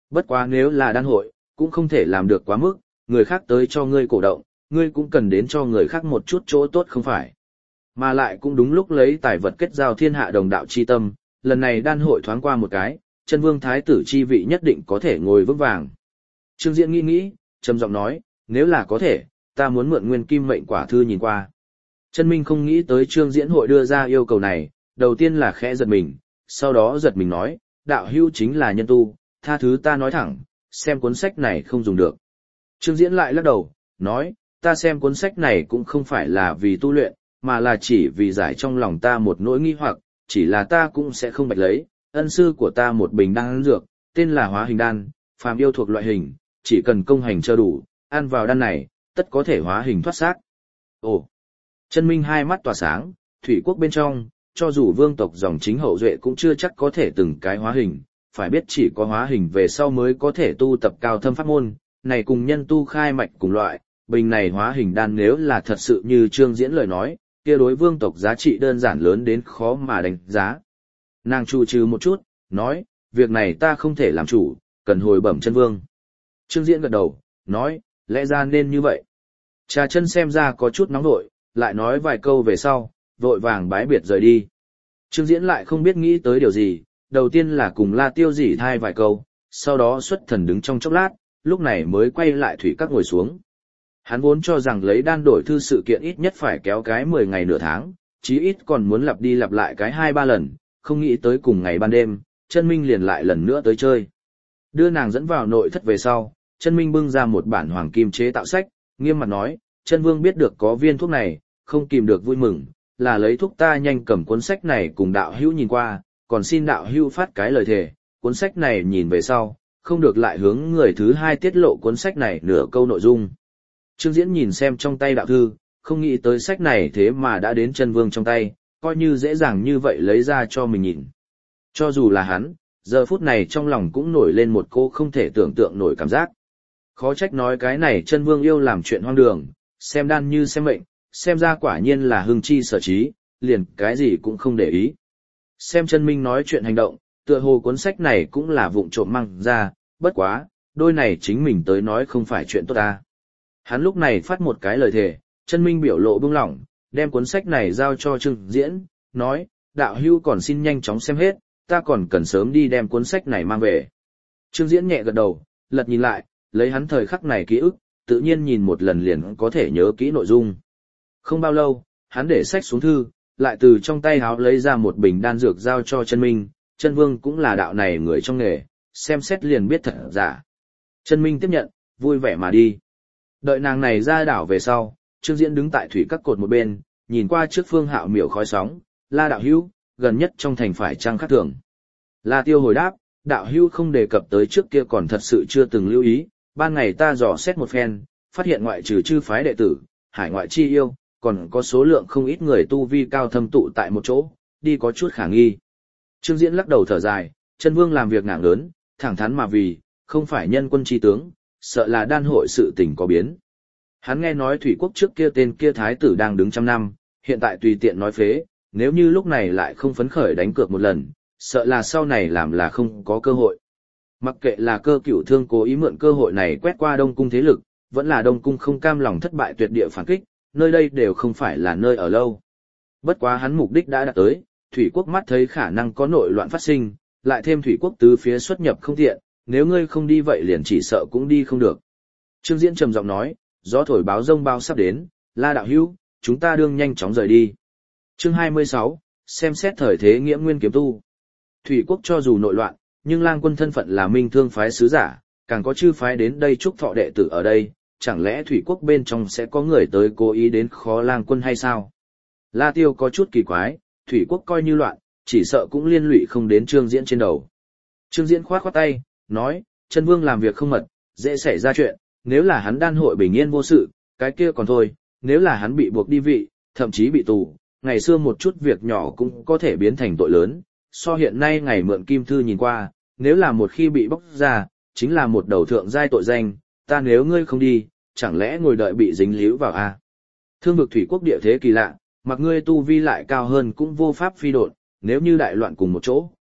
Bất quá nếu là đan hội, cũng không thể làm được quá mức, người khác tới cho ngươi cổ động, ngươi cũng cần đến cho người khác một chút chỗ tốt không phải. Mà lại cũng đúng lúc lấy tài vật kết giao thiên hạ đồng đạo chi tâm, lần này đan hội thoáng qua một cái, chân vương thái tử chi vị nhất định có thể ngồi vững vàng. Trương Diễn nghĩ, trầm giọng nói, nếu là có thể, ta muốn mượn nguyên kim mệnh quả thư nhìn qua. Chân Minh không nghĩ tới Trương Diễn hội đưa ra yêu cầu này, đầu tiên là khẽ giật mình, sau đó giật mình nói, đạo hữu chính là nhân tu, tha thứ ta nói thẳng, xem cuốn sách này không dùng được. Trương Diễn lại lắc đầu, nói, ta xem cuốn sách này cũng không phải là vì tu luyện, mà là chỉ vì giải trong lòng ta một nỗi nghi hoặc, chỉ là ta cũng sẽ không bạch lấy, ân sư của ta một bình đan dược, tên là hóa hình đan, phàm yêu thuộc loại hình, chỉ cần công hành cho đủ, ăn vào đan này, tất có thể hóa hình thoát xác. Ồ! Chân Minh hai mắt tỏa sáng, thủy quốc bên trong, cho dù vương tộc dòng chính hậu duệ cũng chưa chắc có thể từng cái hóa hình, phải biết chỉ có hóa hình về sau mới có thể tu tập cao thâm pháp môn, này cùng nhân tu khai mạch cùng loại, bình này hóa hình đan nếu là thật sự như Trương Diễn lời nói, kia đối vương tộc giá trị đơn giản lớn đến khó mà đánh giá. Nàng trụ trừ một chút, nói, việc này ta không thể làm chủ, cần hồi bẩm chân vương. Trương Diễn gật đầu, nói, lẽ ra nên như vậy. Trà chân xem ra có chút nóng vội, lại nói vài câu về sau, vội vàng bái biệt rời đi. Trương Diễn lại không biết nghĩ tới điều gì, đầu tiên là cùng La Tiêu dỉ thai vài câu, sau đó xuất thần đứng trong chốc lát, lúc này mới quay lại thủy các ngồi xuống. Hắn vốn cho rằng lấy đan đổi thư sự kiện ít nhất phải kéo cái 10 ngày nửa tháng, chí ít còn muốn lặp đi lặp lại cái 2-3 lần, không nghĩ tới cùng ngày ban đêm, Chân Minh liền lại lần nữa tới chơi. Đưa nàng dẫn vào nội thất về sau, Chân Minh bưng ra một bản hoàng kim chế tạo sách, nghiêm mặt nói, Chân Vương biết được có viên thuốc này, không kìm được vui mừng, là lấy thuốc ta nhanh cầm cuốn sách này cùng đạo hữu nhìn qua, còn xin đạo hữu phát cái lời thề, cuốn sách này nhìn về sau, không được lại hướng người thứ hai tiết lộ cuốn sách này nửa câu nội dung. Trương Diễn nhìn xem trong tay đạo thư, không nghĩ tới sách này thế mà đã đến Chân Vương trong tay, coi như dễ dàng như vậy lấy ra cho mình nhìn. Cho dù là hắn, giờ phút này trong lòng cũng nổi lên một cô không thể tưởng tượng nổi cảm giác. Khó trách nói cái này Chân Vương yêu làm chuyện hoang đường, xem đan như xem mệnh, xem ra quả nhiên là hưng chi sở trí, liền cái gì cũng không để ý. Xem Chân Minh nói chuyện hành động, tựa hồ cuốn sách này cũng là vụng trộm mang ra, bất quá, đôi này chính mình tới nói không phải chuyện tốt ta. Hắn lúc này phát một cái lời thề, Chân Minh biểu lộ bưng lỏng, đem cuốn sách này giao cho Trương Diễn, nói, đạo hữu còn xin nhanh chóng xem hết, ta còn cần sớm đi đem cuốn sách này mang về. Trương Diễn nhẹ gật đầu, lật nhìn lại, lấy hắn thời khắc này ký ức, tự nhiên nhìn một lần liền có thể nhớ kỹ nội dung. Không bao lâu, hắn để sách xuống thư, lại từ trong tay háo lấy ra một bình đan dược giao cho Chân Minh, Chân Vương cũng là đạo này người trong nghề, xem xét liền biết thật giả. Chân Minh tiếp nhận, vui vẻ mà đi. Đợi nàng này ra đảo về sau, Trương Diễn đứng tại thủy các cột một bên, nhìn qua trước Phương Hạo miểu khói sóng, La đạo hữu, gần nhất trong thành phải chăng khác thường. La Tiêu hồi đáp, đạo hữu không đề cập tới trước kia còn thật sự chưa từng lưu ý, ban ngày ta dò xét một phen, phát hiện ngoại trừ chư phái đệ tử, hải ngoại chi yêu, còn có số lượng không ít người tu vi cao thâm tụ tại một chỗ, đi có chút khả nghi. Trương Diễn lắc đầu thở dài, Chân Vương làm việc ngạng lớn, thẳng thắn mà vì, không phải nhân quân chi tướng, sợ là đan hội sự tình có biến. Hắn nghe nói thủy quốc trước kia tên kia thái tử đang đứng trăm năm, hiện tại tùy tiện nói phế, nếu như lúc này lại không phấn khởi đánh cược một lần, sợ là sau này làm là không có cơ hội. Mặc kệ là Cơ Cửu Thương cố ý mượn cơ hội này quét qua Đông cung thế lực, vẫn là Đông cung không cam lòng thất bại tuyệt địa phản kích, nơi đây đều không phải là nơi ở lâu. Bất quá hắn mục đích đã đạt tới, thủy quốc mắt thấy khả năng có nội loạn phát sinh, lại thêm thủy quốc tứ phía xuất nhập không tiện, nếu ngươi không đi vậy liền chỉ sợ cũng đi không được. Trương Diễn trầm giọng nói, gió thổi báo rông bao sắp đến, La đạo hữu, chúng ta đương nhanh chóng rời đi. Chương 26, xem xét thời thế Nghiễm Nguyên kiếm tu. Thủy quốc cho dù nội loạn, nhưng Lang Quân thân phận là Minh Thương phái sứ giả, càng có chư phái đến đây chúc thọ đệ tử ở đây, chẳng lẽ thủy quốc bên trong sẽ có người tới cố ý đến khó Lang Quân hay sao? La Tiêu có chút kỳ quái, thủy quốc coi như loạn, chỉ sợ cũng liên lụy không đến Trương Diễn trên đầu. Trương Diễn khoát khoát tay, nói, Chân Vương làm việc không mật, dễ xảy ra chuyện, nếu là hắn đan hội bình yên vô sự, cái kia còn thôi, nếu là hắn bị buộc đi vị, thậm chí bị tù, ngày xưa một chút việc nhỏ cũng có thể biến thành tội lớn, so hiện nay ngày mượn kim thư nhìn qua, nếu là một khi bị bóc ra, chính là một đầu thượng giai tội danh, ta nếu ngươi không đi, chẳng lẽ ngồi đợi bị dính líu vào a? Thương vực thủy quốc địa thế kỳ lạ, mặc ngươi tu vi lại cao hơn cũng vô pháp phi độn, nếu như đại loạn cùng một chỗ,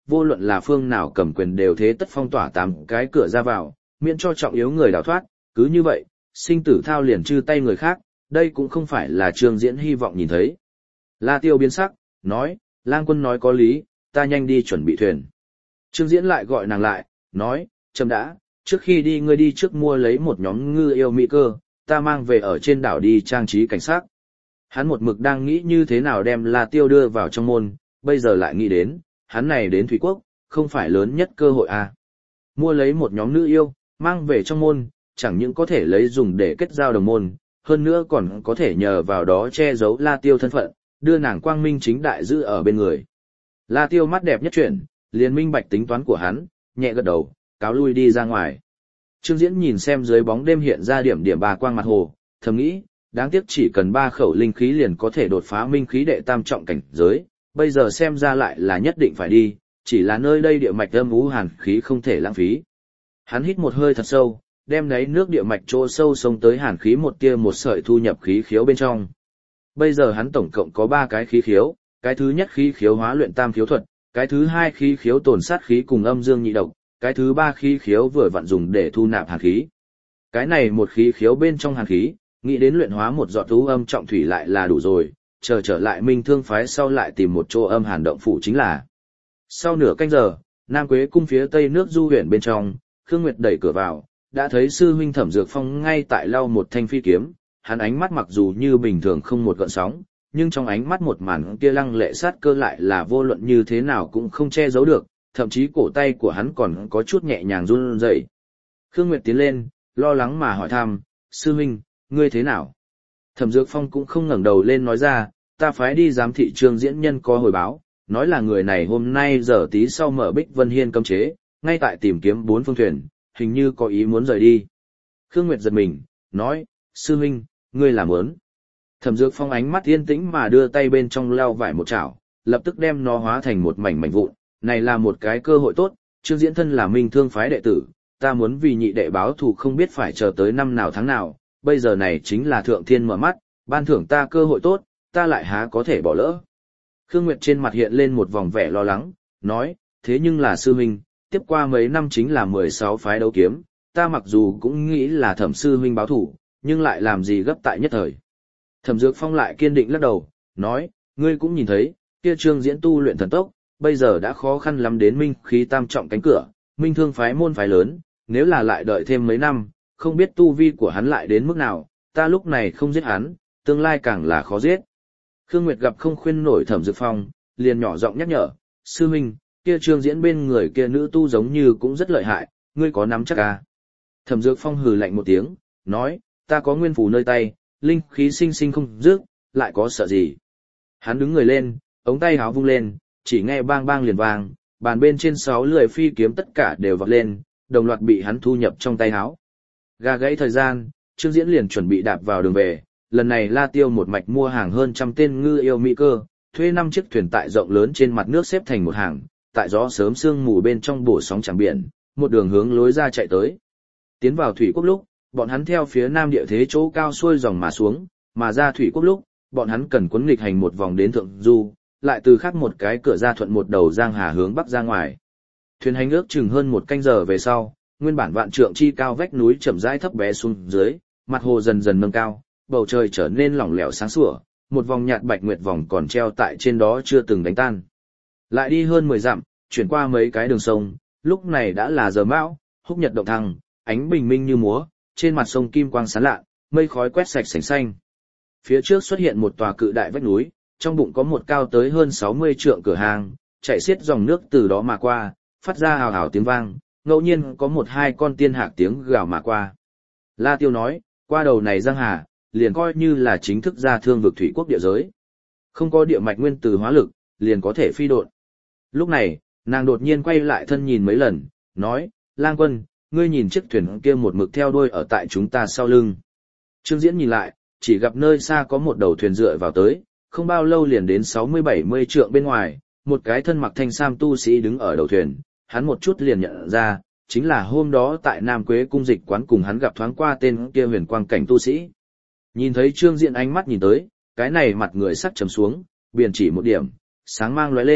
vô luận là phương nào cầm quyền đều thế tất phong tỏa 8 cái cửa ra vào, miễn cho trọng yếu người đào thoát, cứ như vậy, sinh tử thao liền trừ tay người khác, đây cũng không phải là Trương Diễn hy vọng nhìn thấy. La Tiêu biến sắc, nói, Lang Quân nói có lý, ta nhanh đi chuẩn bị thuyền. Trương Diễn lại gọi nàng lại, nói, chậm đã, trước khi đi ngươi đi trước mua lấy một nhóm ngư yêu mỹ cơ, ta mang về ở trên đảo đi trang trí cảnh sát. Hắn một mực đang nghĩ như thế nào đem La Tiêu đưa vào trong môn, bây giờ lại nghĩ đến, hắn này đến Thủy Quốc, không phải lớn nhất cơ hội à. Mua lấy một nhóm nữ yêu, mang về trong môn, chẳng những có thể lấy dùng để kết giao đồng môn, hơn nữa còn có thể nhờ vào đó che giấu La Tiêu thân phận, đưa nàng quang minh chính đại giữ ở bên người. La Tiêu mắt đẹp nhất chuyển, liền minh bạch tính toán của hắn, nhẹ gật đầu, cáo lui đi ra ngoài. Trương Diễn nhìn xem dưới bóng đêm hiện ra điểm điểm bà quang mặt hồ, thầm nghĩ, đáng tiếc chỉ cần 3 khẩu linh khí liền có thể đột phá minh khí đệ tam trọng cảnh giới, bây giờ xem ra lại là nhất định phải đi, chỉ là nơi đây địa mạch âm u hàn khí không thể lãng phí. Hắn hít một hơi thật sâu, đem đáy nước địa mạch chỗ sâu xông tới hàn khí một tia một sợi thu nhập khí khiếu bên trong. Bây giờ hắn tổng cộng có 3 cái khí khiếu, cái thứ nhất khí khiếu hóa luyện tam khiếu thuật, cái thứ hai khí khiếu tồn sát khí cùng âm dương nhị độc, cái thứ ba khí khiếu vừa vặn dùng để thu nạp hàn khí. Cái này một khí khiếu bên trong hàn khí, nghĩ đến luyện hóa một giọt u âm trọng thủy lại là đủ rồi, chờ trở lại Minh Thương phái sau lại tìm một chỗ âm hàn động phủ chính là. Sau nửa canh giờ, Nam Quế cung phía tây nước du huyền bên trong, Khương Nguyệt đẩy cửa vào, đã thấy sư huynh Thẩm Dược Phong ngay tại lau một thanh phi kiếm, hắn ánh mắt mặc dù như bình thường không một gợn sóng, nhưng trong ánh mắt một màn kia lăng lệ sát cơ lại là vô luận như thế nào cũng không che giấu được, thậm chí cổ tay của hắn còn có chút nhẹ nhàng run rẩy. Khương Nguyệt tiến lên, lo lắng mà hỏi thăm, sư huynh, ngươi thế nào? Thẩm Dược Phong cũng không ngẩng đầu lên nói ra, ta phái đi giám thị Trương Diễn nhân có hồi báo, nói là người này hôm nay giờ tí sau mở Bích Vân Hiên cấm chế, ngay tại tìm kiếm 4 phương thuyền, hình như có ý muốn rời đi. Khương Nguyệt giật mình, nói, sư huynh, ngươi làm muốn. Thẩm Dược Phong ánh mắt yên tĩnh mà đưa tay bên trong lau vải một chảo, lập tức đem nó hóa thành một mảnh mảnh vụn, này là một cái cơ hội tốt, Trương Diễn thân là Minh Thương phái đệ tử, ta muốn vì nhị đệ báo thù không biết phải chờ tới năm nào tháng nào, bây giờ này chính là thượng thiên mở mắt, ban thưởng ta cơ hội tốt, ta lại há có thể bỏ lỡ. Khương Nguyệt trên mặt hiện lên một vòng vẻ lo lắng, nói, thế nhưng là sư huynh, tiếp qua mấy năm chính là 16 phái đấu kiếm, ta mặc dù cũng nghĩ là Thẩm sư huynh báo thù, nhưng lại làm gì gấp tại nhất thời. Thẩm Dược Phong lại kiên định lắc đầu, nói, ngươi cũng nhìn thấy, kia Trương Diễn tu luyện thần tốc, bây giờ đã khó khăn lắm đến minh khí tam trọng cánh cửa, Minh Thương phái môn phái lớn, nếu là lại đợi thêm mấy năm, không biết tu vi của hắn lại đến mức nào, ta lúc này không giết hắn, tương lai càng là khó giết. Khương Nguyệt gặp không khuyên nổi Thẩm Dược Phong, liền nhỏ giọng nhắc nhở, sư huynh, kia Trương Diễn bên người kia nữ tu giống như cũng rất lợi hại, ngươi có nắm chắc à? Thẩm Dược Phong hừ lạnh một tiếng, nói, ta có nguyên phù nơi tay, linh khí sinh sinh không dứt, lại có sợ gì? Hắn đứng người lên, ống tay háo vung lên, chỉ nghe bang bang liền vang, bàn bên trên 6 lưỡi phi kiếm tất cả đều vọt lên, đồng loạt bị hắn thu nhập trong tay háo. Gà gãy thời gian, Trương Diễn liền chuẩn bị đạp vào đường về, lần này La Tiêu một mạch mua hàng hơn trăm tên ngư yêu mỹ cơ, thuê 5 chiếc thuyền tại rộng lớn trên mặt nước xếp thành một hàng, tại gió sớm sương mù bên trong bổ sóng chẳng biển, một đường hướng lối ra chạy tới. Tiến vào Thủy Quốc lúc, bọn hắn theo phía nam địa thế chỗ cao xuôi dòng mà xuống, mà ra Thủy Quốc lúc, bọn hắn cần quấn nghịch hành một vòng đến Thượng Du, lại từ khác một cái cửa ra thuận một đầu giang hà hướng bắc ra ngoài. Thuyền hành ước chừng hơn một canh giờ về sau, nguyên bản vạn trượng chi cao vách núi chậm rãi thấp bé xuống dưới, mặt hồ dần dần nâng cao, bầu trời trở nên lỏng lẻo sáng sủa, một vòng nhạt bạch nguyệt vòng còn treo tại trên đó chưa từng đánh tan. Lại đi hơn 10 dặm, chuyển qua mấy cái đường sông, lúc này đã là giờ mão, húc nhật động thăng, ánh bình minh như múa, trên mặt sông kim quang sáng lạ, mây khói quét sạch sành xanh. Phía trước xuất hiện một tòa cự đại vách núi, trong bụng có một cao tới hơn 60 trượng cửa hàng, chảy xiết dòng nước từ đó mà qua, phát ra hào hào tiếng vang, ngẫu nhiên có một hai con tiên hạc tiếng gào mà qua. La Tiêu nói, qua đầu này giang hà, liền coi như là chính thức ra thương vực Thủy Quốc địa giới. Không có địa mạch nguyên từ hóa lực, liền có thể phi độn. Lúc này, nàng đột nhiên quay lại thân nhìn mấy lần, nói, Lang Quân, ngươi nhìn chiếc thuyền kia một mực theo đuôi ở tại chúng ta sau lưng. Trương Diễn nhìn lại, chỉ gặp nơi xa có một đầu thuyền dựa vào tới, không bao lâu liền đến 60-70 trượng bên ngoài, một cái thân mặc thanh sam tu sĩ đứng ở đầu thuyền, hắn một chút liền nhận ra, chính là hôm đó tại Nam Quế cung dịch quán cùng hắn gặp thoáng qua tên kia huyền quang cảnh tu sĩ. Nhìn thấy Trương Diễn ánh mắt nhìn tới, cái này mặt người sắc trầm xuống, biển chỉ một điểm, sáng mang lóe lên,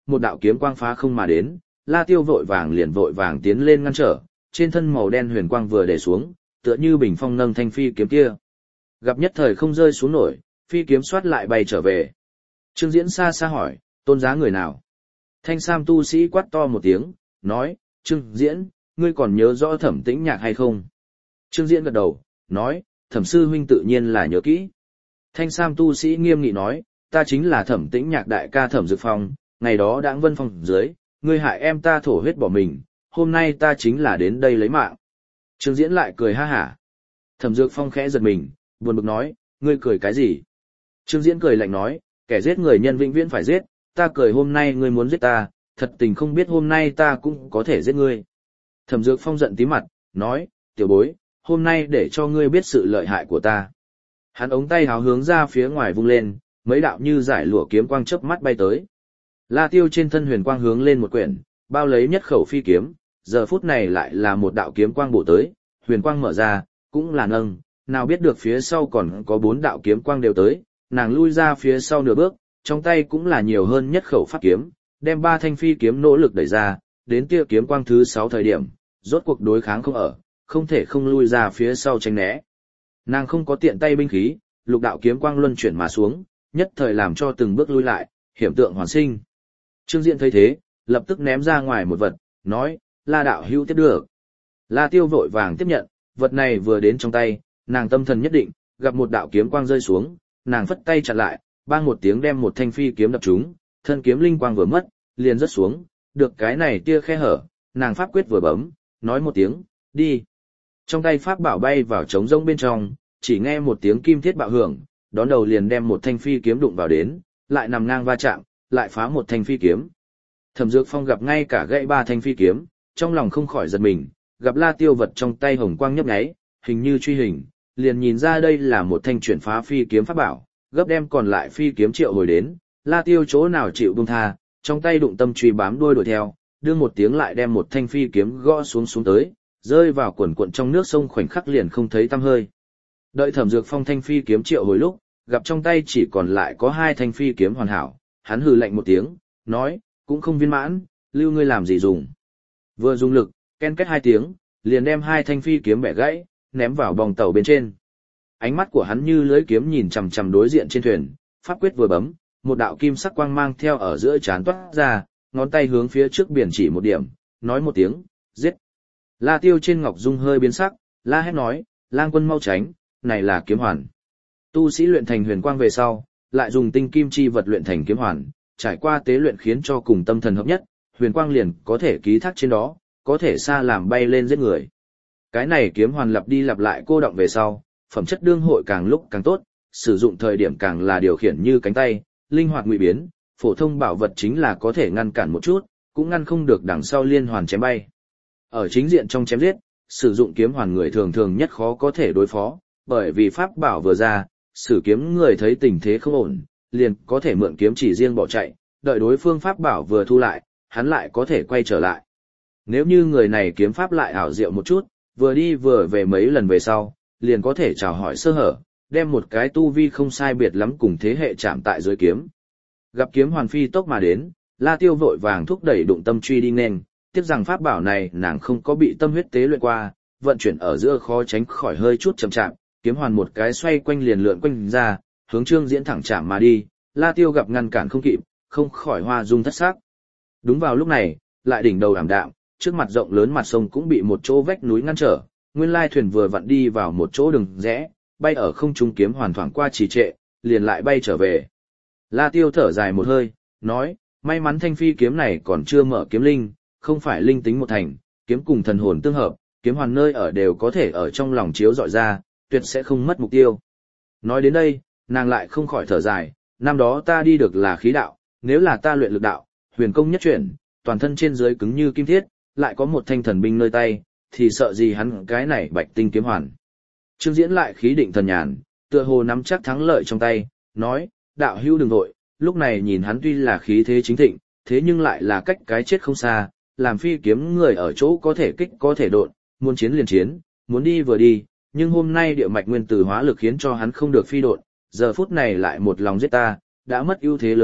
một đạo kiếm quang phá không mà đến, La Tiêu vội vàng tiến lên ngăn trở, trên thân màu đen huyền quang vừa để xuống, tựa như bình phong nâng thanh phi kiếm kia. Gặp nhất thời không rơi xuống nổi, phi kiếm xoát lại bay trở về. Trương Diễn xa xa hỏi, tôn giá người nào? Thanh sam tu sĩ quát to một tiếng, nói, Trương Diễn, ngươi còn nhớ rõ Thẩm Tĩnh Nhạc hay không? Trương Diễn gật đầu, nói, Thẩm sư huynh tự nhiên là nhớ kỹ. Thanh sam tu sĩ nghiêm nghị nói, ta chính là Thẩm Tĩnh Nhạc đại ca Thẩm Dược Phong, ngày đó đãng vân phong dưới, ngươi hại em ta thổ huyết bỏ mình, hôm nay ta chính là đến đây lấy mạng. Trương Diễn lại cười ha hả. Thẩm Dược Phong khẽ giật mình, buồn bực nói, ngươi cười cái gì? Trương Diễn cười lạnh nói, kẻ giết người nhân vĩnh viễn phải giết, ta cười hôm nay ngươi muốn giết ta, thật tình không biết hôm nay ta cũng có thể giết ngươi. Thẩm Dược Phong giận tí mặt, nói, tiểu bối, hôm nay để cho ngươi biết sự lợi hại của ta. Hắn ống tay háo hướng ra phía ngoài vung lên, mấy đạo như giải lụa kiếm quang chớp mắt bay tới. La Tiêu trên thân huyền quang hướng lên một quyển, bao lấy nhất khẩu phi kiếm, giờ phút này lại là một đạo kiếm quang bổ tới, huyền quang mở ra, cũng là nâng, nào biết được phía sau còn có 4 đạo kiếm quang đều tới, nàng lui ra phía sau nửa bước, trong tay cũng là nhiều hơn nhất khẩu pháp kiếm, đem 3 thanh phi kiếm nỗ lực đẩy ra, đến tia kiếm quang thứ 6 thời điểm, rốt cuộc đối kháng không ở, không thể không lui ra phía sau tránh né. Nàng không có tiện tay binh khí, lục đạo kiếm quang luân chuyển mà xuống, nhất thời làm cho từng bước lui lại, hiểm tượng hoàn sinh. Trương Diễn thấy thế, lập tức ném ra ngoài một vật, nói, La đạo hữu tiếp được. La Tiêu vội vàng tiếp nhận, vật này vừa đến trong tay, nàng tâm thần nhất định, gặp một đạo kiếm quang rơi xuống, nàng phất tay chặn lại, bang một tiếng đem một thanh phi kiếm đập trúng, thân kiếm linh quang vừa mất, liền rớt xuống, được cái này tia khe hở, nàng pháp quyết vừa bấm, nói một tiếng, đi. Trong tay pháp bảo bay vào trống rỗng bên trong, chỉ nghe một tiếng kim thiết bạo hưởng, đón đầu liền đem một thanh phi kiếm đụng vào đến, lại nằm ngang va chạm, lại phá một thanh phi kiếm. Thẩm Dược Phong gặp ngay cả gãy 3 thanh phi kiếm, trong lòng không khỏi giật mình, gặp La Tiêu vật trong tay hồng quang nhấp nháy, hình như truy hình, liền nhìn ra đây là một thanh chuyển phá phi kiếm pháp bảo, gấp đem còn lại phi kiếm triệu hồi đến, La Tiêu chỗ nào chịu buông tha, trong tay đụng tâm truy bám đuôi đuổi theo, đưa một tiếng lại đem một thanh phi kiếm gõ xuống tới, rơi vào quần cuộn trong nước sông khoảnh khắc liền không thấy tăm hơi. Đợi Thẩm Dược Phong thanh phi kiếm triệu hồi lúc, gặp trong tay chỉ còn lại có 2 thanh phi kiếm hoàn hảo, hắn hừ lạnh một tiếng, nói, cũng không viên mãn, lưu ngươi làm gì dùng. Vừa dùng lực, ken két 2 tiếng, liền đem 2 thanh phi kiếm bẻ gãy, ném vào bong tàu bên trên. Ánh mắt của hắn như lưới kiếm nhìn chằm chằm đối diện trên thuyền, pháp quyết vừa bấm, một đạo kim sắc quang mang theo ở giữa trán toát ra, ngón tay hướng phía trước biển chỉ một điểm, nói một tiếng, giết. La Tiêu trên ngọc dung hơi biến sắc, la hét nói, lang quân mau tránh, này là kiếm hoàn. Tu sĩ luyện thành huyền quang về sau, lại dùng tinh kim chi vật luyện thành kiếm hoàn, trải qua tế luyện khiến cho cùng tâm thần hợp nhất, huyền quang liền có thể ký thác trên đó, có thể xa làm bay lên giết người. Cái này kiếm hoàn lặp đi lặp lại cô động về sau, phẩm chất đương hội càng lúc càng tốt, sử dụng thời điểm càng là điều khiển như cánh tay, linh hoạt ngụy biến, phổ thông bảo vật chính là có thể ngăn cản một chút, cũng ngăn không được đằng sau liên hoàn chém bay. Ở chính diện trong chém giết, sử dụng kiếm hoàn người thường thường nhất khó có thể đối phó, bởi vì pháp bảo vừa ra, sử kiếm người thấy tình thế không ổn, liền có thể mượn kiếm chỉ riêng bỏ chạy, đợi đối phương pháp bảo vừa thu lại, hắn lại có thể quay trở lại. Nếu như người này kiếm pháp lại ảo diệu một chút, vừa đi vừa về mấy lần về sau, liền có thể chào hỏi sơ hở, đem một cái tu vi không sai biệt lắm cùng thế hệ chạm tại dưới kiếm. Gặp kiếm hoàn phi tốc mà đến, La Tiêu vội vàng thúc đẩy đụng tâm truy đi nên, tiếc rằng pháp bảo này nàng không có bị tâm huyết tế luyện qua, vận chuyển ở giữa khó tránh khỏi hơi chút chậm chạp, kiếm hoàn một cái xoay quanh liền lượn quanh ra, hướng Trương Diễn thẳng chạm mà đi, La Tiêu gặp ngăn cản không kịp, không khỏi hoa dung thất sắc. Đúng vào lúc này, lại đỉnh đầu ảm đạm, trước mặt rộng lớn mặt sông cũng bị một chỗ vách núi ngăn trở, nguyên lai thuyền vừa vặn đi vào một chỗ đường rẽ, bay ở không trung kiếm hoàn thoảng qua trì trệ, liền lại bay trở về. La Tiêu thở dài một hơi, nói, may mắn thanh phi kiếm này còn chưa mở kiếm linh, không phải linh tính một thành, kiếm cùng thần hồn tương hợp, kiếm hoàn nơi ở đều có thể ở trong lòng chiếu dọi ra, tuyệt sẽ không mất mục tiêu. Nói đến đây, nàng lại không khỏi thở dài, năm đó ta đi được là khí đạo, nếu là ta luyện lực đạo, huyền công nhất chuyển, toàn thân trên dưới cứng như kim thiết, lại có một thanh thần binh nơi tay, thì sợ gì hắn cái này bạch tinh kiếm hoàn. Trương Diễn lại khí định thần nhàn, tựa hồ nắm chắc thắng lợi trong tay, nói, đạo hữu đừng vội, lúc này nhìn hắn tuy là khí thế chính thịnh, thế nhưng lại là cách cái chết không xa, làm phi kiếm người ở chỗ có thể kích có thể độn, muốn chiến liền chiến, muốn đi vừa đi, nhưng hôm nay địa mạch nguyên tử hóa lực khiến cho hắn không được phi độn, giờ phút này lại một lòng giết ta, đã mất ưu thế lớn nhất,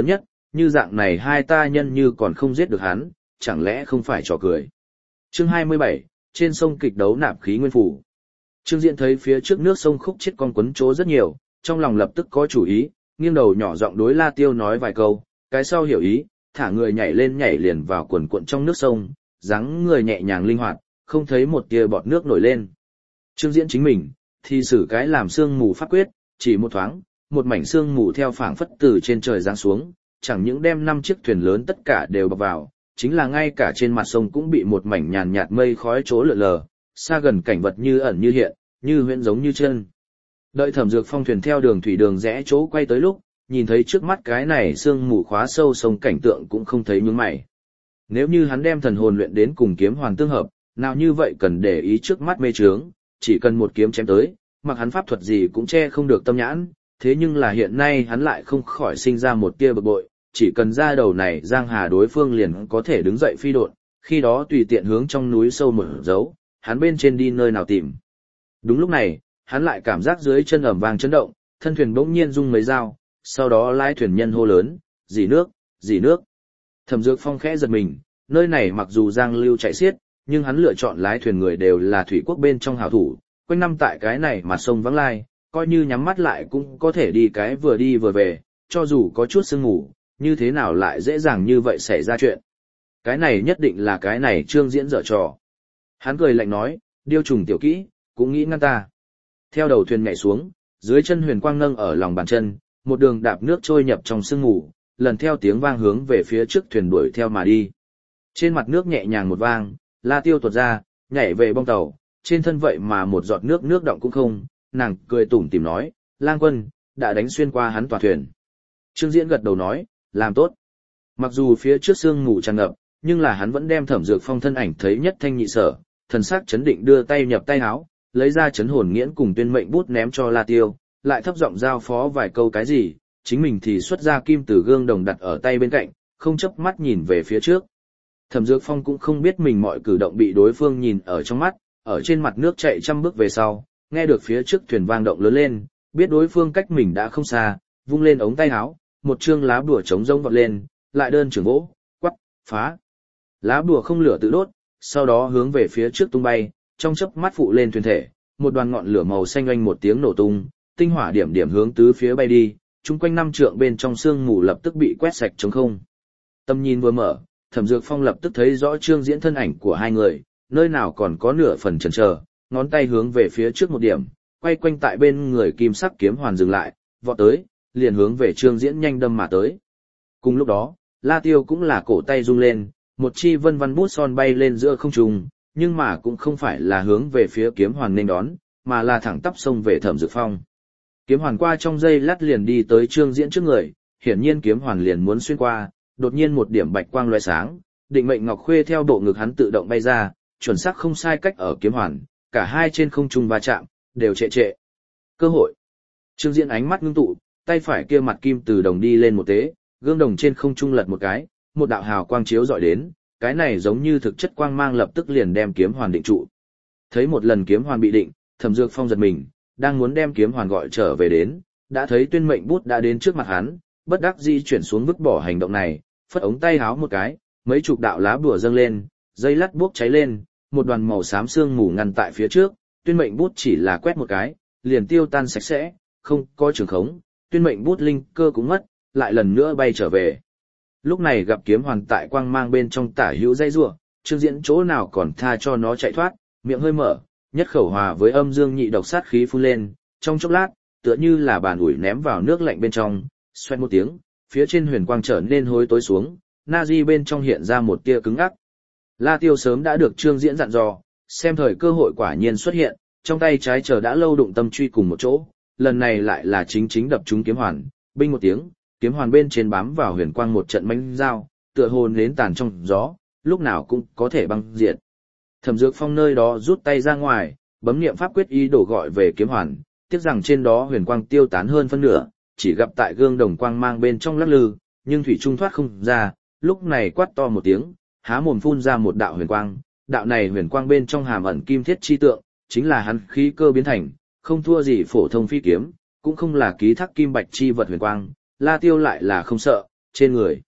như dạng này hai ta nhân như còn không giết được hắn, chẳng lẽ không phải trò cười. Chương 27, trên sông kịch đấu nạp khí nguyên phủ. Trương Diễn thấy phía trước nước sông khúc chết con quấn trố rất nhiều, trong lòng lập tức có chủ ý, nghiêng đầu nhỏ giọng đối La Tiêu nói vài câu, cái sau hiểu ý, thả người nhảy lên nhảy liền vào quần cuộn trong nước sông, dáng người nhẹ nhàng linh hoạt, không thấy một tia bọt nước nổi lên. Trương Diễn chính mình thì sử cái làm sương mù pháp quyết, chỉ một thoáng, một mảnh sương mù theo phảng phất từ trên trời giáng xuống, chẳng những đem 5 chiếc thuyền lớn tất cả đều bọc vào, chính là ngay cả trên mặt sông cũng bị một mảnh nhàn nhạt mây khói trố lượn lờ, xa gần cảnh vật như ẩn như hiện, như huyễn giống như chân. Đợi Thẩm Dược Phong thuyền theo đường thủy đường rẽ chỗ quay tới lúc, nhìn thấy trước mắt cái này sương mù khóa sâu sông cảnh tượng cũng không thấy nhướng mày. Nếu như hắn đem thần hồn luyện đến cùng kiếm hoàn tương hợp, nào như vậy cần để ý trước mắt mê trướng, chỉ cần một kiếm chém tới, mặc hắn pháp thuật gì cũng che không được tâm nhãn, thế nhưng là hiện nay hắn lại không khỏi sinh ra một tia bực bội, chỉ cần ra đầu này Giang Hà đối phương liền có thể đứng dậy phi độn, khi đó tùy tiện hướng trong núi sâu mở dấu, hắn bên trên đi nơi nào tìm. Đúng lúc này, hắn lại cảm giác dưới chân ầm vang chấn động, thân thuyền bỗng nhiên rung mấy dao, sau đó lái thuyền nhân hô lớn, dì nước, dì nước. Thẩm Dược Phong khẽ giật mình, nơi này mặc dù giang lưu chạy xiết, nhưng hắn lựa chọn lái thuyền người đều là thủy quốc bên trong hảo thủ, quanh năm tại cái này mà sông vắng lai, coi như nhắm mắt lại cũng có thể đi vừa về, cho dù có chút sương ngủ, như thế nào lại dễ dàng như vậy xảy ra chuyện. Cái này nhất định là cái này Trương Diễn dở trò. Hắn cười lạnh nói, điêu trùng tiểu kỹ, cũng nghĩ ngăn ta. Theo đầu thuyền nhảy xuống, dưới chân huyền quang nâng ở lòng bàn chân, một đường đạp nước trôi nhập trong sương ngủ, lần theo tiếng vang hướng về phía trước thuyền đuổi theo mà đi. Trên mặt nước nhẹ nhàng một vang, La Tiêu tuột ra, nhảy về bong tàu, trên thân vậy mà một giọt nước động cũng không, nàng cười tủm tỉm nói, Lang Quân, đã đánh xuyên qua hắn tòa thuyền. Trương Diễn gật đầu nói, làm tốt. Mặc dù phía trước sương mù tràn ngập, nhưng là hắn vẫn đem Thẩm Dược Phong thân ảnh thấy nhất thanh nhị sở, thần sắc chấn định đưa tay nhập tay áo, lấy ra chấn hồn nghiễn cùng tuyên mệnh bút ném cho La Tiêu, lại thấp giọng giao phó vài câu cái gì, chính mình thì xuất ra kim từ gương đồng đặt ở tay bên cạnh, không chớp mắt nhìn về phía trước. Thẩm Dược Phong cũng không biết mình mọi cử động bị đối phương nhìn ở trong mắt, ở trên mặt nước chạy trăm bước về sau, nghe được phía trước thuyền vang động lớn lên, biết đối phương cách mình đã không xa, vung lên ống tay áo, một chương lá bùa trống rỗng vọt lên, lại đơn trưởng vỗ, quắc, phá. Lá bùa không lửa tự đốt, sau đó hướng về phía trước tung bay, trong chớp mắt phụ lên thuyền thể, một đoàn ngọn lửa màu xanh oanh một tiếng nổ tung, tinh hỏa điểm điểm hướng tứ phía bay đi, chung quanh 5 trượng bên trong sương mù lập tức bị quét sạch trống không. Tầm nhìn vừa mở, Thẩm Dược Phong lập tức thấy rõ Trương Diễn thân ảnh của hai người, nơi nào còn có nửa phần chần chờ, ngón tay hướng về phía trước một điểm, quay quanh tại bên người kim sắc kiếm hoàn dừng lại, vọt tới, liền hướng về Trương Diễn nhanh đâm mà tới. Cùng lúc đó, La Tiêu cũng là cổ tay rung lên, một chi vân văn bút son bay lên giữa không trung, nhưng mà cũng không phải là hướng về phía kiếm hoàn nên đón, mà là thẳng tắp xông về Thẩm Dược Phong. Kiếm hoàn qua trong giây lát liền đi tới Trương Diễn trước người, hiển nhiên kiếm hoàn liền muốn xuyên qua, đột nhiên một điểm bạch quang lóe sáng, định mệnh ngọc khuê theo bộ ngực hắn tự động bay ra, chuẩn xác không sai cách ở kiếm hoàn, cả hai trên không trung va chạm, đều trệ trệ. Cơ hội. Trương Diễn ánh mắt ngưng tụ, tay phải kia mặt kim từ đồng đi lên một tế, gương đồng trên không trung lật một cái, một đạo hào quang chiếu dọi đến, cái này giống như thực chất quang mang lập tức liền đem kiếm hoàn định trụ. Thấy một lần kiếm hoàn bị định, Thẩm Dược Phong giật mình, đang muốn đem kiếm hoàn gọi trở về đến, đã thấy tuyên mệnh bút đã đến trước mặt hắn, bất đắc dĩ chuyển xuống vứt bỏ hành động này, phất ống tay háo một cái, mấy chục đạo lá bùa dâng lên, dây lát bốc cháy lên, một đoàn màu xám sương mù ngăn tại phía trước, tuyên mệnh bút chỉ là quét một cái, liền tiêu tan sạch sẽ, không có trường khống, tuyên mệnh bút linh cơ cũng mất, lại lần nữa bay trở về. Lúc này gặp kiếm hoàn tại quang mang bên trong tả hữu dây rủa, Trương Diễn chỗ nào còn tha cho nó chạy thoát, miệng hơi mở, nhất khẩu hòa với âm dương nhị độc sát khí phun lên, trong chốc lát, tựa như là bàn ủi ném vào nước lạnh bên trong, xoẹt một tiếng, phía trên huyền quang trở nên hối tối xuống, Nazi bên trong hiện ra một tia cứng ngắc. La Tiêu sớm đã được Trương Diễn dặn dò, xem thời cơ hội quả nhiên xuất hiện, trong tay trái chờ đã lâu đụng tâm truy cùng một chỗ, lần này lại là chính đập trúng kiếm hoàn, binh một tiếng, kiếm hoàn bên trên bám vào huyền quang một trận mãnh dao, tựa hồ nến tàn trong gió, lúc nào cũng có thể băng diệt. Thẩm Dược Phong nơi đó rút tay ra ngoài, bấm niệm pháp quyết ý đổ gọi về kiếm hoàn, tiếc rằng trên đó huyền quang tiêu tán hơn phân nửa, chỉ gặp tại gương đồng quang mang bên trong lắc lư, nhưng thủy trung thoát không ra, lúc này quát to một tiếng, há mồm phun ra một đạo huyền quang, đạo này huyền quang bên trong hàm ẩn kim thiết chi tượng, chính là hắn khí cơ biến thành, không thua gì phổ thông phi kiếm, cũng không là ký thác kim bạch chi vật huyền quang, La Tiêu lại là không sợ, trên người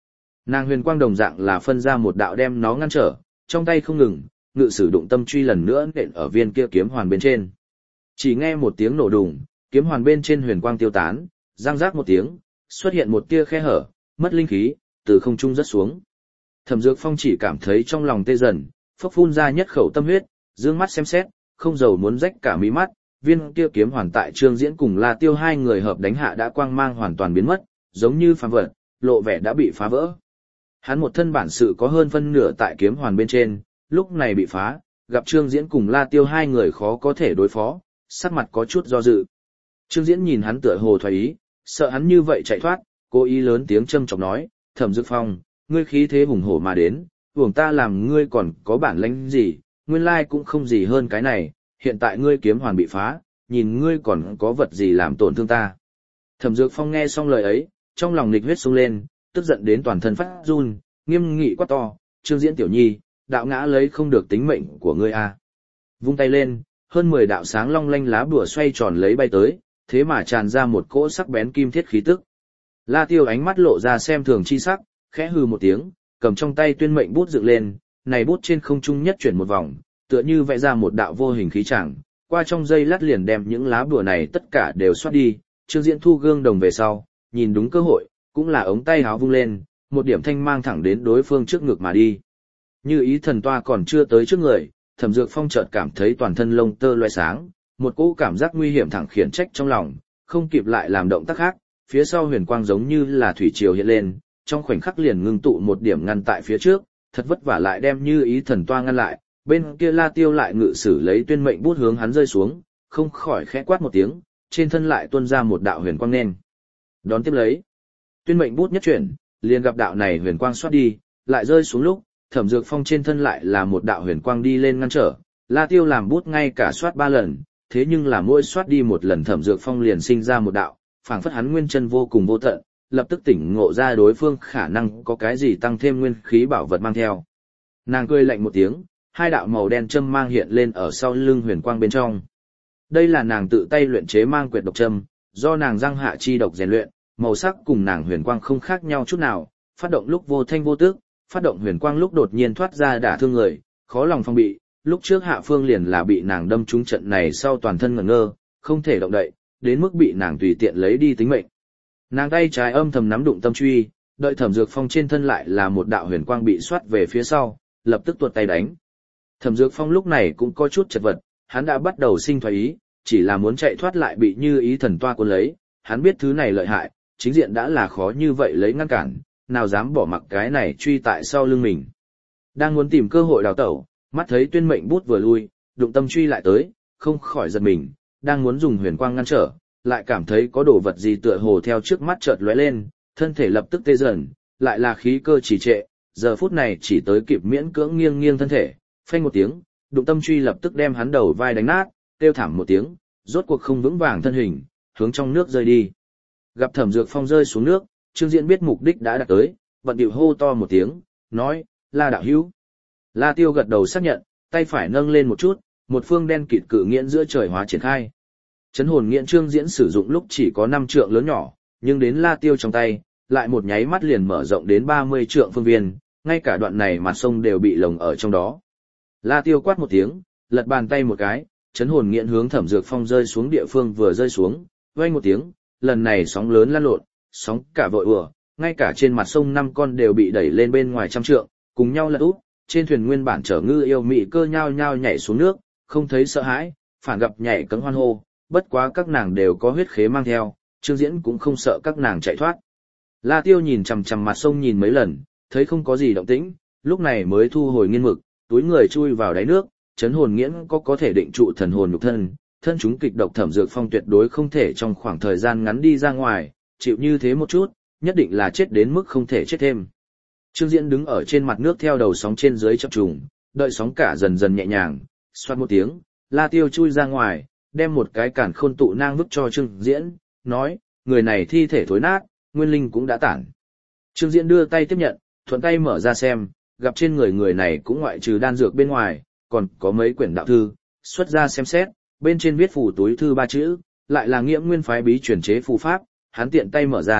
Nàng huyền quang đồng dạng là phân ra một đạo đem nó ngăn trở, trong tay không ngừng, ngự sử đụng tâm truy lần nữa nện ở viên kia kiếm hoàn bên trên. Chỉ nghe một tiếng nổ đùng, kiếm hoàn bên trên huyền quang tiêu tán, răng rác một tiếng, xuất hiện một tia khe hở, mất linh khí, từ không trung rớt xuống. Thẩm Dược Phong chỉ cảm thấy trong lòng tê dần, phốc phun ra nhất khẩu tâm huyết, dương mắt xem xét, không dầu muốn rách cả mí mắt, viên kia kiếm hoàn tại Trương Diễn cùng La Tiêu hai người hợp đánh hạ đã quang mang hoàn toàn biến mất, giống như phàm vật, lộ vẻ đã bị phá vỡ. Hắn một thân bản sự có hơn phân nửa tại kiếm hoàn bên trên, lúc này bị phá, gặp Trương Diễn cùng La Tiêu hai người khó có thể đối phó, sắc mặt có chút do dự. Trương Diễn nhìn hắn tựa hồ thoái ý, sợ hắn như vậy chạy thoát, cố ý lớn tiếng châm chọc nói, Thẩm Dược Phong, ngươi khí thế hùng hổ mà đến, uổng ta làm ngươi còn có bản lĩnh gì, nguyên lai cũng không gì hơn cái này, hiện tại ngươi kiếm hoàn bị phá, nhìn ngươi còn có vật gì làm tổn thương ta. Thẩm Dược Phong nghe xong lời ấy, trong lòng nghịch huyết sung lên, tức giận đến toàn thân phát run, nghiêm nghị quát to, Trương Diễn tiểu nhi, đạo ngã lấy không được tính mệnh của ngươi à. Vung tay lên, hơn 10 đạo sáng long lanh lá bùa xoay tròn lấy bay tới, thế mà tràn ra một cỗ sắc bén kim thiết khí tức. La Tiêu ánh mắt lộ ra xem thường chi sắc, khẽ hừ một tiếng, cầm trong tay tuyên mệnh bút dựng lên, này bút trên không trung nhất chuyển một vòng, tựa như vẽ ra một đạo vô hình khí tràng, qua trong giây lát liền đem những lá bùa này tất cả đều xoát đi. Trương Diễn thu gương đồng về sau, nhìn đúng cơ hội, cũng là ống tay háo vung lên, một điểm thanh mang thẳng đến đối phương trước ngực mà đi. Như ý thần toa còn chưa tới trước người, Thẩm Dược Phong chợt cảm thấy toàn thân lông tơ loé sáng, một cỗ cảm giác nguy hiểm thẳng khiển trách trong lòng, không kịp lại làm động tác khác, phía sau huyền quang giống như là thủy triều hiện lên, trong khoảnh khắc liền ngưng tụ một điểm ngăn tại phía trước, thật vất vả lại đem Như ý thần toa ngăn lại, bên kia La Tiêu lại ngự sử lấy tuyên mệnh bút hướng hắn rơi xuống, không khỏi khẽ quát một tiếng, trên thân lại tuôn ra một đạo huyền quang nên. Đón tiếp lấy, tuyên mệnh bút nhất chuyển, liền gặp đạo này huyền quang xoát đi, lại rơi xuống lúc, Thẩm Dược Phong trên thân lại là một đạo huyền quang đi lên ngăn trở, La Tiêu làm bút ngay cả xoát 3 lần, thế nhưng là mỗi xoát đi một lần Thẩm Dược Phong liền sinh ra một đạo, phảng phất hắn nguyên chân vô cùng vô tận, lập tức tỉnh ngộ ra đối phương khả năng có cái gì tăng thêm nguyên khí bảo vật mang theo. Nàng cười lạnh một tiếng, hai đạo màu đen châm mang hiện lên ở sau lưng huyền quang bên trong. Đây là nàng tự tay luyện chế mang quyệt độc châm, do nàng răng hạ chi độc rèn luyện, màu sắc cùng nàng huyền quang không khác nhau chút nào, phát động lúc vô thanh vô tức, phát động huyền quang lúc đột nhiên thoát ra đả thương người, khó lòng phòng bị. Lúc trước Hạ Phương liền là bị nàng đâm trúng trận này sau toàn thân ngẩn ngơ, không thể động đậy, đến mức bị nàng tùy tiện lấy đi tính mệnh. Nàng tay trái âm thầm nắm đụng tâm truy, đợi Thẩm Dược Phong trên thân lại là một đạo huyền quang bị xoát về phía sau, lập tức tuột tay đánh. Thẩm Dược Phong lúc này cũng có chút chật vật, hắn đã bắt đầu sinh thoái ý, chỉ là muốn chạy thoát lại bị Như ý thần toa cuốn lấy, hắn biết thứ này lợi hại, chính diện đã là khó như vậy lấy ngăn cản, nào dám bỏ mặc cái này truy tại sau lưng mình. Đang muốn tìm cơ hội đào tẩu, mắt thấy tuyên mệnh bút vừa lui, đụng tâm truy lại tới, không khỏi giật mình, đang muốn dùng huyền quang ngăn trở, lại cảm thấy có đồ vật gì tựa hồ theo trước mắt chợt lóe lên, thân thể lập tức tê dần, lại là khí cơ trì trệ, giờ phút này chỉ tới kịp miễn cưỡng nghiêng nghiêng thân thể, phanh một tiếng, đụng tâm truy lập tức đem hắn đầu vai đánh nát, kêu thảm một tiếng, rốt cuộc không vững vàng thân hình, hướng trong nước rơi đi. Gặp Thẩm Dược Phong rơi xuống nước, Trương Diễn biết mục đích đã đạt tới, bận điệu hô to một tiếng, nói, La đạo hữu. La Tiêu gật đầu xác nhận, tay phải nâng lên một chút, một phương đen kịt cự nghiễn giữa trời hóa triển khai. Chấn hồn nghiễn Trương Diễn sử dụng lúc chỉ có 5 trượng lớn nhỏ, nhưng đến La Tiêu trong tay, lại một nháy mắt liền mở rộng đến 30 trượng phương viên, ngay cả đoạn này mặt sông đều bị lồng ở trong đó. La Tiêu quát một tiếng, lật bàn tay một cái, chấn hồn nghiễn hướng Thẩm Dược Phong rơi xuống địa phương vừa rơi xuống, vang một tiếng, lần này sóng lớn lan lộn, sóng cả vội ùa, ngay cả trên mặt sông 5 con đều bị đẩy lên bên ngoài trăm trượng, cùng nhau lật úp, trên thuyền nguyên bản chở ngư yêu mị cơ nhao nhao nhảy xuống nước, không thấy sợ hãi, phản gặp nhảy cẫng hoan hô, bất quá các nàng đều có huyết khế mang theo, Trương Diễn cũng không sợ các nàng chạy thoát. La Tiêu nhìn chằm chằm mặt sông nhìn mấy lần, thấy không có gì động tĩnh, lúc này mới thu hồi nghiên mực, túi người chui vào đáy nước, chấn hồn nghiễn có thể định trụ thần hồn nhục thân, thân chúng kịch độc Thẩm Dược Phong tuyệt đối không thể trong khoảng thời gian ngắn đi ra ngoài, chịu như thế một chút, nhất định là chết đến mức không thể chết thêm. Trương Diễn đứng ở trên mặt nước theo đầu sóng trên dưới chập trùng, đợi sóng cả dần dần nhẹ nhàng, xoát một tiếng, La Tiêu chui ra ngoài, đem một cái cản khôn tụ nang vứt cho Trương Diễn, nói, người này thi thể thối nát, nguyên linh cũng đã tản. Trương Diễn đưa tay tiếp nhận, thuận tay mở ra xem, gặp trên người này cũng ngoại trừ đan dược bên ngoài, còn có mấy quyển đạo thư, xuất ra xem xét, bên trên viết phù túi thư 3 chữ, lại là Nghiễm Nguyên phái bí truyền chế phù pháp, hắn tiện tay mở ra,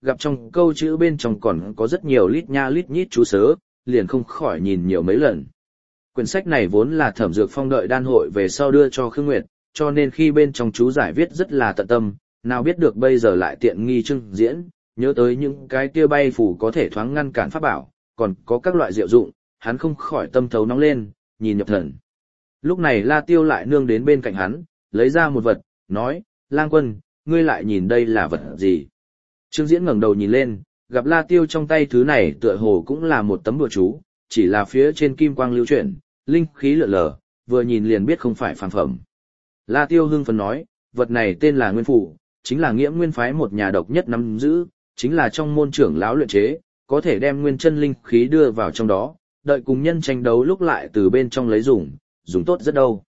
gặp trong câu chữ bên trong còn có rất nhiều lít nha lít nhít chú sớ, liền không khỏi nhìn nhiều mấy lần. Quyển sách này vốn là Thẩm Dược Phong đợi đan hội về sau đưa cho Khương Nguyệt, cho nên khi bên trong chú giải viết rất là tận tâm, nào biết được bây giờ lại tiện nghi Trương Diễn, nhớ tới những cái kia bay phù có thể thoáng ngăn cản pháp bảo, còn có các loại diệu dụng, hắn không khỏi tâm thấu nóng lên, nhìn nhập thần. Lúc này La Tiêu lại nương đến bên cạnh hắn, lấy ra một vật, nói, Lang Quân, ngươi lại nhìn đây là vật gì? Trương Diễn ngẩng đầu nhìn lên, gặp La Tiêu trong tay thứ này tựa hồ cũng là một tấm bùa chú, chỉ là phía trên kim quang lưu chuyển, linh khí lượn lờ, vừa nhìn liền biết không phải phàm phẩm. La Tiêu hưng phấn nói, vật này tên là Nguyên Phủ, chính là Nghiễm Nguyên phái một nhà độc nhất nắm giữ, chính là trong môn trưởng lão luyện chế, có thể đem nguyên chân linh khí đưa vào trong đó, đợi cùng nhân tranh đấu lúc lại từ bên trong lấy dùng tốt rất đâu.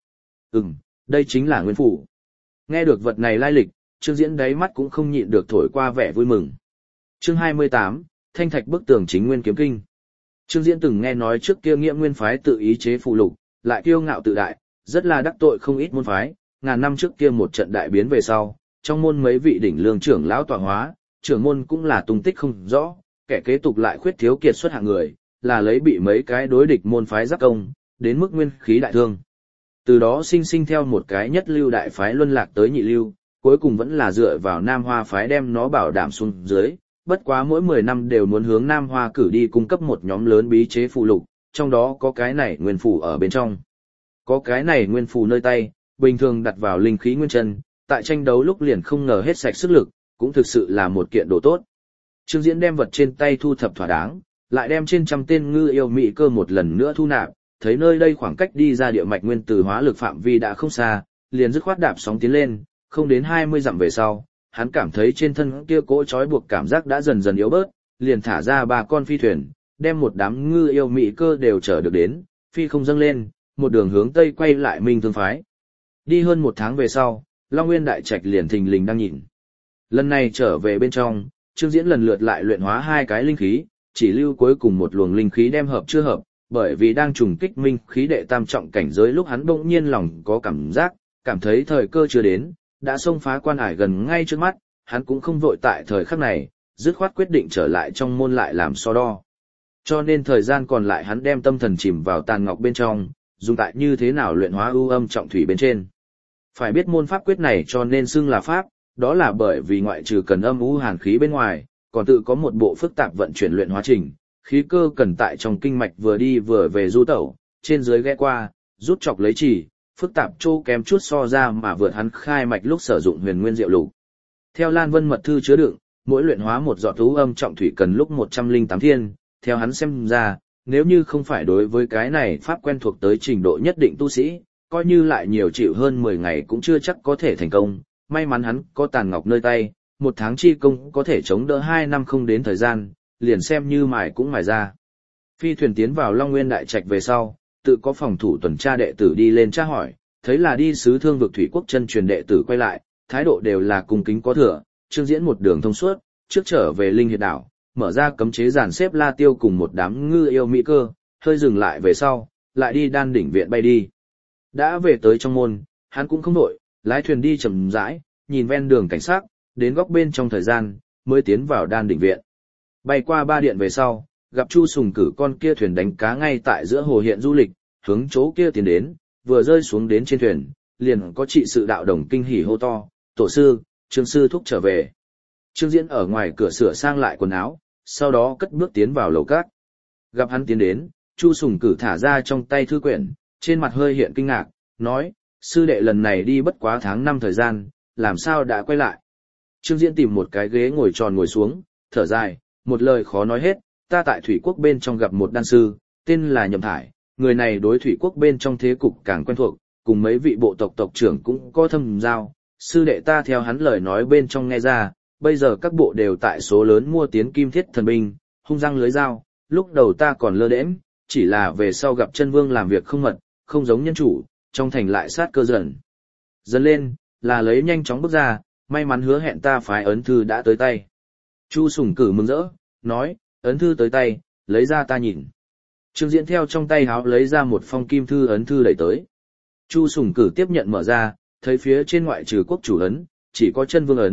Đây chính là Nguyên Phủ. Nghe được vật này lai lịch, Trương Diễn đáy mắt cũng không nhịn được thổi qua vẻ vui mừng. Chương 28, Thanh Thạch bức tường chính nguyên kiếm kinh. Trương Diễn từng nghe nói trước kia Nghiễm Nguyên phái tự ý chế phụ lục, lại kiêu ngạo tự đại, rất là đắc tội không ít môn phái, ngàn năm trước kia một trận đại biến về sau, trong môn mấy vị đỉnh lương trưởng lão tọa hóa, trưởng môn cũng là tung tích không rõ, kẻ kế tục lại khuyết thiếu kiệt xuất hạng người, là lấy bị mấy cái đối địch môn phái giáp công, đến mức nguyên khí đại thương. Từ đó sinh theo một cái nhất lưu đại phái luân lạc tới nhị lưu, cuối cùng vẫn là dựa vào Nam Hoa phái đem nó bảo đảm xuống dưới, bất quá mỗi 10 năm đều muốn hướng Nam Hoa cử đi cung cấp một nhóm lớn bí chế phụ lục, trong đó có cái này nguyên phù ở bên trong. Có cái này nguyên phù nơi tay, bình thường đặt vào linh khí nguyên chân, tại tranh đấu lúc liền không ngờ hết sạch sức lực, cũng thực sự là một kiện đồ tốt. Trương Diễn đem vật trên tay thu thập thỏa đáng, lại đem trên trăm tên ngư yêu mỹ cơ một lần nữa thu nạp, thấy nơi đây khoảng cách đi ra địa mạch nguyên tử hóa lực phạm vi đã không xa, liền dứt khoát đạp sóng tiến lên, không đến 20 dặm về sau, hắn cảm thấy trên thân kia cỗ trói buộc cảm giác đã dần dần yếu bớt, liền thả ra 3 con phi thuyền, đem một đám ngư yêu mỹ cơ đều chở được đến, phi không dâng lên, một đường hướng tây quay lại Minh Thương phái. Đi hơn 1 tháng về sau, Long Nguyên Đại Trạch liền thình lình đang nhìn. Lần này trở về bên trong, Trương Diễn lần lượt lại luyện hóa 2 cái linh khí, chỉ lưu cuối cùng một luồng linh khí đem hợp chưa hợp, bởi vì đang trùng kích minh khí đệ tam trọng cảnh giới lúc hắn bỗng nhiên lòng có cảm thấy thời cơ chưa đến, đã xông phá quan ải gần ngay trước mắt, hắn cũng không vội tại thời khắc này, dứt khoát quyết định trở lại trong môn lại làm so đo. Cho nên thời gian còn lại hắn đem tâm thần chìm vào tàn ngọc bên trong, dùng tại như thế nào luyện hóa ưu âm trọng thủy bên trên. Phải biết môn pháp quyết này cho nên xưng là pháp, đó là bởi vì ngoại trừ cần âm u hàn khí bên ngoài, còn tự có một bộ phức tạp vận chuyển luyện hóa trình, khí cơ cần tại trong kinh mạch vừa đi vừa về du tẩu, trên dưới ghé qua, rút chọc lấy chỉ, phức tạp trô kém chút so ra mà vượt hắn khai mạch lúc sử dụng huyền nguyên diệu lục. Theo Lan Vân mật thư chứa đựng, mỗi luyện hóa một giọt ưu âm trọng thủy cần lúc 108 thiên, theo hắn xem ra, nếu như không phải đối với cái này pháp quen thuộc tới trình độ nhất định tu sĩ, coi như lại nhiều chịu hơn 10 ngày cũng chưa chắc có thể thành công, may mắn hắn có tàn ngọc nơi tay, 1 tháng chi công có thể chống đỡ 2 năm không đến thời gian, liền xem như mài cũng mài ra. Phi thuyền tiến vào Long Nguyên Đại Trạch về sau, tự có phòng thủ tuần tra đệ tử đi lên tra hỏi, thấy là đi sứ thương vực thủy quốc chân truyền đệ tử quay lại, thái độ đều là cung kính có thừa, Trương Diễn một đường thông suốt, trước trở về Linh Hiệt đảo, mở ra cấm chế dàn xếp La Tiêu cùng một đám ngư yêu mỹ cơ, hơi dừng lại về sau, lại đi Đan đỉnh viện bay đi. Đã về tới trong môn, hắn cũng không đội, lái thuyền đi chậm rãi, nhìn ven đường cảnh sát, đến góc bên trong thời gian, mới tiến vào Đan đỉnh viện. Bay qua 3 điện về sau, gặp Chu Sùng cử con kia thuyền đánh cá ngay tại giữa hồ hiện du lịch, hướng chỗ kia tiến đến, vừa rơi xuống đến trên thuyền, liền có trị sự đạo đồng kinh hỉ hô to, tổ sư, Trương sư thúc trở về. Trương Diễn ở ngoài cửa sửa sang lại quần áo, sau đó cất bước tiến vào lầu các. Gặp hắn tiến đến, Chu Sùng cử thả ra trong tay thư quyển, trên mặt hơi hiện kinh ngạc, nói, sư đệ lần này đi bất quá tháng 5 thời gian, làm sao đã quay lại. Trương Diễn tìm một cái ghế ngồi tròn ngồi xuống, thở dài, một lời khó nói hết, ta tại Thủy Quốc bên trong gặp một đan sư, tên là Nhậm Thải, người này đối Thủy Quốc bên trong thế cục càng quen thuộc, cùng mấy vị bộ tộc tộc trưởng cũng có thâm giao, sư đệ ta theo hắn lời nói bên trong nghe ra, bây giờ các bộ đều tại số lớn mua tiến kim thiết thần binh, hung răng lưới dao, lúc đầu ta còn lơ đễnh, chỉ là về sau gặp chân vương làm việc không mật, không giống nhân chủ, trong thành lại sát cơ dần. Dần lên, là lấy nhanh chóng bước ra, may mắn hứa hẹn ta phái ấn thư đã tới tay. Chu Sùng cử mừng rỡ, nói, ấn thư tới tay, lấy ra ta nhìn. Trương Diễn theo trong tay háo lấy ra một phong kim thư ấn thư đẩy tới. Chu Sùng cử tiếp nhận mở ra, thấy phía trên ngoại trừ quốc chủ ấn, chỉ có chân vương ấn,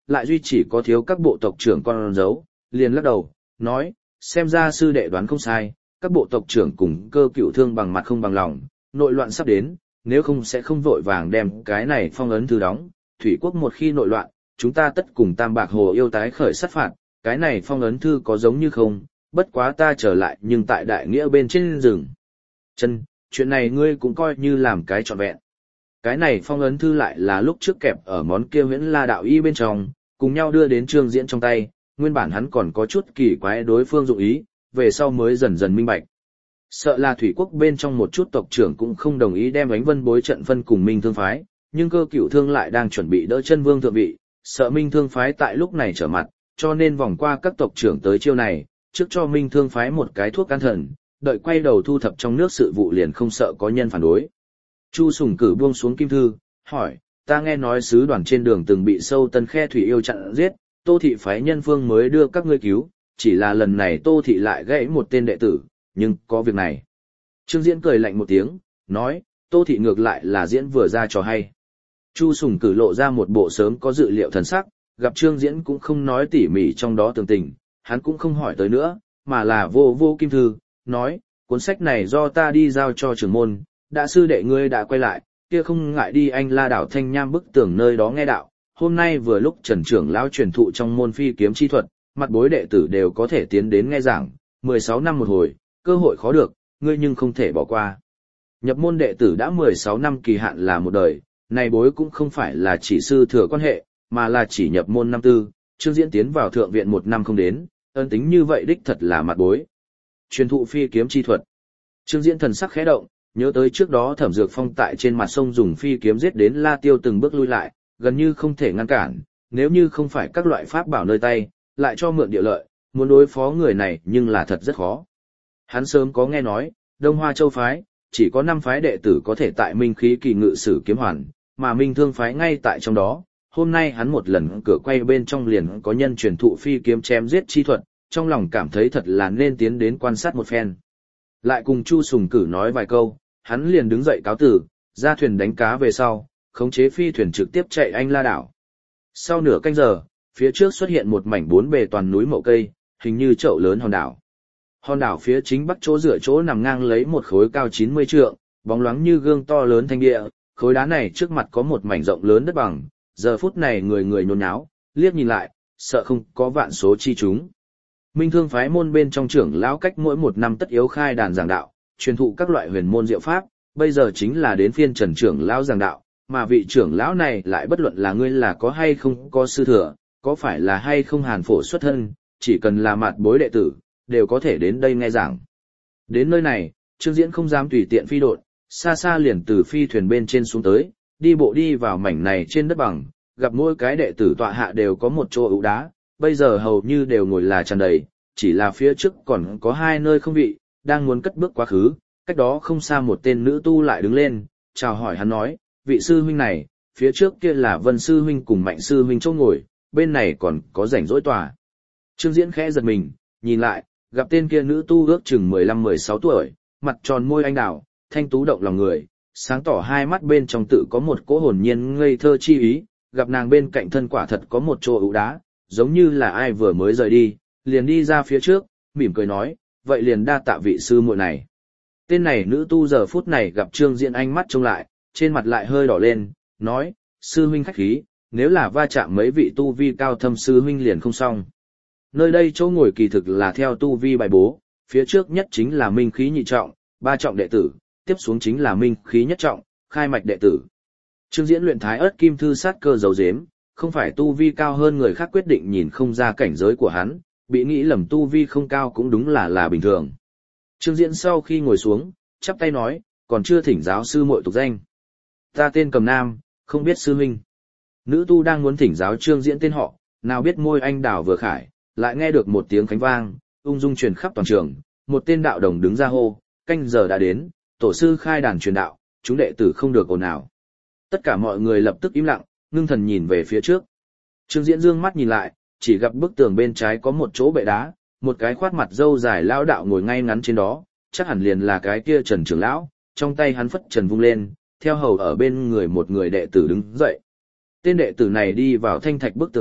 lại duy chỉ có thiếu các bộ tộc trưởng con dấu, liền lắc đầu, nói, xem ra sư đệ đoán không sai, các bộ tộc trưởng cùng Cơ Cựu Thương bằng mặt không bằng lòng, nội loạn sắp đến, nếu không sẽ không vội vàng đem cái này phong ấn thư đóng, thủy quốc một khi nội loạn, chúng ta tất cùng Tam Bạc Hồ yêu tái khởi sát phạt, cái này phong ấn thư có giống như không, bất quá ta trở lại nhưng tại đại nghĩa bên trên rừng. Chân, chuyện này ngươi cũng coi như làm cái trọn vẹn. Cái này phong ấn thư lại là lúc trước kẹp ở món kia Huyễn La đạo y bên trong, cùng nhau đưa đến Trương Diễn trong tay, nguyên bản hắn còn có chút kỳ quái đối phương dụng ý, về sau mới dần dần minh bạch. Sợ là thủy quốc bên trong một chút tộc trưởng cũng không đồng ý đem Ánh Vân bối trận phân cùng Minh Thương phái, nhưng Cơ Cựu Thương lại đang chuẩn bị đỡ Chân Vương thượng vị, sợ Minh Thương phái tại lúc này trở mặt, cho nên vòng qua các tộc trưởng tới chiêu này, trước cho Minh Thương phái một cái thuốc can thần, đợi quay đầu thu thập trong nước sự vụ liền không sợ có nhân phản đối. Chu Sùng Cử buông xuống kim thư, hỏi, ta nghe nói sứ đoàn trên đường từng bị Sâu Tân Khe Thủy yêu chặn giết, Tô thị phái nhân phương mới đưa các ngươi cứu, chỉ là lần này Tô thị lại gãy một tên đệ tử, nhưng có việc này. Trương Diễn cười lạnh một tiếng, nói, Tô thị ngược lại là diễn vừa ra trò hay. Chu Sùng Cử lộ ra một bộ sớm có dự liệu thần sắc, gặp Trương Diễn cũng không nói tỉ mỉ trong đó tường tình, hắn cũng không hỏi tới nữa, mà là vô kim thư, nói, cuốn sách này do ta đi giao cho trưởng môn, đã sư đệ ngươi đã quay lại, kia không ngại đi Anh La đảo Thanh Nham bức tường nơi đó nghe đạo, hôm nay vừa lúc Trần trưởng lão truyền thụ trong môn phi kiếm chi thuật, mặt bối đệ tử đều có thể tiến đến nghe giảng, 16 năm một hồi, cơ hội khó được, ngươi nhưng không thể bỏ qua. Nhập môn đệ tử đã 16 năm kỳ hạn là một đời, này bối cũng không phải là chỉ sư thừa quan hệ, mà là chỉ nhập môn năm tư, Trương Diễn tiến vào thượng viện một năm không đến, ân tính như vậy đích thật là mặt bối. Truyền thụ phi kiếm chi thuật. Trương Diễn thần sắc khẽ động, nhớ tới trước đó Thẩm Dược Phong tại trên mặt sông dùng phi kiếm giết đến La Tiêu từng bước lui lại, gần như không thể ngăn cản, nếu như không phải các loại pháp bảo nơi tay, lại cho mượn địa lợi, muốn đối phó người này nhưng là thật rất khó. Hắn sớm có nghe nói, Đông Hoa Châu phái, chỉ có 5 phái đệ tử có thể tại Minh Khí Kỳ Ngự Sử kiếm hoàn, mà Minh Thương phái ngay tại trong đó. Hôm nay hắn một lần cửa quay bên trong liền có nhân truyền thụ phi kiếm chém giết chi thuật, trong lòng cảm thấy thật là nên tiến đến quan sát một phen. Lại cùng Chu Sùng Cử nói vài câu, hắn liền đứng dậy cáo tử, ra thuyền đánh cá về sau, khống chế phi thuyền trực tiếp chạy Anh La đảo. Sau nửa canh giờ, phía trước xuất hiện một mảnh 4 bề toàn núi mậu cây, hình như chậu lớn hòn đảo. Hòn đảo phía chính bắc chỗ dựa chỗ nằm ngang lấy một khối cao 90 trượng, bóng loáng như gương to lớn thanh địa, khối đá này trước mặt có một mảnh rộng lớn đất bằng, giờ phút này người người nhốn nháo, liếc nhìn lại, sợ không có vạn số chi chúng. Minh Thương phái môn bên trong trưởng lão cách mỗi một năm tất yếu khai đàn giảng đạo, truyền thụ các loại huyền môn diệu pháp, bây giờ chính là đến phiên Trần trưởng lão giảng đạo, mà vị trưởng lão này lại bất luận là ngươi là có hay không có sư thừa, có phải là hay không hàn phổ xuất thân, chỉ cần là mặt bối đệ tử, đều có thể đến đây nghe giảng. Đến nơi này, Trương Diễn không dám tùy tiện phi độn, xa xa liền từ phi thuyền bên trên xuống tới, đi bộ đi vào mảnh này trên đất bằng, gặp mỗi cái đệ tử tọa hạ đều có một chỗ ưu đá, bây giờ hầu như đều ngồi là tràn đầy, chỉ là phía trước còn có 2 nơi không vị, đang muốn cất bước quá khứ, cách đó không xa một tên nữ tu lại đứng lên, chào hỏi hắn nói, vị sư huynh này, phía trước kia là Vân sư huynh cùng Mạnh sư huynh chỗ ngồi, bên này còn có rảnh rỗi tòa. Trương Diễn khẽ giật mình, nhìn lại, gặp tên kia nữ tu ước chừng 15-16 tuổi, mặt tròn môi anh đào, thanh tú động lòng người, sáng tỏ hai mắt bên trong tự có một cỗ hồn nhiên ngây thơ chi ý, gặp nàng bên cạnh thân quả thật có một chỗ ưu đá, giống như là ai vừa mới rời đi, liền đi ra phía trước, mỉm cười nói, vậy liền đa tạ vị sư muội này. Tên này nữ tu giờ phút này gặp Trương Diễn ánh mắt trông lại, trên mặt lại hơi đỏ lên, nói, sư huynh khách khí, nếu là va chạm mấy vị tu vi cao thâm sư huynh liền không xong. Nơi đây chỗ ngồi kỳ thực là theo tu vi bài bố, phía trước nhất chính là minh khí nhị trọng, 3 trọng đệ tử, tiếp xuống chính là minh khí nhất trọng, khai mạch đệ tử. Trương Diễn luyện thái ớt kim thư sát cơ dấu dếm, không phải tu vi cao hơn người khác quyết định nhìn không ra cảnh giới của hắn, bị nghĩ lầm tu vi không cao cũng đúng là bình thường. Trương Diễn sau khi ngồi xuống, chắp tay nói, còn chưa thỉnh giáo sư muội tục danh. Ta tên Cầm Nam, không biết sư huynh. Nữ tu đang muốn thỉnh giáo Trương Diễn tên họ, nào biết môi anh đào vừa khải, lại nghe được một tiếng khánh vang, ung dung truyền khắp toàn trường, một tên đạo đồng đứng ra hô, canh giờ đã đến, tổ sư khai đàn truyền đạo, chúng đệ tử không được ồn ào. Tất cả mọi người lập tức im lặng, ngưng thần nhìn về phía trước. Trương Diễn dương mắt nhìn lại, chỉ gặp bức tường bên trái có một chỗ bệ đá, một cái khoát mặt râu dài lão đạo ngồi ngay ngắn trên đó, chắc hẳn liền là cái kia Trần trưởng lão, trong tay hắn phất trần vung lên, theo hầu ở bên người một người đệ tử đứng dậy. Tên đệ tử này đi vào thanh thạch bức tường trước,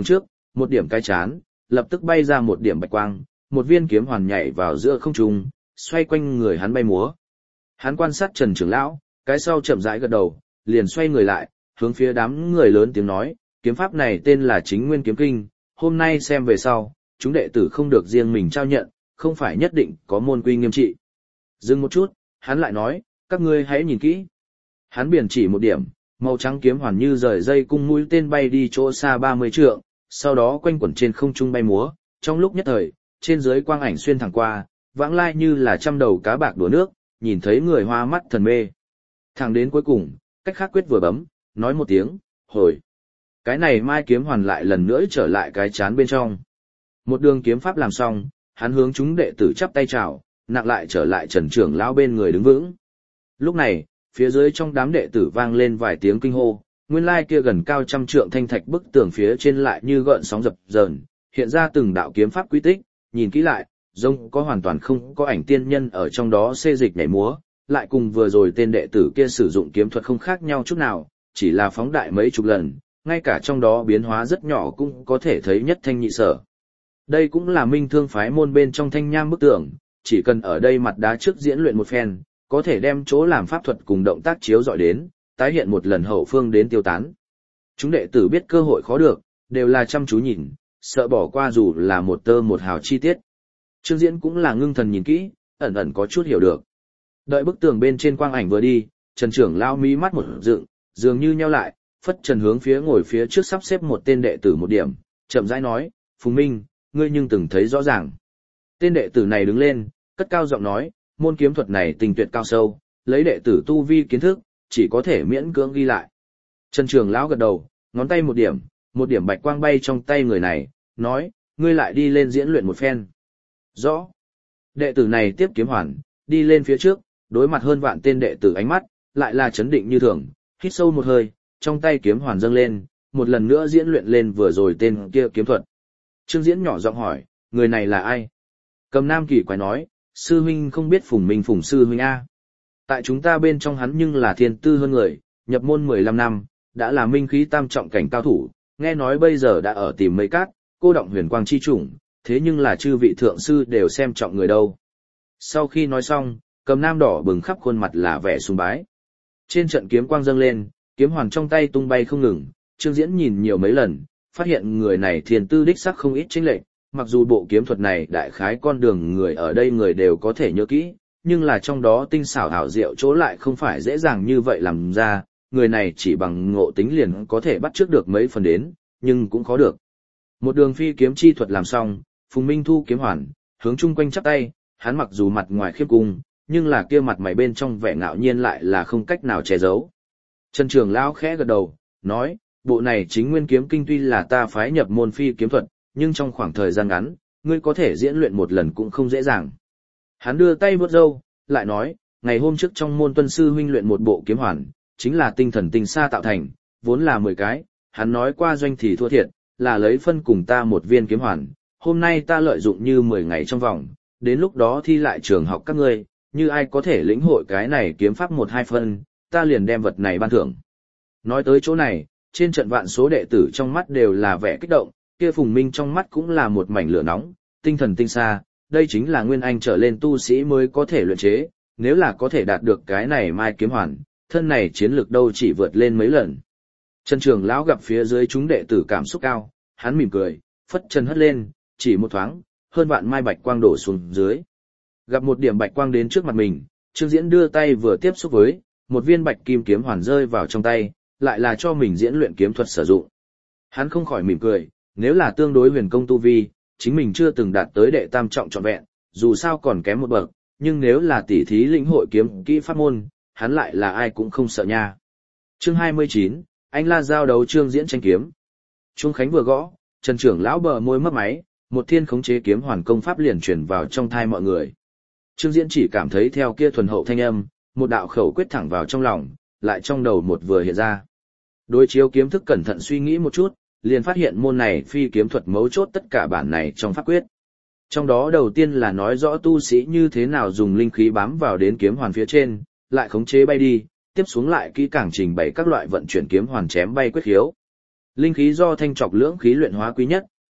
một điểm cái chán, lập tức bay ra một điểm bạch quang, một viên kiếm hoàn nhảy vào giữa không trung, xoay quanh người hắn bay múa. Hắn quan sát Trần trưởng lão, cái sau chậm rãi gật đầu, liền xoay người lại, hướng phía đám người lớn tiếng nói, kiếm pháp này tên là Chính Nguyên Kiếm Kinh, hôm nay xem về sau, chúng đệ tử không được riêng mình trao nhận, không phải nhất định có môn quy nghiêm trị. Dừng một chút, hắn lại nói, các ngươi hãy nhìn kỹ. Hắn biển chỉ một điểm, màu trắng kiếm hoàn như rời dây cung mũi tên bay đi chỗ xa 30 trượng, sau đó quanh quẩn trên không trung bay múa, trong lúc nhất thời, trên dưới quang ảnh xuyên thẳng qua, vãng lai như là trăm đầu cá bạc đùa nước, nhìn thấy người hoa mắt thần mê. Thẳng đến cuối cùng, cách khắc quyết vừa bấm, nói một tiếng, hồi. Cái này mai kiếm hoàn lại lần nữa trở lại cái chán bên trong. Một đường kiếm pháp làm xong, hắn hướng chúng đệ tử chắp tay chào, nặng lại trở lại Trần trưởng lão bên người đứng vững. Lúc này, phía dưới trong đám đệ tử vang lên vài tiếng kinh hô, nguyên lai kia gần cao trăm trượng thanh thạch bức tường phía trên lại như gợn sóng dập dờn, hiện ra từng đạo kiếm pháp quy tích, nhìn kỹ lại, giống có hoàn toàn không có ảnh tiên nhân ở trong đó xê dịch nhảy múa, lại cùng vừa rồi tên đệ tử kia sử dụng kiếm thuật không khác nhau chút nào, chỉ là phóng đại mấy chục lần, ngay cả trong đó biến hóa rất nhỏ cũng có thể thấy nhất thanh nhị sở. Đây cũng là Minh Thương phái môn bên trong thanh nham bức tường, chỉ cần ở đây mặt đá trước diễn luyện một phen, có thể đem chỗ làm pháp thuật cùng động tác chiếu dọi đến, tái hiện một lần hậu phương đến tiêu tán. Chúng đệ tử biết cơ hội khó được, đều là chăm chú nhìn, sợ bỏ qua dù là một tơ một hào chi tiết. Trương Diễn cũng là ngưng thần nhìn kỹ, ẩn ẩn có chút hiểu được. Đợi bức tường bên trên quang ảnh vừa đi, Trần trưởng lão mí mắt một dựng, dường như nheo lại, phất trần hướng phía ngồi phía trước sắp xếp một tên đệ tử một điểm, chậm rãi nói, Phùng Minh, ngươi nhưng từng thấy rõ ràng. Tên đệ tử này đứng lên, cất cao giọng nói, môn kiếm thuật này tình tuyệt cao sâu, lấy đệ tử tu vi kiến thức, chỉ có thể miễn cưỡng ghi lại. Trần trưởng lão gật đầu, ngón tay một điểm bạch quang bay trong tay người này, nói, ngươi lại đi lên diễn luyện một phen. Rõ. Đệ tử này tiếp kiếm hoàn, đi lên phía trước, đối mặt hơn vạn tên đệ tử ánh mắt, lại là chấn định như thường, hít sâu một hơi, trong tay kiếm hoàn dâng lên, một lần nữa diễn luyện lên vừa rồi tên kia kiếm thuật. Trương Diễn nhỏ giọng hỏi, người này là ai? Cầm Nam kỳ quái nói, sư huynh không biết Phùng Minh Phùng sư huynh A. Tại chúng ta bên trong hắn nhưng là thiên tư hơn người, nhập môn 15 năm, đã là minh khí tam trọng cảnh cao thủ, nghe nói bây giờ đã ở tìm mây cát, cô động huyền quang chi chủng, thế nhưng là chư vị thượng sư đều xem trọng người đâu. Sau khi nói xong, Cầm Nam đỏ bừng khắp khuôn mặt là vẻ sùng bái. Trên trận kiếm quang dâng lên, kiếm hoàn trong tay tung bay không ngừng, Trương Diễn nhìn nhiều mấy lần, phát hiện người này thiên tư đích sắc không ít chênh lệch, mặc dù bộ kiếm thuật này đại khái con đường người ở đây người đều có thể nhớ kỹ, nhưng là trong đó tinh xảo hảo diệu chỗ lại không phải dễ dàng như vậy làm ra, người này chỉ bằng ngộ tính liền có thể bắt trước được mấy phần đến, nhưng cũng khó được. Một đường phi kiếm chi thuật làm xong, Phùng Minh thu kiếm hoàn, hướng chung quanh chắp tay, hắn mặc dù mặt ngoài khiêm cung, nhưng là kia mặt mày bên trong vẻ ngạo nhiên lại là không cách nào che giấu. Trần trưởng lão khẽ gật đầu, nói, bộ này Chính Nguyên Kiếm Kinh tuy là ta phái nhập môn phi kiếm thuật, nhưng trong khoảng thời gian ngắn, ngươi có thể diễn luyện một lần cũng không dễ dàng. Hắn đưa tay vuốt râu, lại nói, ngày hôm trước trong môn tuân sư huynh luyện một bộ kiếm hoàn, chính là tinh thần tinh sa tạo thành, vốn là 10 cái, hắn nói qua doanh thì thua thiệt, là lấy phân cùng ta một viên kiếm hoàn, hôm nay ta lợi dụng như 10 ngày trong vòng, đến lúc đó thi lại trường học các ngươi, như ai có thể lĩnh hội cái này kiếm pháp 1-2 phân, ta liền đem vật này ban thưởng. Nói tới chỗ này, trên trận vạn số đệ tử trong mắt đều là vẻ kích động, kia Phùng Minh trong mắt cũng là một mảnh lửa nóng, tinh thần tinh sa, đây chính là nguyên anh trở lên tu sĩ mới có thể luyện chế, nếu là có thể đạt được cái này mai kiếm hoàn, thân này chiến lược đâu chỉ vượt lên mấy lần. Trần trưởng lão gặp phía dưới chúng đệ tử cảm xúc cao, hắn mỉm cười, phất chân hất lên, chỉ một thoáng, hơn vạn mai bạch quang đổ xuống dưới. Gặp một điểm bạch quang đến trước mặt mình, Trương Diễn đưa tay vừa tiếp xúc với, một viên bạch kim kiếm hoàn rơi vào trong tay, lại là cho mình diễn luyện kiếm thuật sử dụng. Hắn không khỏi mỉm cười, nếu là tương đối huyền công tu vi, chính mình chưa từng đạt tới đệ tam trọng trọn vẹn, dù sao còn kém một bậc, nhưng nếu là tỉ thí lĩnh hội kiếm kỹ pháp môn, hắn lại là ai cũng không sợ nha. Chương 29, anh la giao đấu Trương Diễn tranh kiếm. Chuông khánh vừa gõ, Trần trưởng lão bờ môi mấp máy, một thiên khống chế kiếm hoàn công pháp liền truyền vào trong thai mọi người. Trương Diễn chỉ cảm thấy theo kia thuần hậu thanh âm, một đạo khẩu quyết thẳng vào trong lòng, lại trong đầu một vừa hiện ra. Đối chiếu kiếm thức cẩn thận suy nghĩ một chút, liền phát hiện môn này phi kiếm thuật mấu chốt tất cả bản này trong pháp quyết. Trong đó đầu tiên là nói rõ tu sĩ như thế nào dùng linh khí bám vào đến kiếm hoàn phía trên, lại khống chế bay đi, tiếp xuống lại kỹ càng trình bày các loại vận chuyển kiếm hoàn chém bay quyết khiếu. Linh khí do thanh trọc lưỡng khí luyện hóa quý nhất,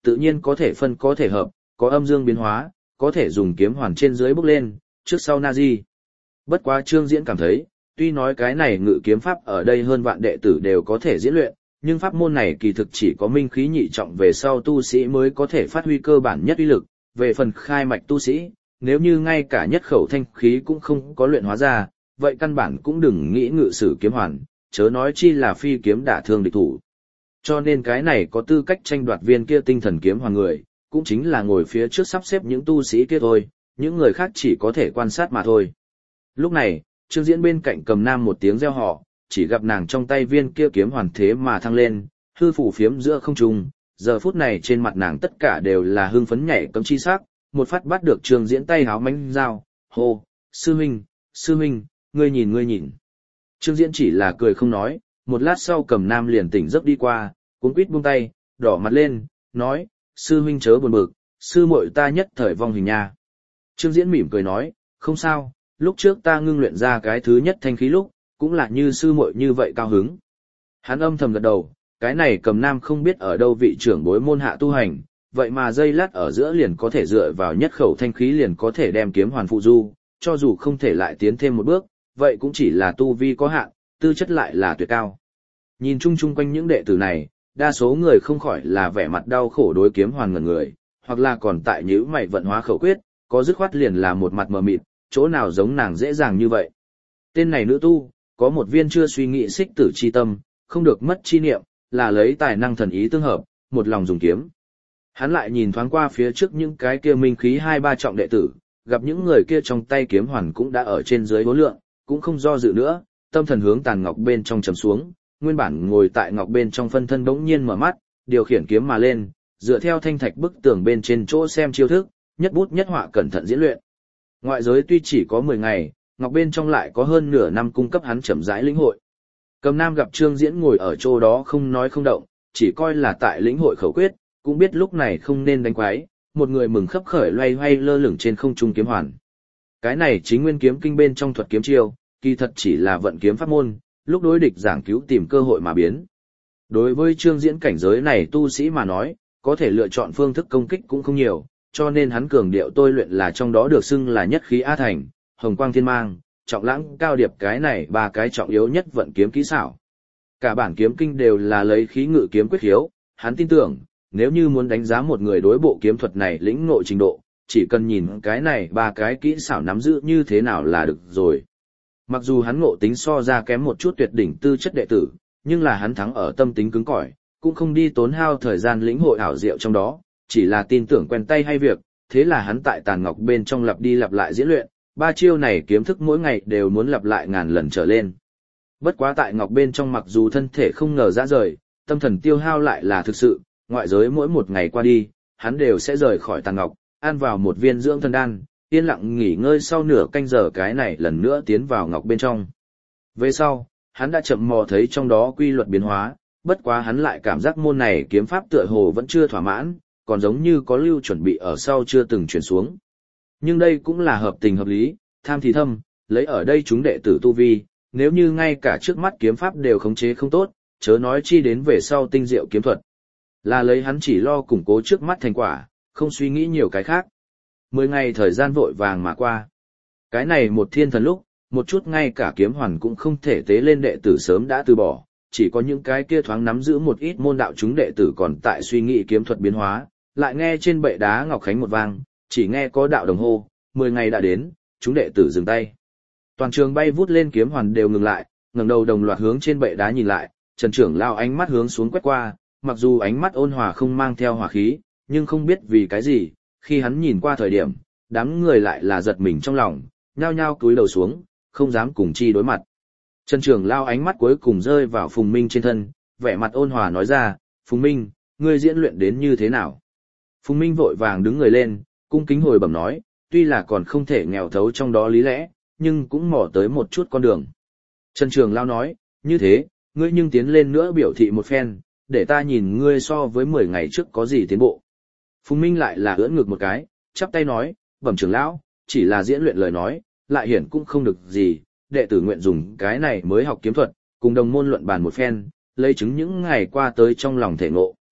tự nhiên có thể phân có thể hợp, có âm dương biến hóa, có thể dùng kiếm hoàn trên dưới bước lên, trước sau na di. Bất quá Trương Diễn cảm thấy, tuy nói cái này ngự kiếm pháp ở đây hơn vạn đệ tử đều có thể diễn luyện, nhưng pháp môn này kỳ thực chỉ có minh khí nhị trọng về sau tu sĩ mới có thể phát huy cơ bản nhất uy lực, về phần khai mạch tu sĩ, nếu như ngay cả nhất khẩu thanh khí cũng không có luyện hóa ra, vậy căn bản cũng đừng nghĩ ngự sử kiếm hoàn, chớ nói chi là phi kiếm đả thương địch thủ. Cho nên cái này có tư cách tranh đoạt viên kia tinh thần kiếm hoàn người, cũng chính là ngồi phía trước sắp xếp những tu sĩ kia thôi, những người khác chỉ có thể quan sát mà thôi. Lúc này, Trương Diễn bên cạnh Cầm Nam một tiếng reo hò, chỉ gặp nàng trong tay viên kia kiếm hoàn thế mà thăng lên, hư phủ phiếm giữa không trung, giờ phút này trên mặt nàng tất cả đều là hưng phấn nhảy cấm chi sắc, một phát bắt được Trương Diễn tay háo mánh dao, hô, sư huynh, ngươi nhìn. Trương Diễn chỉ là cười không nói, một lát sau Cầm Nam liền tỉnh giấc đi qua, cuống quýt buông tay, đỏ mặt lên, nói, sư huynh chớ buồn bực, sư muội ta nhất thời vong hình nha. Trương Diễn mỉm cười nói, không sao, lúc trước ta ngưng luyện ra cái thứ nhất thanh khí lúc, cũng là như sư muội như vậy cao hứng. Hắn âm thầm gật đầu, cái này Cầm Nam không biết ở đâu vị trưởng bối môn hạ tu hành, vậy mà dây lát ở giữa liền có thể dựa vào nhất khẩu thanh khí liền có thể đem kiếm hoàn phụ du, cho dù không thể lại tiến thêm một bước, vậy cũng chỉ là tu vi có hạn, tư chất lại là tuyệt cao. Nhìn chung chung quanh những đệ tử này, đa số người không khỏi là vẻ mặt đau khổ đối kiếm hoàn ngẩn người, hoặc là còn tại nhíu mày vận hóa khẩu quyết, có dứt khoát liền là một mặt mờ mịt, chỗ nào giống nàng dễ dàng như vậy. Tên này nữ tu, có một viên chưa suy nghĩ xích tử chi tâm, không được mất chi niệm, là lấy tài năng thần ý tương hợp, một lòng dùng kiếm. Hắn lại nhìn thoáng qua phía trước những cái kia minh khí 2-3 trọng đệ tử, gặp những người kia trong tay kiếm hoàn cũng đã ở trên dưới hối lượng, cũng không do dự nữa, tâm thần hướng tàn ngọc bên trong trầm xuống, nguyên bản ngồi tại ngọc bên trong phân thân bỗng nhiên mở mắt, điều khiển kiếm mà lên, dựa theo thanh thạch bức tường bên trên chỗ xem chiêu thức, nhất bút nhất họa cẩn thận diễn luyện. Ngoại giới tuy chỉ có 10 ngày, ngọc bên trong lại có hơn nửa năm cung cấp hắn chậm rãi lĩnh hội. Cầm Nam gặp Trương Diễn ngồi ở chỗ đó không nói không động, chỉ coi là tại lĩnh hội khẩu quyết, cũng biết lúc này không nên đánh quái, một người mừng khấp khởi loay hoay lơ lửng trên không trung kiếm hoàn. Cái này chính nguyên kiếm kinh bên trong thuật kiếm chiêu, kỳ thật chỉ là vận kiếm pháp môn, lúc đối địch giảng cứu tìm cơ hội mà biến. Đối với Trương Diễn cảnh giới này tu sĩ mà nói, có thể lựa chọn phương thức công kích cũng không nhiều, cho nên hắn cường điệu tôi luyện là trong đó được xưng là nhất khí A thành, hồng quang thiên mang, trọng lãng cao điệp cái này 3 cái trọng yếu nhất vận kiếm kỹ xảo. Cả bản kiếm kinh đều là lấy khí ngự kiếm quyết khiếu, hắn tin tưởng, nếu như muốn đánh giá một người đối bộ kiếm thuật này lĩnh ngộ trình độ, chỉ cần nhìn cái này 3 cái kỹ xảo nắm giữ như thế nào là được rồi. Mặc dù hắn ngộ tính so ra kém một chút tuyệt đỉnh tư chất đệ tử, nhưng là hắn thắng ở tâm tính cứng cỏi, cũng không đi tốn hao thời gian lĩnh hội ảo diệu trong đó, chỉ là tin tưởng quen tay hay việc, thế là hắn tại tàn ngọc bên trong lặp đi lặp lại diễn luyện, 3 chiêu này kiếm thức mỗi ngày đều muốn lặp lại ngàn lần trở lên. Bất quá tại ngọc bên trong mặc dù thân thể không ngờ ra rời, tâm thần tiêu hao lại là thực sự, ngoại giới mỗi một ngày qua đi, hắn đều sẽ rời khỏi tàn ngọc, ăn vào một viên dưỡng thần đan, yên lặng nghỉ ngơi sau nửa canh giờ cái này lần nữa tiến vào ngọc bên trong. Về sau, hắn đã chậm mò thấy trong đó quy luật biến hóa, bất quá hắn lại cảm giác môn này kiếm pháp tựa hồ vẫn chưa thỏa mãn, còn giống như có lưu chuẩn bị ở sau chưa từng truyền xuống. Nhưng đây cũng là hợp tình hợp lý, tham thì thâm, lấy ở đây chúng đệ tử tu vi, nếu như ngay cả trước mắt kiếm pháp đều khống chế không tốt, chớ nói chi đến về sau tinh diệu kiếm thuật. Là lấy hắn chỉ lo củng cố trước mắt thành quả, không suy nghĩ nhiều cái khác. 10 ngày thời gian vội vàng mà qua. Cái này một thiên thần lúc, một chút ngay cả kiếm hoàn cũng không thể tế lên đệ tử sớm đã từ bỏ, chỉ có những cái kia thoáng nắm giữ một ít môn đạo chúng đệ tử còn tại suy nghĩ kiếm thuật biến hóa, lại nghe trên bệ đá ngọc khánh một vang, chỉ nghe có đạo đồng hô, 10 ngày đã đến, chúng đệ tử dừng tay. Toàn trường bay vút lên kiếm hoàn đều ngừng lại, ngẩng đầu đồng loạt hướng trên bệ đá nhìn lại, Trần trưởng lao ánh mắt hướng xuống quét qua, mặc dù ánh mắt ôn hòa không mang theo hỏa khí, nhưng không biết vì cái gì, khi hắn nhìn qua thời điểm, đám người lại là giật mình trong lòng, nhao nhao cúi đầu xuống, không dám cùng chi đối mặt. Trần trưởng lao ánh mắt cuối cùng rơi vào Phùng Minh trên thân, vẻ mặt ôn hòa nói ra, Phùng Minh, ngươi diễn luyện đến như thế nào? Phùng Minh vội vàng đứng người lên, cung kính hồi bẩm nói, tuy là còn không thể nghèo thấu trong đó lý lẽ, nhưng cũng mò tới một chút con đường. Trần trưởng lao nói, như thế, ngươi nhưng tiến lên nữa biểu thị một phen, để ta nhìn ngươi so với 10 ngày trước có gì tiến bộ. Phùng Minh lại là ưỡn ngực một cái, chắp tay nói, bẩm trưởng lão, chỉ là diễn luyện lời nói, lại hiển cũng không được gì, đệ tử nguyện dùng cái này mới học kiếm thuật, cùng đồng môn luận bàn một phen, lấy chứng những ngày qua tới trong lòng thể ngộ.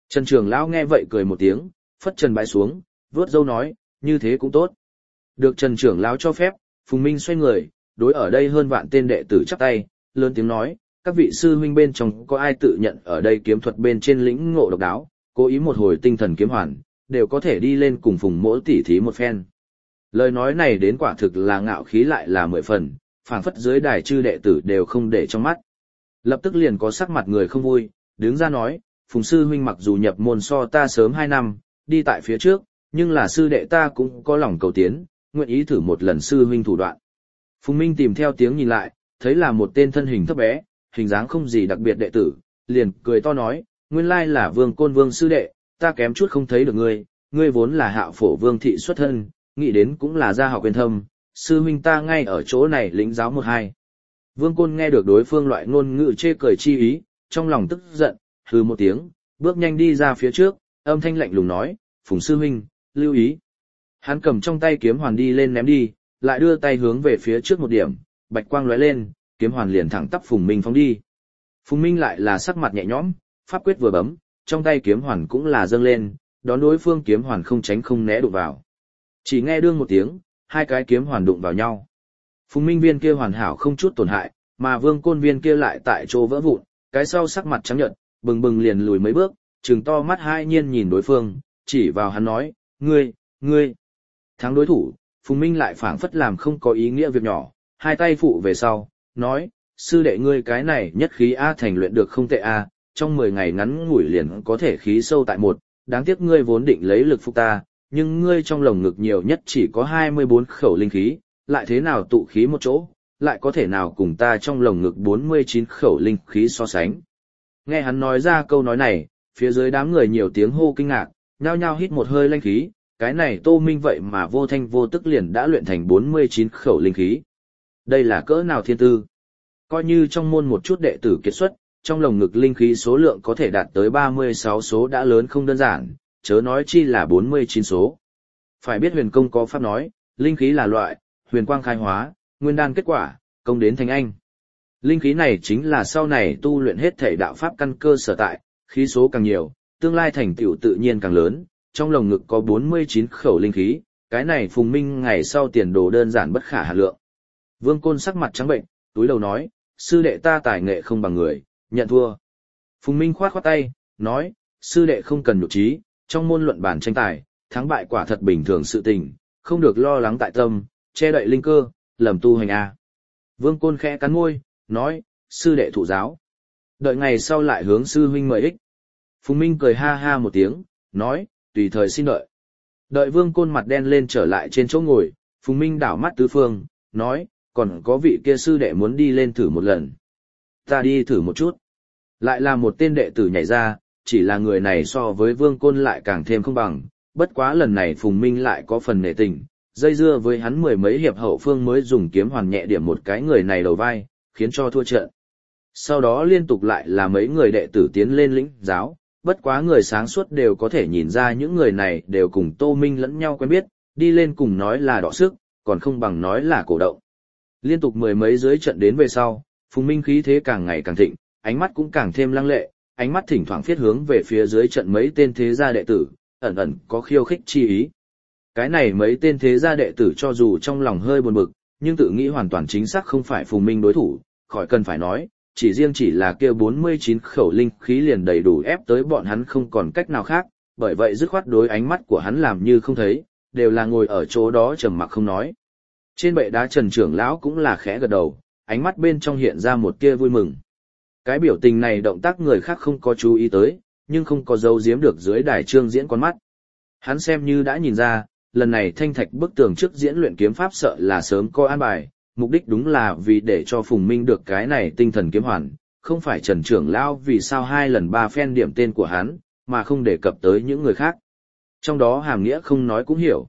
Trần trưởng lão nghe vậy cười một tiếng, phất trần bãi xuống, vuốt râu nói, như thế cũng tốt. Được Trần trưởng lão cho phép, Phùng Minh xoay người, đối ở đây hơn vạn tên đệ tử chắp tay, lớn tiếng nói, các vị sư huynh bên trong có ai tự nhận ở đây kiếm thuật bên trên lĩnh ngộ độc đáo, cố ý một hồi tinh thần kiếm hoàn, đều có thể đi lên cùng Phùng Mỗ tỉ thí một phen. Lời nói này đến quả thực là ngạo khí lại là 10 phần, phảng phất dưới đài chư đệ tử đều không để trong mắt. Lập tức liền có sắc mặt người không vui, đứng ra nói, Phùng sư huynh mặc dù nhập môn so ta sớm 2 năm, đi tại phía trước, nhưng là sư đệ ta cũng có lòng cầu tiến, nguyện ý thử một lần sư huynh thủ đoạn. Phùng Minh tìm theo tiếng nhìn lại, thấy là một tên thân hình thấp bé, hình dáng không gì đặc biệt đệ tử, liền cười to nói, nguyên lai là Vương Côn Vương sư đệ, ta kém chút không thấy được ngươi, ngươi vốn là Hạo Phổ Vương thị xuất thân, nghĩ đến cũng là gia học quyền thâm, sư huynh ta ngay ở chỗ này lĩnh giáo một hai. Vương Côn nghe được đối phương loại ngôn ngữ chê cười chi ý, trong lòng tức giận, hừ một tiếng, bước nhanh đi ra phía trước, âm thanh lạnh lùng nói, Phùng sư huynh, lưu ý. Hắn cầm trong tay kiếm hoàn đi lên ném đi, lại đưa tay hướng về phía trước một điểm, bạch quang lóe lên, kiếm hoàn liền thẳng tắp Phùng Minh phóng đi. Phùng Minh lại là sắc mặt nhẹ nhõm, pháp quyết vừa bấm, trong tay kiếm hoàn cũng là dâng lên, đón đối phương kiếm hoàn không tránh không né đụng vào. Chỉ nghe đương một tiếng, hai cái kiếm hoàn đụng vào nhau. Phùng Minh viên kia hoàn hảo không chút tổn hại, mà Vương Côn viên kia lại tại chỗ vỡ vụn, cái sau sắc mặt trắng nhợt, bừng bừng liền lùi mấy bước, trừng to mắt hai nhiên nhìn đối phương, chỉ vào hắn nói, ngươi. Thắng đối thủ, Phùng Minh lại phảng phất làm không có ý nghĩa việc nhỏ, hai tay phụ về sau, nói, sư đệ ngươi cái này nhất khí A thành luyện được không tệ A, trong 10 ngày ngắn ngủi liền có thể khí sâu tại một, đáng tiếc ngươi vốn định lấy lực phục ta, nhưng ngươi trong lồng ngực nhiều nhất chỉ có 24 khẩu linh khí, lại thế nào tụ khí một chỗ, lại có thể nào cùng ta trong lồng ngực 49 khẩu linh khí so sánh. Nghe hắn nói ra câu nói này, phía dưới đám người nhiều tiếng hô kinh ngạc, nhao nhao hít một hơi linh khí, cái này Tô Minh vậy mà vô thanh vô tức liền đã luyện thành 49 khẩu linh khí. Đây là cỡ nào thiên tư? Coi như trong môn một chút đệ tử kiệt xuất, trong lồng ngực linh khí số lượng có thể đạt tới 36 số đã lớn không đơn giản, chớ nói chi là 49 số. Phải biết huyền công có pháp nói, linh khí là loại, huyền quang khai hóa, nguyên đan kết quả, công đến thành anh. Linh khí này chính là sau này tu luyện hết thể đạo pháp căn cơ sở tại, khí số càng nhiều, tương lai thành tựu tự nhiên càng lớn, trong lồng ngực có 49 khẩu linh khí, cái này Phùng Minh ngày sau tiền đồ đơn giản bất khả hạn lượng. Vương Côn sắc mặt trắng bệnh, túi đầu nói, sư đệ ta tài nghệ không bằng người, nhận thua. Phùng Minh khoát khoát tay, nói, sư đệ không cần nhục trí, trong môn luận bản tranh tài, thắng bại quả thật bình thường sự tình, không được lo lắng tại tâm, che đậy linh cơ, lầm tu hành a. Vương Côn khẽ cắn môi, nói, sư đệ thụ giáo. Đợi ngày sau lại hướng sư huynh mời ích. Phùng Minh cười ha ha một tiếng, nói, tùy thời xin đợi. Đợi Vương Côn mặt đen lên trở lại trên chỗ ngồi, Phùng Minh đảo mắt tứ phương, nói, còn có vị kia sư đệ muốn đi lên thử một lần. Ta đi thử một chút. Lại là một tên đệ tử nhảy ra, chỉ là người này so với Vương Côn lại càng thêm không bằng, bất quá lần này Phùng Minh lại có phần nể tình, dây dưa với hắn 10 mấy hiệp hậu phương mới dùng kiếm hoàn nhẹ điểm một cái người này đầu vai, khiến cho thua trận. Sau đó liên tục lại là mấy người đệ tử tiến lên lĩnh giáo, bất quá người sáng suốt đều có thể nhìn ra những người này đều cùng Tô Minh lẫn nhau quen biết, đi lên cùng nói là đọ sức, còn không bằng nói là cổ động. Liên tục 10 mấy dưới trận đến về sau, Phùng Minh khí thế càng ngày càng thịnh, ánh mắt cũng càng thêm lăng lệ, ánh mắt thỉnh thoảng phiết hướng về phía dưới trận mấy tên thế gia đệ tử, ẩn ẩn có khiêu khích chi ý. Cái này mấy tên thế gia đệ tử cho dù trong lòng hơi buồn bực, nhưng tự nghĩ hoàn toàn chính xác không phải Phùng Minh đối thủ, khỏi cần phải nói, chỉ là kia 49 khẩu linh khí liền đầy đủ ép tới bọn hắn không còn cách nào khác, bởi vậy dứt khoát đối ánh mắt của hắn làm như không thấy, đều là ngồi ở chỗ đó trầm mặc không nói. Trên bệ đá Trần trưởng lão cũng là khẽ gật đầu, ánh mắt bên trong hiện ra một tia vui mừng. Cái biểu tình này động tác người khác không có chú ý tới, nhưng không có giấu giếm được dưới đài trương diễn con mắt. Hắn xem như đã nhìn ra, lần này thanh thạch bức tường trước diễn luyện kiếm pháp sợ là sớm có an bài, mục đích đúng là vì để cho Phùng Minh được cái này tinh thần kiếm hoàn, không phải Trần trưởng lão vì sao 2 lần 3 phen điểm tên của hắn, mà không đề cập tới những người khác. Trong đó hàm nghĩa không nói cũng hiểu.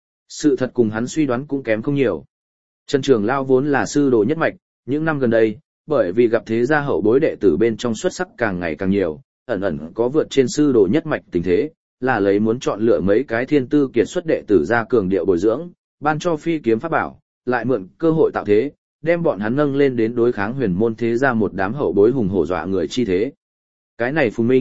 Sự thật cùng hắn suy đoán cũng kém không nhiều. Trần trưởng lão vốn là sư đồ nhất mạch, những năm gần đây, bởi vì gặp thế gia hậu bối đệ tử bên trong xuất sắc càng ngày càng nhiều, ẩn ẩn có vượt trên sư đồ nhất mạch tình thế, là lấy muốn chọn lựa mấy cái thiên tư kiệt xuất đệ tử ra cường điệu bồi dưỡng, ban cho phi kiếm pháp bảo, lại mượn cơ hội tạo thế, đem bọn hắn nâng lên đến đối kháng huyền môn thế gia một đám hậu bối hùng hổ dọa người chi thế. Cái này Phùng Minh,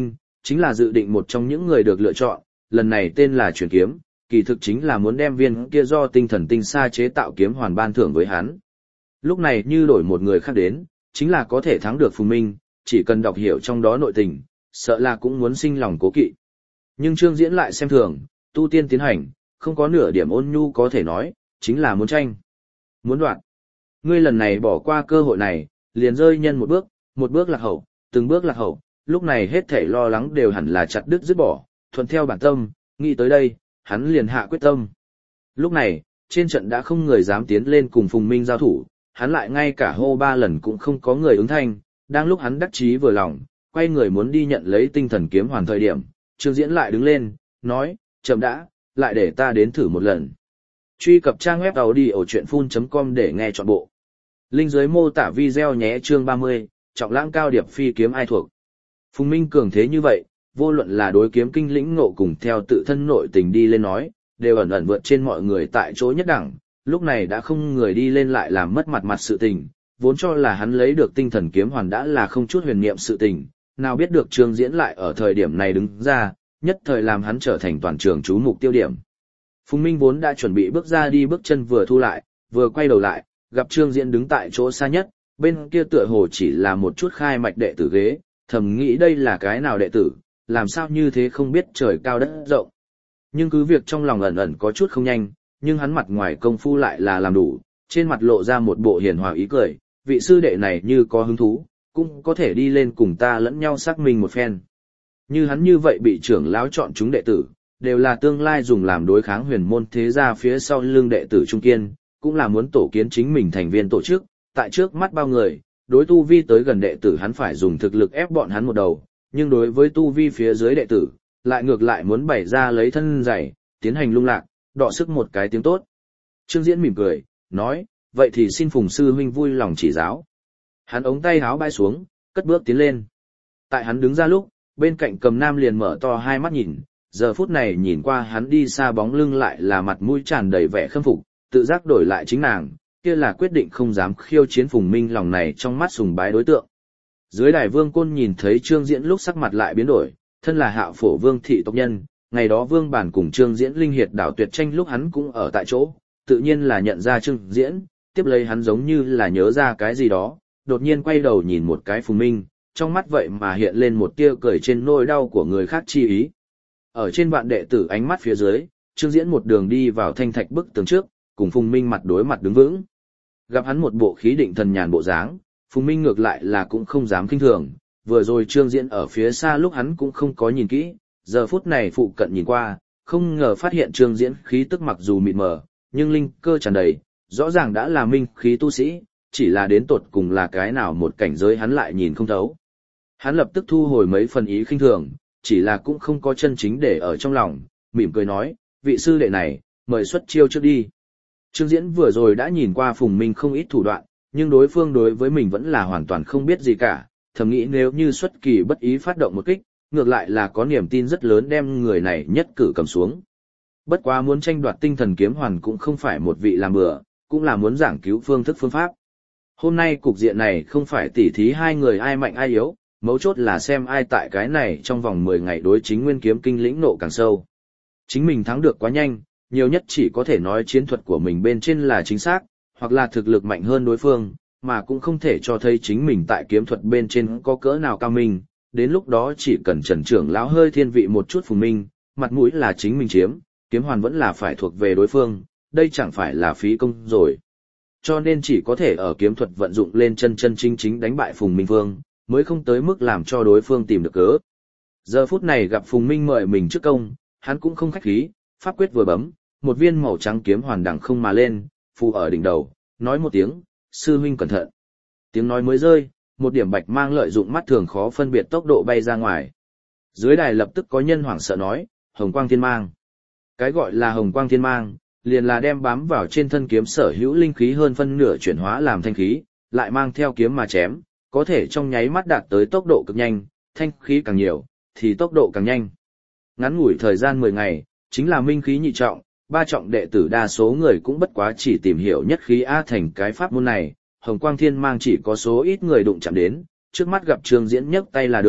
chính là dự định một trong những người được lựa chọn, lần này tên là Truyền Kiếm, kỳ thực chính là muốn đem viên kia do tinh thần tinh sa chế tạo kiếm hoàn ban thưởng với hắn. Lúc này như đổi một người khác đến, chính là có thể thắng được Phùng Minh, chỉ cần đọc hiểu trong đó nội tình, sợ là cũng muốn sinh lòng cố kỵ. Nhưng Trương Diễn lại xem thường, tu tiên tiến hành, không có nửa điểm ôn nhu có thể nói, chính là muốn tranh, muốn đoạt. Ngươi lần này bỏ qua cơ hội này, liền rơi nhân một bước lạc hậu, từng bước lạc hậu, lúc này hết thảy lo lắng đều hẳn là chặt đứt dứt bỏ, thuận theo bản tâm, nghĩ tới đây, hắn liền hạ quyết tâm. Lúc này, trên trận đã không người dám tiến lên cùng Phùng Minh giao thủ, hắn lại ngay cả hô 3 lần cũng không có người ứng thanh, đang lúc hắn đắc chí vừa lòng, quay người muốn đi nhận lấy tinh thần kiếm hoàn thời điểm, Trương Diễn lại đứng lên, nói, chậm đã, lại để ta đến thử một lần. Truy cập trang web audio.full.com để nghe trọn bộ. Link dưới mô tả video nhé. Chương 30, trọng lãng cao điệp phi kiếm ai thuộc. Phùng Minh cường thế như vậy, vô luận là đối kiếm kinh lĩnh ngộ cùng theo tự thân nội tình đi lên nói, đều ẩn ẩn vượt trên mọi người tại chỗ nhất đẳng, lúc này đã không người đi lên lại làm mất mặt sự tình, vốn cho là hắn lấy được tinh thần kiếm hoàn đã là không chút huyền niệm sự tình, nào biết được Trương Diễn lại ở thời điểm này đứng ra, nhất thời làm hắn trở thành toàn trường chú mục tiêu điểm. Phùng Minh vốn đã chuẩn bị bước ra đi, bước chân vừa thu lại, vừa quay đầu lại, gặp Trương Diễn đứng tại chỗ xa nhất, bên kia tựa hồ chỉ là một chút khai mạch đệ tử ghế, thầm nghĩ đây là cái nào đệ tử, làm sao như thế không biết trời cao đất rộng. Nhưng cứ việc trong lòng ẩn ẩn có chút không nhanh, nhưng hắn mặt ngoài công phu lại là làm đủ, trên mặt lộ ra một bộ hiền hòa ý cười, vị sư đệ này như có hứng thú, cũng có thể đi lên cùng ta lẫn nhau xác minh một phen. Như hắn như vậy bị trưởng lão chọn chúng đệ tử, đều là tương lai dùng làm đối kháng huyền môn thế gia phía sau lưng đệ tử trung kiên, cũng là muốn tổ kiến chính mình thành viên tổ chức, tại trước mắt bao người, đối tu vi tới gần đệ tử hắn phải dùng thực lực ép bọn hắn một đầu, nhưng đối với tu vi phía dưới đệ tử, lại ngược lại muốn bày ra lấy thân dày, tiến hành lung lạc, đọ sức một cái tiếng tốt. Trương Diễn mỉm cười, nói, vậy thì xin Phùng sư huynh vui lòng chỉ giáo. Hắn ống tay háo bay xuống, cất bước tiến lên. Tại hắn đứng ra lúc, bên cạnh Cầm Nam liền mở to hai mắt nhìn, giờ phút này nhìn qua hắn đi xa bóng lưng lại là mặt mũi tràn đầy vẻ khâm phục, tự giác đổi lại chính nàng, kia là quyết định không dám khiêu chiến Phùng Minh lòng này trong mắt sùng bái đối tượng. Dưới đài Vương Côn nhìn thấy Trương Diễn lúc sắc mặt lại biến đổi, thân là Hạo Phổ Vương thị tộc nhân, ngày đó Vương Bản cùng Trương Diễn linh hiệt đảo tuyệt tranh lúc hắn cũng ở tại chỗ, tự nhiên là nhận ra Trương Diễn, tiếp lấy hắn giống như là nhớ ra cái gì đó, đột nhiên quay đầu nhìn một cái Phùng Minh, trong mắt vậy mà hiện lên một tia cười trên nỗi đau của người khác chi ý. Ở trên vạn đệ tử ánh mắt phía dưới, Trương Diễn một đường đi vào thanh thạch bức tường trước, cùng Phùng Minh mặt đối mặt đứng vững. Gặp hắn một bộ khí định thần nhàn bộ dáng, Phùng Minh ngược lại là cũng không dám kinh thường, vừa rồi Trương Diễn ở phía xa lúc hắn cũng không có nhìn kỹ, giờ phút này phụ cận nhìn qua, không ngờ phát hiện Trương Diễn khí tức mặc dù mịt mờ, nhưng linh cơ tràn đầy, rõ ràng đã là minh khí tu sĩ, chỉ là đến tột cùng là cái nào một cảnh giới hắn lại nhìn không thấu. Hắn lập tức thu hồi mấy phần ý khinh thường, chỉ là cũng không có chân chính để ở trong lòng, mỉm cười nói, vị sư đệ này, mời xuất chiêu trước đi. Trương Diễn vừa rồi đã nhìn qua Phùng Minh không ít thủ đoạn, nhưng đối phương đối với mình vẫn là hoàn toàn không biết gì cả, thầm nghĩ nếu như xuất kỳ bất ý phát động một kích, ngược lại là có niềm tin rất lớn đem người này nhất cử cầm xuống. Bất quá muốn tranh đoạt tinh thần kiếm hoàn cũng không phải một vị làm bừa, cũng là muốn giảng cứu phương thức phương pháp. Hôm nay cục diện này không phải tỉ thí hai người ai mạnh ai yếu, mấu chốt là xem ai tại cái này trong vòng 10 ngày đối chính nguyên kiếm kinh lĩnh nộ càng sâu. Chính mình thắng được quá nhanh, nhiều nhất chỉ có thể nói chiến thuật của mình bên trên là chính xác, hoặc là thực lực mạnh hơn đối phương, mà cũng không thể cho thấy chính mình tại kiếm thuật bên trên có cỡ nào cao minh. Đến lúc đó chỉ cần Trần trưởng lão hơi thiên vị một chút Phùng Minh, mặt mũi là chính mình chiếm, kiếm hoàn vẫn là phải thuộc về đối phương, đây chẳng phải là phí công rồi. Cho nên chỉ có thể ở kiếm thuật vận dụng lên chân chân chính chính đánh bại Phùng Minh Vương, mới không tới mức làm cho đối phương tìm được cớ. Giờ phút này gặp Phùng Minh mời mình trước công, hắn cũng không khách khí, pháp quyết vừa bấm, một viên màu trắng kiếm hoàn đằng không mà lên, phù ở đỉnh đầu, nói một tiếng, sư huynh cẩn thận. Tiếng nói mới rơi, một điểm bạch mang lợi dụng mắt thường khó phân biệt tốc độ bay ra ngoài. Dưới đài lập tức có nhân hoảng sợ nói, hồng quang thiên mang. Cái gọi là hồng quang thiên mang, liền là đem bám vào trên thân kiếm sở hữu linh khí hơn phân nửa chuyển hóa làm thanh khí, lại mang theo kiếm mà chém, có thể trong nháy mắt đạt tới tốc độ cực nhanh, thanh khí càng nhiều, thì tốc độ càng nhanh. Ngắn ngủi thời gian 10 ngày, chính là minh khí nhị trọng, 3 trọng đệ tử đa số người cũng bất quá chỉ tìm hiểu nhất khí A thành cái pháp môn này, hồng quang thiên mang chỉ có số ít người đụng chạm đến, trước mắt gặp Trương Diễn nhấc tay là được,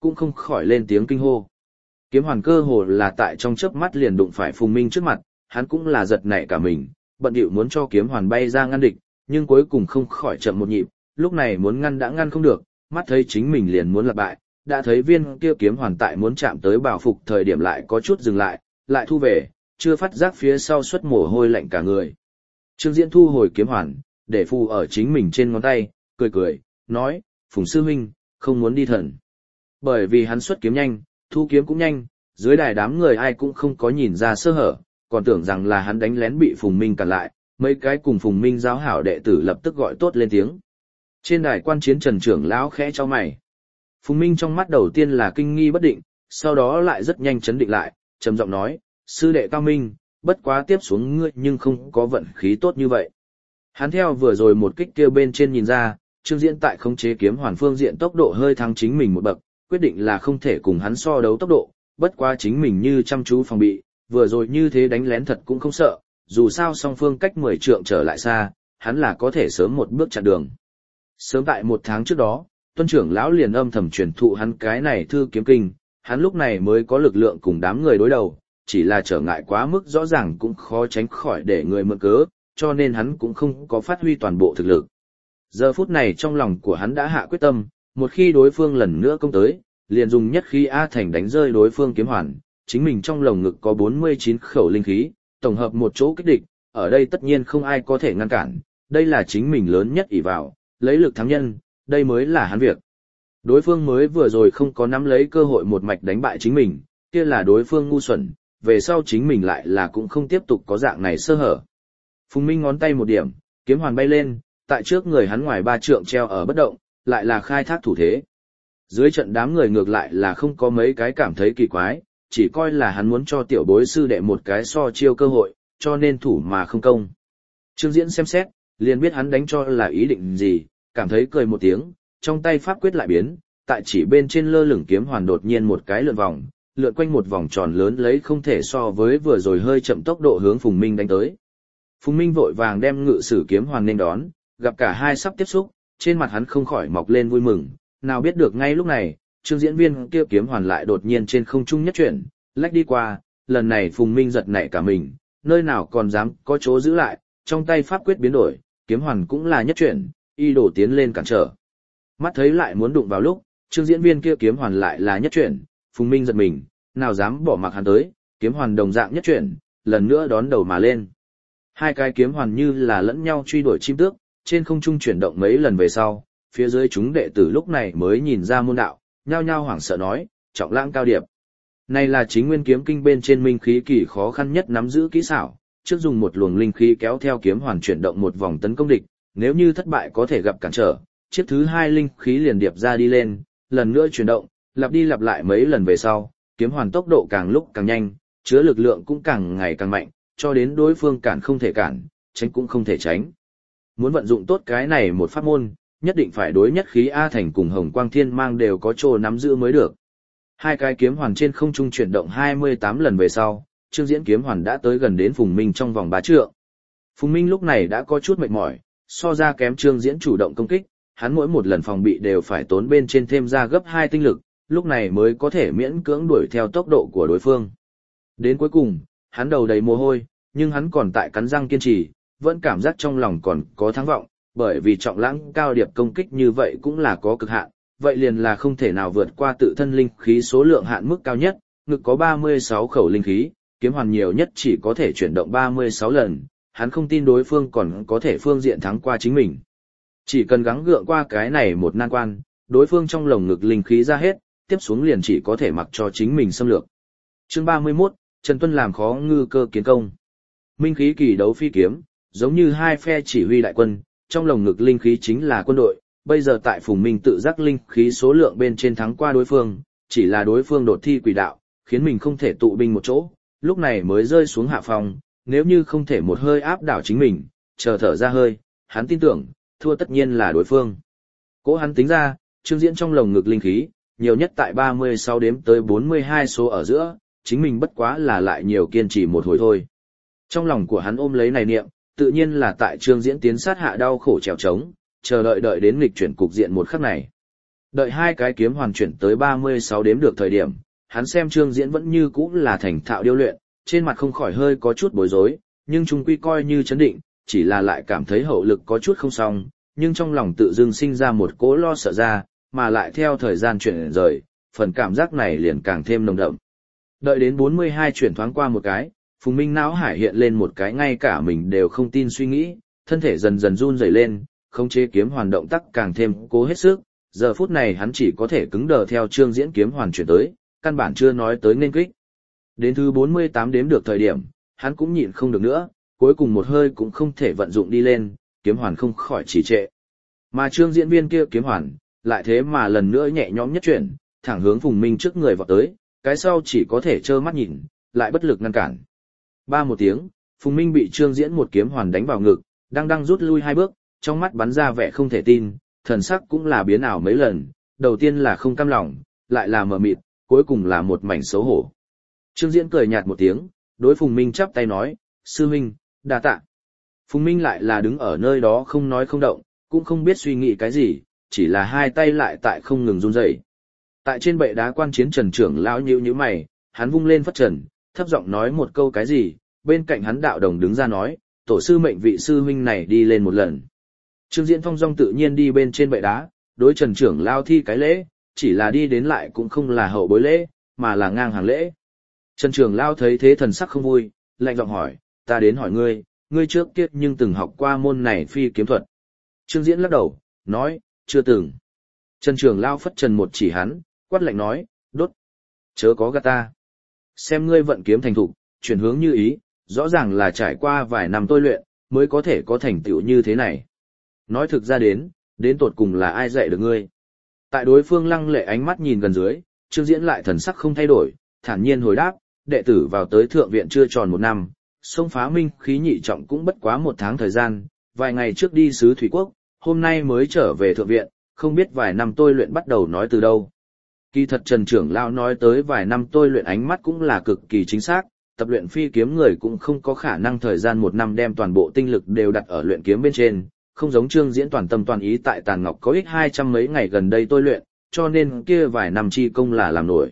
cũng không khỏi lên tiếng kinh hô. Kiếm hoàn cơ hồ là tại trong chớp mắt liền đụng phải Phùng Minh trước mặt, hắn cũng là giật nảy cả mình, bận điệu muốn cho kiếm hoàn bay ra ngăn địch, nhưng cuối cùng không khỏi chậm một nhịp, lúc này muốn ngăn đã ngăn không được, mắt thấy chính mình liền muốn lặp bại, đã thấy viên kia kiếm hoàn tại muốn chạm tới bảo phục thời điểm lại có chút dừng lại thu về, chưa phát giác phía sau xuất mồ hôi lạnh cả người. Trương Diễn thu hồi kiếm hoàn, để phù ở chính mình trên ngón tay, cười, nói, Phùng sư huynh, không muốn đi thần. Bởi vì hắn xuất kiếm nhanh, thu kiếm cũng nhanh, dưới đài đám người ai cũng không có nhìn ra sơ hở, còn tưởng rằng là hắn đánh lén bị Phùng Minh cản lại, mấy cái cùng Phùng Minh giáo hảo đệ tử lập tức gọi tốt lên tiếng. Trên đài quan chiến Trần trưởng lão khẽ chau mày. Phùng Minh trong mắt đầu tiên là kinh nghi bất định, sau đó lại rất nhanh chấn định lại, trầm giọng nói, sư đệ cao minh, bất quá tiếp xuống ngươi nhưng không có vận khí tốt như vậy. Hắn theo vừa rồi một kích kia bên trên nhìn ra, Trương Diễn tại khống chế kiếm hoàn phương diện tốc độ hơi thắng chính mình một bậc, quyết định là không thể cùng hắn so đấu tốc độ, bất quá chính mình như chăm chú phòng bị, vừa rồi như thế đánh lén thật cũng không sợ, dù sao song phương cách 10 trượng trở lại xa, hắn là có thể sớm một bước chặn đường. Sớm tại 1 tháng trước đó, Tuân trưởng lão liền âm thầm truyền thụ hắn cái này thư kiếm kinh, hắn lúc này mới có lực lượng cùng đám người đối đầu, chỉ là trở ngại quá mức rõ ràng cũng khó tránh khỏi để người mượn cớ, cho nên hắn cũng không có phát huy toàn bộ thực lực. Giờ phút này trong lòng của hắn đã hạ quyết tâm, một khi đối phương lần nữa công tới, liền dùng nhất khí A Thành đánh rơi đối phương kiếm hoàn, chính mình trong lồng ngực có 49 khẩu linh khí, tổng hợp một chỗ kích địch, ở đây tất nhiên không ai có thể ngăn cản, đây là chính mình lớn nhất ỷ vào, lấy lực thắng nhân, đây mới là hắn việc. Đối phương mới vừa rồi không có nắm lấy cơ hội một mạch đánh bại chính mình, kia là đối phương ngu xuẩn, về sau chính mình lại là cũng không tiếp tục có dạng này sơ hở. Phùng Minh ngón tay một điểm, kiếm hoàn bay lên, tại trước người hắn ngoài 3 trượng treo ở bất động, lại là khai thác thủ thế. Dưới trận đám người ngược lại là không có mấy cái cảm thấy kỳ quái, chỉ coi là hắn muốn cho tiểu bối sư đệ một cái so chiêu cơ hội, cho nên thủ mà không công. Trương Diễn xem xét, liền biết hắn đánh cho là ý định gì, cảm thấy cười một tiếng, trong tay pháp quyết lại biến, tại chỉ bên trên lơ lửng kiếm hoàn đột nhiên một cái lượn quanh một vòng tròn lớn lấy không thể so với vừa rồi hơi chậm tốc độ hướng Phùng Minh đánh tới. Phùng Minh vội vàng đem ngự sử kiếm hoàn nên đón, gặp cả hai sắp tiếp xúc, trên mặt hắn không khỏi mọc lên vui mừng, nào biết được ngay lúc này, Trương Diễn viên kia kiếm hoàn lại đột nhiên trên không trung nhất chuyển, lách đi qua, lần này Phùng Minh giật nảy cả mình, nơi nào còn dám có chỗ giữ lại, trong tay pháp quyết biến đổi, kiếm hoàn cũng là nhất chuyển, y đổ tiến lên cản trở. Mắt thấy lại muốn đụng vào lúc, Trương Diễn viên kia kiếm hoàn lại là nhất chuyển, Phùng Minh giật mình, nào dám bỏ mặc hắn tới, kiếm hoàn đồng dạng nhất chuyển, lần nữa đón đầu mà lên. Hai cái kiếm hoàn như là lẫn nhau truy đuổi chim tước, trên không trung chuyển động mấy lần về sau, phía dưới chúng đệ tử lúc này mới nhìn ra môn đạo, nhao nhao hoảng sợ nói, trọng lãng cao điệp. Này là chính nguyên kiếm kinh bên trên minh khí kỳ khó khăn nhất nắm giữ kỹ xảo, trước dùng một luồng linh khí kéo theo kiếm hoàn chuyển động một vòng tấn công địch, nếu như thất bại có thể gặp cản trở, chiếc thứ hai linh khí liền điệp ra đi lên, lần nữa chuyển động, lặp đi lặp lại mấy lần về sau, kiếm hoàn tốc độ càng lúc càng nhanh, chứa lực lượng cũng càng ngày càng mạnh, cho đến đối phương cản không thể cản, tránh cũng không thể tránh. Muốn vận dụng tốt cái này một pháp môn, nhất định phải đối nhất khí A Thành cùng Hồng Quang Thiên Mang đều có chỗ nắm giữ mới được. Hai cái kiếm hoàn trên không trung chuyển động 28 lần về sau, Trương Diễn kiếm hoàn đã tới gần đến Phùng Minh trong vòng 3 trượng. Phùng Minh lúc này đã có chút mệt mỏi, so ra kém Trương Diễn chủ động công kích, hắn mỗi một lần phòng bị đều phải tốn bên trên thêm ra gấp 2 tinh lực, lúc này mới có thể miễn cưỡng đuổi theo tốc độ của đối phương. Đến cuối cùng, hắn đầu đầy mồ hôi, nhưng hắn còn tại cắn răng kiên trì, vẫn cảm giác trong lòng còn có thắng vọng, bởi vì trọng lãng cao điệp công kích như vậy cũng là có cực hạn, vậy liền là không thể nào vượt qua tự thân linh khí số lượng hạn mức cao nhất, ngực có 36 khẩu linh khí, kiếm hoàn nhiều nhất chỉ có thể chuyển động 36 lần, hắn không tin đối phương còn có thể phương diện thắng qua chính mình. Chỉ cần gắng gượng qua cái này một nan quan, đối phương trong lồng ngực linh khí ra hết, tiếp xuống liền chỉ có thể mặc cho chính mình xâm lược. Chương 31, Trần Tuân làm khó ngư cơ kiến công. Minh khí kỳ đấu phi kiếm, giống như hai phe chỉ huy đại quân, trong lồng ngực linh khí chính là quân đội, bây giờ tại Phùng Minh tự giác linh khí số lượng bên trên thắng qua đối phương, chỉ là đối phương đột thi quỷ đạo, khiến mình không thể tụ binh một chỗ, lúc này mới rơi xuống hạ phòng, nếu như không thể một hơi áp đảo chính mình, chờ thở ra hơi, hắn tin tưởng, thua tất nhiên là đối phương. Cố hắn tính ra, Trương Diễn trong lồng ngực linh khí, nhiều nhất tại 36 đếm tới 42 số ở giữa, chính mình bất quá là lại nhiều kiên trì một hồi thôi. Trong lòng của hắn ôm lấy này niệm, tự nhiên là tại Trương Diễn tiến sát hạ đau khổ trèo trống, chờ đợi đến nghịch chuyển cục diện một khắc này. Đợi hai cái kiếm hoàn chuyển tới 36 đếm được thời điểm, hắn xem Trương Diễn vẫn như cũ là thành thạo điêu luyện, trên mặt không khỏi hơi có chút bối rối, nhưng chung quy coi như chấn định, chỉ là lại cảm thấy hậu lực có chút không xong, nhưng trong lòng tự dưng sinh ra một cỗ lo sợ ra, mà lại theo thời gian chuyển rời, phần cảm giác này liền càng thêm nồng đậm. Đợi đến 42 chuyển thoáng qua một cái, Phùng Minh não hải hiện lên một cái ngay cả mình đều không tin suy nghĩ, thân thể dần dần run rẩy lên, khống chế kiếm hoàn động tác càng thêm cố hết sức, giờ phút này hắn chỉ có thể cứng đờ theo Trương Diễn kiếm hoàn chuyển tới, căn bản chưa nói tới nên kích. Đến thứ 48 đếm được thời điểm, hắn cũng nhịn không được nữa, cuối cùng một hơi cũng không thể vận dụng đi lên, kiếm hoàn không khỏi trì trệ. Mà Trương Diễn viên kia kiếm hoàn, lại thế mà lần nữa nhẹ nhõm nhất chuyển, thẳng hướng Phùng Minh trước người vọt tới, cái sau chỉ có thể trơ mắt nhìn, lại bất lực ngăn cản. Ba một tiếng, Phùng Minh bị Trương Diễn một kiếm hoàn đánh vào ngực, đang rút lui hai bước, trong mắt bắn ra vẻ không thể tin, thần sắc cũng là biến ảo mấy lần, đầu tiên là không cam lòng, lại là mờ mịt, cuối cùng là một mảnh xấu hổ. Trương Diễn cười nhạt một tiếng, đối Phùng Minh chắp tay nói, sư huynh, đa tạ. Phùng Minh lại là đứng ở nơi đó không nói không động, cũng không biết suy nghĩ cái gì, chỉ là hai tay lại tại không ngừng run rẩy. Tại trên bệ đá quan chiến Trần trưởng lão nhíu mày, hắn vung lên phất trần, thấp giọng nói một câu cái gì, bên cạnh hắn đạo đồng đứng ra nói, tổ sư mệnh vị sư huynh này đi lên một lần. Trương Diễn thong dong tự nhiên đi bên trên bệ đá, đối Trần trưởng lão thi cái lễ, chỉ là đi đến lại cũng không là hậu bối lễ, mà là ngang hàng lễ. Trần trưởng lão thấy thế thần sắc không vui, lạnh giọng hỏi, ta đến hỏi ngươi, ngươi trước kia nhưng từng học qua môn này phi kiếm thuật. Trương Diễn lắc đầu, nói, chưa từng. Trần trưởng lão phất trần một chỉ hắn, quát lạnh nói, đốt, chớ có gạt ta. Xem ngươi vận kiếm thành thục, chuyển hướng như ý, rõ ràng là trải qua vài năm tôi luyện, mới có thể có thành tựu như thế này. Nói thực ra đến tột cùng là ai dạy được ngươi. Tại đối phương lăng lệ ánh mắt nhìn gần dưới, Trương Diễn lại thần sắc không thay đổi, thản nhiên hồi đáp, đệ tử vào tới thượng viện chưa tròn một năm, xông phá minh khí nhị trọng cũng bất quá một tháng thời gian, vài ngày trước đi sứ Thủy Quốc, hôm nay mới trở về thượng viện, không biết vài năm tôi luyện bắt đầu nói từ đâu. Kỳ thật Trần trưởng lão nói tới vài năm tôi luyện ánh mắt cũng là cực kỳ chính xác, tập luyện phi kiếm người cũng không có khả năng thời gian một năm đem toàn bộ tinh lực đều đặt ở luyện kiếm bên trên, không giống Trương Diễn toàn tâm toàn ý tại Tàn Ngọc có ích 200 mấy ngày gần đây tôi luyện, cho nên kia vài năm chi công là làm nổi.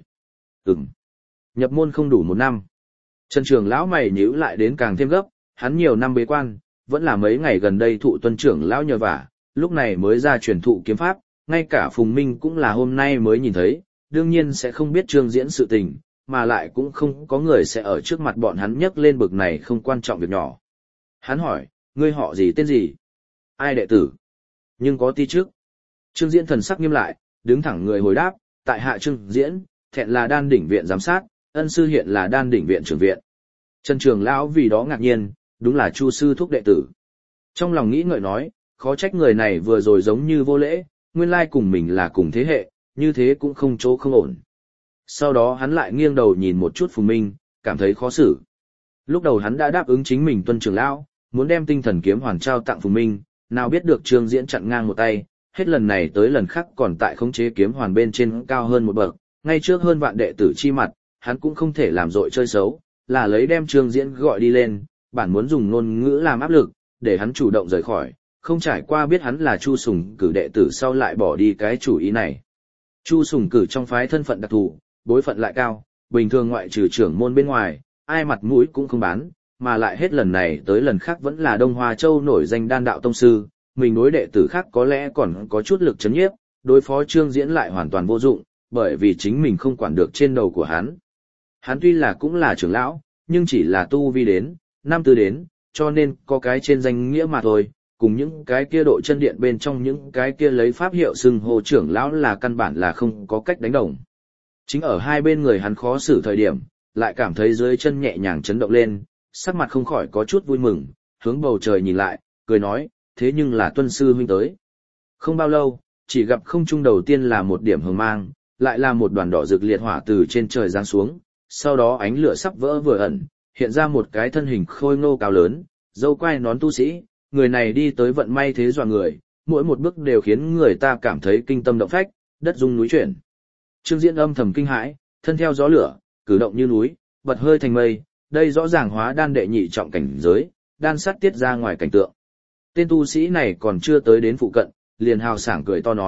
Nhập môn không đủ một năm. Trần trưởng lão mày nhíu lại đến càng thêm gấp, hắn nhiều năm bế quan, vẫn là mấy ngày gần đây thụ tuân trưởng lão nhờ vả, lúc này mới ra truyền thụ kiếm pháp, ngay cả Phùng Minh cũng là hôm nay mới nhìn thấy, đương nhiên sẽ không biết Trương Diễn sự tình, mà lại cũng không có người sẽ ở trước mặt bọn hắn nhắc lên bực này không quan trọng việc nhỏ. Hắn hỏi, ngươi họ gì tên gì? Ai đệ tử? Nhưng có ti trước. Trương Diễn thần sắc nghiêm lại, đứng thẳng người hồi đáp, tại hạ Trương Diễn, thẹn là đan đỉnh viện giám sát, ân sư hiện là đan đỉnh viện trưởng viện. Trần trưởng lão vì đó ngạc nhiên, đúng là Chu sư thúc đệ tử. Trong lòng nghĩ ngợi nói, khó trách người này vừa rồi giống như vô lễ, nguyên lai cùng mình là cùng thế hệ, như thế cũng không chỗ không ổn. Sau đó hắn lại nghiêng đầu nhìn một chút Phùng Minh, cảm thấy khó xử. Lúc đầu hắn đã đáp ứng chính mình tuân trưởng lão, muốn đem tinh thần kiếm hoàn trao tặng Phùng Minh, nào biết được Trương Diễn chặn ngang một tay, hết lần này tới lần khác còn tại khống chế kiếm hoàn bên trên cao hơn một bậc, ngay trước hơn vạn đệ tử chi mặt, hắn cũng không thể làm dội chơi xấu, là lấy đem Trương Diễn gọi đi lên, bản muốn dùng ngôn ngữ làm áp lực, để hắn chủ động rời khỏi, không trải qua biết hắn là Chu Sùng Cử đệ tử sau lại bỏ đi cái chủ ý này. Chu Sùng Cử trong phái thân phận đặc thù, bối phận lại cao, bình thường ngoại trừ trưởng môn bên ngoài, ai mặt mũi cũng không bán, mà lại hết lần này tới lần khác vẫn là Đông Hoa Châu nổi danh đan đạo tông sư, mình đối đệ tử khác có lẽ còn có chút lực chấn nhiếp, đối phó Trương Diễn lại hoàn toàn vô dụng, bởi vì chính mình không quản được trên đầu của hắn. Hắn tuy là cũng là trưởng lão, nhưng chỉ là tu vi đến, năm tư đến, cho nên có cái trên danh nghĩa mà thôi, cùng những cái kia độ chân điện bên trong những cái kia lấy pháp hiệu xưng hô trưởng lão là căn bản là không có cách đánh đồng. Chính ở hai bên người hắn khó xử thời điểm, lại cảm thấy dưới chân nhẹ nhàng chấn động lên, sắc mặt không khỏi có chút vui mừng, hướng bầu trời nhìn lại, cười nói, thế nhưng là tuân sư huynh tới. Không bao lâu, chỉ gặp không trung đầu tiên là một điểm hừng mang, lại là một đoàn đỏ rực liệt hỏa từ trên trời giáng xuống, sau đó ánh lửa sắp vỡ vừa ẩn, hiện ra một cái thân hình khôi ngô cao lớn, râu quai nón tu sĩ, người này đi tới vận may thế dọa người, mỗi một bước đều khiến người ta cảm thấy kinh tâm động phách, đất rung núi chuyển. Trương Diễn âm thầm kinh hãi, thân theo gió lửa, cử động như núi, bật hơi thành mây, đây rõ ràng hóa đan đệ nhị trọng cảnh giới, đan sát tiết ra ngoài cảnh tượng. Tên tu sĩ này còn chưa tới đến phụ cận, liền hào sảng cười to nói,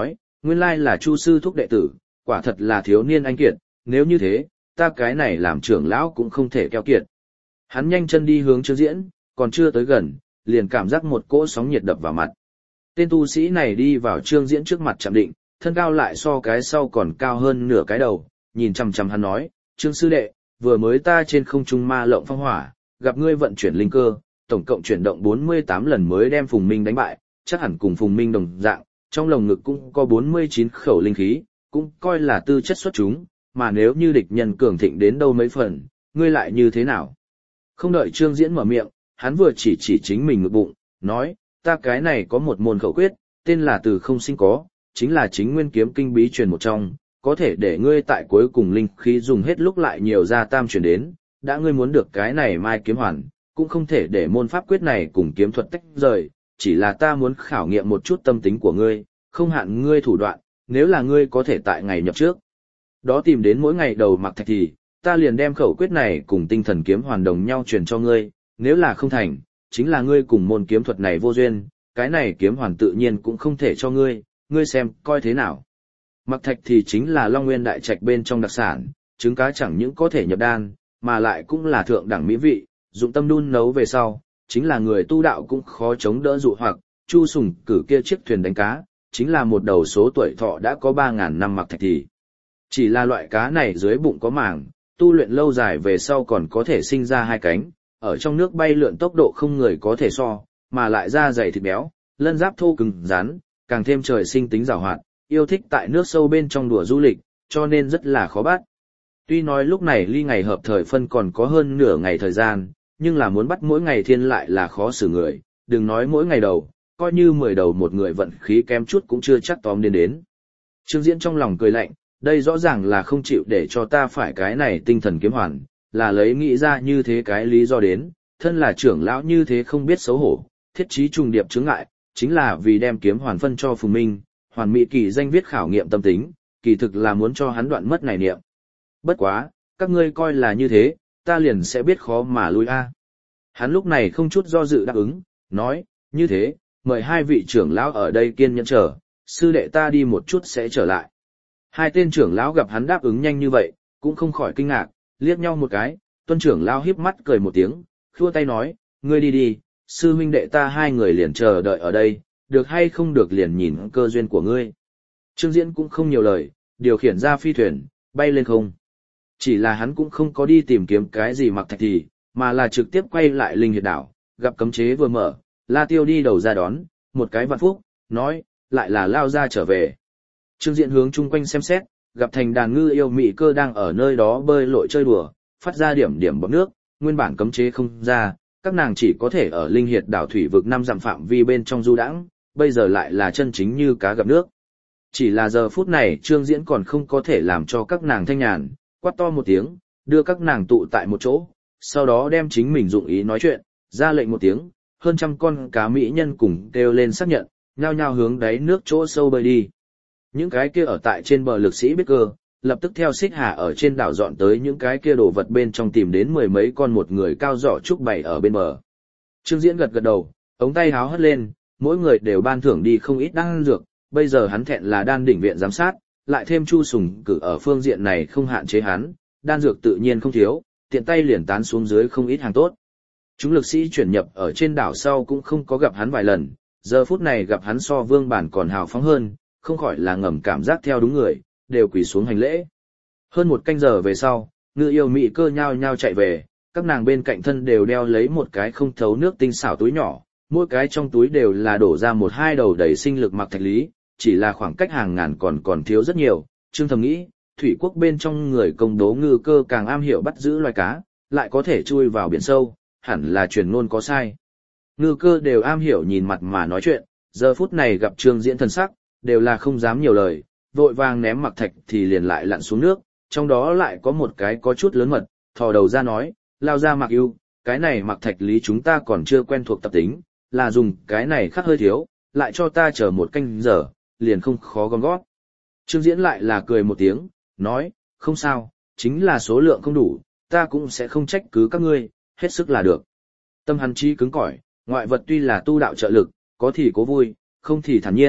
Nguyên lai là Chu sư thúc đệ tử, quả thật là thiếu niên anh kiệt, nếu như thế, ta cái này làm trưởng lão cũng không thể keo kiệt. Hắn nhanh chân đi hướng Trương Diễn, còn chưa tới gần, liền cảm giác một cỗ sóng nhiệt đập vào mặt. Tên tu sĩ này đi vào Trương Diễn trước mặt chạm định, thân cao lại so cái sau còn cao hơn nửa cái đầu, nhìn chằm chằm hắn nói, Trương sư đệ, vừa mới ta trên không trung ma lộng phong hỏa, gặp ngươi vận chuyển linh cơ, tổng cộng chuyển động 48 lần mới đem Phùng Minh đánh bại, chắc hẳn cùng Phùng Minh đồng dạng, trong lồng ngực cũng có 49 khẩu linh khí, cũng coi là tư chất xuất chúng, mà nếu như địch nhân cường thịnh đến đâu mấy phần, ngươi lại như thế nào? Không đợi Trương Diễn mở miệng, hắn vừa chỉ chính mình ngực bụng, nói, ta cái này có một môn khẩu quyết, tên là từ không sinh có, chính là chính nguyên kiếm kinh bí truyền một trong, có thể để ngươi tại cuối cùng linh khí dùng hết lúc lại nhiều ra tam chuyển đến, đã ngươi muốn được cái này mai kiếm hoàn, cũng không thể để môn pháp quyết này cùng kiếm thuật tách rời, chỉ là ta muốn khảo nghiệm một chút tâm tính của ngươi, không hạn ngươi thủ đoạn, nếu là ngươi có thể tại ngày nhập trước. Đó tìm đến mỗi ngày đầu mặc thạch thì, ta liền đem khẩu quyết này cùng tinh thần kiếm hoàn đồng nhau truyền cho ngươi, nếu là không thành, chính là ngươi cùng môn kiếm thuật này vô duyên, cái này kiếm hoàn tự nhiên cũng không thể cho ngươi, ngươi xem, coi thế nào. Mặc thạch thì chính là Long Nguyên Đại Trạch bên trong đặc sản, trứng cá chẳng những có thể nhập đan, mà lại cũng là thượng đẳng mỹ vị, dụng tâm đun nấu về sau, chính là người tu đạo cũng khó chống đỡ dụ hoặc, Chu Sùng cử kia chiếc thuyền đánh cá, chính là một đầu số tuổi thọ đã có 3.000 năm mặc thạch thì. Chỉ là loại cá này dưới bụng có màng, tu luyện lâu dài về sau còn có thể sinh ra hai cánh, ở trong nước bay lượn tốc độ không người có thể so, mà lại da dày thịt béo, lân giáp thô cứng rắn, càng thêm trời sinh tính giàu hoạt, yêu thích tại nước sâu bên trong đùa du lịch, cho nên rất là khó bắt. Tuy nói lúc này ly ngày hợp thời phân còn có hơn nửa ngày thời gian, nhưng là muốn bắt mỗi ngày thiên lại là khó xử người, đừng nói mỗi ngày đầu, coi như 10 đầu một người vận khí kém chút cũng chưa chắc tóm đến. Trương Diễn trong lòng cười lạnh, đây rõ ràng là không chịu để cho ta phải cái này tinh thần kiếm hoàn, là lấy nghĩ ra như thế cái lý do đến, thân là trưởng lão như thế không biết xấu hổ, thiết trí trùng điệp chướng ngại, chính là vì đem kiếm hoàn phân cho Phùng Minh, hoàn mỹ kỳ danh viết khảo nghiệm tâm tính, kỳ thực là muốn cho hắn đoạn mất này niệm. Bất quá, các ngươi coi là như thế, ta liền sẽ biết khó mà lui a. Hắn lúc này không chút do dự đáp ứng, nói, như thế, mời hai vị trưởng lão ở đây kiên nhẫn chờ, sư đệ ta đi một chút sẽ trở lại. Hai tên trưởng lão gặp hắn đáp ứng nhanh như vậy, cũng không khỏi kinh ngạc, liếc nhau một cái, Tuân trưởng lão híp mắt cười một tiếng, khua tay nói, ngươi đi đi, sư huynh đệ ta hai người liền chờ đợi ở đây, được hay không được liền nhìn cơ duyên của ngươi. Trương Diễn cũng không nhiều lời, điều khiển ra phi thuyền, bay lên không. Chỉ là hắn cũng không có đi tìm kiếm cái gì mặc thạch thì, mà là trực tiếp quay lại Linh Hiệt đảo, gặp cấm chế vừa mở, La Tiêu đi đầu ra đón, một cái vạn phúc, nói, lại là lao ra trở về. Trương Diễn hướng chung quanh xem xét, gặp thành đàn ngư yêu mị cơ đang ở nơi đó bơi lội chơi đùa, phát ra điểm điểm bọt nước, nguyên bản cấm chế không ra, các nàng chỉ có thể ở Linh Hiệt đảo thủy vực 5 dặm phạm vi bên trong du đãng, bây giờ lại là chân chính như cá gặp nước. Chỉ là giờ phút này Trương Diễn còn không có thể làm cho các nàng thanh nhàn, quát to một tiếng, đưa các nàng tụ tại một chỗ, sau đó đem chính mình dụng ý nói chuyện, ra lệnh một tiếng, hơn trăm con cá mỹ nhân cùng kêu lên xác nhận, nhao nhao hướng đáy nước chỗ sâu bơi đi. Những cái kia ở tại trên bờ lực sĩ biết cơ, lập tức theo xích hà ở trên đảo dọn tới những cái kia đồ vật bên trong tìm đến 10 mấy con một người cao giỏ trúc bày ở bên bờ. Trương Diễn gật gật đầu, ống tay háo hất lên, mỗi người đều ban thưởng đi không ít đan dược, bây giờ hắn thẹn là đan đỉnh viện giám sát, lại thêm Chu Sùng cử ở phương diện này không hạn chế hắn, đan dược tự nhiên không thiếu, tiện tay liền tán xuống dưới không ít hàng tốt. Chúng lực sĩ chuyển nhập ở trên đảo sau cũng không có gặp hắn vài lần, giờ phút này gặp hắn so Vương Bản còn hào phóng hơn, không khỏi là ngầm cảm giác theo đúng người, đều quỳ xuống hành lễ. Hơn một canh giờ về sau, ngư yêu mị cơ nhao nhao chạy về, các nàng bên cạnh thân đều đeo lấy một cái không thấu nước tinh xảo túi nhỏ, mỗi cái trong túi đều là đổ ra một hai đầu đầy sinh lực mặc thạch lý, chỉ là khoảng cách hàng ngàn còn thiếu rất nhiều. Trương thầm nghĩ, thủy quốc bên trong người công đố ngư cơ càng am hiểu bắt giữ loài cá, lại có thể chui vào biển sâu, hẳn là truyền ngôn có sai. Ngư cơ đều am hiểu nhìn mặt mà nói chuyện, giờ phút này gặp Trương Diễn thần sắc, đều là không dám nhiều lời, vội vàng ném mặc thạch thì liền lại lặn xuống nước, trong đó lại có một cái có chút lớn mật, thò đầu ra nói, lao ra mặc yêu, cái này mặc thạch lý chúng ta còn chưa quen thuộc tập tính, là dùng cái này khắc hơi thiếu, lại cho ta chờ một canh giờ, liền không khó gom gót. Trương Diễn lại là cười một tiếng, nói, không sao, chính là số lượng không đủ, ta cũng sẽ không trách cứ các ngươi, hết sức là được. Tâm hắn chi cứng cỏi, ngoại vật tuy là tu đạo trợ lực, có thì cố vui, không thì thản nhiên,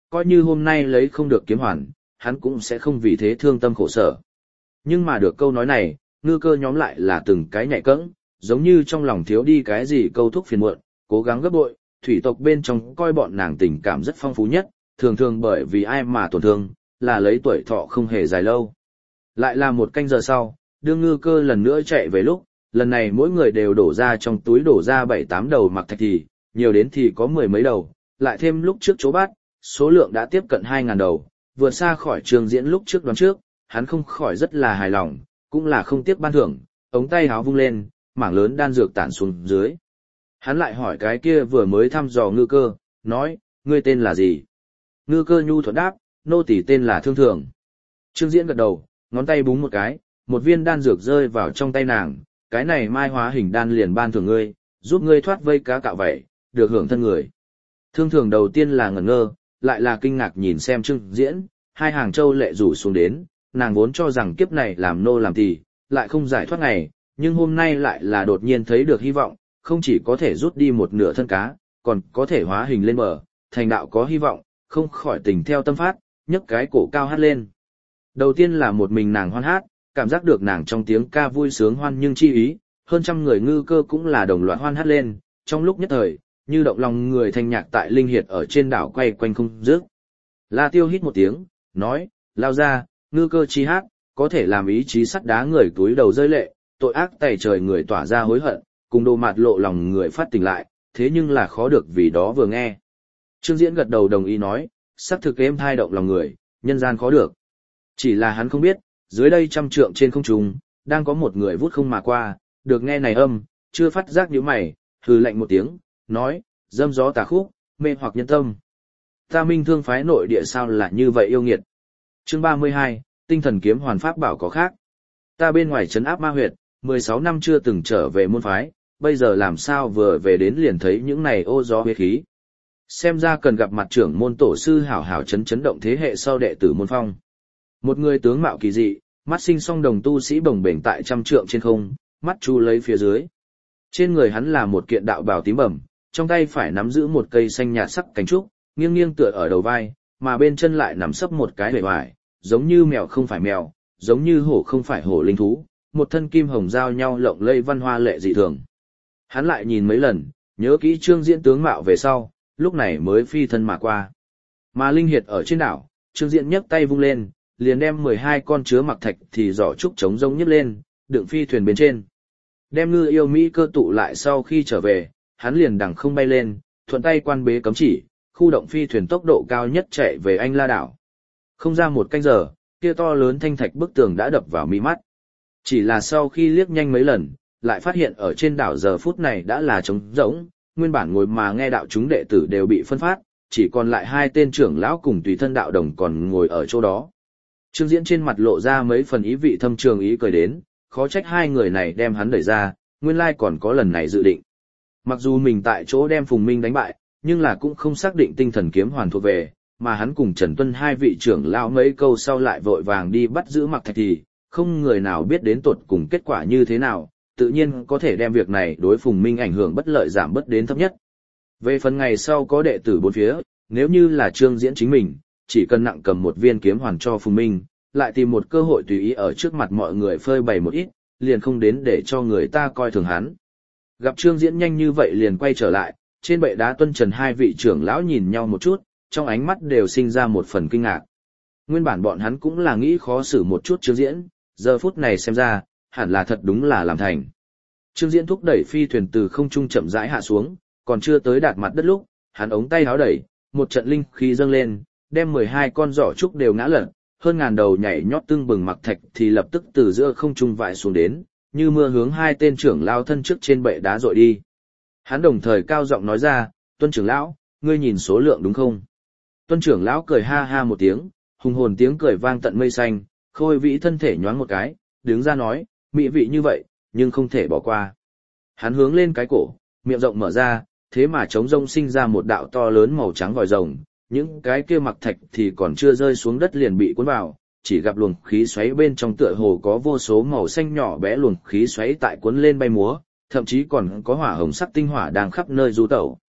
coi như hôm nay lấy không được kiếm hoàn, hắn cũng sẽ không vì thế thương tâm khổ sở. Nhưng mà được câu nói này, ngư cơ nhóm lại là từng cái nhạy cẫng, giống như trong lòng thiếu đi cái gì câu thúc phiền muộn, cố gắng gấp bội, thủy tộc bên trong coi bọn nàng tình cảm rất phong phú nhất, thường thường bởi vì ai mà tổn thương, là lấy tuổi thọ không hề dài lâu. Lại là một canh giờ sau, đương ngư cơ lần nữa chạy về lúc, lần này mỗi người đều đổ ra trong túi đổ ra 7-8 đầu mặc thạch thì, nhiều đến thì có mười mấy đầu, lại thêm lúc trước chỗ bát, số lượng đã tiếp cận 2.000 đầu, vượt xa khỏi Trương Diễn lúc trước đoán trước, hắn không khỏi rất là hài lòng, cũng là không tiếc ban thưởng, ống tay háo vung lên, mảng lớn đan dược tản xuống dưới. Hắn lại hỏi cái kia vừa mới thăm dò ngư cơ, nói, ngươi tên là gì? Ngư cơ nhu thuận đáp, nô tỳ tên là Thương Thường. Trương Diễn gật đầu, ngón tay búng một cái, một viên đan dược rơi vào trong tay nàng, cái này mai hóa hình đan liền ban thưởng ngươi, giúp ngươi thoát vây cá cạo vảy, được hưởng thân người. Thương Thường đầu tiên là ngẩn ngơ, lại là kinh ngạc nhìn xem Trương Diễn, hai hàng châu lệ rủ xuống đến, nàng vốn cho rằng kiếp này làm nô làm tỳ, lại không giải thoát ngày, nhưng hôm nay lại là đột nhiên thấy được hy vọng, không chỉ có thể rút đi một nửa thân cá, còn có thể hóa hình lên bờ, thành đạo có hy vọng, không khỏi tình theo tâm phát, nhấc cái cổ cao hát lên. Đầu tiên là một mình nàng hoan hát, cảm giác được nàng trong tiếng ca vui sướng hoan nhưng chi ý, hơn trăm người ngư cơ cũng là đồng loạt hoan hát lên, trong lúc nhất thời, như động lòng người thanh nhạc tại linh hiệt ở trên đảo quay quanh không dứt. La Tiêu hít một tiếng, nói, lao ra, ngư cơ chi hát, có thể làm ý chí sắt đá người túi đầu rơi lệ, tội ác tày trời người tỏa ra hối hận, cùng đồ mạt lộ lòng người phát tỉnh lại, thế nhưng là khó được vì đó vừa nghe. Trương Diễn gật đầu đồng ý nói, sắc thực êm thai động lòng người, nhân gian khó được. Chỉ là hắn không biết, dưới đây trăm trượng trên không trung, đang có một người vút không mà qua, được nghe này âm, chưa phát giác nhíu mày, hừ lạnh một tiếng, nói, dâm gió tà khúc, mê hoặc nhân tâm. Ta Minh Thương phái nội địa sao là như vậy yêu nghiệt. Chương 32, tinh thần kiếm hoàn pháp bảo có khác. Ta bên ngoài trấn áp ma huyệt, 16 năm chưa từng trở về môn phái, bây giờ làm sao vừa về đến liền thấy những này ô gió huyết khí. Xem ra cần gặp mặt trưởng môn tổ sư hảo hảo chấn động thế hệ sau đệ tử môn phong. Một người tướng mạo kỳ dị, mắt sinh song đồng tu sĩ bồng bềnh tại trăm trượng trên không, mắt chu lấy phía dưới. Trên người hắn là một kiện đạo bào tím bẩm, trong tay phải nắm giữ một cây xanh nhạt sắc cánh trúc, nghiêng nghiêng tựa ở đầu vai, mà bên chân lại nằm sấp một cái bề ngoài, giống như mèo không phải mèo, giống như hổ không phải hổ linh thú, một thân kim hồng giao nhau lộng lẫy văn hoa lệ dị thường. Hắn lại nhìn mấy lần, nhớ kỹ Trương Diễn tướng mạo về sau, lúc này mới phi thân mà qua. Mà linh hiệt ở trên đảo, Trương Diễn nhấc tay vung lên, liền đem 12 con chứa mặc thạch thì giỏ trúc trống rông nhấc lên, đựng phi thuyền bên trên. Đem ngư yêu Mỹ cơ tụ lại sau khi trở về, hắn liền đằng không bay lên, thuận tay quan bế cấm chỉ, khu động phi thuyền tốc độ cao nhất chạy về Anh La đảo. Không ra một canh giờ, kia to lớn thanh thạch bức tường đã đập vào mi mắt. Chỉ là sau khi liếc nhanh mấy lần, lại phát hiện ở trên đảo giờ phút này đã là trống rỗng, nguyên bản ngồi mà nghe đạo chúng đệ tử đều bị phân phát, chỉ còn lại hai tên trưởng lão cùng tùy thân đạo đồng còn ngồi ở chỗ đó. Trương Diễn trên mặt lộ ra mấy phần ý vị thâm trường ý cười đến, khó trách hai người này đem hắn đẩy ra, nguyên lai còn có lần này dự định. Mặc dù mình tại chỗ đem Phùng Minh đánh bại, nhưng là cũng không xác định tinh thần kiếm hoàn thuộc về, mà hắn cùng Trần Tuân hai vị trưởng lão mấy câu sau lại vội vàng đi bắt giữ Mặc Thạch thì, không người nào biết đến tột cùng kết quả như thế nào, tự nhiên có thể đem việc này đối Phùng Minh ảnh hưởng bất lợi giảm bớt đến thấp nhất. Về phần ngày sau có đệ tử bốn phía, nếu như là Trương Diễn chính mình, chỉ cần nặng cầm một viên kiếm hoàn cho Phùng Minh, lại tìm một cơ hội tùy ý ở trước mặt mọi người phơi bày một ít, liền không đến để cho người ta coi thường hắn. Gặp Trương Diễn nhanh như vậy liền quay trở lại, trên bệ đá Tuân Trần hai vị trưởng lão nhìn nhau một chút, trong ánh mắt đều sinh ra một phần kinh ngạc. Nguyên bản bọn hắn cũng là nghĩ khó xử một chút Trương Diễn, giờ phút này xem ra, hẳn là thật đúng là làm thành. Trương Diễn thúc đẩy phi thuyền từ không trung chậm rãi hạ xuống, còn chưa tới đạt mặt đất lúc, hắn ống tay háo đẩy, một trận linh khí dâng lên, đem 12 con giỏ trúc đều ngã lật, hơn ngàn đầu nhảy nhót tưng bừng Mặc Thạch thì lập tức từ giữa không trung vãi xuống đến, như mưa hướng hai tên trưởng lão thân trước trên bệ đá dội đi. Hắn đồng thời cao giọng nói ra, Tuân trưởng lão, ngươi nhìn số lượng đúng không? Tuân trưởng lão cười ha ha một tiếng, hùng hồn tiếng cười vang tận mây xanh, khôi vĩ thân thể nhoáng một cái, đứng ra nói, mỹ vị như vậy, nhưng không thể bỏ qua. Hắn hướng lên cái cổ, miệng rộng mở ra, thế mà trống rông sinh ra một đạo to lớn màu trắng vòi rồng, những cái kia Mặc Thạch thì còn chưa rơi xuống đất liền bị cuốn vào, chỉ gặp luồng khí xoáy bên trong tựa hồ có vô số màu xanh nhỏ bé luồng khí xoáy tại cuốn lên bay múa, thậm chí còn có hỏa hồng sắc tinh hỏa đang khắp nơi du tẩu.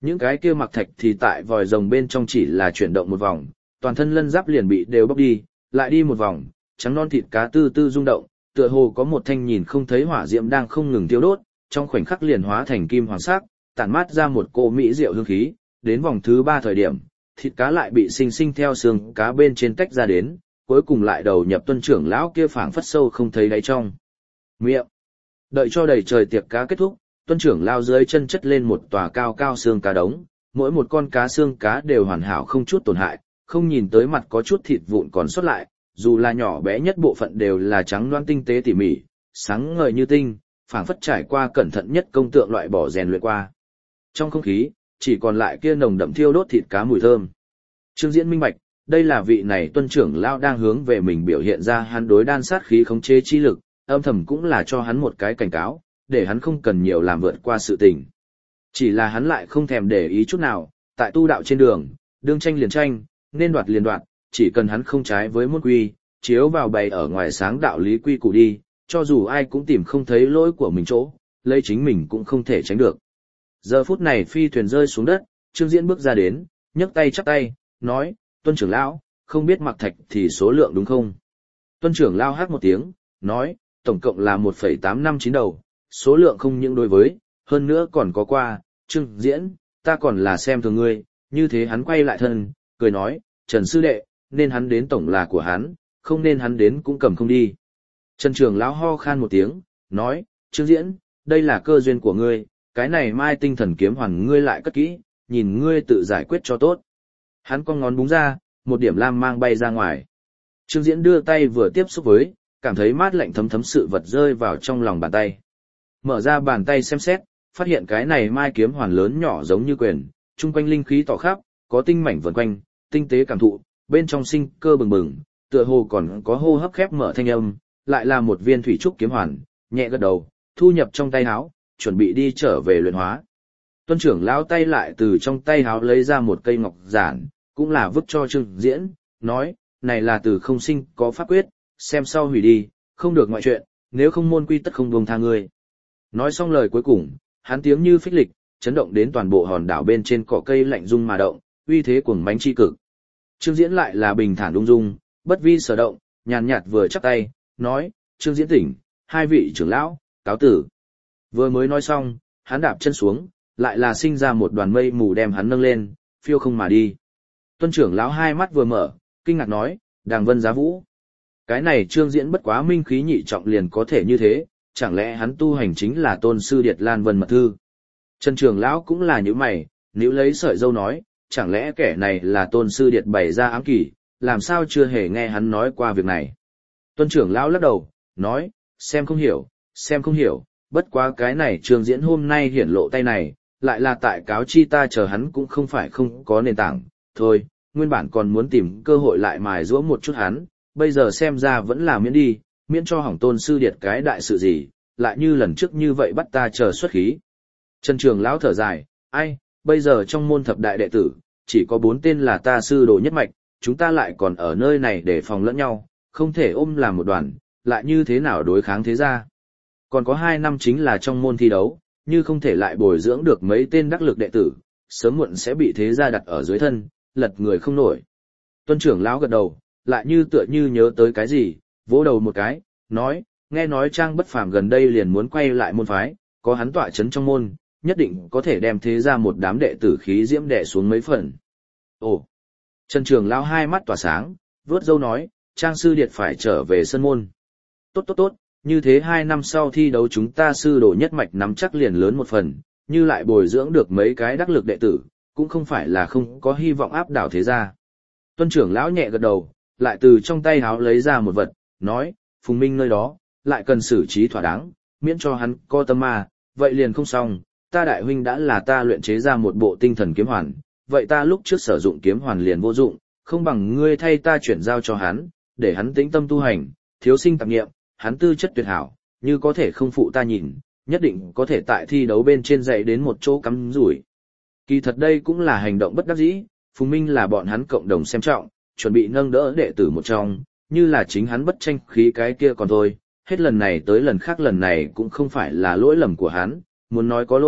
Những cái kia mặc thạch thì tại vòi rồng bên trong chỉ là chuyển động một vòng, toàn thân lân giáp liền bị đều bóc đi, lại đi một vòng, trắng non thịt cá tư tư rung động, tựa hồ có một thanh nhìn không thấy hỏa diễm đang không ngừng tiêu đốt, trong khoảnh khắc liền hóa thành kim hoàng sắc, tản mát ra một cỗ mỹ diệu hương khí. Đến vòng thứ 3 thời điểm, thịt cá lại bị sinh sinh theo xương cá bên trên tách ra đến, cuối cùng lại đầu nhập Tuân trưởng lão kia phảng phất sâu không thấy đáy trong miệng. Đợi cho đầy trời tiệc cá kết thúc, Tuân trưởng lão dưới chân chất lên một tòa cao cao xương cá đống, mỗi một con cá xương cá đều hoàn hảo không chút tổn hại, không nhìn tới mặt có chút thịt vụn còn sót lại, dù là nhỏ bé nhất bộ phận đều là trắng loáng tinh tế tỉ mỉ, sáng ngời như tinh, phảng phất trải qua cẩn thận nhất công tượng loại bỏ rèn luyện qua. Trong không khí, chỉ còn lại kia nồng đậm thiêu đốt thịt cá mùi thơm. Trương Diễn minh bạch, đây là vị này Tuân trưởng lão đang hướng về mình biểu hiện ra hắn đối đan sát khí khống chế chi lực, âm thầm cũng là cho hắn một cái cảnh cáo, để hắn không cần nhiều làm vượt qua sự tình. Chỉ là hắn lại không thèm để ý chút nào, tại tu đạo trên đường, đương tranh liền tranh, nên đoạt liền đoạt, chỉ cần hắn không trái với môn quy, chiếu vào bày ở ngoài sáng đạo lý quy củ đi, cho dù ai cũng tìm không thấy lỗi của mình chỗ, lấy chính mình cũng không thể tránh được. Giờ phút này phi thuyền rơi xuống đất, Trương Diễn bước ra đến, nhấc tay chắp tay, nói, Tuân trưởng lão, không biết mặc thạch thì số lượng đúng không? Tuân trưởng lão hát một tiếng, nói, tổng cộng là 1,859 đầu, số lượng không những đối với, hơn nữa còn có qua, Trương Diễn, ta còn là xem thường ngươi, như thế hắn quay lại thân, cười nói, Trần sư đệ, nên hắn đến tổng là của hắn, không nên hắn đến cũng cầm không đi. Trần trưởng lão ho khan một tiếng, nói, Trương Diễn, đây là cơ duyên của ngươi, cái này mai tinh thần kiếm hoàn ngươi lại cất kỹ, nhìn ngươi tự giải quyết cho tốt. Hắn con ngón búng ra, một điểm lam mang bay ra ngoài. Trương Diễn đưa tay vừa tiếp xúc với, cảm thấy mát lạnh thấm thấm sự vật rơi vào trong lòng bàn tay. Mở ra bàn tay xem xét, phát hiện cái này mai kiếm hoàn lớn nhỏ giống như quyền, chung quanh linh khí tỏ khắp, có tinh mảnh vần quanh, tinh tế cảm thụ, bên trong sinh cơ bừng bừng, tựa hồ còn có hô hấp khép mở thanh âm, lại là một viên thủy trúc kiếm hoàn, nhẹ gật đầu, thu nhập trong tay áo, chuẩn bị đi trở về luyện hóa. Tuân trưởng lão tay lại từ trong tay áo lấy ra một cây ngọc giản, cũng là vứt cho Trương Diễn, nói, này là từ không sinh có pháp quyết, xem sau hủy đi, không được ngoại chuyện, nếu không môn quy tất không buông tha ngươi. Nói xong lời cuối cùng, hắn tiếng như phích lịch, chấn động đến toàn bộ hòn đảo bên trên cỏ cây lạnh rung mà động, uy thế cuồng mãnh chi cực. Trương Diễn lại là bình thản ung dung, bất vi sở động, nhàn nhạt vừa chắp tay, nói, Trương Diễn tỉnh, hai vị trưởng lão, cáo tử. Vừa mới nói xong, hắn đạp chân xuống, lại là sinh ra một đoàn mây mù đem hắn nâng lên, phiêu không mà đi. Tuân trưởng lão hai mắt vừa mở, kinh ngạc nói, Đàng Vân Giá Vũ. Cái này Trương Diễn bất quá minh khí nhị trọng liền có thể như thế, chẳng lẽ hắn tu hành chính là tôn sư Điệt Lan Vân Mật Thư. Trần trưởng lão cũng là như mày, níu lấy sợi dâu nói, chẳng lẽ kẻ này là tôn sư Điệt bày ra ám kỷ, làm sao chưa hề nghe hắn nói qua việc này. Tuân trưởng lão lắc đầu, nói, xem không hiểu, bất quá cái này Trương Diễn hôm nay hiển lộ tay này, lại là tại cáo chi ta chờ hắn cũng không phải không có nền tảng, thôi, nguyên bản còn muốn tìm cơ hội lại mài giũa một chút hắn, bây giờ xem ra vẫn là miễn đi, miễn cho hỏng tôn sư Điệt cái đại sự gì, lại như lần trước như vậy bắt ta chờ xuất khí. Trần trưởng lão thở dài, ai, bây giờ trong môn thập đại đệ tử, chỉ có 4 tên là ta sư đồ nhất mạch, chúng ta lại còn ở nơi này để phòng lẫn nhau, không thể ôm làm một đoàn, lại như thế nào đối kháng thế gia. Còn có 2 năm chính là trong môn thi đấu, như không thể lại bồi dưỡng được mấy tên đắc lực đệ tử, sớm muộn sẽ bị thế gia đặt ở dưới thân, lật người không nổi. Tuân trưởng lão gật đầu, lại như tựa như nhớ tới cái gì, vỗ đầu một cái, nói, nghe nói Trang Bất Phàm gần đây liền muốn quay lại môn phái, có hắn tọa chấn trong môn, nhất định có thể đem thế ra một đám đệ tử khí diễm đè xuống mấy phần. Ồ! Trần trưởng lão hai mắt tỏa sáng, vớt dâu nói, Trang sư Điệt phải trở về sân môn. Tốt, như thế 2 năm sau thi đấu chúng ta sư đồ nhất mạch nắm chắc liền lớn một phần, như lại bồi dưỡng được mấy cái đắc lực đệ tử, cũng không phải là không có hy vọng áp đảo thế gia. Tuân trưởng lão nhẹ gật đầu, lại từ trong tay háo lấy ra một vật, nói, Phùng Minh nơi đó, lại cần xử trí thỏa đáng, miễn cho hắn có tâm ma, vậy liền không xong, ta đại huynh đã là ta luyện chế ra một bộ tinh thần kiếm hoàn, vậy ta lúc trước sử dụng kiếm hoàn liền vô dụng, không bằng ngươi thay ta chuyển giao cho hắn, để hắn tĩnh tâm tu hành, thiếu sinh tạp niệm, hắn tư chất tuyệt hảo, như có thể không phụ ta nhìn, nhất định có thể tại thi đấu bên trên dạy đến một chỗ cắm rủi. Kỳ thật đây cũng là hành động bất đắc dĩ, Phùng Minh là bọn hắn cộng đồng xem trọng, chuẩn bị nâng đỡ đệ tử một trong, như là chính hắn bất tranh khí cái kia còn thôi, hết lần này tới lần khác lần này cũng không phải là lỗi lầm của hắn, muốn nói có lỗi,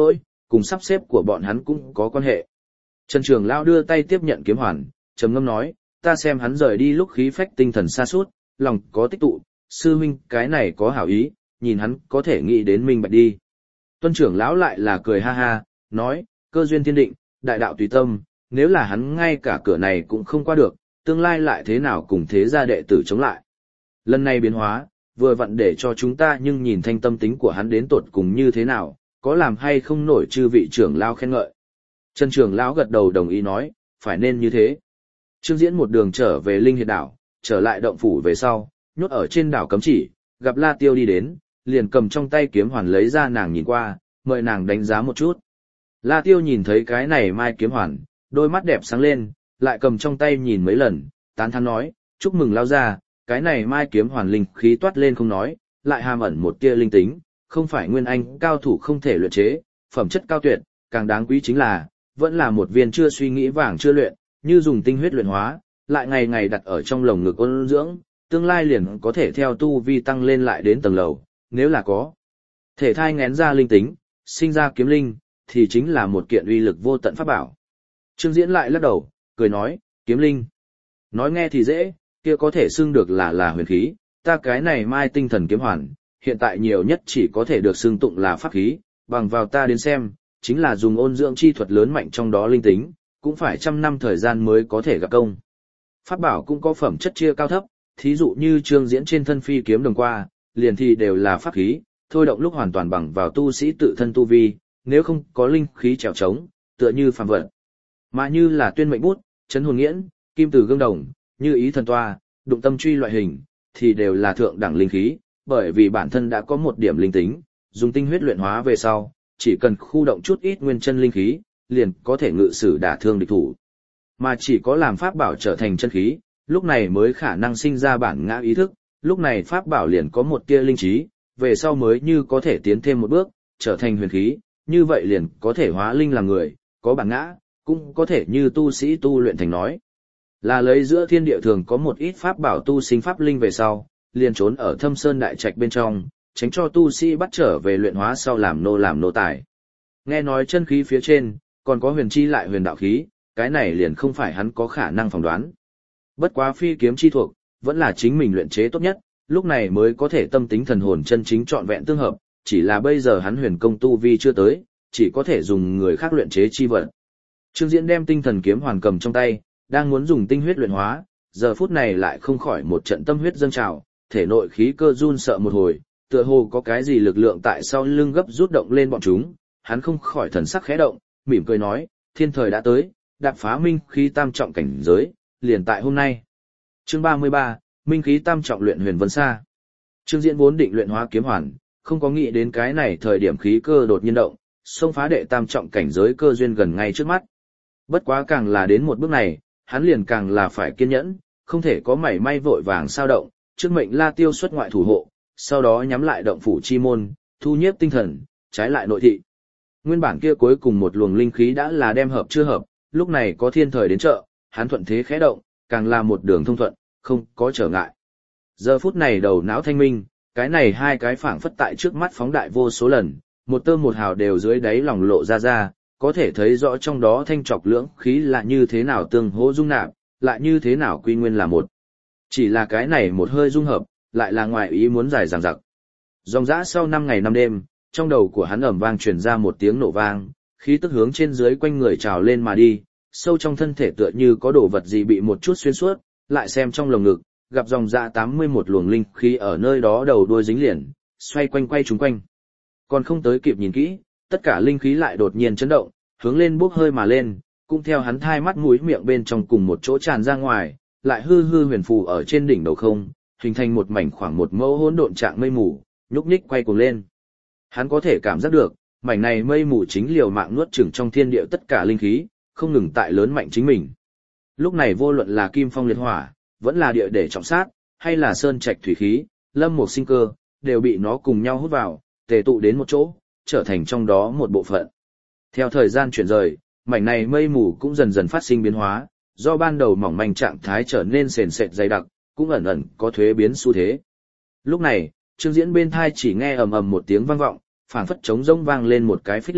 cùng sắp xếp của bọn hắn cũng có quan hệ. Trần Trường Lão đưa tay tiếp nhận kiếm hoàn, trầm ngâm nói, ta xem hắn rời đi lúc khí phách tinh thần sa sút, lòng có tích tụ, sư huynh cái này có hảo ý, nhìn hắn có thể nghĩ đến minh bạch đi. Tuân trưởng lão lại là cười ha ha, nói, cơ duyên thiên định, đại đạo tùy tâm, nếu là hắn ngay cả cửa này cũng không qua được, tương lai lại thế nào cùng thế gia đệ tử chống lại. Lần này biến hóa, vừa vặn để cho chúng ta nhưng nhìn thanh tâm tính của hắn đến tột cùng như thế nào, có làm hay không nổi chư vị trưởng lão khen ngợi. Trần trưởng lão gật đầu đồng ý nói, phải nên như thế. Trương Diễn một đường trở về Linh Hiệt đảo, trở lại động phủ về sau, nhốt ở trên đảo cấm chỉ, gặp La Tiêu đi đến, liền cầm trong tay kiếm hoàn lấy ra nàng nhìn qua, mời nàng đánh giá một chút. La Tiêu nhìn thấy cái này mai kiếm hoàn, đôi mắt đẹp sáng lên, lại cầm trong tay nhìn mấy lần, tán thán nói, chúc mừng lao ra, cái này mai kiếm hoàn linh khí toát lên không nói, lại hàm ẩn một tia linh tính, không phải nguyên anh cao thủ không thể luyện chế, phẩm chất cao tuyệt, càng đáng quý chính là, vẫn là một viên chưa suy nghĩ vàng chưa luyện, như dùng tinh huyết luyện hóa, lại ngày ngày đặt ở trong lồng ngực ôn dưỡng, tương lai liền có thể theo tu vi tăng lên lại đến tầng lầu, nếu là có thể thai ngén ra linh tính, sinh ra kiếm linh, thì chính là một kiện uy lực vô tận pháp bảo. Trương Diễn lại lắc đầu, cười nói, kiếm linh. Nói nghe thì dễ, kia có thể xưng được là huyền khí, ta cái này mai tinh thần kiếm hoàn, hiện tại nhiều nhất chỉ có thể được xưng tụng là pháp khí, bằng vào ta đến xem, chính là dùng ôn dưỡng chi thuật lớn mạnh trong đó linh tính, cũng phải 100 năm thời gian mới có thể gặp công. Pháp bảo cũng có phẩm chất chia cao thấp, thí dụ như Trương Diễn trên thân phi kiếm đồng qua, liền thì đều là pháp khí, thôi động lúc hoàn toàn bằng vào tu sĩ tự thân tu vi, nếu không có linh khí trèo trống, tựa như phàm vật. Mà như là tuyên mệnh bút, chấn hồn nghiễn, kim từ gương đồng, như ý thần toa, đụng tâm truy loại hình, thì đều là thượng đẳng linh khí, bởi vì bản thân đã có một điểm linh tính, dùng tinh huyết luyện hóa về sau, chỉ cần khu động chút ít nguyên chân linh khí, liền có thể ngự sử đả thương địch thủ. Mà chỉ có làm pháp bảo trở thành chân khí, lúc này mới khả năng sinh ra bản ngã ý thức, lúc này pháp bảo liền có một tia linh trí, về sau mới như có thể tiến thêm một bước, trở thành huyền khí, như vậy liền có thể hóa linh làm người, có bản ngã, cũng có thể như tu sĩ tu luyện thành nói. Là lấy giữa thiên địa thường có một ít pháp bảo tu sinh pháp linh về sau, liền trốn ở thâm sơn đại trạch bên trong, tránh cho tu sĩ bắt trở về luyện hóa sau làm nô tài. Nghe nói chân khí phía trên, còn có huyền chi lại huyền đạo khí, cái này liền không phải hắn có khả năng phỏng đoán. Bất quá phi kiếm chi thuộc, vẫn là chính mình luyện chế tốt nhất, lúc này mới có thể tâm tính thần hồn chân chính trọn vẹn tương hợp, chỉ là bây giờ hắn huyền công tu vi chưa tới, chỉ có thể dùng người khác luyện chế chi vật. Trương Diễn đem tinh thần kiếm hoàn cầm trong tay, đang muốn dùng tinh huyết luyện hóa, giờ phút này lại không khỏi một trận tâm huyết dâng trào, thể nội khí cơ run sợ một hồi, tựa hồ có cái gì lực lượng tại sau lưng gấp rút động lên bọn chúng, hắn không khỏi thần sắc khẽ động, mỉm cười nói, thiên thời đã tới, đạp phá minh khí tam trọng cảnh giới, liền tại hôm nay. Chương 33, minh khí tam trọng luyện huyền vân sa. Trương Diễn vốn định luyện hóa kiếm hoàn, không có nghĩ đến cái này thời điểm khí cơ đột nhiên động, xông phá đệ tam trọng cảnh giới cơ duyên gần ngay trước mắt. Bất quá càng là đến một bước này, hắn liền càng là phải kiên nhẫn, không thể có mảy may vội vàng sao động, trước mệnh La Tiêu xuất ngoại thủ hộ, sau đó nhắm lại động phủ chi môn, thu nhiếp tinh thần, trái lại nội thị. Nguyên bản kia cuối cùng một luồng linh khí đã là đem hợp chưa hợp, lúc này có thiên thời đến trợ, hắn thuận thế khẽ động, càng là một đường thông thuận, không có trở ngại. Giờ phút này đầu não thanh minh, cái này hai cái phảng phất tại trước mắt phóng đại vô số lần, một tơ một hào đều dưới đáy lòng lộ ra, có thể thấy rõ trong đó thanh trọc lưỡng khí là như thế nào tương hỗ dung nạp, lại như thế nào quy nguyên là một. Chỉ là cái này một hơi dung hợp, lại là ngoài ý muốn dài dằng dặc. Dòng dã sau 5 ngày 5 đêm, trong đầu của hắn ầm vang truyền ra một tiếng nổ vang, khí tức hướng trên dưới quanh người trào lên mà đi, sâu trong thân thể tựa như có đồ vật gì bị một chút xuyên suốt, lại xem trong lồng ngực, gặp dòng dã 81 luồng linh khí ở nơi đó đầu đuôi dính liền, xoay quanh quay chúng quanh. Còn không tới kịp nhìn kỹ, tất cả linh khí lại đột nhiên chấn động, hướng lên bốc hơi mà lên, cũng theo hắn thai mắt mũi miệng bên trong cùng một chỗ tràn ra ngoài, lại hư huyền phù ở trên đỉnh đầu không, hình thành một mảnh khoảng một mẫu hỗn độn trạng mây mù, nhúc nhích quay cuồng lên. Hắn có thể cảm giác được, mảnh này mây mù chính liều mạng nuốt chửng trong thiên địa tất cả linh khí, không ngừng tại lớn mạnh chính mình. Lúc này vô luận là kim phong liệt hỏa, vẫn là địa để trọng sát, hay là sơn trạch thủy khí, lâm mục sinh cơ, đều bị nó cùng nhau hút vào, tề tụ đến một chỗ, trở thành trong đó một bộ phận. Theo thời gian chuyển rời, mảnh này mây mù cũng dần dần phát sinh biến hóa, do ban đầu mỏng manh trạng thái trở nên sền sệt dày đặc, cũng ẩn ẩn có thuế biến xu thế. Lúc này, Trương Diễn bên thai chỉ nghe ầm ầm một tiếng vang vọng, phảng phất trống rỗng vang lên một cái phích lịch,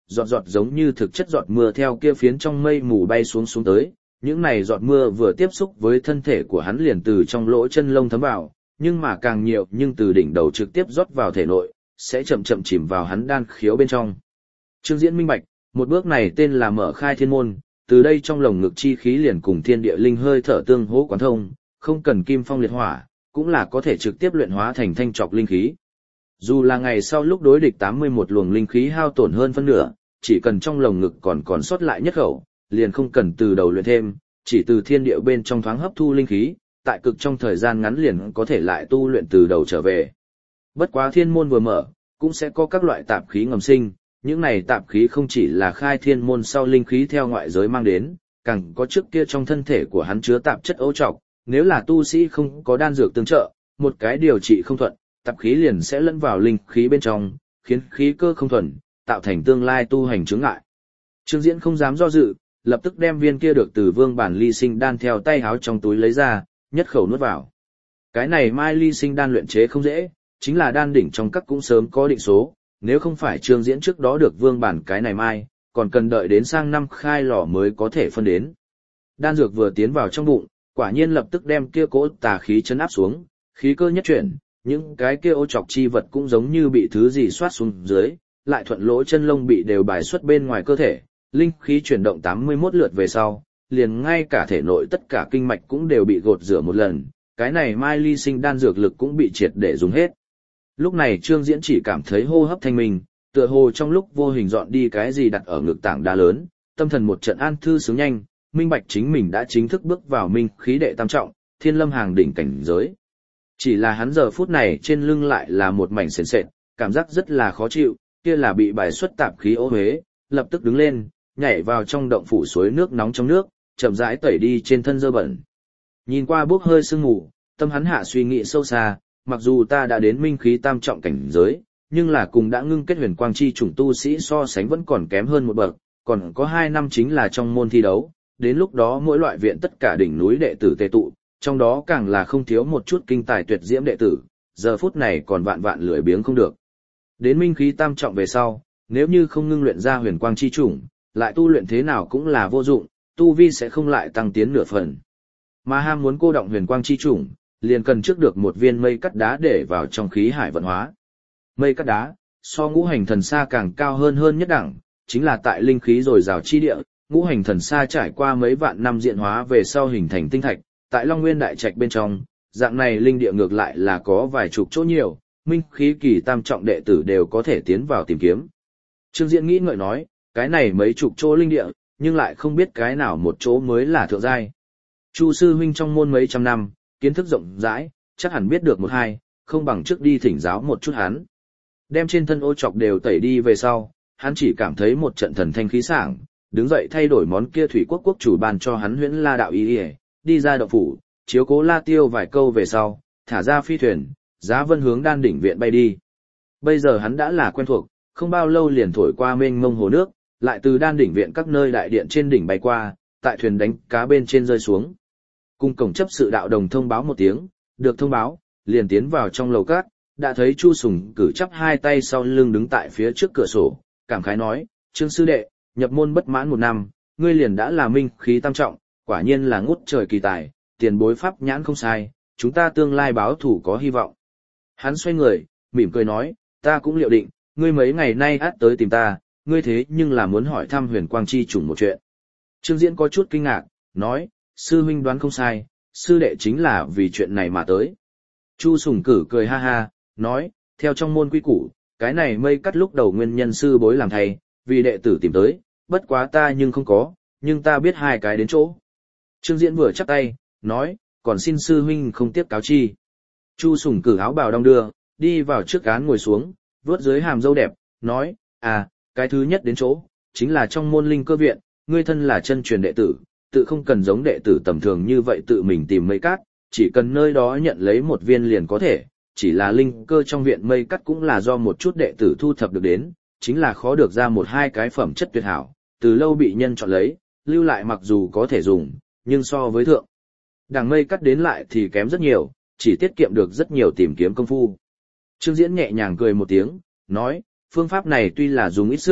giọt giọt giống như thực chất giọt mưa theo kia phiến trong mây mù bay xuống tới. Những này giọt mưa vừa tiếp xúc với thân thể của hắn liền từ trong lỗ chân lông thấm vào, nhưng mà càng nhiều nhưng từ đỉnh đầu trực tiếp rót vào thể nội, sẽ chậm chậm chìm vào hắn đan khiếu bên trong. Trương Diễn minh bạch, một bước này tên là mở khai thiên môn, từ đây trong lồng ngực chi khí liền cùng thiên địa linh hơi thở tương hỗ quán thông, không cần kim phong liệt hỏa, cũng là có thể trực tiếp luyện hóa thành thanh trọc linh khí. Dù là ngày sau lúc đối địch 81 luồng linh khí hao tổn hơn phân nửa, chỉ cần trong lồng ngực còn sót lại nhất khẩu, liền không cần từ đầu luyện thêm, chỉ từ thiên địa bên trong thoáng hấp thu linh khí, tại cực trong thời gian ngắn liền có thể lại tu luyện từ đầu trở về. Bất quá thiên môn vừa mở, cũng sẽ có các loại tạp khí ngầm sinh, những này tạp khí không chỉ là khai thiên môn sau linh khí theo ngoại giới mang đến, càng có trước kia trong thân thể của hắn chứa tạp chất ô trọc, nếu là tu sĩ không có đan dược tương trợ, một cái điều trị không thuận, tạp khí liền sẽ lẫn vào linh khí bên trong, khiến khí cơ không thuần, tạo thành tương lai tu hành chướng ngại. Trương Diễn không dám do dự, lập tức đem viên kia được từ Vương Bản Ly Sinh đan theo tay háo trong túi lấy ra, nhất khẩu nuốt vào. Cái này Mai Ly Sinh đan luyện chế không dễ, chính là đan đỉnh trong các cũng sớm có định số, nếu không phải Trương Diễn trước đó được Vương Bản cái này mai, còn cần đợi đến sang năm khai lò mới có thể phân đến. Đan dược vừa tiến vào trong bụng, quả nhiên lập tức đem kia cỗ tà khí chấn áp xuống, khí cơ nhất chuyển, những cái kia ô trọc chi vật cũng giống như bị thứ gì xoát xuống dưới, lại thuận lỗ chân lông bị đều bài xuất bên ngoài cơ thể, linh khí chuyển động 81 lượt về sau, liền ngay cả thể nội tất cả kinh mạch cũng đều bị gột rửa một lần, cái này Mai Ly Sinh đan dược lực cũng bị triệt để dùng hết. Lúc này Trương Diễn chỉ cảm thấy hô hấp thanh minh, tựa hồ trong lúc vô hình dọn đi cái gì đặt ở ngực tảng đá lớn, tâm thần một trận an thư sướng nhanh, minh bạch chính mình đã chính thức bước vào minh khí đệ tam trọng, thiên lâm hàng đỉnh cảnh giới. Chỉ là hắn giờ phút này trên lưng lại là một mảnh sền sệt, cảm giác rất là khó chịu, kia là bị bài xuất tạp khí ô huế, lập tức đứng lên, nhảy vào trong động phủ suối nước nóng trong nước, chậm rãi tẩy đi trên thân dơ bẩn. Nhìn qua bốc hơi sương mù, tâm hắn hạ suy nghĩ sâu xa, mặc dù ta đã đến minh khí tam trọng cảnh giới, nhưng là cùng đã ngưng kết huyền quang chi chủng tu sĩ so sánh vẫn còn kém hơn một bậc, còn có 2 năm chính là trong môn thi đấu, đến lúc đó mỗi loại viện tất cả đỉnh núi đệ tử tề tụ, trong đó càng là không thiếu một chút kinh tài tuyệt diễm đệ tử, giờ phút này còn vạn vạn lười biếng không được. Đến minh khí tam trọng về sau, nếu như không ngưng luyện ra huyền quang chi chủng, lại tu luyện thế nào cũng là vô dụng, tu vi sẽ không lại tăng tiến nửa phần. Mà ham muốn cô động huyền quang chi chủng, liền cần trước được một viên mây cắt đá để vào trong khí hải vận hóa. Mây cắt đá, so ngũ hành thần sa càng cao hơn nhất đẳng, chính là tại linh khí dồi dào chi địa, ngũ hành thần sa trải qua mấy vạn năm diễn hóa về sau hình thành tinh thạch, tại Long Nguyên đại trạch bên trong, dạng này linh địa ngược lại là có vài chục chỗ nhiều, minh khí kỳ tam trọng đệ tử đều có thể tiến vào tìm kiếm. Trương Diễn nghĩ ngợi nói, cái này mấy chục chỗ linh địa, nhưng lại không biết cái nào một chỗ mới là thượng giai. Chu sư huynh trong môn mấy trăm năm, kiến thức rộng rãi, chắc hẳn biết được một hai, không bằng trước đi thỉnh giáo một chút hắn. Đem trên thân ô trọc đều tẩy đi về sau, hắn chỉ cảm thấy một trận thần thanh khí sảng, đứng dậy thay đổi món kia thủy quốc quốc chủ ban cho hắn huyễn la đạo y, đi ra động phủ, chiếu cố La Tiêu vài câu về sau, thả ra phi thuyền, giá vân hướng đan đỉnh viện bay đi. Bây giờ hắn đã là quen thuộc, không bao lâu liền thổi qua mênh mông hồ nước, lại từ đan đỉnh viện các nơi đại điện trên đỉnh bay qua, tại thuyền đánh cá bên trên rơi xuống. Cung cổng chấp sự đạo đồng thông báo một tiếng, được thông báo, liền tiến vào trong lầu cát, đã thấy Chu Sùng cử chắp hai tay sau lưng đứng tại phía trước cửa sổ, cảm khái nói, Trương sư đệ, nhập môn bất mãn 1 năm, ngươi liền đã là minh khí tam trọng, quả nhiên là ngút trời kỳ tài, tiền bối pháp nhãn không sai, chúng ta tương lai báo thủ có hy vọng. Hắn xoay người, mỉm cười nói, ta cũng liệu định, ngươi mấy ngày nay át tới tìm ta, ngươi thế nhưng là muốn hỏi thăm huyền quang chi chủng một chuyện. Trương Diễn có chút kinh ngạc, nói, sư huynh đoán không sai, sư đệ chính là vì chuyện này mà tới. Chu Sùng Cử cười ha ha, nói, theo trong môn quy củ, cái này mây cắt lúc đầu nguyên nhân sư bối làm thầy, vì đệ tử tìm tới, bất quá ta nhưng không có, nhưng ta biết 2 cái đến chỗ. Trương Diễn vừa chắp tay, nói, còn xin sư huynh không tiếp cáo chi. Chu Sùng Cử áo bào đong đưa, đi vào trước án ngồi xuống, vuốt dưới hàm râu đẹp, nói, cái thứ nhất đến chỗ, chính là trong môn linh cơ viện, ngươi thân là chân truyền đệ tử, tự không cần giống đệ tử tầm thường như vậy tự mình tìm mây cát, chỉ cần nơi đó nhận lấy một viên liền có thể, chỉ là linh cơ trong viện mây cát cũng là do một chút đệ tử thu thập được đến, chính là khó được ra 1-2 cái phẩm chất tuyệt hảo, từ lâu bị nhân chọn lấy, lưu lại mặc dù có thể dùng, nhưng so với thượng đằng mây cát đến lại thì kém rất nhiều, chỉ tiết kiệm được rất nhiều tìm kiếm công phu. Trương Diễn nhẹ nhàng cười một tiếng, nói, phương pháp này tuy là dùng ít sức,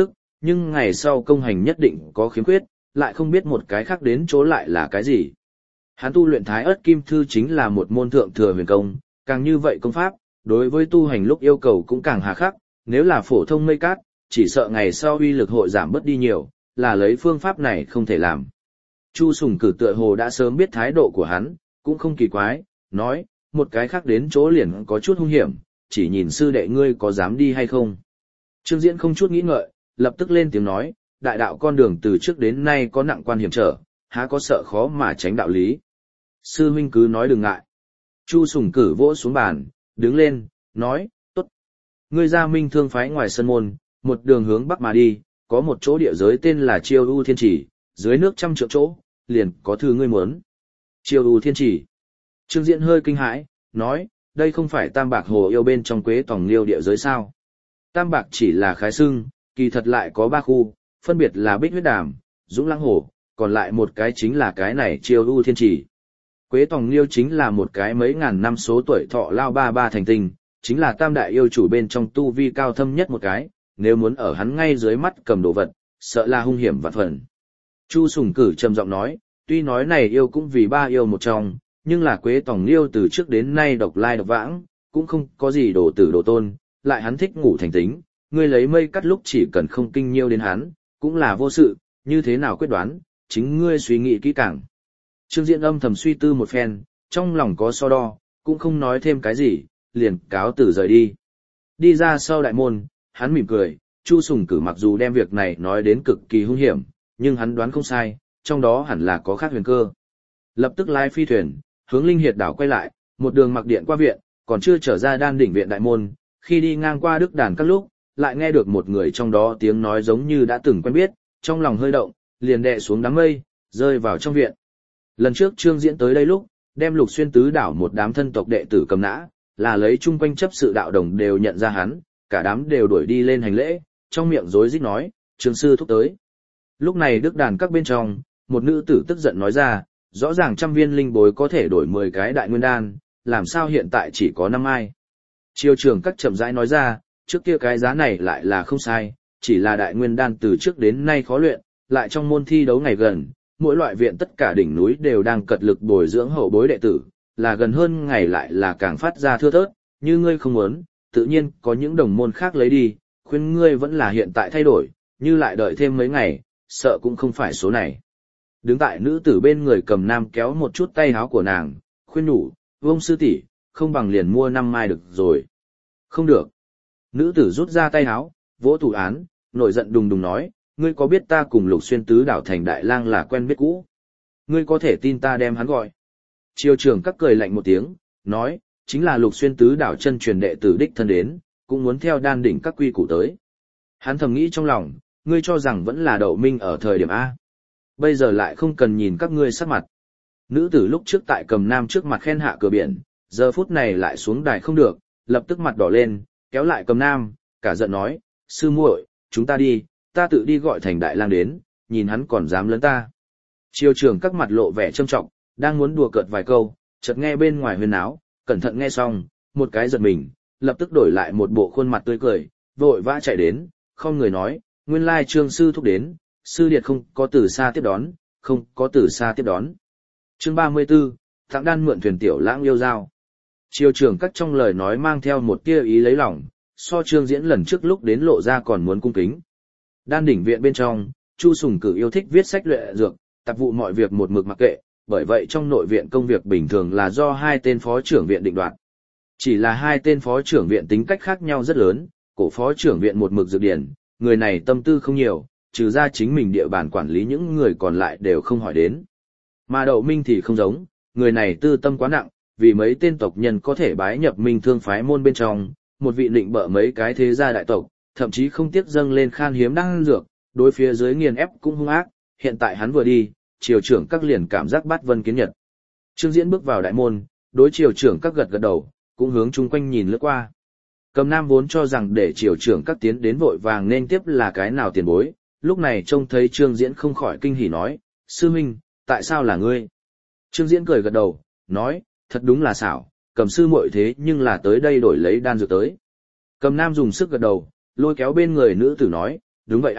nhưng ngày sau công hành nhất định có khiếm khuyết, lại không biết một cái khác đến chỗ lại là cái gì. Hắn tu luyện Thái Ức Kim Thư chính là một môn thượng thừa huyền công, càng như vậy công pháp, đối với tu hành lúc yêu cầu cũng càng hà khắc, nếu là phổ thông mây cát, chỉ sợ ngày sau uy lực hội giảm bớt đi nhiều, là lấy phương pháp này không thể làm. Chu Sùng Cử tựa hồ đã sớm biết thái độ của hắn, cũng không kỳ quái, nói, một cái khác đến chỗ liền có chút hung hiểm, chỉ nhìn sư đệ ngươi có dám đi hay không. Trương Diễn không chút nghĩ ngợi, lập tức lên tiếng nói, đại đạo con đường từ trước đến nay có nặng quan hiểm trở, há có sợ khó mà tránh đạo lý. Sư huynh cứ nói đừng ngại. Chu Sùng Cử vỗ xuống bàn, đứng lên, nói, tốt. Ngươi ra Minh Thương phái ngoài sân môn, một đường hướng bắc mà đi, có một chỗ địa giới tên là Chiêu U Thiên Chỉ, dưới nước 100 trượng chỗ, liền có thứ ngươi muốn. Chiêu U Thiên Chỉ. Trương Diễn hơi kinh hãi, nói, đây không phải Tam Bạc Hồ yêu bên trong Quế Tòng Liêu địa giới sao? Tam Bạc chỉ là khái xưng, kỳ thật lại có 3 khu, phân biệt là Bích Huyết Đàm, Dũng Lãng Hồ, còn lại một cái chính là cái này Chiêu U Thiên Chỉ. Quế Tòng Liêu chính là một cái mấy ngàn năm số tuổi thọ lao ba thành tinh, chính là tam đại yêu chủ bên trong tu vi cao thâm nhất một cái, nếu muốn ở hắn ngay dưới mắt cầm đồ vật, sợ là hung hiểm vạn phần. Chu Sùng Cử trầm giọng nói, tuy nói này yêu cũng vì 3 yêu một trong, nhưng là Quế Tòng Liêu từ trước đến nay độc lai độc vãng, cũng không có gì đồ tử đồ tôn, lại hắn thích ngủ thành tính, ngươi lấy mây cắt lúc chỉ cần không kinh nhiêu đến hắn, cũng là vô sự, như thế nào quyết đoán, chính ngươi suy nghĩ kỹ càng. Trương Diễn âm thầm suy tư một phen, trong lòng có so đo, cũng không nói thêm cái gì, liền cáo từ rời đi. Đi ra sau đại môn, hắn mỉm cười, Chu Sùng Cử mặc dù đem việc này nói đến cực kỳ hung hiểm, nhưng hắn đoán không sai, trong đó hẳn là có khác huyền cơ. Lập tức lái phi thuyền, hướng Linh Hiệt đảo quay lại, một đường mặc điện qua viện, còn chưa trở ra Đan đỉnh viện đại môn, khi đi ngang qua Đức Đàn các lúc, lại nghe được một người trong đó tiếng nói giống như đã từng quen biết, trong lòng hơi động, liền đè xuống đám mây, rơi vào trong viện. Lần trước Trương Diễn tới đây lúc, đem Lục Xuyên tứ đảo một đám thân tộc đệ tử cầm nã, là lấy chung quanh chấp sự đạo đồng đều nhận ra hắn, cả đám đều đuổi đi lên hành lễ, trong miệng rối rít nói, Trương sư thúc tới. Lúc này Đức Đàn các bên trong, một nữ tử tức giận nói ra, rõ ràng 100 viên linh bối có thể đổi 10 cái đại nguyên đan, làm sao hiện tại chỉ có 5 ai. Triều trưởng các chậm rãi nói ra, trước kia cái giá này lại là không sai, chỉ là đại nguyên đan từ trước đến nay khó luyện, lại trong môn thi đấu ngày gần, mỗi loại viện tất cả đỉnh núi đều đang cật lực bồi dưỡng hậu bối đệ tử, là gần hơn ngày lại là càng phát ra thưa thớt, như ngươi không muốn, tự nhiên có những đồng môn khác lấy đi, khuyên ngươi vẫn là hiện tại thay đổi, như lại đợi thêm mấy ngày, sợ cũng không phải số này. Đứng tại nữ tử bên người Cầm Nam kéo một chút tay áo của nàng, khuyên nhủ, Vông sư tỷ, không bằng liền mua 5 mai được rồi. Không được. Nữ tử rút ra tay áo, vỗ tủ án, nổi giận đùng đùng nói, ngươi có biết ta cùng Lục Xuyên tứ đảo thành đại lang là quen biết cũ? Ngươi có thể tin ta đem hắn gọi. Triều trưởng các cười lạnh một tiếng, nói, chính là Lục Xuyên tứ đảo chân truyền đệ tử đích thân đến, cũng muốn theo Đan đỉnh các quy củ tới. Hắn thầm nghĩ trong lòng, ngươi cho rằng vẫn là Đậu Minh ở thời điểm A. Bây giờ lại không cần nhìn các ngươi sắc mặt. Nữ tử lúc trước tại Cầm Nam trước mặt khen hạ cửa biển, giờ phút này lại xuống đài không được, lập tức mặt đỏ lên, kéo lại Cầm Nam, cả giận nói, sư muội, chúng ta đi, ta tự đi gọi thành đại lang đến, nhìn hắn còn dám lớn ta. Triều trưởng các mặt lộ vẻ trâm trọng, đang muốn đùa cợt vài câu, chợt nghe bên ngoài huyên náo, cẩn thận nghe xong, một cái giật mình, lập tức đổi lại một bộ khuôn mặt tươi cười, vội vã chạy đến, không người nói, nguyên lai Trương sư thúc đến, sư điệt không có từ xa tiếp đón, không có từ xa tiếp đón. Chương 34, Tặng đan mượn thuyền tiểu lãng yêu giao. Triều trưởng các trong lời nói mang theo một tia ý lấy lòng, so Trương Diễn lần trước lúc đến lộ ra còn muốn cung kính. Đan đỉnh viện bên trong, Chu Sùng Cử yêu thích viết sách luyện dược, tạp vụ mọi việc một mực mặc kệ, bởi vậy trong nội viện công việc bình thường là do 2 tên phó trưởng viện định đoạt. Chỉ là 2 tên phó trưởng viện tính cách khác nhau rất lớn, cổ phó trưởng viện một mực dược điển, người này tâm tư không nhiều, trừ ra chính mình địa bàn quản lý những người còn lại đều không hỏi đến. Mà Đậu Minh thì không giống, người này tư tâm quá nặng, vì mấy tên tộc nhân có thể bái nhập Minh Thương phái môn bên trong, một vị định bợ mấy cái thế gia đại tộc, thậm chí không tiếc dâng lên khan hiếm đan dược, đối phía dưới nghiền ép cũng hung ác, hiện tại hắn vừa đi, triều trưởng các liền cảm giác bát vân kiến nhật. Trương Diễn bước vào đại môn, đối triều trưởng các gật gật đầu, cũng hướng chung quanh nhìn lướt qua. Cầm Nam vốn cho rằng để triều trưởng các tiến đến vội vàng nên tiếp là cái nào tiền bối, lúc này trông thấy Trương Diễn không khỏi kinh hỉ nói, sư huynh, tại sao là ngươi? Trương Diễn cười gật đầu, nói, thật đúng là xảo, Cầm sư muội thế nhưng là tới đây đổi lấy đan dược tới. Cầm Nam dùng sức gật đầu, lôi kéo bên người nữ tử nói, đúng vậy à,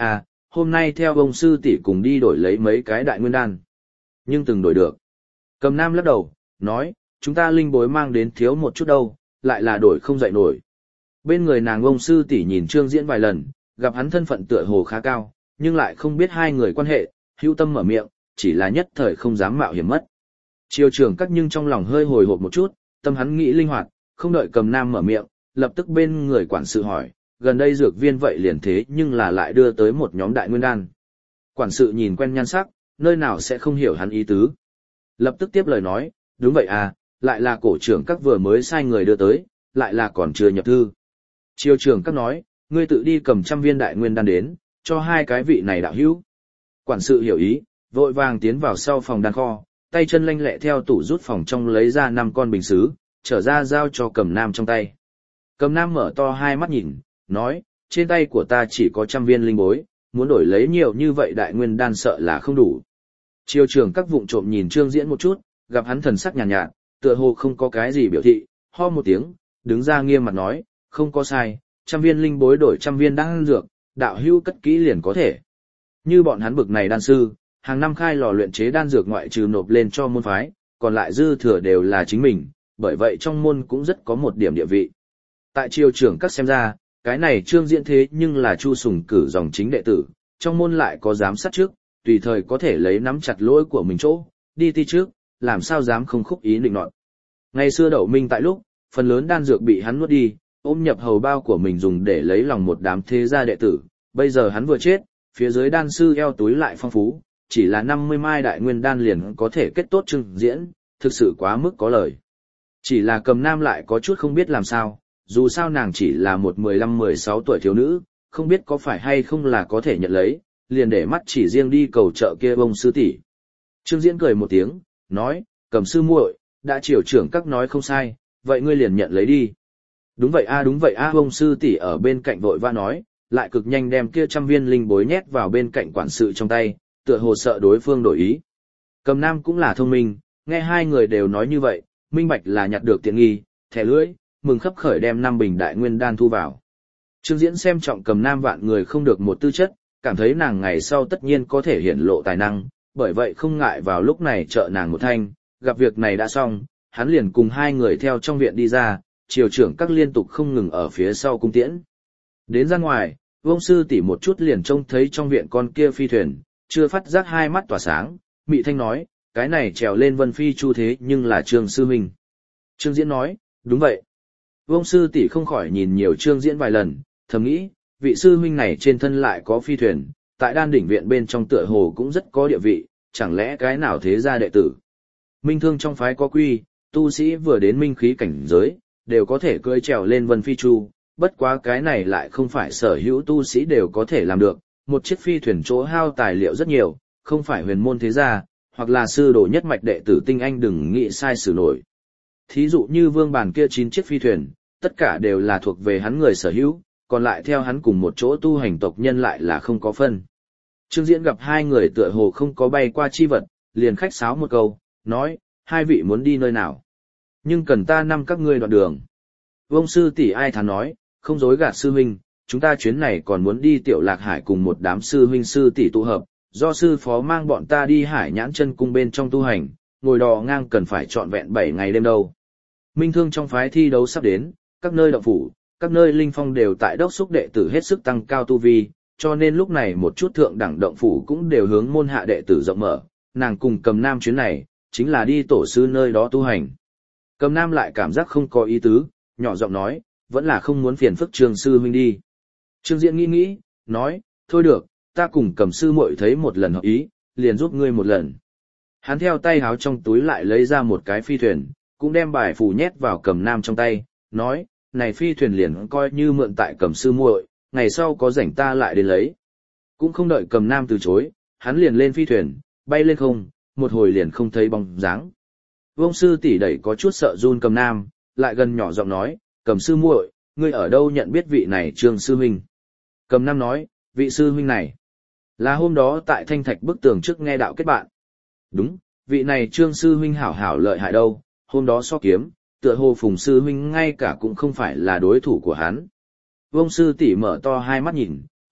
hôm nay theo ông sư tỷ cùng đi đổi lấy mấy cái đại nguyên đan. Nhưng từng đổi được. Cầm Nam lắc đầu, nói, chúng ta linh bối mang đến thiếu một chút đâu, lại là đổi không dậy nổi. Bên người nàng ông sư tỷ nhìn Trương Diễn vài lần, gặp hắn thân phận tựa hồ khá cao, nhưng lại không biết hai người quan hệ, hữu tâm mở miệng, chỉ là nhất thời không dám mạo hiểm mất. Triều trưởng các nhưng trong lòng hơi hồi hộp một chút, tâm hắn nghĩ linh hoạt, không đợi Cầm Nam mở miệng, lập tức bên người quản sự hỏi, gần đây dược viên vậy liền thế nhưng là lại đưa tới một nhóm đại nguyên đan. Quản sự nhìn quen nhan sắc, nơi nào sẽ không hiểu hắn ý tứ. Lập tức tiếp lời nói, đúng vậy à, lại là cổ trưởng các vừa mới sai người đưa tới, lại là còn chưa nhập thư. Triều trưởng các nói, ngươi tự đi cầm 100 viên đại nguyên đan đến, cho hai cái vị này đạo hữu. Quản sự hiểu ý, vội vàng tiến vào sau phòng đan kho, tay chân lanh lẹ theo tủ rút phòng trong lấy ra 5 con bình sứ, trở ra giao cho Cầm Nam trong tay. Cầm Nam mở to hai mắt nhìn, nói, trên tay của ta chỉ có 100 viên linh bối, muốn đổi lấy nhiều như vậy đại nguyên đan sợ là không đủ. Triều trưởng các vụng trộm nhìn Trương Diễn một chút, gặp hắn thần sắc nhàn nhạt, tựa hồ không có cái gì biểu thị, ho một tiếng, đứng ra nghiêm mặt nói, không có sai, 100 viên linh bối đổi 100 viên đan dược, đạo hữu cất kỹ liền có thể. Như bọn hắn bực này đan sư, hàng năm khai lò luyện chế đan dược ngoại trừ nộp lên cho môn phái, còn lại dư thừa đều là chính mình, bởi vậy trong môn cũng rất có một điểm địa vị. Tại triều trưởng các xem ra, cái này Trương Diễn thế nhưng là Chu Sùng cử dòng chính đệ tử, trong môn lại có giám sát trước, tùy thời có thể lấy nắm chặt lỗi của mình chỗ, đi ti trước, làm sao dám không khúc ý định nọt. Ngày xưa Đậu Minh tại lúc, phần lớn đan dược bị hắn nuốt đi, ôm nhập hầu bao của mình dùng để lấy lòng một đám thế gia đệ tử, bây giờ hắn vừa chết, phía dưới đan sư eo túi lại phong phú, chỉ là 50 mai đại nguyên đan liền có thể kết tốt Trương Diễn, thực sự quá mức có lời. Chỉ là Cầm Nam lại có chút không biết làm sao, dù sao nàng chỉ là một 15-16 tuổi thiếu nữ, không biết có phải hay không là có thể nhận lấy, liền để mắt chỉ riêng đi cầu trợ kia bông sư tỷ. Trương Diễn cười một tiếng, nói, Cầm sư muội, đã triều trưởng các nói không sai, vậy ngươi liền nhận lấy đi. Đúng vậy a bông sư tỷ ở bên cạnh vội vã nói, lại cực nhanh đem kia 100 viên linh bối nhét vào bên cạnh quản sự trong tay, tựa hồ sợ đối phương đổi ý. Cầm Nam cũng là thông minh, nghe hai người đều nói như vậy, minh bạch là nhặt được tiện nghi, thẻ lưỡi, mừng khấp khởi đem 5 bình đại nguyên đan thu vào. Trương Diễn xem trọng Cầm Nam vạn người không được một tư chất, cảm thấy nàng ngày sau tất nhiên có thể hiển lộ tài năng, bởi vậy không ngại vào lúc này trợ nàng một thanh, gặp việc này đã xong, hắn liền cùng hai người theo trong viện đi ra, triều trưởng các liên tục không ngừng ở phía sau cung tiễn. Đến ra ngoài, Vương sư tỷ một chút liền trông thấy trong viện con kia phi thuyền, chưa phát giác hai mắt tỏa sáng, mị thanh nói, cái này trèo lên Vân Phi Chu thế nhưng là Trương sư huynh. Trương Diễn nói, đúng vậy. Vương sư tỷ không khỏi nhìn nhiều Trương Diễn vài lần, thầm nghĩ, vị sư huynh này trên thân lại có phi thuyền, tại đan đỉnh viện bên trong tựa hồ cũng rất có địa vị, chẳng lẽ cái nào thế gia đệ tử. Minh thương trong phái có quy, tu sĩ vừa đến minh khí cảnh giới, đều có thể cưỡi trèo lên Vân Phi Chu, bất quá cái này lại không phải sở hữu tu sĩ đều có thể làm được, một chiếc phi thuyền chỗ hao tài liệu rất nhiều, không phải huyền môn thế gia, hoặc là sư đồ nhất mạch đệ tử tinh anh đừng nghĩ sai xử nổi. Thí dụ như Vương Bàn kia 9 chiếc phi thuyền, tất cả đều là thuộc về hắn người sở hữu, còn lại theo hắn cùng một chỗ tu hành tộc nhân lại là không có phân. Trương Diễn gặp hai người tựa hồ không có bay qua chi vật, liền khách sáo một câu, nói, hai vị muốn đi nơi nào? Nhưng cần ta năm các ngươi đoạn đường. Vông sư tỷ ai thán nói, không dối gạt sư huynh, chúng ta chuyến này còn muốn đi Tiểu Lạc Hải cùng một đám sư huynh sư tỷ tụ hợp, do sư phó mang bọn ta đi Hải Nhãn Chân cung bên trong tu hành, ngồi đò ngang cần phải trọn vẹn 7 ngày đêm đâu. Minh thương trong phái thi đấu sắp đến, các nơi động phủ, các nơi linh phong đều tại đốc xúc đệ tử hết sức tăng cao tu vi, cho nên lúc này một chút thượng đẳng động phủ cũng đều hướng môn hạ đệ tử rộng mở, nàng cùng Cầm Nam chuyến này, chính là đi tổ sư nơi đó tu hành. Cầm Nam lại cảm giác không có ý tứ, nhỏ giọng nói, vẫn là không muốn phiền phức Trương sư huynh đi. Trương Diễn nghĩ, nói, thôi được, ta cùng Cầm sư muội thấy một lần hợp ý, liền giúp ngươi một lần. Hắn theo tay háo trong túi lại lấy ra một cái phi thuyền, cũng đem bài phù nhét vào Cầm Nam trong tay, nói, này phi thuyền liền coi như mượn tại Cầm sư muội, ngày sau có rảnh ta lại đến lấy. Cũng không đợi Cầm Nam từ chối, hắn liền lên phi thuyền, bay lên không, một hồi liền không thấy bóng dáng. Vông sư tỷ đẩy có chút sợ run Cầm Nam, lại gần nhỏ giọng nói, Cầm sư muội, ngươi ở đâu nhận biết vị này Trương sư huynh? Cầm Nam nói, vị sư huynh này, là hôm đó tại Thanh Thạch bức tường trước nghe đạo kết bạn. Đúng, vị này Trương sư huynh hảo hảo lợi hại đâu, hôm đó so kiếm, tựa hồ Phùng sư huynh ngay cả cũng không phải là đối thủ của hắn. Vông sư tỷ mở to hai mắt nhìn,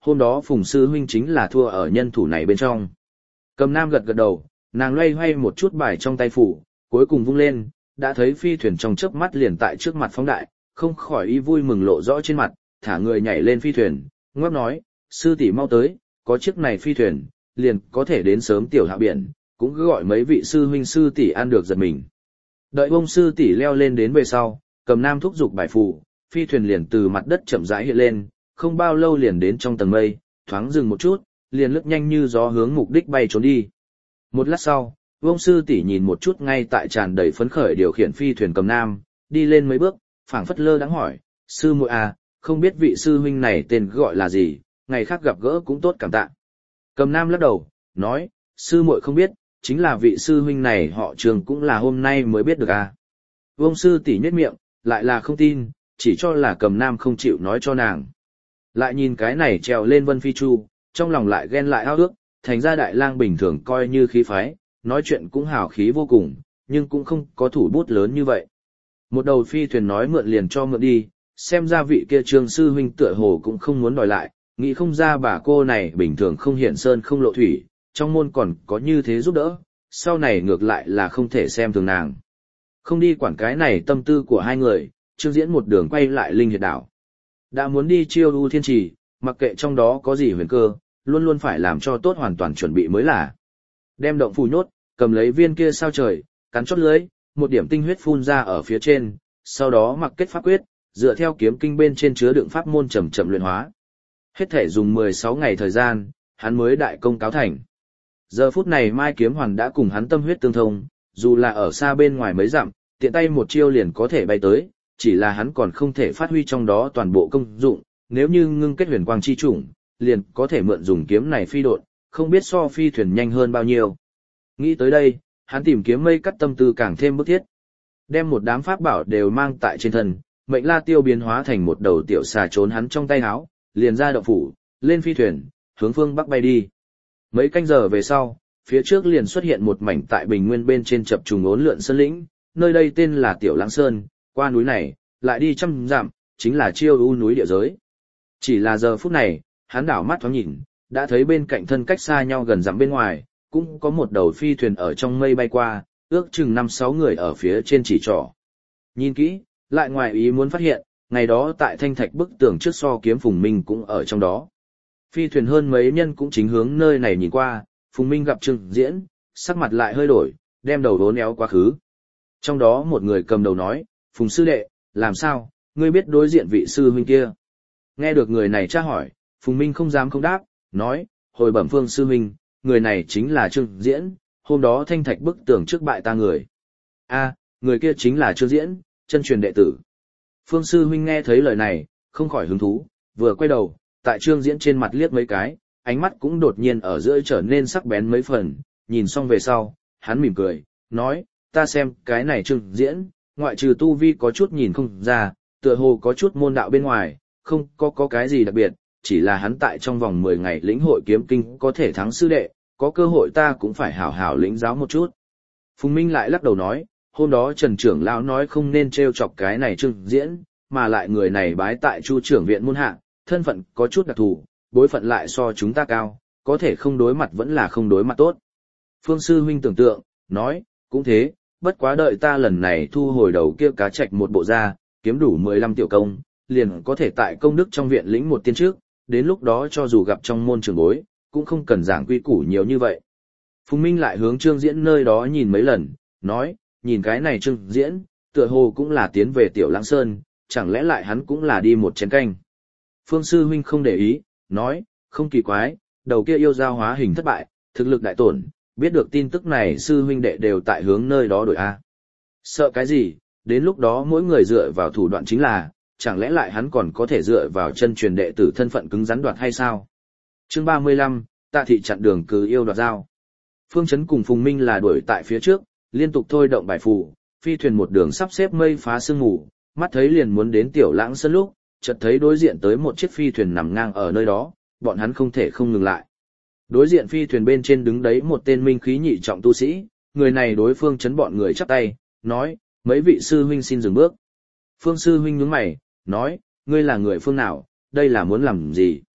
hôm đó Phùng sư huynh chính là thua ở nhân thủ này bên trong. Cầm Nam gật gật đầu, nàng loay hoay một chút bài trong tay phủ, cuối cùng vung lên, đã thấy phi thuyền trong chớp mắt liền tại trước mặt phóng đại, không khỏi ý vui mừng lộ rõ trên mặt, thả người nhảy lên phi thuyền, ngoắc nói, sư tỷ mau tới, có chiếc này phi thuyền, liền có thể đến sớm tiểu hạ biển, cũng cứ gọi mấy vị sư huynh sư tỷ ăn được giật mình. Đợi bông sư tỷ leo lên đến về sau, Cầm Nam thúc giục bài phù, phi thuyền liền từ mặt đất chậm rãi hiện lên, không bao lâu liền đến trong tầng mây, thoáng dừng một chút, liền lướt nhanh như gió hướng mục đích bay trốn đi. Một lát sau, Vông sư tỷ nhìn một chút ngay tại tràn đầy phấn khởi điều khiển phi thuyền Cầm Nam, đi lên mấy bước, phảng phất lơ đãng hỏi, sư muội à, không biết vị sư huynh này tên gọi là gì, ngày khác gặp gỡ cũng tốt cảm tạ. Cầm Nam lắc đầu, nói, sư muội không biết, chính là vị sư huynh này họ Trường cũng là hôm nay mới biết được à. Vông sư tỷ nhếch miệng, lại là không tin, chỉ cho là Cầm Nam không chịu nói cho nàng. Lại nhìn cái này trèo lên Vân Phi Chu, trong lòng lại ghen lại ao ước, thành ra đại lang bình thường coi như khí phái, nói chuyện cũng hào khí vô cùng, nhưng cũng không có thủ bút lớn như vậy. Một đầu phi thuyền nói mượn liền cho mượn đi, xem ra vị kia Trương sư huynh tựa hồ cũng không muốn đòi lại, nghĩ không ra bà cô này bình thường không hiện sơn không lộ thủy, trong môn còn có như thế giúp đỡ, sau này ngược lại là không thể xem thường nàng. Không đi quản cái này tâm tư của hai người, Trương Diễn một đường quay lại Linh Hiệt đảo. Đã muốn đi Chiêu U Thiên Trì, mặc kệ trong đó có gì huyền cơ, luôn luôn phải làm cho tốt hoàn toàn chuẩn bị mới là. Đem động phù nhốt, cầm lấy viên kia sao trời, cắn chót lưới, một điểm tinh huyết phun ra ở phía trên, sau đó mặc kết pháp quyết, dựa theo kiếm kinh bên trên chứa đựng pháp môn chậm chậm luyện hóa. Hết thể dùng 16 ngày thời gian, hắn mới đại công cáo thành. Giờ phút này Mai Kiếm Hoàn đã cùng hắn tâm huyết tương thông, dù là ở xa bên ngoài mấy dặm, tiện tay một chiêu liền có thể bay tới, chỉ là hắn còn không thể phát huy trong đó toàn bộ công dụng, nếu như ngưng kết huyền quang chi chủng, liền có thể mượn dùng kiếm này phi độn, không biết so phi thuyền nhanh hơn bao nhiêu. Nghĩ tới đây, hắn tìm kiếm mây cắt tâm tư càng thêm bức thiết. Đem một đám pháp bảo đều mang tại trên thân, Mệnh La Tiêu biến hóa thành một đầu tiểu xà trốn hắn trong tay áo, liền ra động phủ, lên phi thuyền, hướng phương bắc bay đi. Mấy canh giờ về sau, phía trước liền xuất hiện một mảnh tại bình nguyên bên trên chập trùng ốn lượn sơn lĩnh, nơi đây tên là Tiểu Lãng Sơn, qua núi này, lại đi trăm dặm, chính là Chiêu U núi địa giới. Chỉ là giờ phút này, hắn đảo mắt thoáng nhìn, đã thấy bên cạnh thân cách xa nhau gần dặm bên ngoài, cũng có một đầu phi thuyền ở trong mây bay qua, ước chừng 5-6 người ở phía trên chỉ trỏ. Nhìn kỹ, lại ngoài ý muốn phát hiện, ngày đó tại thanh thạch bức tường trước so kiếm Phùng Minh cũng ở trong đó. Phi thuyền hơn mấy nhân cũng chính hướng nơi này nhìn qua, Phùng Minh gặp Trương Diễn, sắc mặt lại hơi đổi, đem đầu đốn éo quá khứ. Trong đó một người cầm đầu nói, Phùng sư đệ, làm sao, ngươi biết đối diện vị sư huynh kia? Nghe được người này tra hỏi, Phùng Minh không dám không đáp, nói, hồi bẩm Phương sư huynh, người này chính là Trương Diễn, hôm đó thanh thạch bức tường trước bại ta người. A, người kia chính là Trương Diễn, chân truyền đệ tử. Phương sư huynh nghe thấy lời này, không khỏi hứng thú, vừa quay đầu, tại Trương Diễn trên mặt liếc mấy cái, ánh mắt cũng đột nhiên ở giữa trở nên sắc bén mấy phần, nhìn xong về sau, hắn mỉm cười, nói, ta xem cái này Trương Diễn, ngoại trừ tu vi có chút nhìn không ra, tựa hồ có chút môn đạo bên ngoài, không có cái gì đặc biệt, chỉ là hắn tại trong vòng 10 ngày lĩnh hội kiếm kinh có thể thắng sư đệ, có cơ hội ta cũng phải hảo hảo lĩnh giáo một chút. Phùng Minh lại lắc đầu nói, hôm đó Trần trưởng lão nói không nên trêu chọc cái này Trương Diễn, mà lại người này bái tại Chu trưởng viện môn hạ, thân phận có chút đặc thù, bối phận lại so chúng ta cao, có thể không đối mặt vẫn là không đối mặt tốt. Phương sư huynh tưởng tượng, nói, cũng thế, bất quá đợi ta lần này thu hồi đầu kia cá trạch một bộ ra, kiếm đủ 15 tiểu công, liền có thể tại công đức trong viện lĩnh một tiên trước, đến lúc đó cho dù gặp trong môn trường bối, cũng không cần giảng quy củ nhiều như vậy. Phùng Minh lại hướng Trương Diễn nơi đó nhìn mấy lần, nói, nhìn cái này Trương Diễn, tựa hồ cũng là tiến về Tiểu Lãng Sơn, chẳng lẽ lại hắn cũng là đi một chén canh. Phương sư huynh không để ý, nói, không kỳ quái, đầu kia yêu giao hóa hình thất bại, thực lực đại tổn, biết được tin tức này sư huynh đệ đều tại hướng nơi đó đổi A. Sợ cái gì, đến lúc đó mỗi người dựa vào thủ đoạn chính là, chẳng lẽ lại hắn còn có thể dựa vào chân truyền đệ tử thân phận cứng rắn đoạt hay sao? Chương 35, Tạ thị chặn đường cứ yêu đoạt giao. Phương Chấn cùng Phùng Minh là đuổi tại phía trước, liên tục thôi động bài phù, phi thuyền một đường sắp xếp mây phá sương mù, mắt thấy liền muốn đến Tiểu Lãng Sơn lúc, chợt thấy đối diện tới một chiếc phi thuyền nằm ngang ở nơi đó, bọn hắn không thể không ngừng lại. Đối diện phi thuyền bên trên đứng đấy một tên minh khí nhị trọng tu sĩ, người này đối Phương Chấn bọn người chắp tay, nói, mấy vị sư huynh xin dừng bước. Phương sư huynh nhướng mày, nói, ngươi là người phương nào, đây là muốn làm gì?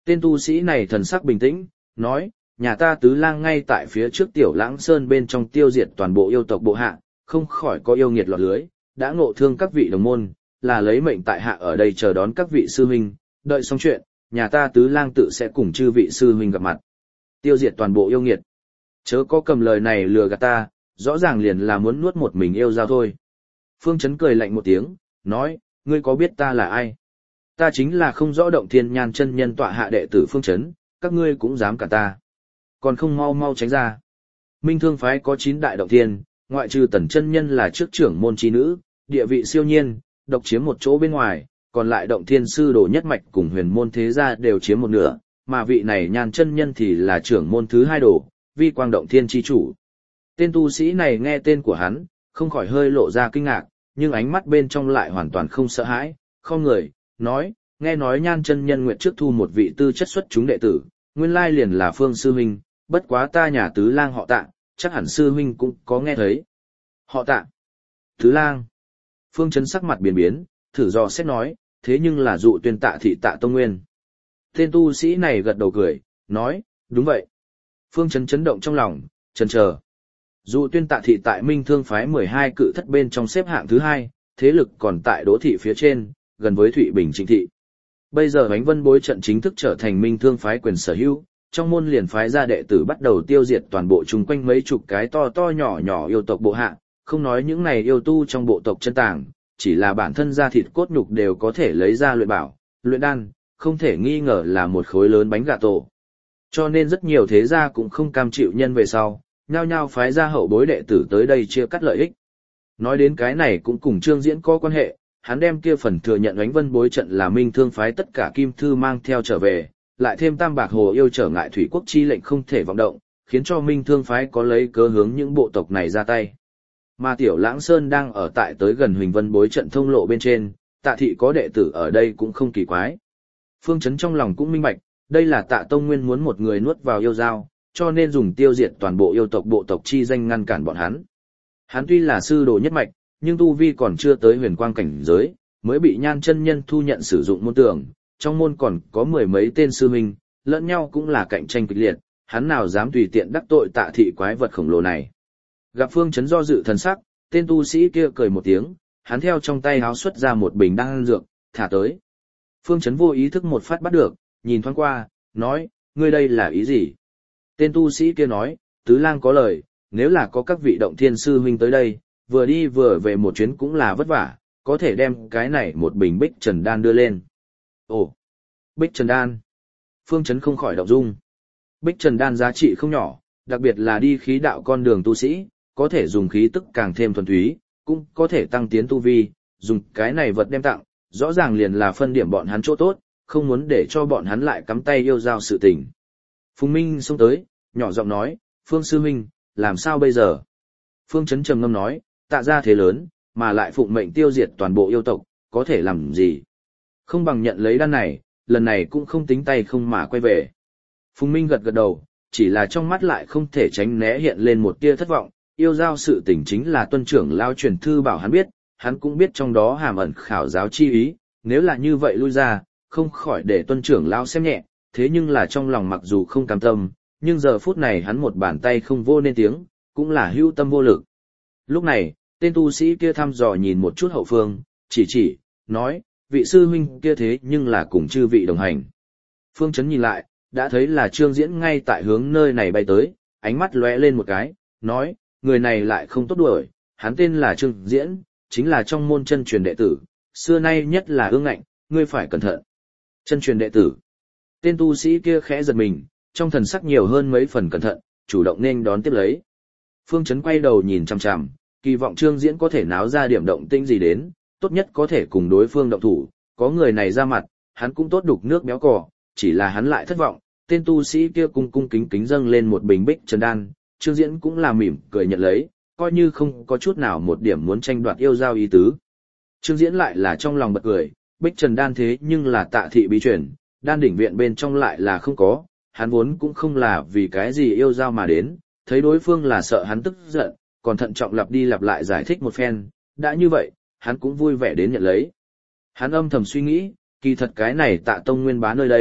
Tên tu sĩ này thần sắc bình tĩnh, nói, nhà ta Tứ Lang ngay tại phía trước Tiểu Lãng Sơn bên trong tiêu diệt toàn bộ yêu tộc bộ hạ, không khỏi có yêu nghiệt lọt lưới, đã ngộ thương các vị đồng môn, là lấy mệnh tại hạ ở đây chờ đón các vị sư huynh, đợi xong chuyện, nhà ta Tứ Lang tự sẽ cùng chư vị sư huynh gặp mặt. Tiêu diệt toàn bộ yêu nghiệt. Chớ có cầm lời này lừa gạt ta, rõ ràng liền là muốn nuốt một mình yêu giao thôi. Phương Chấn cười lạnh một tiếng, nói, ngươi có biết ta là ai? Ta chính là không rõ Động Thiên Nhan chân nhân tọa hạ đệ tử Phương Chấn, các ngươi cũng dám cả ta. Còn không mau mau tránh ra. Minh Thương phái có 9 đại động thiên, ngoại trừ Tần chân nhân là trước trưởng môn trí nữ, địa vị siêu nhiên, độc chiếm một chỗ bên ngoài, còn lại động thiên sư đồ nhất mạch cùng huyền môn thế gia đều chiếm một nửa, mà vị này Nhan chân nhân thì là trưởng môn thứ 2 đồ, vi quang động thiên chi chủ. Tên tu sĩ này nghe tên của hắn, không khỏi hơi lộ ra kinh ngạc, nhưng ánh mắt bên trong lại hoàn toàn không sợ hãi, không người, nói, nghe nói Nhan chân nhân nguyện trước thu một vị tư chất xuất chúng đệ tử, nguyên lai liền là Phương sư huynh, bất quá ta nhà Tứ Lang họ Tạ, chắc hẳn sư huynh cũng có nghe thấy. Họ Tạ? Tứ Lang? Phương Chấn sắc mặt biến biến, thử dò xét nói, thế nhưng là dụ tuyên Tạ thị Tạ Tông Nguyên. Tên tu sĩ này gật đầu cười, nói, đúng vậy. Phương Chấn chấn động trong lòng, chần chờ. Dụ tuyên Tạ thị tại Minh Thương phái 12 cự thất bên trong xếp hạng thứ 2, thế lực còn tại Đỗ thị phía trên, gần với Thụy Bình Trịnh thị. Bây giờ Ánh Vân bối trận chính thức trở thành Minh Thương phái quyền sở hữu, trong môn liền phái ra đệ tử bắt đầu tiêu diệt toàn bộ chung quanh mấy chục cái to to nhỏ nhỏ yêu tộc bộ hạ, không nói những này yêu tu trong bộ tộc chân tàng, chỉ là bản thân da thịt cốt nhục đều có thể lấy ra luyện bảo, luyện đan, không thể nghi ngờ là một khối lớn bánh gà tổ. Cho nên rất nhiều thế gia cũng không cam chịu nhân về sau, nhao nhao phái ra hậu bối đệ tử tới đây chia cắt lợi ích. Nói đến cái này cũng cùng Trương Diễn có quan hệ, hắn đem kia phần thừa nhận Ánh Vân bối trận là Minh Thương phái tất cả kim thư mang theo trở về, lại thêm Tam Bạc Hồ yêu trở ngại thủy quốc chi lệnh không thể vọng động, khiến cho Minh Thương phái có lấy cớ hướng những bộ tộc này ra tay. Mà Tiểu Lãng Sơn đang ở tại tới gần Huỳnh Vân bối trận thông lộ bên trên, Tạ thị có đệ tử ở đây cũng không kỳ quái. Phương Chấn trong lòng cũng minh bạch, đây là Tạ Tông Nguyên muốn một người nuốt vào yêu dao, cho nên dùng tiêu diệt toàn bộ yêu tộc bộ tộc chi danh ngăn cản bọn hắn. Hắn tuy là sư đồ nhất mạch, nhưng tu vi còn chưa tới huyền quang cảnh giới, mới bị Nhan chân nhân thu nhận sử dụng môn tưởng, trong môn còn có 10 mấy tên sư huynh, lẫn nhau cũng là cạnh tranh kịch liệt, hắn nào dám tùy tiện đắc tội Tạ thị quái vật khổng lồ này. Gặp Phương Chấn do dự thần sắc, tên tu sĩ kia cười một tiếng, hắn theo trong tay háo xuất ra một bình đan dược, thả tới. Phương Chấn vô ý thức một phát bắt được, nhìn thoáng qua, nói, ngươi đây là ý gì? Tên tu sĩ kia nói, Tứ Lang có lời, nếu là có các vị động thiên sư huynh tới đây, vừa đi vừa về một chuyến cũng là vất vả, có thể đem cái này một bình bích trần đan đưa lên. Ồ, bích trần đan. Phương Chấn không khỏi động dung. Bích trần đan giá trị không nhỏ, đặc biệt là đi khí đạo con đường tu sĩ, có thể dùng khí tức càng thêm thuần túy, cũng có thể tăng tiến tu vi, dùng cái này vật đem tặng, rõ ràng liền là phân điểm bọn hắn chỗ tốt, không muốn để cho bọn hắn lại cắm tay yêu giao sự tình. Phùng Minh xông tới, nhỏ giọng nói, Phương sư huynh, làm sao bây giờ? Phương Chấn trầm ngâm nói, Tạ gia thế lớn, mà lại phụng mệnh tiêu diệt toàn bộ yêu tộc, có thể làm gì? Không bằng nhận lấy đan này, lần này cũng không tính tay không mà quay về. Phùng Minh gật gật đầu, chỉ là trong mắt lại không thể tránh né hiện lên một tia thất vọng, yêu giao sự tình chính là tuân trưởng lao truyền thư bảo hắn biết, hắn cũng biết trong đó hàm ẩn khảo giáo chi ý, nếu là như vậy lui ra, không khỏi để tuân trưởng lao xem nhẹ, thế nhưng là trong lòng mặc dù không cam tâm, nhưng giờ phút này hắn một bàn tay không vô nên tiếng, cũng là hữu tâm vô lực. Lúc này, tên tu sĩ kia thăm dò nhìn một chút hậu phương, chỉ, nói, vị sư huynh kia thế nhưng là cùng chư vị đồng hành. Phương Chấn nhìn lại, đã thấy là Trương Diễn ngay tại hướng nơi này bay tới, ánh mắt lóe lên một cái, nói, người này lại không tốt đuổi, hắn tên là Trương Diễn, chính là trong môn chân truyền đệ tử, xưa nay nhất là ương ngạnh, ngươi phải cẩn thận. Chân truyền đệ tử. Tên tu sĩ kia khẽ giật mình, trong thần sắc nhiều hơn mấy phần cẩn thận, chủ động nên đón tiếp lấy. Phương Chấn quay đầu nhìn chằm chằm, kỳ vọng Trương Diễn có thể náo ra điểm động tĩnh gì đến, tốt nhất có thể cùng đối phương động thủ, có người này ra mặt, hắn cũng tốt đục nước béo cò, chỉ là hắn lại thất vọng, tên tu sĩ kia cung cung kính kính dâng lên một bình bích trần đan, Trương Diễn cũng là mỉm cười nhận lấy, coi như không có chút nào một điểm muốn tranh đoạt yêu giao ý tứ. Trương Diễn lại là trong lòng bật cười, bích trần đan thế nhưng là Tạ thị bí truyền, đan đỉnh viện bên trong lại là không có, hắn vốn cũng không là vì cái gì yêu giao mà đến, thấy đối phương là sợ hắn tức giận, còn thận trọng lặp đi lặp lại giải thích một phen, đã như vậy, hắn cũng vui vẻ đến nhận lấy. Hắn âm thầm suy nghĩ, kỳ thật cái này Tạ Tông Nguyên bá nơi đây,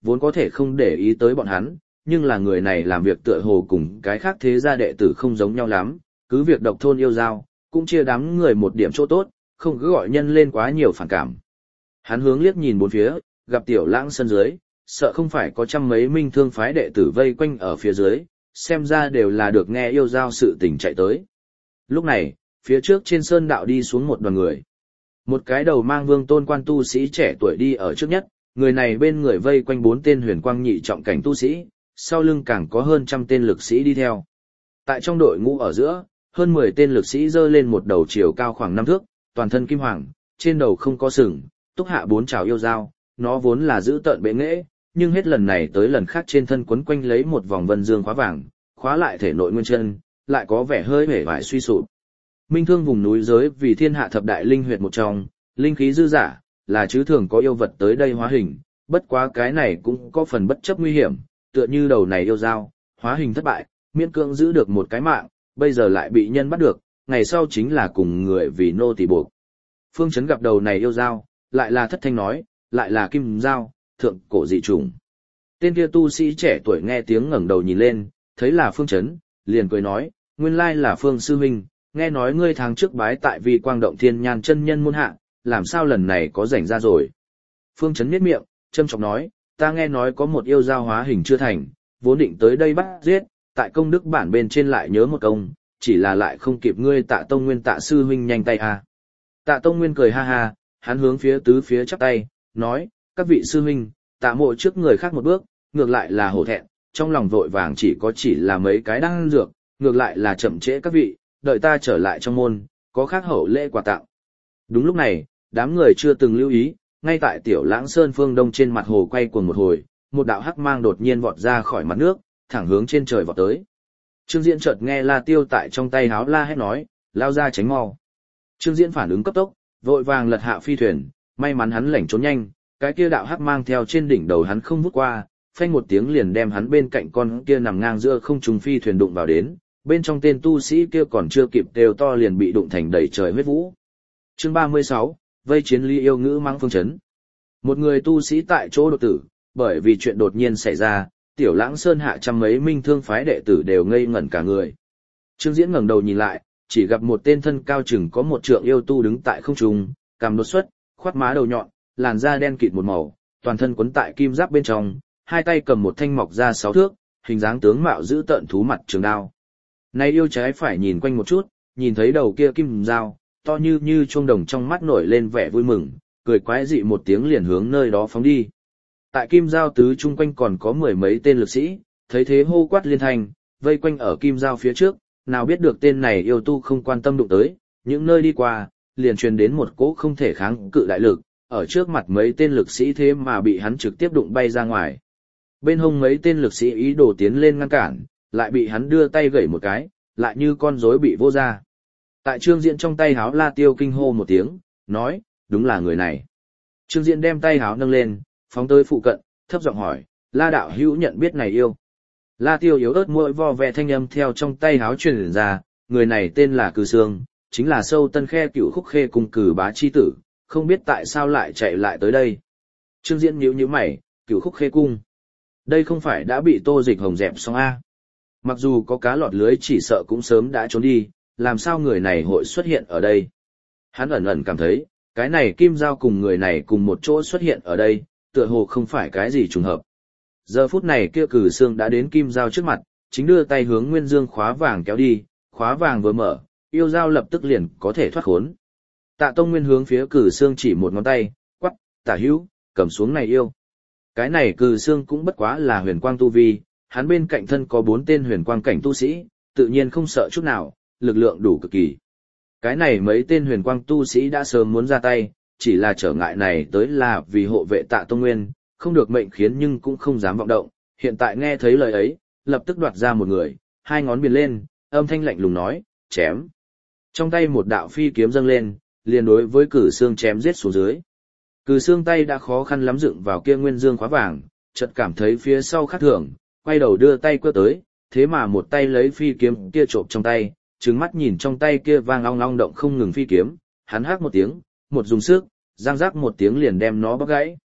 vốn có thể không để ý tới bọn hắn, nhưng là người này làm việc tựa hồ cùng cái khác thế gia đệ tử không giống nhau lắm, cứ việc độc thôn yêu giao, cũng chia đám người một điểm chỗ tốt, không cứ gọi nhân lên quá nhiều phản cảm. Hắn hướng liếc nhìn bốn phía, gặp Tiểu Lãng sân dưới, sợ không phải có trăm mấy minh thương phái đệ tử vây quanh ở phía dưới, xem ra đều là được nghe yêu giao sự tình chạy tới. Lúc này, phía trước trên sơn đạo đi xuống một đoàn người. Một cái đầu mang vương tôn quan tu sĩ trẻ tuổi đi ở trước nhất, người này bên người vây quanh 4 tên huyền quang nhị trọng cảnh tu sĩ, sau lưng càng có hơn trăm tên lực sĩ đi theo. Tại trong đội ngũ ở giữa, hơn 10 tên lực sĩ giơ lên một đầu chiều cao khoảng 5 thước, toàn thân kim hoàng, trên đầu không có sừng, túc hạ 4 trảo yêu dao, nó vốn là giữ tợn bệ nghệ, nhưng hết lần này tới lần khác trên thân quấn quanh lấy một vòng vân dương khóa vàng, khóa lại thể nội nguyên chân, lại có vẻ hơi hể vải suy sụp. Minh Thương vùng núi giới vì thiên hạ thập đại linh huyệt một trong, linh khí dư dả, là chứ thường có yêu vật tới đây hóa hình, bất quá cái này cũng có phần bất chấp nguy hiểm, tựa như đầu này yêu dao, hóa hình thất bại, miễn cưỡng giữ được một cái mạng, bây giờ lại bị nhân bắt được, ngày sau chính là cùng người vì nô tỳ buộc. Phương Chấn gặp đầu này yêu dao, lại là thất thanh nói, lại là kim dao, thượng cổ dị trùng. Tên kia tu sĩ trẻ tuổi nghe tiếng ngẩng đầu nhìn lên, thấy là Phương Chấn, liền cười nói, nguyên lai là Phương sư huynh, nghe nói ngươi tháng trước bái tại vì quang động thiên nhan chân nhân môn hạ, làm sao lần này có rảnh ra rồi. Phương Chấn nhếch miệng, châm chọc nói, ta nghe nói có một yêu giao hóa hình chưa thành, vốn định tới đây bắt giết, tại công đức bản bên trên lại nhớ một công, chỉ là lại không kịp ngươi Tạ Tông Nguyên Tạ sư huynh nhanh tay à. Tạ Tông Nguyên cười ha ha, hắn hướng phía tứ phía chắp tay, nói, các vị sư huynh, Tạ mộ trước người khác một bước, ngược lại là hổ thẹn, trong lòng vội vàng chỉ là mấy cái đan dược, ngược lại là chậm trễ các vị, đợi ta trở lại trong môn, có khác hậu lễ quà tặng. Đúng lúc này, đám người chưa từng lưu ý, ngay tại Tiểu Lãng Sơn phương đông trên mặt hồ quay cuồng một hồi, một đạo hắc mang đột nhiên vọt ra khỏi mặt nước, thẳng hướng trên trời vọt tới. Trương Diễn chợt nghe La Tiêu tại trong tay háo la hét nói, lao ra tránh mau. Trương Diễn phản ứng cấp tốc, vội vàng lật hạ phi thuyền, may mắn hắn lảnh trốn nhanh, cái kia đạo hắc mang theo trên đỉnh đầu hắn không vút qua, phanh một tiếng liền đem hắn bên cạnh con kia nằm ngang giữa không trung phi thuyền đụng vào đến, bên trong tên tu sĩ kia còn chưa kịp đều to liền bị đụng thành đầy trời huyết vũ. Chương 36, vây chiến Lý Yêu Ngữ mắng Phương Chấn. Một người tu sĩ tại chỗ đột tử, bởi vì chuyện đột nhiên xảy ra, Tiểu Lãng Sơn hạ trăm mấy minh thương phái đệ tử đều ngây ngẩn cả người. Trương Diễn ngẩng đầu nhìn lại, chỉ gặp một tên thân cao chừng có 1 trượng yêu tu đứng tại không trung, cằm đột xuất, khoát má đầu nhọn, làn da đen kịt một màu, toàn thân quấn tại kim giáp bên trong, hai tay cầm một thanh mọc ra 6 thước, hình dáng tướng mạo giữ tợn thú mặt trường đao. Này yêu trái phải nhìn quanh một chút, nhìn thấy đầu kia kim dao, to như chuông đồng trong mắt nổi lên vẻ vui mừng, cười quái dị một tiếng liền hướng nơi đó phóng đi. Tại kim dao tứ chung quanh còn có 10 mấy tên lực sĩ, thấy thế hô quát liên thanh, vây quanh ở kim dao phía trước, nào biết được tên này yêu tu không quan tâm đụng tới, những nơi đi qua, liền truyền đến một cỗ không thể kháng cự đại lực, ở trước mặt mấy tên lực sĩ thế mà bị hắn trực tiếp đụng bay ra ngoài. Bên hông mấy tên lực sĩ ý đồ tiến lên ngăn cản, lại bị hắn đưa tay gẩy một cái, lại như con rối bị vô ra. Tại Trương Diễn trong tay háo La Tiêu kinh hô một tiếng, nói, đúng là người này. Trương Diễn đem tay háo nâng lên, phóng tới phụ cận, thấp giọng hỏi, La đạo hữu nhận biết này yêu. La Tiêu yếu ớt môi vo ve thanh âm theo trong tay háo truyền ra, người này tên là Cừ Sương, chính là Sâu Tân Khe Cửu Khúc Khê cùng Cừ bá chi tử, không biết tại sao lại chạy lại tới đây. Trương Diễn nhíu mày, Cửu Khúc Khê cung. Đây không phải đã bị Tô Dịch Hồng dẹp xong a? Mặc dù có cá lọt lưới chỉ sợ cũng sớm đã trốn đi, làm sao người này hội xuất hiện ở đây? Hắn ẩn ẩn cảm thấy, cái này kim dao cùng người này cùng một chỗ xuất hiện ở đây, tựa hồ không phải cái gì trùng hợp. Giờ phút này kia Cừ Sương đã đến kim dao trước mặt, chính đưa tay hướng nguyên dương khóa vàng kéo đi, khóa vàng vừa mở, yêu dao lập tức liền có thể thoát khốn. Tạ Tông Nguyên hướng phía Cừ Sương chỉ một ngón tay, quắc, tả hữu, cầm xuống này yêu. Cái này Cừ Sương cũng bất quá là huyền quang tu vi, hắn bên cạnh thân có 4 tên huyền quang cảnh tu sĩ, tự nhiên không sợ chút nào, lực lượng đủ cực kỳ. Cái này mấy tên huyền quang tu sĩ đã sớm muốn ra tay, chỉ là trở ngại này tới là vì hộ vệ Tạ Tông Nguyên, không được mệnh khiến nhưng cũng không dám vọng động, hiện tại nghe thấy lời ấy, lập tức đoạt ra một người, hai ngón biên lên, âm thanh lạnh lùng nói, chém. Trong tay một đạo phi kiếm dâng lên, liền đối với Cừ Sương chém giết xuống dưới. Cừ Sương tay đã khó khăn lắm dựng vào kia nguyên dương khóa vàng, chợt cảm thấy phía sau khác thường, quay đầu đưa tay quơ tới, thế mà một tay lấy phi kiếm kia trộm trong tay, trừng mắt nhìn trong tay kia vang long long động không ngừng phi kiếm, hắn hắc một tiếng, một dùng sức, giang rác một tiếng liền đem nó bóc gãy.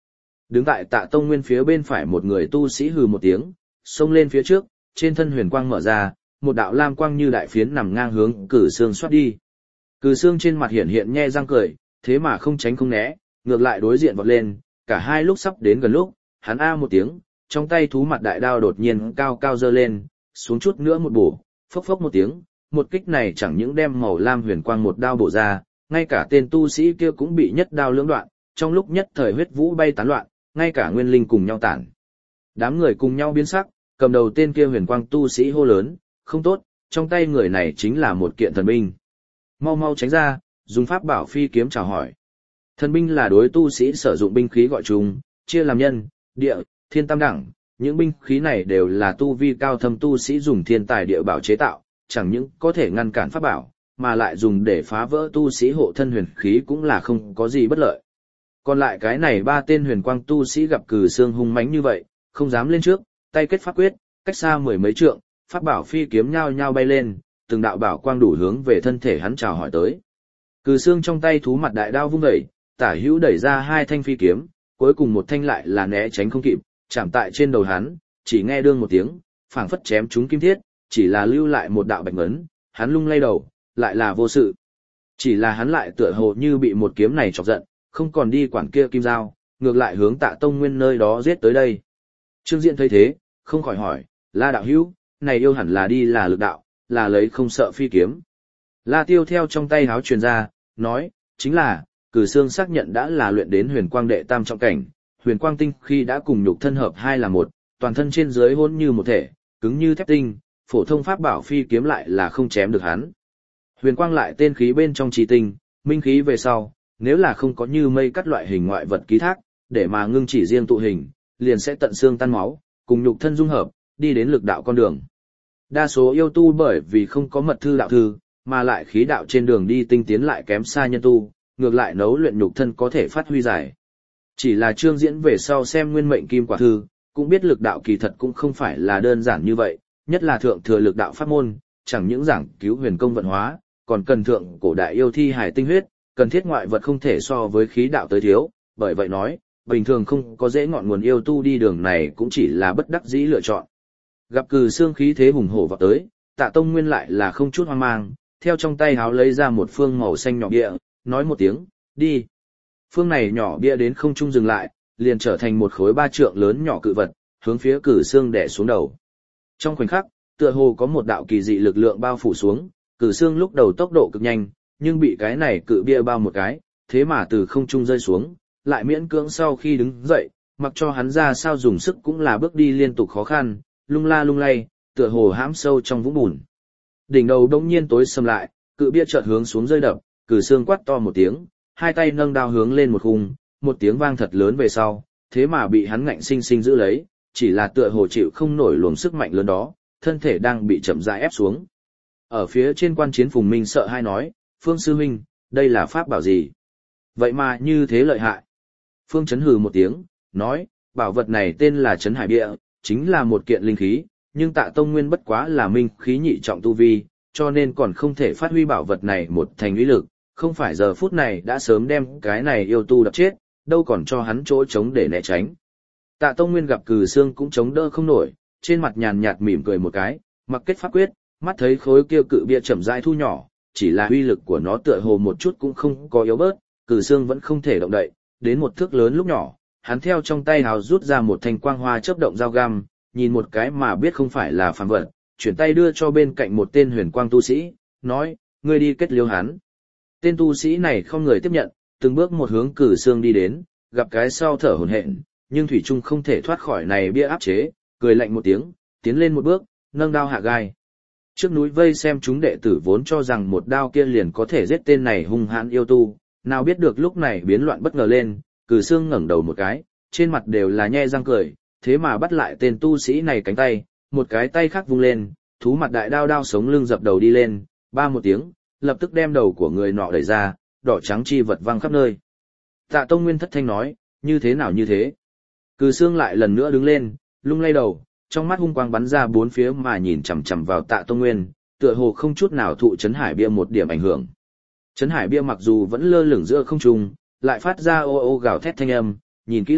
Đứng tại Tạ Tông Nguyên phía bên phải một người tu sĩ hừ một tiếng, xông lên phía trước, trên thân huyền quang mở ra, một đạo lam quang như đại phiến nằm ngang hướng Cử Xương xoát đi. Cử Xương trên mặt hiện hiện nhe răng cười, thế mà không tránh không né, ngược lại đối diện vọt lên, cả hai lúc sắp đến gần lúc, hắn a một tiếng, trong tay thú mặt đại đao đột nhiên cao cao giơ lên, xuống chút nữa một bổ, phốc phốc một tiếng, một kích này chẳng những đem màu lam huyền quang một đao bổ ra, ngay cả tên tu sĩ kia cũng bị nhất đao lưỡng đoạn, trong lúc nhất thời huyết vũ bay tán loạn, ngay cả nguyên linh cùng nhau tản. Đám người cùng nhau biến sắc, cầm đầu tên kia huyền quang tu sĩ hô lớn, không tốt, trong tay người này chính là một kiện thần binh. Mau mau tránh ra, dùng pháp bảo phi kiếm chào hỏi. Thần binh là đối tu sĩ sử dụng binh khí gọi chung, chia làm nhân, địa, thiên tam đẳng, những binh khí này đều là tu vi cao thâm tu sĩ dùng thiên tài địa bảo chế tạo, chẳng những có thể ngăn cản pháp bảo, mà lại dùng để phá vỡ tu sĩ hộ thân huyền khí cũng là không có gì bất lợi. Còn lại cái này ba tên huyền quang tu sĩ gặp Cử Xương hung mãnh như vậy, không dám lên trước, tay kết pháp quyết, cách xa mười mấy trượng, pháp bảo phi kiếm nhao nhao bay lên, từng đạo bảo quang đủ hướng về thân thể hắn chào hỏi tới. Cử Xương trong tay thú mặt đại đao vung đẩy, tả hữu đẩy ra hai thanh phi kiếm, cuối cùng một thanh lại là né tránh không kịp, chạm tại trên đầu hắn, chỉ nghe đương một tiếng, phảng phất chém trúng kim thiết, chỉ là lưu lại một đạo bạch ngấn, hắn lung lay đầu, lại là vô sự. Chỉ là hắn lại tựa hồ như bị một kiếm này chọc giận, không còn đi quản kia kim dao, ngược lại hướng Tạ Tông Nguyên nơi đó giết tới đây. Trương Diễn thấy thế, không khỏi hỏi, La đạo hữu, này yêu hẳn là đi là lực đạo, là lấy không sợ phi kiếm. La Tiêu theo trong tay háo truyền ra, nói, chính là, Cử Xương xác nhận đã là luyện đến huyền quang đệ tam trọng cảnh, huyền quang tinh khi đã cùng nhục thân hợp hai là một, toàn thân trên dưới hỗn như một thể, cứng như thép tinh, phổ thông pháp bảo phi kiếm lại là không chém được hắn. Huyền quang lại tên khí bên trong trì tinh, minh khí về sau, nếu là không có như mây cắt loại hình ngoại vật ký thác, để mà ngưng chỉ riêng tụ hình, liền sẽ tận xương tan máu, cùng nhục thân dung hợp, đi đến lực đạo con đường. Đa số yêu tu bởi vì không có mật thư đạo thư, mà lại khí đạo trên đường đi tinh tiến lại kém xa nhân tu, ngược lại nấu luyện nhục thân có thể phát huy giải. Chỉ là Trương Diễn về sau xem nguyên mệnh kim quả thư, cũng biết lực đạo kỳ thật cũng không phải là đơn giản như vậy, nhất là thượng thừa lực đạo pháp môn, chẳng những giảng cứu huyền công vận hóa, còn cần thượng cổ đại yêu thi hài tinh huyết, cần thiết ngoại vật không thể so với khí đạo tới thiếu, bởi vậy nói, bình thường không có dễ ngọn nguồn yêu tu đi đường này cũng chỉ là bất đắc dĩ lựa chọn. Gặp Cử Xương khí thế hùng hổ vào tới, Tạ Tông Nguyên lại là không chút hoang mang, theo trong tay háo lấy ra một phương màu xanh nhỏ bia, nói một tiếng, đi. Phương này nhỏ bia đến không trung dừng lại, liền trở thành một khối 3 trượng lớn nhỏ cự vật, hướng phía Cử Xương đè xuống đầu. Trong khoảnh khắc, tựa hồ có một đạo kỳ dị lực lượng bao phủ xuống, Cử Xương lúc đầu tốc độ cực nhanh, nhưng bị cái này cự bia bao một cái, thế mà từ không trung rơi xuống, lại miễn cưỡng sau khi đứng dậy, mặc cho hắn ra sao dùng sức cũng là bước đi liên tục khó khăn, lung la lung lay, tựa hồ hãm sâu trong vũng bùn. Đỉnh đầu đông nhiên tối sầm lại, cự bia chợt hướng xuống rơi đập, Cử Xương quát to một tiếng, hai tay nâng đao hướng lên một khung, một tiếng vang thật lớn về sau, thế mà bị hắn ngạnh sinh sinh giữ lấy, chỉ là tựa hồ chịu không nổi luồng sức mạnh lớn đó, thân thể đang bị chậm rãi ép xuống. Ở phía trên quan chiến Phùng Minh sợ hai nói, Phương sư huynh, đây là pháp bảo gì? Vậy mà như thế lợi hại. Phương Chấn hừ một tiếng, nói, bảo vật này tên là Chấn Hải Bia, chính là một kiện linh khí, nhưng Tạ Tông Nguyên bất quá là minh khí nhị trọng tu vi, cho nên còn không thể phát huy bảo vật này một thành uy lực, không phải giờ phút này đã sớm đem cái này yêu tu đập chết, đâu còn cho hắn chỗ chống để né tránh. Tạ Tông Nguyên gặp Cử Xương cũng chống đỡ không nổi, trên mặt nhàn nhạt mỉm cười một cái, mặc kết pháp quyết, mắt thấy khối kia cự bia chậm rãi thu nhỏ, chỉ là uy lực của nó tựa hồ một chút cũng không có yếu bớt, Cử Xương vẫn không thể động đậy, đến một thước lớn lúc nhỏ, hắn theo trong tay hào rút ra một thanh quang hoa chớp động dao găm, nhìn một cái mà biết không phải là phàm vật, chuyển tay đưa cho bên cạnh một tên huyền quang tu sĩ, nói, ngươi đi kết liễu hắn. Tên tu sĩ này không người tiếp nhận, từng bước một hướng Cử Xương đi đến, gặp cái sau thở hổn hển, nhưng thủy trung không thể thoát khỏi này bia áp chế, cười lạnh một tiếng, tiến lên một bước, nâng đao hạ gai. Trước núi vây xem chúng đệ tử vốn cho rằng một đao kia liền có thể giết tên này hung hãn yêu tu, nào biết được lúc này biến loạn bất ngờ lên, Cử Xương ngẩng đầu một cái, trên mặt đều là nhe răng cười, thế mà bắt lại tên tu sĩ này cánh tay, một cái tay khác vung lên, thú mặt đại đao đao sống lưng dập đầu đi lên, ba một tiếng, lập tức đem đầu của người nọ đẩy ra, đỏ trắng chi vật văng khắp nơi. Tạ Tông Nguyên thất thanh nói, như thế nào như thế? Cử Xương lại lần nữa đứng lên, lung lay đầu, trong mắt hung quang bắn ra bốn phía mà nhìn chằm chằm vào Tạ Tông Nguyên, tựa hồ không chút nào thụ Chấn Hải Bia một điểm ảnh hưởng. Chấn Hải Bia mặc dù vẫn lơ lửng giữa không trung, lại phát ra ô ô gào thét thanh âm, nhìn kỹ lại,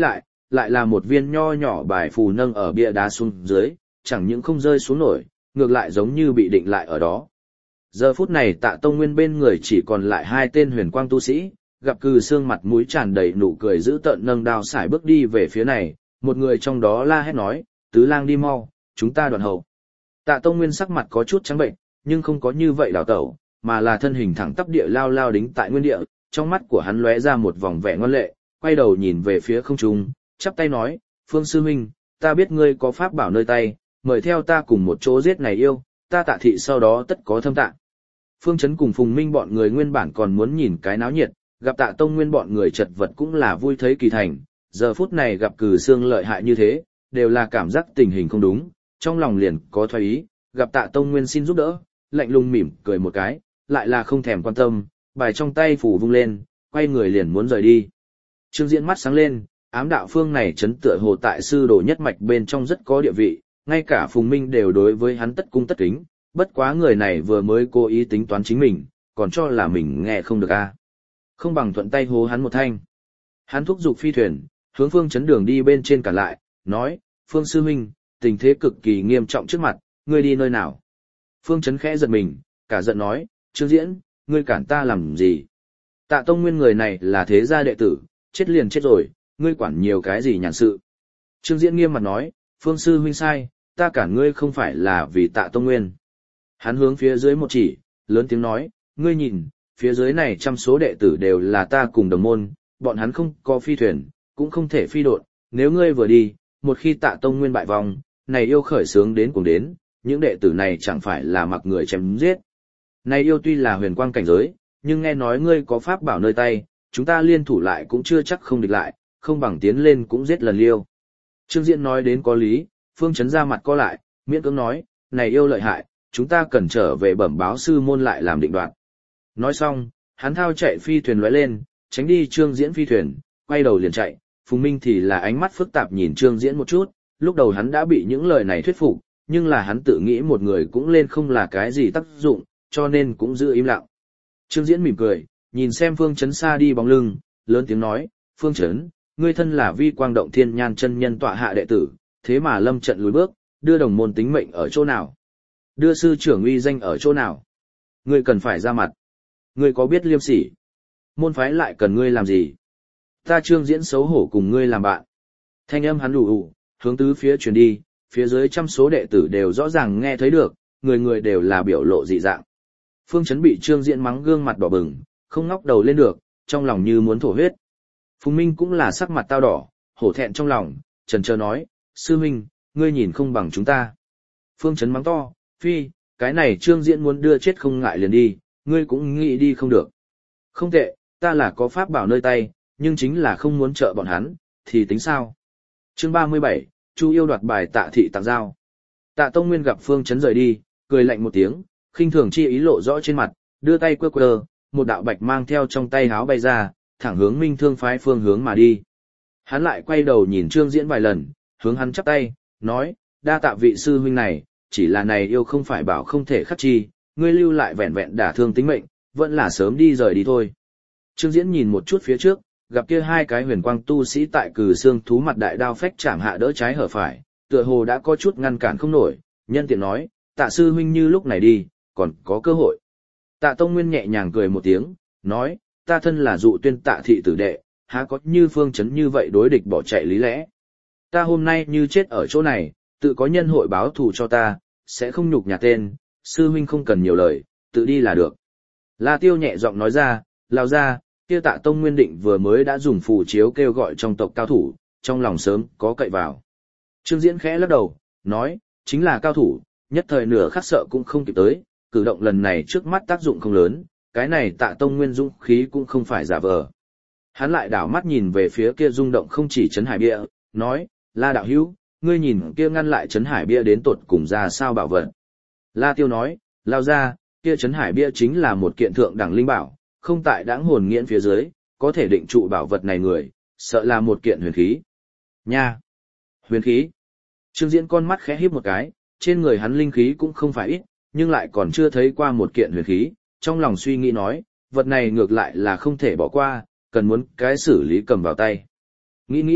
lại là một viên nho nhỏ bài phù nâng ở bia đá xuống dưới, chẳng những không rơi xuống nổi, ngược lại giống như bị định lại ở đó. Giờ phút này Tạ Tông Nguyên bên người chỉ còn lại 2 tên huyền quang tu sĩ, gặp Cừ Xương mặt mũi tràn đầy nụ cười giữ tợn nâng đao sải bước đi về phía này, một người trong đó la hét nói, tứ lang đi mau, chúng ta đoạn hậu. Tạ Tông Nguyên sắc mặt có chút trắng bệnh, nhưng không có như vậy đảo tẩu, mà là thân hình thẳng tắp địa lao lao đính tại nguyên địa, trong mắt của hắn lóe ra một vòng vẻ ngoan lệ, quay đầu nhìn về phía không trung, chắp tay nói, Phương sư huynh, ta biết ngươi có pháp bảo nơi tay, mời theo ta cùng một chỗ giết này yêu, ta Tạ thị sau đó tất có thâm tạng. Phương Chấn cùng Phùng Minh bọn người nguyên bản còn muốn nhìn cái náo nhiệt, gặp Tạ Tông Nguyên bọn người chật vật cũng là vui thấy kỳ thành, giờ phút này gặp Cừ Xương lợi hại như thế, đều là cảm giác tình hình không đúng, trong lòng liền có thoái ý, gặp Tạ Tông Nguyên xin giúp đỡ, lạnh lùng mỉm cười một cái, lại là không thèm quan tâm, bài trong tay phủ vung lên, quay người liền muốn rời đi. Trương Diễn mắt sáng lên, ám đạo phương này chấn tựa hồ tại sư đồ nhất mạch bên trong rất có địa vị, ngay cả Phùng Minh đều đối với hắn tất cung tất kính, bất quá người này vừa mới cố ý tính toán chính mình, còn cho là mình nghe không được a. Không bằng thuận tay hố hắn một thanh. Hắn thúc giục phi thuyền, hướng Phương Chấn đường đi bên trên cản lại, nói, Phương sư huynh, tình thế cực kỳ nghiêm trọng trước mặt, ngươi đi nơi nào? Phương Chấn khẽ giật mình, cả giận nói, Trương Diễn, ngươi cản ta làm gì? Tạ Tông Nguyên người này là thế gia đệ tử, chết liền chết rồi, ngươi quản nhiều cái gì nhàn sự? Trương Diễn nghiêm mặt nói, Phương sư huynh sai, ta cản ngươi không phải là vì Tạ Tông Nguyên. Hắn hướng phía dưới một chỉ, lớn tiếng nói, ngươi nhìn, phía dưới này trăm số đệ tử đều là ta cùng đồng môn, bọn hắn không có phi thuyền, cũng không thể phi độn, nếu ngươi vừa đi, một khi Tạ Tông Nguyên bại vong, này yêu khởi sướng đến cùng đến, những đệ tử này chẳng phải là mặc người chém giết. Này yêu tuy là huyền quang cảnh giới, nhưng nghe nói ngươi có pháp bảo nơi tay, chúng ta liên thủ lại cũng chưa chắc không địch lại, không bằng tiến lên cũng giết lần liêu. Trương Diễn nói đến có lý, Phương Chấn ra mặt co lại, miễn cưỡng nói, này yêu lợi hại, chúng ta cần trở về bẩm báo sư môn lại làm định đoạt. Nói xong, hắn thao chạy phi thuyền lóe lên, tránh đi Trương Diễn phi thuyền, quay đầu liền chạy, Phùng Minh thì là ánh mắt phức tạp nhìn Trương Diễn một chút, lúc đầu hắn đã bị những lời này thuyết phục, nhưng là hắn tự nghĩ một người cũng lên không là cái gì tác dụng, cho nên cũng giữ im lặng. Trương Diễn mỉm cười, nhìn xem Phương Chấn xa đi bóng lưng, lớn tiếng nói, Phương Chấn, ngươi thân là Vi Quang Động Thiên Nhan chân nhân tọa hạ đệ tử, thế mà lâm trận lùi bước, đưa đồng môn tính mệnh ở chỗ nào? Đưa sư trưởng uy danh ở chỗ nào? Ngươi cần phải ra mặt. Ngươi có biết liêm sỉ? Môn phái lại cần ngươi làm gì? Ta Trương Diễn xấu hổ cùng ngươi làm bạn. Thanh âm hắn ù ù, hướng tứ phía truyền đi, phía dưới trăm số đệ tử đều rõ ràng nghe thấy được, người người đều là biểu lộ dị dạng. Phương Chấn bị Trương Diễn mắng gương mặt đỏ bừng, không ngóc đầu lên được, trong lòng như muốn thổ huyết. Phùng Minh cũng là sắc mặt tao đỏ, hổ thẹn trong lòng, chần chờ nói, sư huynh, ngươi nhìn không bằng chúng ta. Phương Chấn mắng to, phi, cái này Trương Diễn muốn đưa chết không ngại liền đi, ngươi cũng nghĩ đi không được. Không tệ, ta là có pháp bảo nơi tay, nhưng chính là không muốn trợ bọn hắn, thì tính sao? Chương 37, Chu yêu đoạt bài Tạ thị tặng giao. Tạ Tông Nguyên gặp Phương Chấn rời đi, cười lạnh một tiếng, khinh thường chi ý lộ rõ trên mặt, đưa tay quơ quơ, một đạo bạch mang theo trong tay háo bay ra, thẳng hướng Minh Thương phái phương hướng mà đi. Hắn lại quay đầu nhìn Trương Diễn vài lần, hướng hắn chắp tay, nói, đa tạ vị sư huynh này, chỉ là này yêu không phải bảo không thể khắc chi, ngươi lưu lại vẹn vẹn đả thương tính mệnh, vẫn là sớm đi rời đi thôi. Trương Diễn nhìn một chút phía trước, gặp kia 2 cái huyền quang tu sĩ tại Cừ Xương thú mặt đại đao phách chạm hạ đỡ trái hở phải, tựa hồ đã có chút ngăn cản không nổi, nhân tiện nói, Tạ sư huynh như lúc này đi, còn có cơ hội. Tạ Tông Nguyên nhẹ nhàng cười một tiếng, nói, ta thân là dụ tuyên Tạ thị tử đệ, há có như Phương Chấn như vậy đối địch bỏ chạy lý lẽ. Ta hôm nay như chết ở chỗ này, tự có nhân hội báo thù cho ta, sẽ không nhục nhà tên, sư huynh không cần nhiều lời, tự đi là được. La Tiêu nhẹ giọng nói ra, lao ra, kia Tạ Tông Nguyên định vừa mới đã dùng phù chiếu kêu gọi trong tộc cao thủ, trong lòng sớm có cậy vào. Trương Diễn khẽ lắc đầu, nói, chính là cao thủ, nhất thời nửa khắc sợ cũng không kịp tới, cử động lần này trước mắt tác dụng không lớn, cái này Tạ Tông Nguyên dũng khí cũng không phải giả vờ. Hắn lại đảo mắt nhìn về phía kia rung động không chỉ Trấn Hải Bia, nói, La đạo hữu, ngươi nhìn kia ngăn lại Trấn Hải Bia đến tột cùng ra sao bảo vật. La Tiêu nói, lao ra, kia Trấn Hải Bia chính là một kiện thượng đẳng linh bảo, không tại đãng hồn nghiễn phía dưới, có thể định trụ bảo vật này người, sợ là một kiện huyền khí. Nha! Huyền khí! Trương Diễn con mắt khẽ híp một cái, trên người hắn linh khí cũng không phải ít, nhưng lại còn chưa thấy qua một kiện huyền khí, trong lòng suy nghĩ nói, vật này ngược lại là không thể bỏ qua, cần muốn cái xử lý cầm vào tay. Nghĩ nghĩ,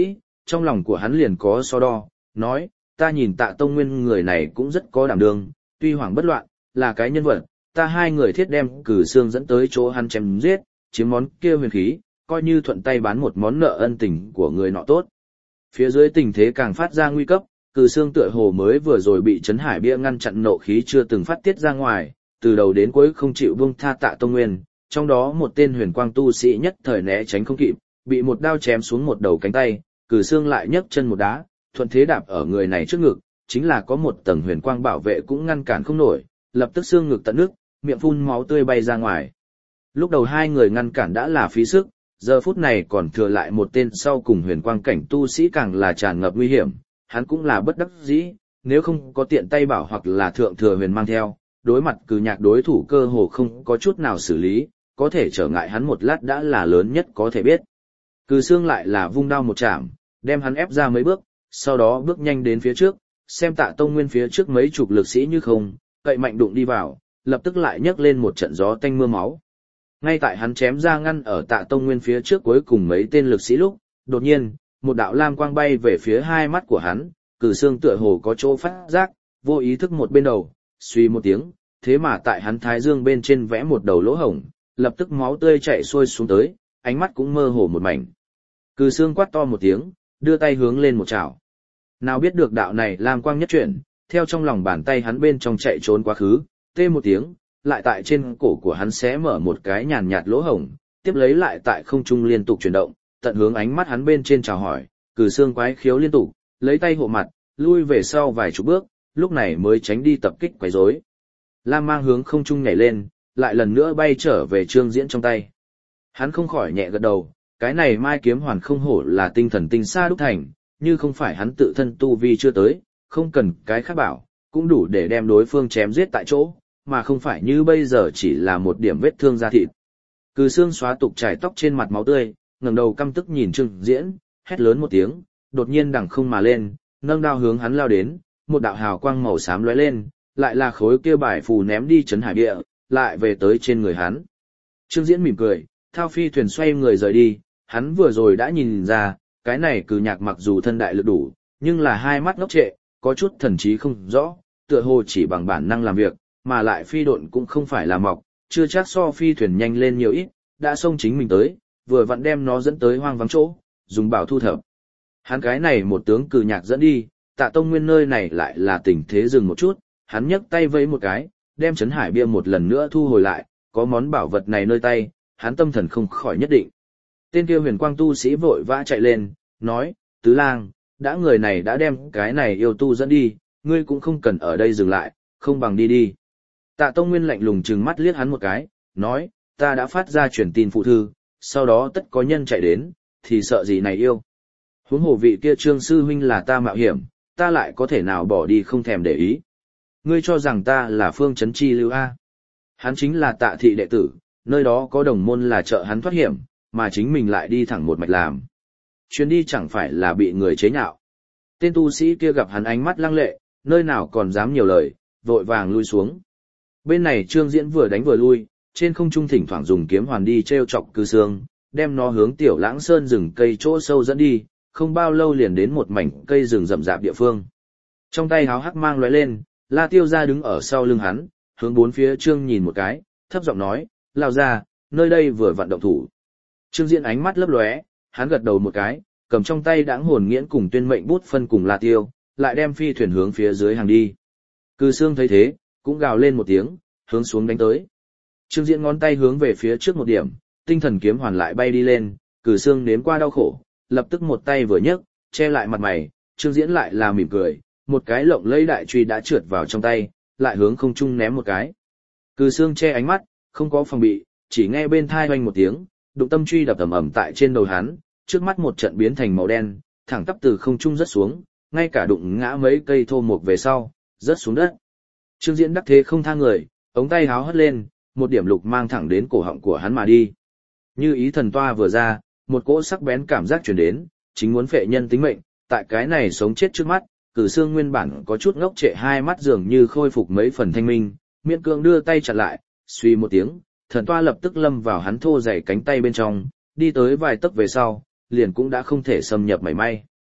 trong lòng của hắn liền có so đo, nói, ta nhìn Tạ Tông Nguyên người này cũng rất có đảm đương, tuy hoảng bất loạn, là cái nhân vật, ta hai người thiết đem Cử Xương dẫn tới chỗ hắn chém giết, chiếm món kia huyền khí, coi như thuận tay bán một món nợ ân tình của người nọ tốt. Phía dưới tình thế càng phát ra nguy cấp, Cử Xương tựa hồ mới vừa rồi bị Trấn Hải Bia ngăn chặn nộ khí chưa từng phát tiết ra ngoài, từ đầu đến cuối không chịu buông tha Tạ Tông Nguyên, trong đó một tên huyền quang tu sĩ nhất thời né tránh không kịp, bị một đao chém xuống một đầu cánh tay, Cử Xương lại nhấc chân một đá, thuận thế đạp ở người này trước ngực, chính là có một tầng huyền quang bảo vệ cũng ngăn cản không nổi, lập tức xương ngực tận nước, miệng phun máu tươi bay ra ngoài. Lúc đầu hai người ngăn cản đã là phí sức, giờ phút này còn thừa lại một tên sau cùng huyền quang cảnh tu sĩ càng là tràn ngập nguy hiểm, hắn cũng là bất đắc dĩ, nếu không có tiện tay bảo hoặc là thượng thừa huyền mang theo, đối mặt Cử Nhạc đối thủ cơ hồ không có chút nào xử lý, có thể trở ngại hắn một lát đã là lớn nhất có thể biết. Cử Xương lại là vung đao một chạm, đem hắn ép ra mấy bước, sau đó bước nhanh đến phía trước, xem Tạ Tông Nguyên phía trước mấy chục lực sĩ như không, cậy mạnh đụng đi vào, lập tức lại nhấc lên một trận gió tanh mưa máu. Ngay tại hắn chém ra ngăn ở Tạ Tông Nguyên phía trước cuối cùng mấy tên lực sĩ lúc, đột nhiên, một đạo lam quang bay về phía hai mắt của hắn, Cử Xương tựa hồ có chỗ phát giác, vô ý thức một bên đầu, suy một tiếng, thế mà tại hắn thái dương bên trên vẽ một đầu lỗ hổng, lập tức máu tươi chảy xuôi xuống tới, ánh mắt cũng mơ hồ một mảnh. Cử Xương quát to một tiếng, đưa tay hướng lên một chảo. Nào biết được đạo này lam quang nhất chuyển, theo trong lòng bàn tay hắn bên trong chạy trốn quá khứ, tê một tiếng, lại tại trên cổ của hắn xé mở một cái nhàn nhạt lỗ hổng, tiếp lấy lại tại không trung liên tục chuyển động, tận hướng ánh mắt hắn bên trên chào hỏi, Cử Xương quái khiếu liên tục, lấy tay hộ mặt, lui về sau vài chục bước, lúc này mới tránh đi tập kích quấy rối. Lam mang hướng không trung nhảy lên, lại lần nữa bay trở về Trương Diễn trong tay. Hắn không khỏi nhẹ gật đầu, cái này Mai kiếm hoàn không hổ là tinh thần tinh xa đúc thành, như không phải hắn tự thân tu vi chưa tới, không cần cái khác bảo, cũng đủ để đem đối phương chém giết tại chỗ, mà không phải như bây giờ chỉ là một điểm vết thương da thịt. Cử Xương xóa tục trải tóc trên mặt máu tươi, ngẩng đầu căm tức nhìn Trương Diễn, hét lớn một tiếng, đột nhiên đằng không mà lên, nâng đao hướng hắn lao đến, một đạo hào quang màu xám lóe lên, lại là khối kia bài phù ném đi Trấn Hải Địa, lại về tới trên người hắn. Trương Diễn mỉm cười, thao phi thuyền xoay người rời đi, hắn vừa rồi đã nhìn ra, cái này Cử Nhạc mặc dù thân đại lực đủ, nhưng là hai mắt ngốc trệ, có chút thần trí không rõ, tựa hồ chỉ bằng bản năng làm việc, mà lại phi độn cũng không phải là mọc, chưa chắc so phi thuyền nhanh lên nhiều ít, đã xông chính mình tới, vừa vặn đem nó dẫn tới hoang vắng chỗ, dùng bảo thu thập. Hắn cái này một tướng Cử Nhạc dẫn đi, Tạ Tông Nguyên nơi này lại là tình thế dừng một chút, hắn nhấc tay vẫy một cái, đem Trấn Hải Bia một lần nữa thu hồi lại, có món bảo vật này nơi tay, hắn tâm thần không khỏi nhất định. Tên kia huyền quang tu sĩ vội vã chạy lên, nói, Tứ Lang, đã người này đã đem cái này yêu tu dẫn đi, ngươi cũng không cần ở đây dừng lại, không bằng đi đi. Tạ Tông Nguyên lạnh lùng trừng mắt liếc hắn một cái, nói, ta đã phát ra truyền tin phụ thư, sau đó tất có nhân chạy đến, thì sợ gì này yêu. Huống hồ vị kia Trương sư huynh là ta mạo hiểm, ta lại có thể nào bỏ đi không thèm để ý. Ngươi cho rằng ta là Phương Chấn Chi Lưu A. Hắn chính là Tạ thị đệ tử, nơi đó có đồng môn là trợ hắn thoát hiểm, mà chính mình lại đi thẳng một mạch làm. Chuyến đi chẳng phải là bị người chế nhạo. Tên tu sĩ kia gặp hắn ánh mắt lăng lệ, nơi nào còn dám nhiều lời, vội vàng lui xuống. Bên này Trương Diễn vừa đánh vừa lui, trên không trung thỉnh thoảng dùng kiếm hoàn đi treo chọc Cử Xương, đem nó hướng Tiểu Lãng Sơn rừng cây chỗ sâu dẫn đi, không bao lâu liền đến một mảnh cây rừng rậm rạp địa phương. Trong tay háo hắc mang lóe lên, La Tiêu gia đứng ở sau lưng hắn, hướng bốn phía Trương nhìn một cái, thấp giọng nói, lao ra, nơi đây vừa vận động thủ. Trương Diễn ánh mắt lấp lóe, hắn gật đầu một cái, cầm trong tay đãng hồn nghiễn cùng tuyên mệnh bút phân cùng La Tiêu, lại đem phi thuyền hướng phía dưới hàng đi. Cử Xương thấy thế, cũng gào lên một tiếng, hướng xuống đánh tới. Trương Diễn ngón tay hướng về phía trước một điểm, tinh thần kiếm hoàn lại bay đi lên, Cử Xương nếm qua đau khổ, lập tức một tay vừa nhấc, che lại mặt mày, Trương Diễn lại là mỉm cười, một cái lộng lẫy đại truy đã trượt vào trong tay, lại hướng không trung ném một cái. Cử Xương che ánh mắt, không có phòng bị, chỉ nghe bên tai oanh một tiếng, đụng tâm truy đập ầm ầm tại trên đầu hắn, trước mắt một trận biến thành màu đen, thẳng tắp từ không trung rớt xuống, ngay cả đụng ngã mấy cây thô mục về sau, rớt xuống đất. Trương Diễn đắc thế không tha người, ống tay háo hất lên, một điểm lục mang thẳng đến cổ họng của hắn mà đi. Như ý thần toa vừa ra, một cỗ sắc bén cảm giác truyền đến, chính muốn phệ nhân tính mệnh, tại cái này sống chết trước mắt, Cử Xương nguyên bản có chút ngốc trệ hai mắt dường như khôi phục mấy phần thanh minh, miễn cưỡng đưa tay chặn lại, suy một tiếng, thần toa lập tức lâm vào hắn thô dày cánh tay bên trong, đi tới vài tấc về sau, liền cũng đã không thể xâm nhập mảy may.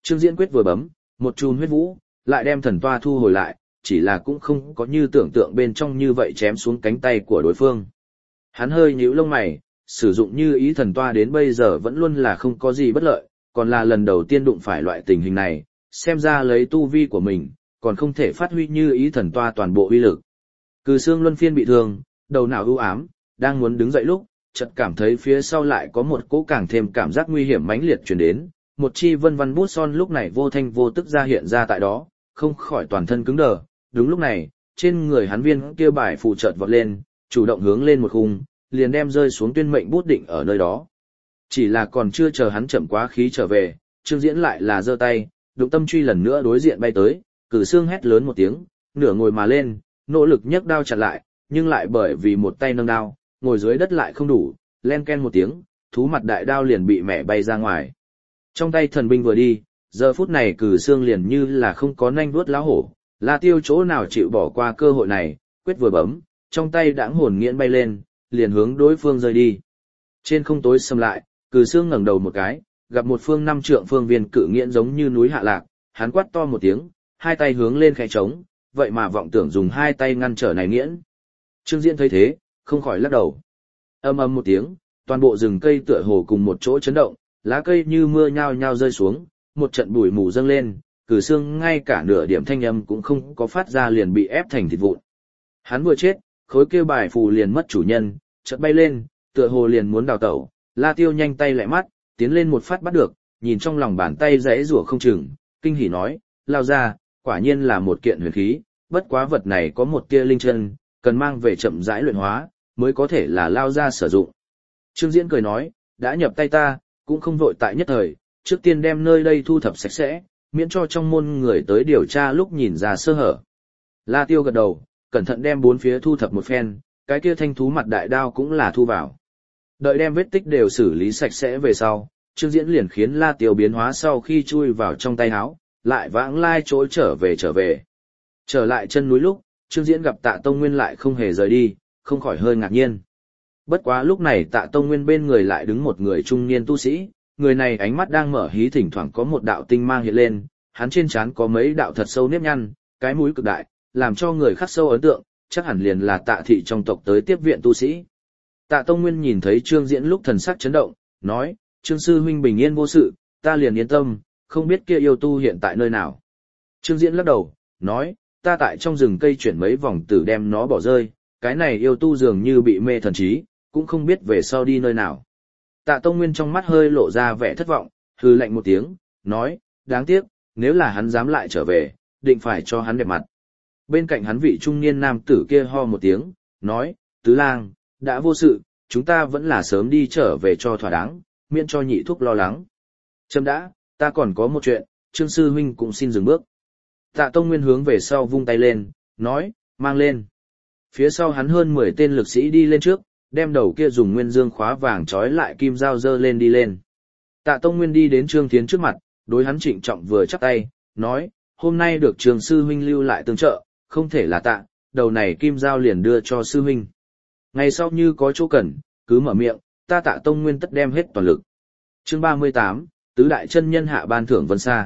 Trương Diễn quyết vừa bấm, một chùm huyết vũ, lại đem thần toa thu hồi lại, chỉ là cũng không có như tưởng tượng bên trong như vậy chém xuống cánh tay của đối phương. Hắn hơi nhíu lông mày, sử dụng như ý thần toa đến bây giờ vẫn luôn là không có gì bất lợi, còn là lần đầu tiên đụng phải loại tình hình này, xem ra lấy tu vi của mình, còn không thể phát huy như ý thần toa toàn bộ uy lực. Cừ Xương luân phiên bị thương, đầu não u ám, đang muốn đứng dậy lúc, chợt cảm thấy phía sau lại có một cỗ càng thêm cảm giác nguy hiểm mãnh liệt truyền đến, một chi vân văn bút son lúc này vô thanh vô tức ra hiện ra tại đó, không khỏi toàn thân cứng đờ. Đúng lúc này, trên người hắn viên kia bài phù chợt vọt lên, chủ động hướng lên một khung, liền đem rơi xuống tuyên mệnh bút định ở nơi đó. Chỉ là còn chưa chờ hắn chậm quá khí trở về, Trương Diễn lại là giơ tay, đụng tâm truy lần nữa đối diện bay tới, Cử Xương hét lớn một tiếng, nửa ngồi mà lên, nỗ lực nhấc đao chặn lại, nhưng lại bởi vì một tay nâng đao, ngồi dưới đất lại không đủ, len ken một tiếng, thú mặt đại đao liền bị mẹ bay ra ngoài. Trong tay thần binh vừa đi, giờ phút này Cử Xương liền như là không có nanh vuốt lão hổ, La Tiêu chỗ nào chịu bỏ qua cơ hội này, quyết vừa bấm, trong tay đãng hồn nghiễn bay lên, liền hướng đối phương rơi đi. Trên không tối sầm lại, Cử Xương ngẩng đầu một cái, gặp một phương 5 trượng phương viên cự nghiễn giống như núi hạ lạc, hắn quát to một tiếng, hai tay hướng lên khẽ trống, vậy mà vọng tưởng dùng hai tay ngăn trở này nghiễn. Trương Diễn thấy thế, không khỏi lắc đầu. Ầm ầm một tiếng, toàn bộ rừng cây tựa hồ cùng một chỗ chấn động, lá cây như mưa nhao nhao rơi xuống, một trận bụi mù dâng lên, Cử Xương ngay cả nửa điểm thanh âm cũng không có phát ra liền bị ép thành thịt vụn. Hắn vừa chết, khối kia bài phù liền mất chủ nhân, chợt bay lên, tựa hồ liền muốn đào tẩu, La Tiêu nhanh tay lẹ mắt, tiến lên một phát bắt được, nhìn trong lòng bàn tay rẽ rủa không chừng, kinh hỉ nói, lao ra, quả nhiên là một kiện huyền khí, bất quá vật này có một tia linh chân, cần mang về chậm rãi luyện hóa, mới có thể là lao ra sử dụng. Trương Diễn cười nói, đã nhập tay ta, cũng không vội tại nhất thời, trước tiên đem nơi đây thu thập sạch sẽ, miễn cho trong môn người tới điều tra lúc nhìn ra sơ hở. La Tiêu gật đầu, cẩn thận đem bốn phía thu thập một phen, cái kia thanh thú mặt đại đao cũng là thu vào. Đợi đem vết tích đều xử lý sạch sẽ về sau, Trương Diễn liền khiến La Tiêu biến hóa sau khi chui vào trong tay áo, lại vãng lai chỗ trở về. Trở lại chân núi lúc, Trương Diễn gặp Tạ Tông Nguyên lại không hề rời đi, không khỏi hơi ngạc nhiên. Bất quá lúc này Tạ Tông Nguyên bên người lại đứng một người trung niên tu sĩ, người này ánh mắt đang mở hí, thỉnh thoảng có một đạo tinh mang hiện lên, hắn trên trán có mấy đạo thật sâu nếp nhăn, cái mũi cực đại, làm cho người khắc sâu ấn tượng, chắc hẳn liền là Tạ thị trong tộc tới tiếp viện tu sĩ. Tạ Tông Nguyên nhìn thấy Trương Diễn lúc thần sắc chấn động, nói, Trương sư huynh bình yên vô sự, ta liền yên tâm, không biết kia yêu tu hiện tại nơi nào. Trương Diễn lắc đầu, nói, ta tại trong rừng cây chuyển mấy vòng tử đem nó bỏ rơi, cái này yêu tu dường như bị mê thần trí, cũng không biết về sau đi nơi nào. Tạ Tông Nguyên trong mắt hơi lộ ra vẻ thất vọng, hừ lạnh một tiếng, nói, đáng tiếc, nếu là hắn dám lại trở về, định phải cho hắn đẹp mặt. Bên cạnh hắn vị trung niên nam tử kia ho một tiếng, nói, tứ lang, đã vô sự, chúng ta vẫn là sớm đi trở về cho thỏa đáng, miễn cho nhị thúc lo lắng. Chấm đã, ta còn có một chuyện, Trương sư huynh cũng xin dừng bước. Tạ Tông Nguyên hướng về sau vung tay lên, nói, mang lên. Phía sau hắn hơn 10 tên lực sĩ đi lên trước, đem đầu kia dùng nguyên dương khóa vàng trói lại kim dao dơ lên đi lên. Tạ Tông Nguyên đi đến Trương Thiến trước mặt, đối hắn trịnh trọng vừa chắp tay, nói, hôm nay được Trường sư huynh lưu lại tương trợ, không thể là tạ, đầu này kim dao liền đưa cho sư huynh. Ngày sau như có chỗ cần, cứ mở miệng, ta Tạ Tông Nguyên tất đem hết toàn lực. Chương 38, Tứ đại chân nhân hạ ban thưởng Vân Sa.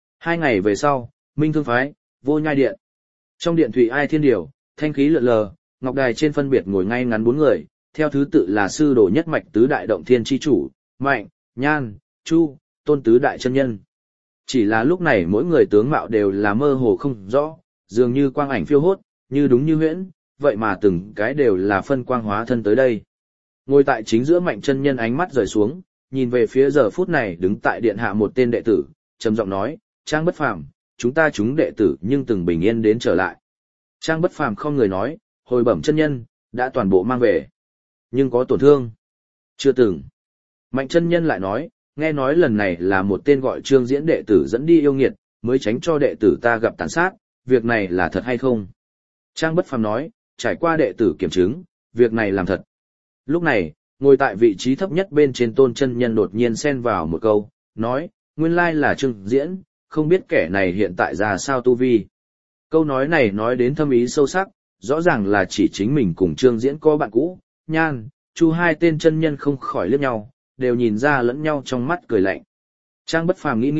2 ngày về sau, Minh Thương phái, Vô Nhai điện. Trong điện Thủy Ai Thiên Điều, thanh khí lượn lờ, ngọc đài trên phân biệt ngồi ngay ngắn 4 người, theo thứ tự là sư đồ nhất mạch tứ đại động thiên chi chủ, Mạnh, Nhan, Chu, Tôn tứ đại chân nhân. Chỉ là lúc này mỗi người tướng mạo đều là mơ hồ không rõ, dường như quang ảnh phiêu hốt, như đúng như huyễn, vậy mà từng cái đều là phân quang hóa thân tới đây. Ngồi tại chính giữa Mạnh chân nhân ánh mắt rời xuống, nhìn về phía giờ phút này đứng tại điện hạ một tên đệ tử, trầm giọng nói, Trang Bất Phàm, chúng ta chúng đệ tử nhưng từng bình yên đến trở lại. Trang Bất Phàm không người nói, hồi bẩm chân nhân, đã toàn bộ mang về. Nhưng có tổn thương? Chưa từng. Mạnh chân nhân lại nói, nghe nói lần này là một tên gọi Trương Diễn đệ tử dẫn đi yêu nghiệt, mới tránh cho đệ tử ta gặp tàn sát, việc này là thật hay không? Trang Bất Phàm nói, trải qua đệ tử kiểm chứng, việc này làm thật. Lúc này, ngồi tại vị trí thấp nhất bên trên Tôn chân nhân đột nhiên xen vào một câu, nói, nguyên lai là Trương Diễn, không biết kẻ này hiện tại ra sao tu vi. Câu nói này nói đến thâm ý sâu sắc, rõ ràng là chỉ chính mình cùng Trương Diễn có bạn cũ, Nhan, Chu hai tên chân nhân không khỏi liếc nhau, đều nhìn ra lẫn nhau trong mắt cười lạnh. Trang Bất Phàm nghĩ nghĩ,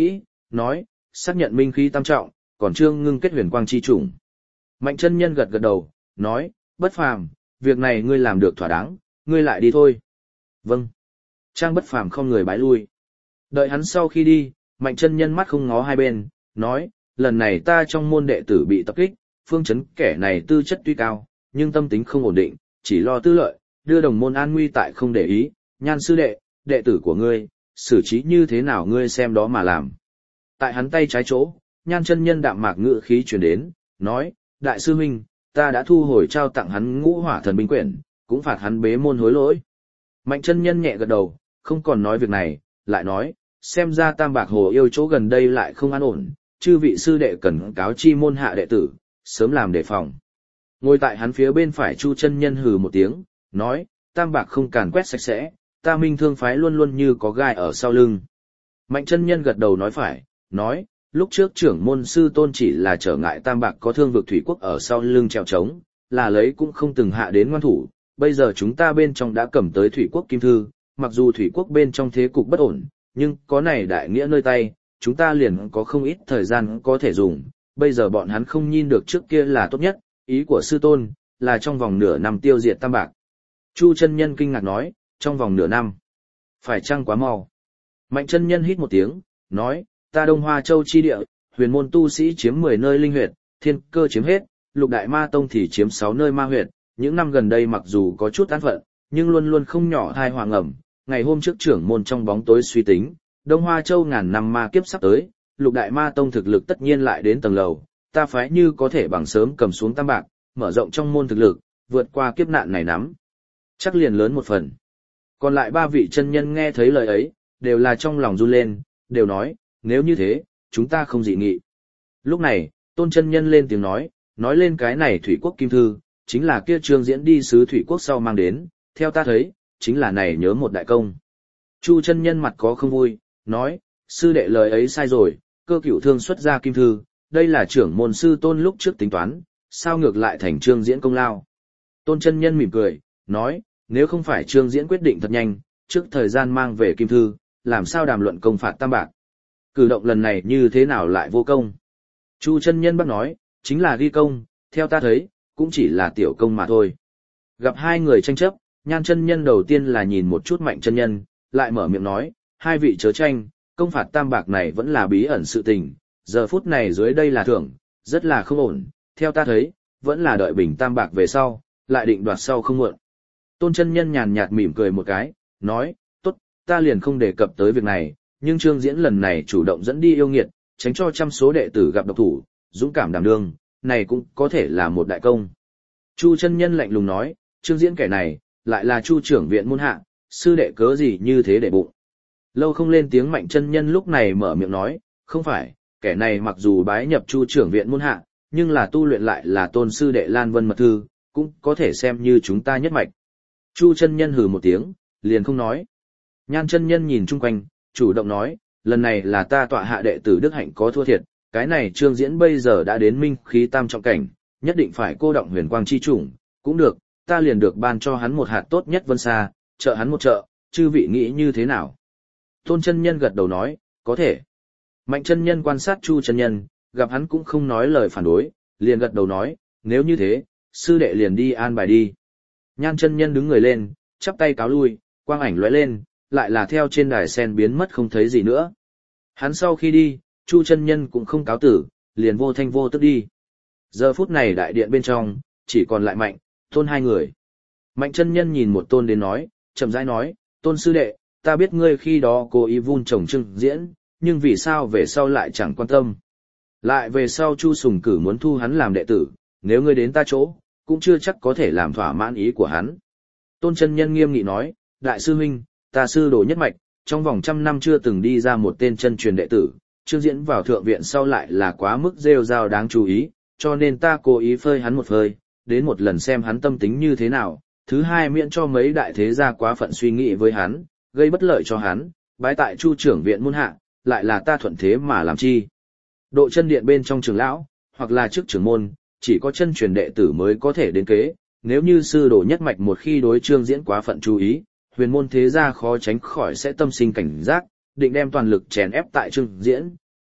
nói, xác nhận minh khí tam trọng, còn trương ngưng kết huyền quang chi chủng. Mạnh chân nhân gật gật đầu, nói, Bất Phàm, việc này ngươi làm được thỏa đáng, ngươi lại đi thôi. Vâng. Trang Bất Phàm không người bái lui. Đợi hắn sau khi đi, Mạnh chân nhân mắt không ngó hai bên, nói, lần này ta trong môn đệ tử bị tập kích, Phương Chấn kẻ này tư chất tuy cao, nhưng tâm tính không ổn định, chỉ lo tư lợi, đưa đồng môn an nguy tại không để ý, Nhan sư đệ, đệ tử của ngươi, xử trí như thế nào ngươi xem đó mà làm. Tại hắn tay trái chỗ, Nhan chân nhân đạm mạc ngữ khí truyền đến, nói, đại sư huynh, ta đã thu hồi trao tặng hắn Ngũ Hỏa Thần binh quyển, cũng phạt hắn bế môn hối lỗi. Mạnh chân nhân nhẹ gật đầu, không còn nói việc này, lại nói, xem ra Tam Bạc Hồ yêu chỗ gần đây lại không an ổn, chư vị sư đệ cần cáo chi môn hạ đệ tử, sớm làm đề phòng. Ngồi tại hắn phía bên phải Chu chân nhân hừ một tiếng, nói, Tam Bạc không càn quét sạch sẽ, ta Minh Thương phái luôn luôn như có gai ở sau lưng. Mạnh chân nhân gật đầu nói phải, nói, lúc trước trưởng môn sư tôn chỉ là trở ngại Tam Bạc có Thương Vực Thủy Quốc ở sau lưng trèo trống, là lấy cũng không từng hạ đến ngoan thủ, bây giờ chúng ta bên trong đã cầm tới Thủy Quốc Kim Thư, mặc dù Thủy Quốc bên trong thế cục bất ổn, nhưng có này đại nghĩa nơi tay, chúng ta liền có không ít thời gian có thể dùng, bây giờ bọn hắn không nhìn được trước kia là tốt nhất, ý của sư tôn, là trong vòng nửa năm tiêu diệt Tam Bạc. Chu chân nhân kinh ngạc nói, trong vòng nửa năm, phải chăng quá mau? Mạnh chân nhân hít một tiếng, nói, ta Đông Hoa Châu chi địa, huyền môn tu sĩ chiếm 10 nơi linh huyệt, thiên cơ chiếm hết, lục đại ma tông thì chiếm 6 nơi ma huyệt, những năm gần đây mặc dù có chút an phận, nhưng luôn luôn không nhỏ thai hoàng ẩm. Ngày hôm trước trưởng môn trong bóng tối suy tính, Đông Hoa Châu ngàn năm ma kiếp sắp tới, lục đại ma tông thực lực tất nhiên lại đến tầng lầu, ta phái như có thể bằng sớm cầm xuống Tam Bạc, mở rộng trong môn thực lực, vượt qua kiếp nạn này nắm. Chắc liền lớn một phần. Còn lại 3 vị chân nhân nghe thấy lời ấy, đều là trong lòng run lên, đều nói, nếu như thế, chúng ta không dị nghị. Lúc này, Tôn chân nhân lên tiếng nói lên cái này Thủy Quốc Kim Thư, chính là kia Trương Diễn đi sứ Thủy Quốc sau mang đến, theo ta thấy, chính là này nhớ một đại công. Chu chân nhân mặt có không vui, nói, sư đệ lời ấy sai rồi, Cơ Cửu Thương xuất ra Kim Thư, đây là trưởng môn sư Tôn lúc trước tính toán, sao ngược lại thành Trương Diễn công lao. Tôn chân nhân mỉm cười, nói, nếu không phải Trương Diễn quyết định thật nhanh, trước thời gian mang về Kim Thư, làm sao đàm luận công phạt Tam Bạc. Cử động lần này như thế nào lại vô công? Chu chân nhân bác nói, chính là ghi công, theo ta thấy, cũng chỉ là tiểu công mà thôi. Gặp hai người tranh chấp, Nhan chân nhân đầu tiên là nhìn một chút Mạnh chân nhân, lại mở miệng nói, hai vị chớ tranh, công phạt Tam Bạc này vẫn là bí ẩn sự tình, giờ phút này dưới đây là thưởng, rất là không ổn, theo ta thấy, vẫn là đợi bình Tam Bạc về sau, lại định đoạt sau không muộn. Tôn chân nhân nhàn nhạt mỉm cười một cái, nói, tốt, ta liền không đề cập tới việc này, nhưng Trương Diễn lần này chủ động dẫn đi yêu nghiệt, tránh cho trăm số đệ tử gặp độc thủ, dũng cảm đảm đương, này cũng có thể là một đại công. Chu chân nhân lạnh lùng nói, Trương Diễn kẻ này, lại là Chu trưởng viện môn hạ, sư đệ cớ gì như thế để bụng. Lâu không lên tiếng Mạnh chân nhân lúc này mở miệng nói, không phải, kẻ này mặc dù bái nhập Chu trưởng viện môn hạ, nhưng là tu luyện lại là tôn sư đệ Lan Vân mật thư, cũng có thể xem như chúng ta nhất mạch. Chu chân nhân hừ một tiếng, liền không nói. Nhan chân nhân nhìn chung quanh, chủ động nói, lần này là ta tọa hạ đệ tử Đức Hạnh có thua thiệt, cái này Trương Diễn bây giờ đã đến minh khí tam trọng cảnh, nhất định phải cô động huyền quang chi chủng, cũng được, ta liền được ban cho hắn một hạt tốt nhất vân xa, trợ hắn một trợ, chư vị nghĩ như thế nào? Tôn chân nhân gật đầu nói, có thể. Mạnh chân nhân quan sát Chu chân nhân, gặp hắn cũng không nói lời phản đối, liền gật đầu nói, nếu như thế, sư đệ liền đi an bài đi. Nhan chân nhân đứng người lên, chắp tay cáo lui, quang ảnh lóe lên, lại là theo trên đài sen biến mất không thấy gì nữa. Hắn sau khi đi, Chu chân nhân cũng không cáo tử, liền vô thanh vô tức đi. Giờ phút này đại điện bên trong, chỉ còn lại Mạnh, Tôn hai người. Mạnh chân nhân nhìn một Tôn đến nói, chậm rãi nói, Tôn sư đệ, ta biết ngươi khi đó cố ý vun trồng Trương Diễn, nhưng vì sao về sau lại chẳng quan tâm. Lại về sau Chu Sùng cử muốn thu hắn làm đệ tử, nếu ngươi đến ta chỗ, cũng chưa chắc có thể làm thỏa mãn ý của hắn. Tôn chân nhân nghiêm nghị nói, đại sư huynh, ta sư đồ nhất mạch, trong vòng 100 năm chưa từng đi ra một tên chân truyền đệ tử, Trương Diễn vào thượng viện sau lại là quá mức rêu rao đáng chú ý, cho nên ta cố ý phơi hắn một phơi, đến một lần xem hắn tâm tính như thế nào, thứ hai miễn cho mấy đại thế gia quá phận suy nghĩ với hắn, gây bất lợi cho hắn, bái tại Chu trưởng viện môn hạ, lại là ta thuận thế mà làm chi. Độ chân điện bên trong trưởng lão, hoặc là trước trưởng môn, chỉ có chân truyền đệ tử mới có thể đến kế, nếu như sư đồ nhất mạch một khi đối Trương Diễn quá phận chú ý, huyền môn thế gia khó tránh khỏi sẽ tâm sinh cảnh giác, định đem toàn lực chèn ép tại Trương Diễn,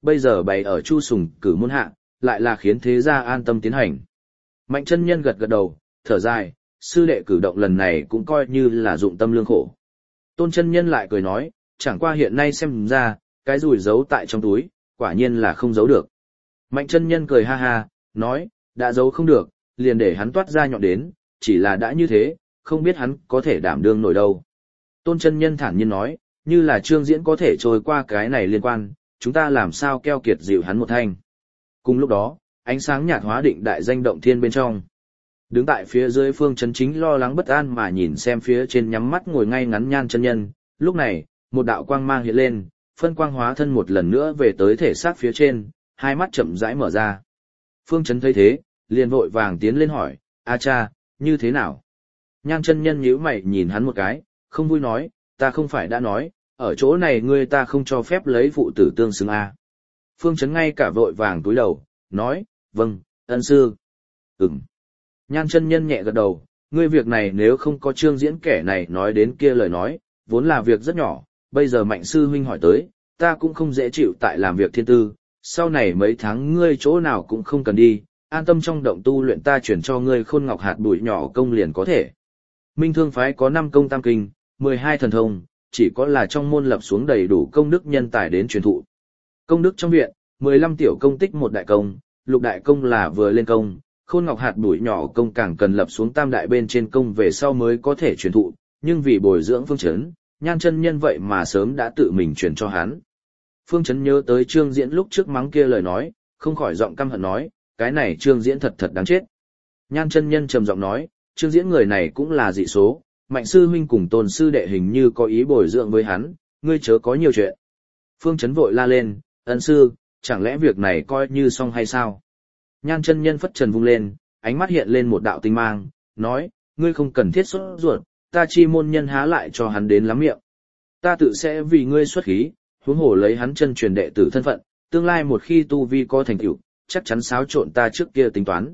bây giờ bày ở Chu Sùng cử môn hạ, lại là khiến thế gia an tâm tiến hành. Mạnh chân nhân gật gật đầu, thở dài, sư đệ cử động lần này cũng coi như là dụng tâm lương khổ. Tôn chân nhân lại cười nói, chẳng qua hiện nay xem ra, cái rùi giấu tại trong túi, quả nhiên là không giấu được. Mạnh chân nhân cười ha ha, nói, đã giấu không được, liền để hắn toát ra nhọn đến, chỉ là đã như thế, không biết hắn có thể đảm đương nổi đâu. Tôn chân nhân thản nhiên nói, như là Trương Diễn có thể trôi qua cái này liên quan, chúng ta làm sao keo kiệt dịu hắn một thanh. Cùng lúc đó, ánh sáng nhạt hóa định đại danh động thiên bên trong. Đứng tại phía dưới Phương Chấn chính lo lắng bất an mà nhìn xem phía trên nhắm mắt ngồi ngay ngắn Nhan chân nhân, lúc này, một đạo quang mang hiện lên, phân quang hóa thân một lần nữa về tới thể xác phía trên, hai mắt chậm rãi mở ra. Phương Chấn thấy thế, liền vội vàng tiến lên hỏi, a cha, như thế nào? Nhan chân nhân nhíu mày nhìn hắn một cái, không vui nói, ta không phải đã nói, ở chỗ này ngươi ta không cho phép lấy phụ tử tương xứng a. Phương Chấn ngay cả vội vàng túi đầu, nói, vâng, ân sư. Ừm. Nhan chân nhân nhẹ gật đầu, ngươi việc này nếu không có Trương Diễn kẻ này nói đến kia lời nói, vốn là việc rất nhỏ, bây giờ Mạnh sư huynh hỏi tới, ta cũng không dễ chịu tại làm việc thiên tư, sau này mấy tháng ngươi chỗ nào cũng không cần đi, an tâm trong động tu luyện ta chuyển cho ngươi Khôn Ngọc hạt bụi nhỏ công liền có thể. Minh Thương phái có 5 công tam kinh, 12 thần thông, chỉ có là trong môn lập xuống đầy đủ công đức nhân tài đến truyền thụ. Công đức trong viện, 15 tiểu công tích một đại công, lục đại công là vừa lên công, Khôn Ngọc hạt bụi nhỏ công càng cần lập xuống tam đại bên trên công về sau mới có thể truyền thụ, nhưng vì bồi dưỡng Phương Chấn, Nhan chân nhân vậy mà sớm đã tự mình truyền cho hắn. Phương Chấn nhớ tới Trương Diễn lúc trước mắng kia lời nói, không khỏi giọng căm hận nói, cái này Trương Diễn thật thật đáng chết. Nhan chân nhân trầm giọng nói, Trương Diễn người này cũng là dị số, Mạnh sư huynh cùng Tôn sư đệ hình như có ý bồi dưỡng với hắn, ngươi chớ có nhiều chuyện. Phương Chấn vội la lên, ân sư, chẳng lẽ việc này coi như xong hay sao? Nhan chân nhân phất trần vung lên, ánh mắt hiện lên một đạo tinh mang, nói, ngươi không cần thiết sốt ruột, ta chi môn nhân há lại cho hắn đến lắm miệng. Ta tự sẽ vì ngươi xuất khí, huống hồ lấy hắn chân truyền đệ tử thân phận, tương lai một khi tu vi có thành tựu, chắc chắn xáo trộn ta trước kia tính toán.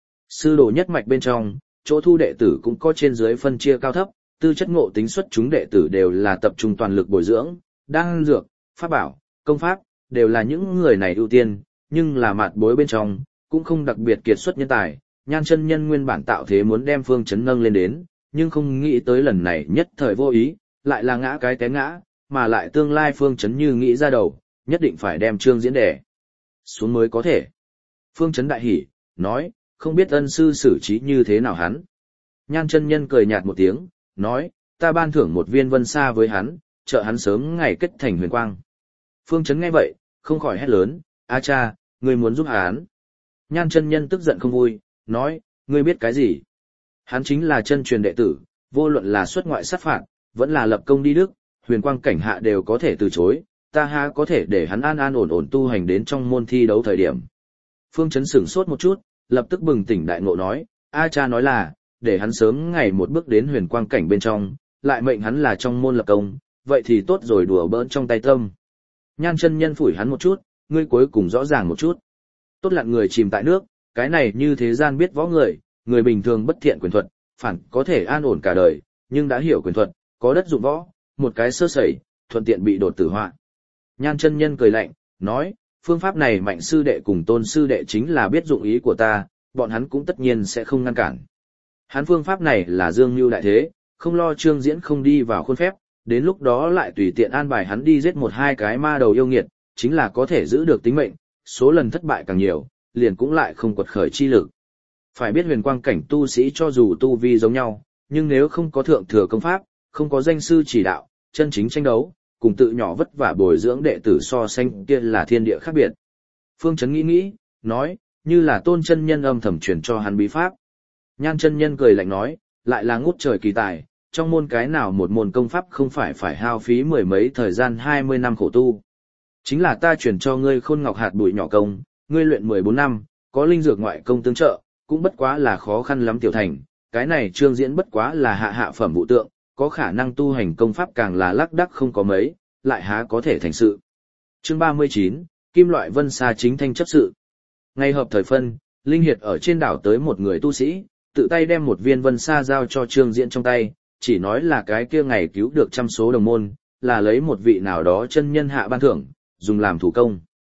Sư đồ nhất mạch bên trong, chỗ thu đệ tử cũng có trên dưới phân chia cao thấp, tư chất ngộ tính xuất chúng đệ tử đều là tập trung toàn lực bồi dưỡng, đan dược, pháp bảo, công pháp, đều là những người này ưu tiên, nhưng là mạt bối bên trong, cũng không đặc biệt kiệt xuất nhân tài. Nhan chân nhân nguyên bản tạo thế muốn đem Phương Chấn nâng lên đến, nhưng không nghĩ tới lần này nhất thời vô ý, lại là ngã cái té ngã, mà lại tương lai Phương Chấn như nghĩ ra đầu, nhất định phải đem Trương Diễn đẻ xuống mới có thể. Phương Chấn đại hỉ, nói, không biết ân sư xử trí như thế nào hắn. Nhan chân nhân cười nhạt một tiếng, nói, ta ban thưởng một viên vân sa với hắn, trợ hắn sớm ngày kết thành huyền quang. Phương Chấn nghe vậy, không khỏi hét lớn, a cha, ngươi muốn giúp hắn. Nhan chân nhân tức giận không vui, nói, ngươi biết cái gì? Hắn chính là chân truyền đệ tử, vô luận là xuất ngoại sát phạt, vẫn là lập công đi đức, huyền quang cảnh hạ đều có thể từ chối, ta há có thể để hắn an an ổn ổn tu hành đến trong môn thi đấu thời điểm. Phương Chấn sửng sốt một chút, lập tức bừng tỉnh đại ngộ nói, a cha nói là, để hắn sớm ngày một bước đến huyền quang cảnh bên trong, lại mệnh hắn là trong môn lập công, vậy thì tốt rồi đùa bỡn trong tay tâm. Nhan chân nhân phủi hắn một chút, ngươi cuối cùng rõ ràng một chút. Tốt lặn người chìm tại nước, cái này như thế gian biết võ người, người bình thường bất thiện quyền thuật, phản có thể an ổn cả đời, nhưng đã hiểu quyền thuật, có đất dụng võ, một cái sơ sẩy, thuận tiện bị đột tử họa. Nhan chân nhân cười lạnh, nói, phương pháp này Mạnh sư đệ cùng Tôn sư đệ chính là biết dụng ý của ta, bọn hắn cũng tất nhiên sẽ không ngăn cản. Hắn phương pháp này là dương mưu đại thế, không lo Trương Diễn không đi vào khuôn phép, đến lúc đó lại tùy tiện an bài hắn đi giết một hai cái ma đầu yêu nghiệt, chính là có thể giữ được tính mệnh, số lần thất bại càng nhiều, liền cũng lại không quật khởi chi lực. Phải biết huyền quang cảnh tu sĩ cho dù tu vi giống nhau, nhưng nếu không có thượng thừa công pháp, không có danh sư chỉ đạo, chân chính tranh đấu, cùng tự nhỏ vất vả bồi dưỡng đệ tử so sánh kia là thiên địa khác biệt. Phương Chấn nghĩ, nói, như là Tôn chân nhân âm thầm truyền cho hắn bí pháp. Nhan chân nhân cười lạnh nói, lại là ngút trời kỳ tài, trong môn cái nào một môn công pháp không phải hao phí mười mấy thời gian 20 năm khổ tu. Chính là ta truyền cho ngươi Khôn Ngọc hạt bụi nhỏ công, ngươi luyện 14 năm, có linh dược ngoại công tương trợ, cũng bất quá là khó khăn lắm tiểu thành, cái này Trương Diễn bất quá là hạ phẩm vụ tượng, có khả năng tu hành công pháp càng là lác đác không có mấy, lại há có thể thành sự. Chương 39, Kim loại vân sa chính thanh chấp sự. Ngày hợp thời phân, Linh Hiệt ở trên đảo tới một người tu sĩ, tự tay đem một viên vân sa giao cho Trương Diễn trong tay, chỉ nói là cái kia ngày cứu được trăm số đồng môn, là lấy một vị nào đó chân nhân hạ ban thưởng, dùng làm thủ công.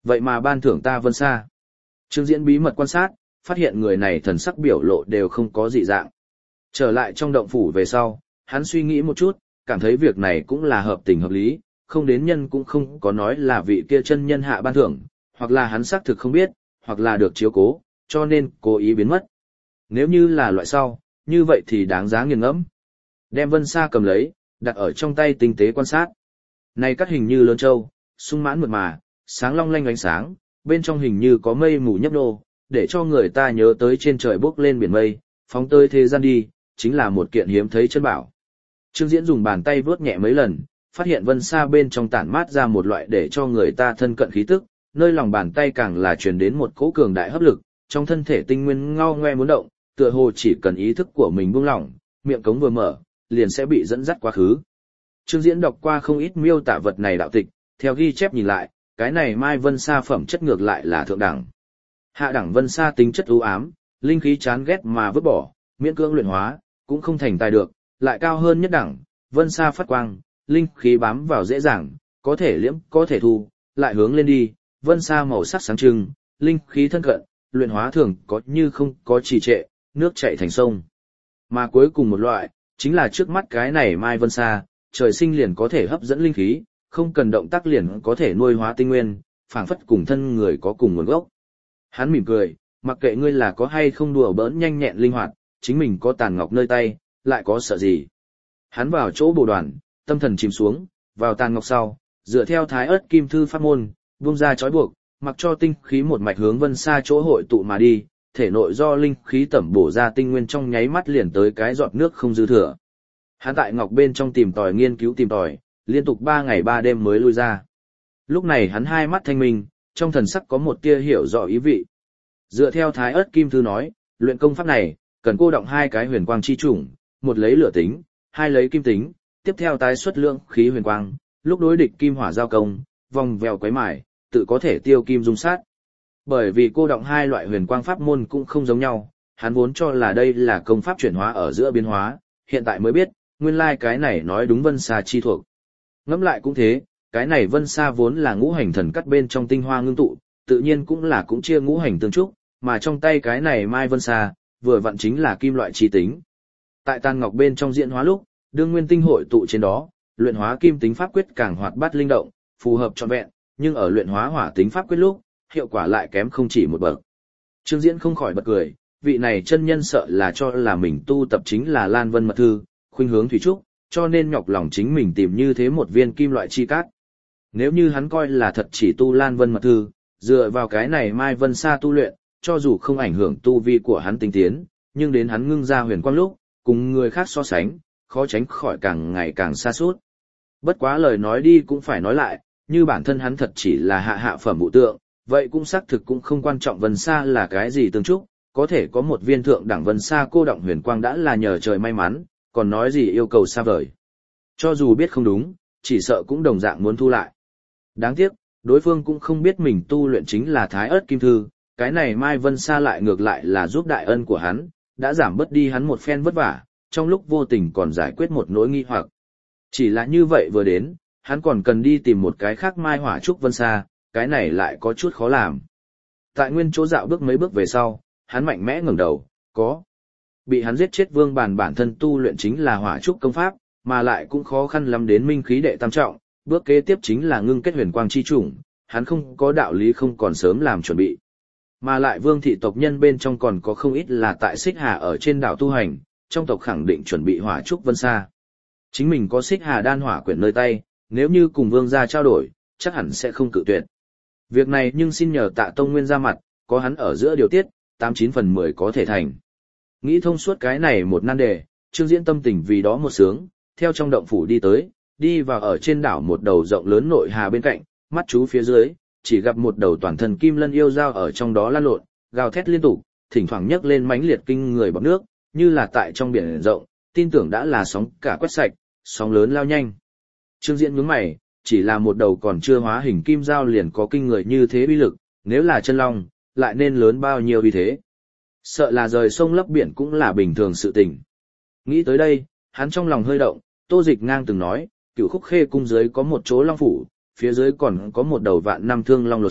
Vậy mà ban thưởng ta Vân Sa. Trương Diễn bí mật quan sát, phát hiện người này thần sắc biểu lộ đều không có dị dạng. Trở lại trong động phủ về sau, hắn suy nghĩ một chút, cảm thấy việc này cũng là hợp tình hợp lý, không đến nhân cũng không có nói là vị kia chân nhân hạ ban thưởng, hoặc là hắn xác thực không biết, hoặc là được chiếu cố, cho nên cố ý biến mất. Nếu như là loại sau, như vậy thì đáng giá nghiền ngẫm. Đem Vân Sa cầm lấy, đặt ở trong tay tinh tế quan sát. Này cắt hình như lớn châu, sung mãn mượt mà, sáng long lanh ánh sáng, bên trong hình như có mây mù nhấp nhô, để cho người ta nhớ tới trên trời bốc lên biển mây, phóng tới thế gian đi, chính là một kiện hiếm thấy chân bảo. Trương Diễn dùng bàn tay vuốt nhẹ mấy lần, phát hiện Vân Sa bên trong tản mát ra một loại để cho người ta thân cận khí tức, nơi lòng bàn tay càng là truyền đến một cỗ cường đại hấp lực, trong thân thể tinh nguyên ngao ngoe muốn động, tựa hồ chỉ cần ý thức của mình buông lỏng, miệng cống vừa mở, liền sẽ bị dẫn dắt quá khứ. Trương Diễn đọc qua không ít miêu tả vật này đạo tịch, theo ghi chép nhìn lại, cái này Mai Vân Sa phẩm chất ngược lại là thượng đẳng. Hạ đẳng Vân Sa tính chất u ám, linh khí chán ghét mà vứt bỏ, miễn cưỡng luyện hóa, cũng không thành tài được, lại cao hơn nhất đẳng, Vân Sa phát quang, linh khí bám vào dễ dàng, có thể liễm, có thể thu, lại hướng lên đi, Vân Sa màu sắc sáng trưng, linh khí thân cận, luyện hóa thường có như không có trì trệ, nước chảy thành sông. Mà cuối cùng một loại, chính là trước mắt cái này Mai Vân Sa, trời sinh liền có thể hấp dẫn linh khí, không cần động tác liền có thể nuôi hóa tinh nguyên, phảng phất cùng thân người có cùng nguồn gốc. Hắn mỉm cười, mặc kệ ngươi là có hay không đùa bỡn nhanh nhẹn linh hoạt, chính mình có tàn ngọc nơi tay, lại có sợ gì. Hắn vào chỗ bồ đoàn, tâm thần chìm xuống, vào tàn ngọc sau, dựa theo thái ớt kim thư pháp môn, buông ra trói buộc, mặc cho tinh khí một mạch hướng Vân Sa chỗ hội tụ mà đi, thể nội do linh khí tẩm bổ ra tinh nguyên trong nháy mắt liền tới cái giọt nước không dư thừa. Hắn tại ngọc bên trong tìm tòi nghiên cứu tìm tòi, liên tục 3 ngày 3 đêm mới lui ra. Lúc này hắn hai mắt thanh minh, trong thần sắc có một tia hiểu rõ ý vị. Dựa theo thái ớt kim thư nói, luyện công pháp này, cần cô động 2 cái huyền quang chi chủng, một lấy lửa tính, 2 lấy kim tính, tiếp theo tái xuất lượng khí huyền quang, lúc đối địch kim hỏa giao công, vòng vèo quấy mải, tự có thể tiêu kim dung sát. Bởi vì cô động 2 loại huyền quang pháp môn cũng không giống nhau, hắn vốn cho là đây là công pháp chuyển hóa ở giữa biến hóa, hiện tại mới biết, nguyên lai cái này nói đúng Vân Sa chi thuộc. Ngẫm lại cũng thế, cái này Vân Sa vốn là ngũ hành thần cắt bên trong tinh hoa ngưng tụ, tự nhiên cũng chia ngũ hành tương trúc, mà trong tay cái này Mai Vân Sa, vừa vặn chính là kim loại chi tính. Tại tàn ngọc bên trong diễn hóa lúc, đương nguyên tinh hội tụ trên đó, luyện hóa kim tính pháp quyết càng hoạt bát linh động, phù hợp trọn vẹn, nhưng ở luyện hóa hỏa tính pháp quyết lúc, hiệu quả lại kém không chỉ một bậc. Trương Diễn không khỏi bật cười, vị này chân nhân sợ là cho là mình tu tập chính là Lan Vân mật thư, khuynh hướng thủy trúc, cho nên nhọc lòng chính mình tìm như thế một viên kim loại chi cát. Nếu như hắn coi là thật chỉ tu Lan Vân mật thư, dựa vào cái này Mai Vân Sa tu luyện, cho dù không ảnh hưởng tu vi của hắn tinh tiến, nhưng đến hắn ngưng ra huyền quang lúc, cùng người khác so sánh, khó tránh khỏi càng ngày càng xa suốt. Bất quá lời nói đi cũng phải nói lại, như bản thân hắn thật chỉ là hạ phẩm vụ tượng, vậy cũng xác thực cũng không quan trọng Vân Sa là cái gì tương trúc, có thể có một viên thượng đẳng Vân Sa cô động huyền quang đã là nhờ trời may mắn, còn nói gì yêu cầu xa vời. Cho dù biết không đúng, chỉ sợ cũng đồng dạng muốn thu lại. Đáng tiếc, đối phương cũng không biết mình tu luyện chính là thái ớt kim thư, cái này Mai Vân Sa lại ngược lại là giúp đại ân của hắn, đã giảm bớt đi hắn một phen vất vả, trong lúc vô tình còn giải quyết một nỗi nghi hoặc. Chỉ là như vậy vừa đến, hắn còn cần đi tìm một cái khác Mai Hỏa Trúc Vân Sa, cái này lại có chút khó làm. Tại nguyên chỗ dạo bước mấy bước về sau, hắn mạnh mẽ ngẩng đầu, có. Bị hắn giết chết Vương Bàn bản thân tu luyện chính là Hỏa Trúc công pháp, mà lại cũng khó khăn lắm đến minh khí đệ tam trọng, bước kế tiếp chính là ngưng kết huyền quang chi chủng, hắn không có đạo lý không còn sớm làm chuẩn bị. Mà lại Vương thị tộc nhân bên trong còn có không ít là tại Xích Hà ở trên đảo tu hành, trong tộc khẳng định chuẩn bị Hỏa Trúc Vân Sa. Chính mình có Xích Hà đan hỏa quyển nơi tay, nếu như cùng Vương gia trao đổi, chắc hẳn sẽ không cự tuyệt. Việc này nhưng xin nhờ Tạ Tông Nguyên ra mặt, có hắn ở giữa điều tiết, 89 phần 10 có thể thành. Nghĩ thông suốt cái này một nan đề, Trương Diễn tâm tình vì đó một sướng, theo trong động phủ đi tới, đi vào ở trên đảo một đầu rộng lớn nội hà bên cạnh, mắt chú phía dưới, chỉ gặp một đầu toàn thân kim lân yêu dao ở trong đó lăn lộn, gào thét liên tục, thỉnh thoảng nhấc lên mãnh liệt kinh người bọt nước, như là tại trong biển rộng, tin tưởng đã là sóng cả quét sạch, sóng lớn lao nhanh. Trương Diễn nhướng mày, chỉ là một đầu còn chưa hóa hình kim dao liền có kinh người như thế uy lực, nếu là chân long, lại nên lớn bao nhiêu uy thế. Sợ là rời sông lấp biển cũng là bình thường sự tình. Nghĩ tới đây, hắn trong lòng hơi động, Tô Dịch ngang từng nói, Cửu Khúc Khê cung dưới có một chỗ long phủ, phía dưới còn có một đầu vạn năm thương long lột xác,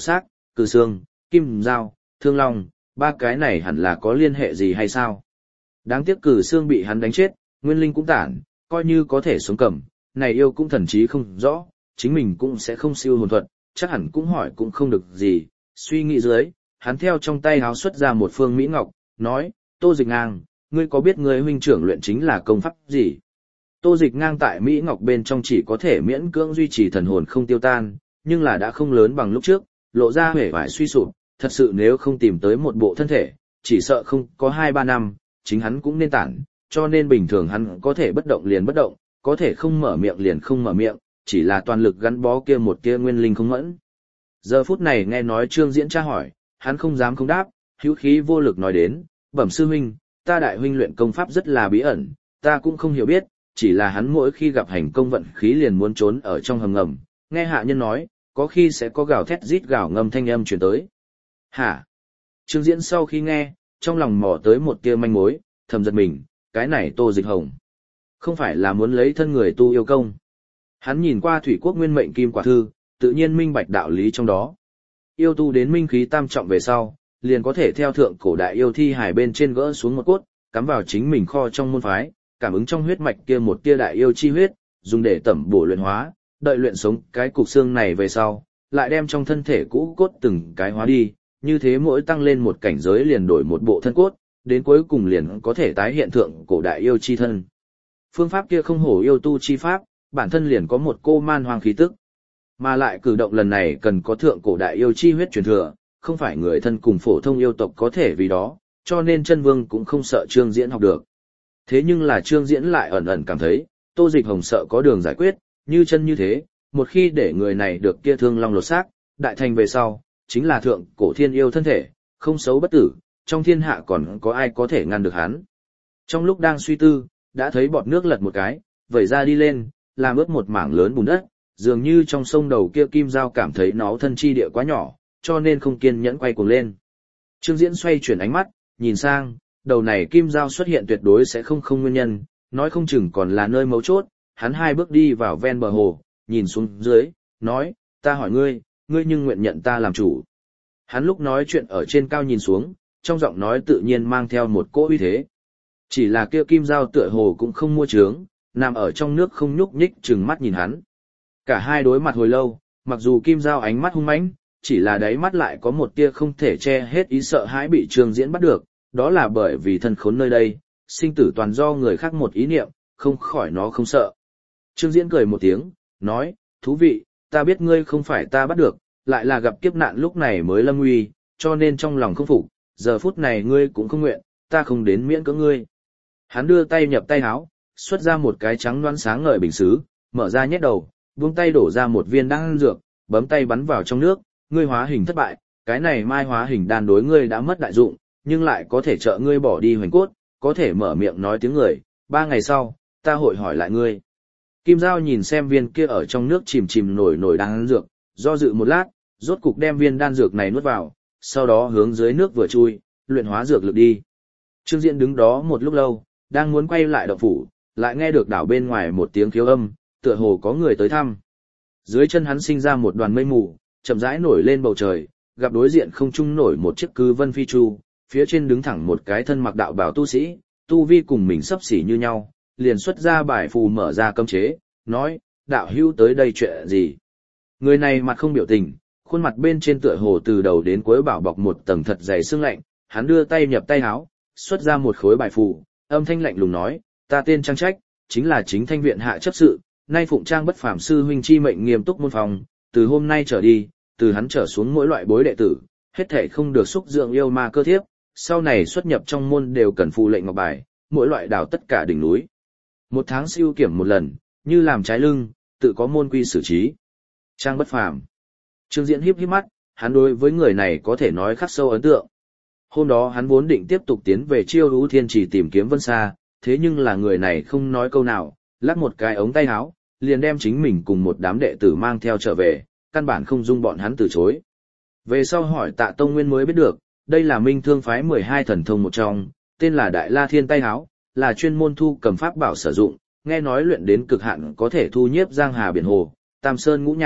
Cử Sương, Kim Giao, Thương Long, ba cái này hẳn là có liên hệ gì hay sao? Đáng tiếc Cử Sương bị hắn đánh chết, Nguyên Linh cũng tản, coi như có thể sống cầm, này yêu cũng thần trí không rõ, chính mình cũng sẽ không siêu hồn thuật, chắc hẳn cũng hỏi cũng không được gì. Suy nghĩ dưới, hắn theo trong tay háo xuất ra một phương Mỹ Ngọc, nói, Tô Dịch Ngang, ngươi có biết ngươi huynh trưởng luyện chính là công pháp gì? Tô Dịch Ngang tại Mỹ Ngọc bên trong chỉ có thể miễn cưỡng duy trì thần hồn không tiêu tan, nhưng là đã không lớn bằng lúc trước, lộ ra hể vải suy sụp, thật sự nếu không tìm tới một bộ thân thể, chỉ sợ không có 2-3 năm, chính hắn cũng nên tản, cho nên bình thường hắn có thể bất động liền bất động, có thể không mở miệng liền không mở miệng, chỉ là toàn lực gắn bó kia một tia nguyên linh không mẫn. Giờ phút này nghe nói Trương Diễn tra hỏi, hắn không dám không đáp, hữu khí vô lực nói đến, bẩm sư huynh, ta đại huynh luyện công pháp rất là bí ẩn, ta cũng không hiểu biết, chỉ là hắn mỗi khi gặp hành công vận khí liền muốn trốn ở trong hầm ngầm, nghe hạ nhân nói, có khi sẽ có gào thét rít gào ngâm thanh âm truyền tới. Hả? Trương Diễn sau khi nghe, trong lòng mò tới một tia manh mối, thầm giật mình, cái này Tô Dịch Hồng. Không phải là muốn lấy thân người tu yêu công. Hắn nhìn qua Thủy Quốc Nguyên Mệnh Kim Quả Thư, tự nhiên minh bạch đạo lý trong đó. Yêu tu đến minh khí tam trọng về sau, liền có thể theo thượng cổ đại yêu thi hài bên trên gỡ xuống một cốt, cắm vào chính mình kho trong môn phái, cảm ứng trong huyết mạch kia một tia đại yêu chi huyết, dùng để tẩm bổ luyện hóa, đợi luyện sống cái cục xương này về sau, lại đem trong thân thể cũ cốt từng cái hóa đi, như thế mỗi tăng lên một cảnh giới liền đổi một bộ thân cốt, đến cuối cùng liền có thể tái hiện thượng cổ đại yêu chi thân. Phương pháp kia không hổ yêu tu chi pháp, bản thân liền có một cô man hoang khí tức. Mà lại cử động lần này cần có thượng cổ đại yêu chi huyết truyền thừa, không phải người thân cùng phổ thông yêu tộc có thể vì đó, cho nên chân vương cũng không sợ Trương Diễn học được. Thế nhưng là Trương Diễn lại ẩn ẩn cảm thấy, Tô Dịch Hồng sợ có đường giải quyết, như chân như thế, một khi để người này được kia thương long lột xác, đại thành về sau, chính là thượng cổ thiên yêu thân thể, không xấu bất tử, trong thiên hạ còn có ai có thể ngăn được hắn. Trong lúc đang suy tư, đã thấy bọt nước lật một cái, vẩy ra đi lên, làm ướt một mảng lớn bùn đất, dường như trong sông đầu kia Kim Giao cảm thấy nó thân chi địa quá nhỏ, cho nên không kiên nhẫn quay cuồng lên. Trương Diễn xoay chuyển ánh mắt, nhìn sang, đầu này Kim Giao xuất hiện tuyệt đối sẽ không nguyên nhân, nói không chừng còn là nơi mấu chốt, hắn 2 bước đi vào ven bờ hồ, nhìn xuống dưới, nói, ta hỏi ngươi, ngươi nhưng nguyện nhận ta làm chủ. Hắn lúc nói chuyện ở trên cao nhìn xuống, trong giọng nói tự nhiên mang theo một cỗ uy thế. Chỉ là kia Kim Giao tựa hồ cũng không mua trướng, nằm ở trong nước không nhúc nhích trừng mắt nhìn hắn. Cả hai đối mặt hồi lâu, mặc dù Kim Giao ánh mắt hung mãnh, chỉ là đáy mắt lại có một tia không thể che hết ý sợ hãi bị Trương Diễn bắt được, đó là bởi vì thân khốn nơi đây, sinh tử toàn do người khác một ý niệm, không khỏi nó không sợ. Trương Diễn cười một tiếng, nói, thú vị, ta biết ngươi không phải ta bắt được, lại là gặp kiếp nạn lúc này mới lâm nguy, cho nên trong lòng không phục, giờ phút này ngươi cũng không nguyện, ta không đến miễn cưỡng ngươi. Hắn đưa tay nhập tay áo, xuất ra một cái trắng loãng sáng ngời bình sứ, mở ra nhét đầu, buông tay đổ ra một viên đan dược, bấm tay bắn vào trong nước, ngươi hóa hình thất bại, cái này mai hóa hình đan đối ngươi đã mất đại dụng, nhưng lại có thể trợ ngươi bỏ đi hoành cốt, có thể mở miệng nói tiếng người, 3 ngày sau, ta hội hỏi lại ngươi. Kim Giao nhìn xem viên kia ở trong nước chìm chìm nổi đan dược, do dự một lát, rốt cục đem viên đan dược này nuốt vào, sau đó hướng dưới nước vừa chui, luyện hóa dược lực đi. Trương Diễn đứng đó một lúc lâu, đang muốn quay lại động phủ, lại nghe được đảo bên ngoài một tiếng khiếu âm, tựa hồ có người tới thăm. Dưới chân hắn sinh ra một đoàn mây mù, chậm rãi nổi lên bầu trời, gặp đối diện không trung nổi một chiếc cư vân phi chu, phía trên đứng thẳng một cái thân mặc đạo bào tu sĩ, tu vi cùng mình sấp xỉ như nhau, liền xuất ra bài phù mở ra cấm chế, nói, đạo hữu tới đây chuyện gì? Người này mặt không biểu tình, khuôn mặt bên trên tựa hồ từ đầu đến cuối bảo bọc một tầng thật dày sương lạnh, hắn đưa tay nhập tay áo, xuất ra một khối bài phù, âm thanh lạnh lùng nói, ta tên Trang Trách, chính là chính thanh viện hạ chấp sự, nay phụng Trang bất phàm sư huynh chi mệnh nghiêm túc môn phòng, từ hôm nay trở đi, từ hắn trở xuống mỗi loại bối đệ tử, hết thảy không được xúc dưỡng yêu ma cơ thiếp, sau này xuất nhập trong môn đều cần phù lệnh ngọc bài, mỗi loại đảo tất cả đỉnh núi. 1 tháng siêu kiểm một lần, như làm trái lưng, tự có môn quy xử trí. Trang bất phàm. Trương Diễn híp mắt, hắn đối với người này có thể nói khắc sâu ấn tượng. Hôm đó hắn vốn định tiếp tục tiến về Chiêu Hữu Thiên Trì tìm kiếm Vân Sa, thế nhưng là người này không nói câu nào, lắc một cái ống tay áo, liền đem chính mình cùng một đám đệ tử mang theo trở về, căn bản không dung bọn hắn từ chối. Về sau hỏi Tạ Tông Nguyên mới biết được, đây là Minh Thương phái 12 thần thông một trong, tên là Đại La Thiên Tay Áo, là chuyên môn thu cầm pháp bảo sử dụng, nghe nói luyện đến cực hạn có thể thu nhiếp giang hà biển hồ, tam sơn ngũ nhạc,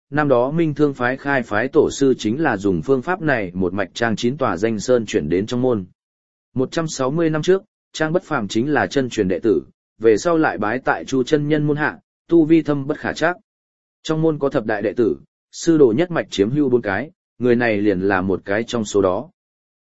năm đó Minh Thương phái khai phái tổ sư chính là dùng phương pháp này một mạch trang 9 tòa danh sơn chuyển đến trong môn. 160 năm trước, Trang Bất Phàm chính là chân truyền đệ tử, về sau lại bái tại Chu chân nhân môn hạ, tu vi thâm bất khả trắc. Trong môn có thập đại đệ tử, sư đồ nhất mạch chiếm hữu 4 cái, người này liền là một cái trong số đó.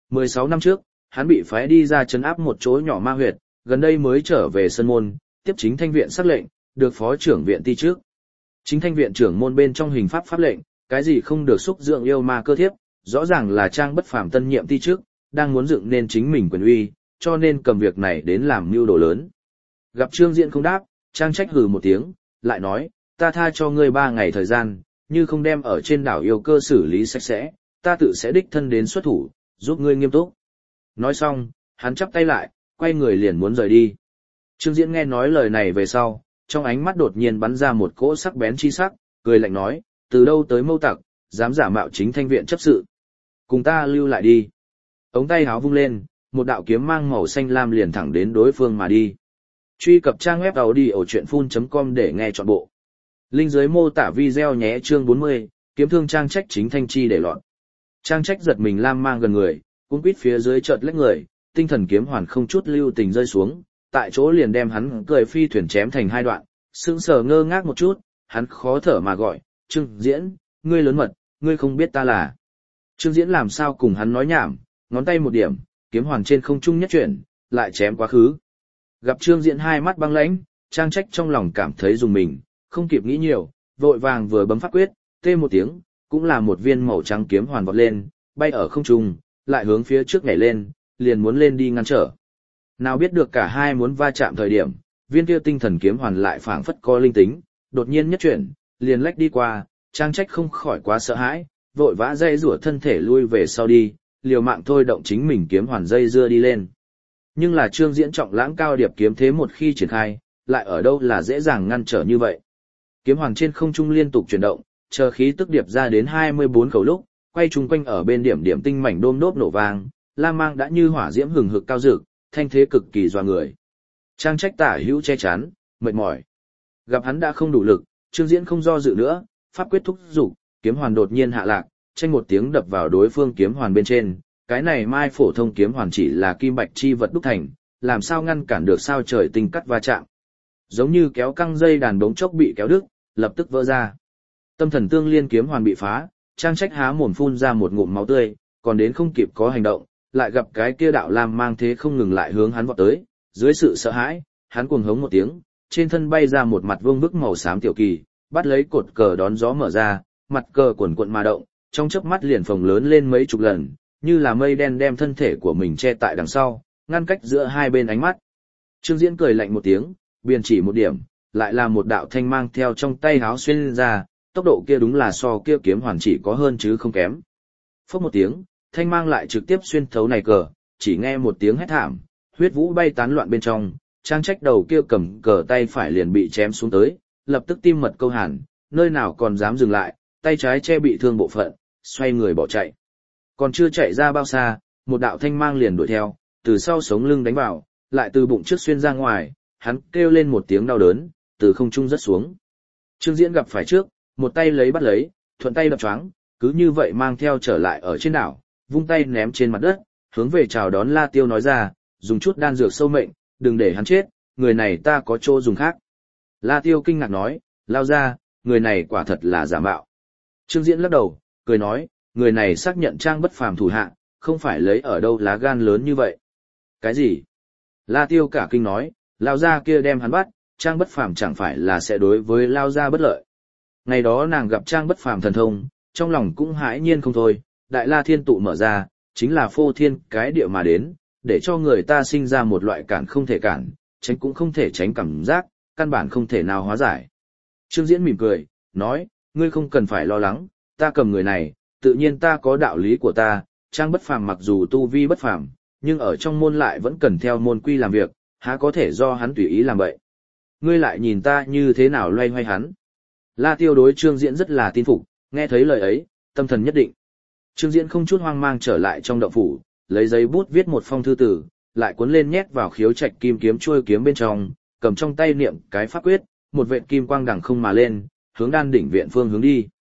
16 năm trước, hắn bị phái đi ra trấn áp một chỗ nhỏ ma huyệt, gần đây mới trở về sân môn, tiếp chính thanh viện sắc lệnh, được phó trưởng viện ti trước. Chính thanh viện trưởng môn bên trong hình pháp pháp lệnh, cái gì không được xúc dưỡng yêu ma cơ thiếp, rõ ràng là Trang Bất Phàm tân nhiệm ti trước, đang muốn dựng nên chính mình quyền uy, cho nên cầm việc này đến làm mưu đồ lớn. Gặp Trương Diễn không đáp, Trang Trách hừ một tiếng, lại nói, ta tha cho ngươi 3 ngày thời gian, như không đem ở trên đảo yêu cơ xử lý sạch sẽ, ta tự sẽ đích thân đến xuất thủ, giúp ngươi nghiêm túc. Nói xong, hắn chắp tay lại, quay người liền muốn rời đi. Trương Diễn nghe nói lời này về sau, trong ánh mắt đột nhiên bắn ra một cỗ sắc bén chi sắc, cười lạnh nói, từ đâu tới mâu tặc, dám giả mạo chính thanh viện chấp sự. Cùng ta lưu lại đi. Ống tay háo vung lên, một đạo kiếm mang màu xanh lam liền thẳng đến đối phương mà đi. Truy cập trang web audiochuyenphun.com để nghe trọn bộ. Link dưới mô tả video nhé. Chương 40, kiếm thương Trang Trách chính thanh chi để lọt. Trang Trách giật mình lam mang gần người, cũng quýt phía dưới chợt lách người, tinh thần kiếm hoàn không chút lưu tình rơi xuống, tại chỗ liền đem hắn cười phi thuyền chém thành 2 đoạn, sững sờ ngơ ngác một chút, hắn khó thở mà gọi, Trương Diễn, ngươi lớn mật, ngươi không biết ta là. Trương Diễn làm sao cùng hắn nói nhảm, ngón tay một điểm, kiếm hoàn trên không trung nhất chuyển, lại chém quá khứ. Gặp Trương Diễn hai mắt băng lãnh, Trang Trách trong lòng cảm thấy dùng mình, không kịp nghĩ nhiều, vội vàng vừa bấm pháp quyết, tê một tiếng, cũng là một viên màu trắng kiếm hoàn vọt lên, bay ở không trung, lại hướng phía trước nhảy lên, liền muốn lên đi ngăn trở. Nào biết được cả hai muốn va chạm thời điểm, viên kia tinh thần kiếm hoàn lại phảng phất có linh tính, đột nhiên nhất chuyển, liền lách đi qua, Trang Trách không khỏi quá sợ hãi, vội vã dây rủa thân thể lui về sau đi, liều mạng thôi động chính mình kiếm hoàn dây dưa đi lên. Nhưng là Trương Diễn trọng lãng cao điệp kiếm thế một khi triển khai, lại ở đâu là dễ dàng ngăn trở như vậy. Kiếm hoàn trên không trung liên tục chuyển động, chờ khí tức điệp ra đến 24 khẩu lúc, quay chung quanh ở bên điểm điểm tinh mảnh đôm đốp nổ vang, lam mang đã như hỏa diễm hừng hực cao rực, thanh thế cực kỳ doa người. Trang Trách tả hữu che chắn, mệt mỏi. Gặp hắn đã không đủ lực, Trương Diễn không do dự nữa, pháp quyết thúc dục, kiếm hoàn đột nhiên hạ lạc, chênh một tiếng đập vào đối phương kiếm hoàn bên trên. Cái này mai phổ thông kiếm hoàn chỉ là kim bạch chi vật đúc thành, làm sao ngăn cản được sao trời tinh cắt va chạm. Giống như kéo căng dây đàn bóng chốc bị kéo đứt, lập tức vỡ ra. Tâm thần tương liên kiếm hoàn bị phá, Trang Trách há mồm phun ra một ngụm máu tươi, còn đến không kịp có hành động, lại gặp cái kia đạo lam mang thế không ngừng lại hướng hắn vọt tới, dưới sự sợ hãi, hắn cuồng hống một tiếng, trên thân bay ra một mặt vương bức màu xám tiểu kỳ, bắt lấy cột cờ đón gió mở ra, mặt cờ cuộn cuộn mà động, trong chớp mắt liền phồng lớn lên mấy chục lần, như là mây đen đem thân thể của mình che tại đằng sau, ngăn cách giữa hai bên ánh mắt. Trương Diễn cười lạnh một tiếng, biên chỉ một điểm, lại là một đạo thanh mang theo trong tay háo xuyên ra, tốc độ kia đúng là so kia kiếm hoàn chỉ có hơn chứ không kém. Phốc một tiếng, thanh mang lại trực tiếp xuyên thấu này cờ, chỉ nghe một tiếng hét thảm, huyết vũ bay tán loạn bên trong, Trang Trách đầu kia cầm cờ tay phải liền bị chém xuống tới, lập tức tim mật câu hàn, nơi nào còn dám dừng lại, tay trái che bị thương bộ phận, xoay người bỏ chạy. Còn chưa chạy ra bao xa, một đạo thanh mang liền đuổi theo, từ sau sống lưng đánh vào, lại từ bụng trước xuyên ra ngoài, hắn kêu lên một tiếng đau đớn, từ không trung rớt xuống. Trương Diễn gặp phải trước, một tay lấy bắt lấy, thuận tay đập choáng, cứ như vậy mang theo trở lại ở trên đảo, vung tay ném trên mặt đất, hướng về chào đón La Tiêu nói ra, dùng chút đan dược sâu mệnh, đừng để hắn chết, người này ta có chỗ dùng khác. La Tiêu kinh ngạc nói, lao ra, người này quả thật là giả mạo. Trương Diễn lắc đầu, cười nói, người này xác nhận Trang Bất Phàm thủ hạ, không phải lấy ở đâu lá gan lớn như vậy. Cái gì? La Tiêu cả kinh nói, lao gia kia đem hắn bắt, Trang Bất Phàm chẳng phải là sẽ đối với lao gia bất lợi. Ngày đó nàng gặp Trang Bất Phàm thần thông, trong lòng cũng hãi nhiên không thôi, Đại La Thiên tụ mở ra, chính là phô thiên cái địa mà đến, để cho người ta sinh ra một loại cản không thể cản, tránh cũng không thể tránh cảm giác, căn bản không thể nào hóa giải. Trương Diễn mỉm cười, nói, ngươi không cần phải lo lắng, ta cầm người này, tự nhiên ta có đạo lý của ta, Trang Bất Phàm mặc dù tu vi bất phàm, nhưng ở trong môn lại vẫn cần theo môn quy làm việc, há có thể do hắn tùy ý làm vậy. Ngươi lại nhìn ta như thế nào loay hoay hắn. La Tiêu đối Trương Diễn rất là tin phục, nghe thấy lời ấy, tâm thần nhất định. Trương Diễn không chút hoang mang trở lại trong động phủ, lấy giấy bút viết một phong thư tử, lại cuốn lên nhét vào khiếu trạch kim kiếm chuôi kiếm bên trong, cầm trong tay niệm cái pháp quyết, một vệt kim quang đằng không mà lên, hướng Đan Đỉnh viện phương hướng đi.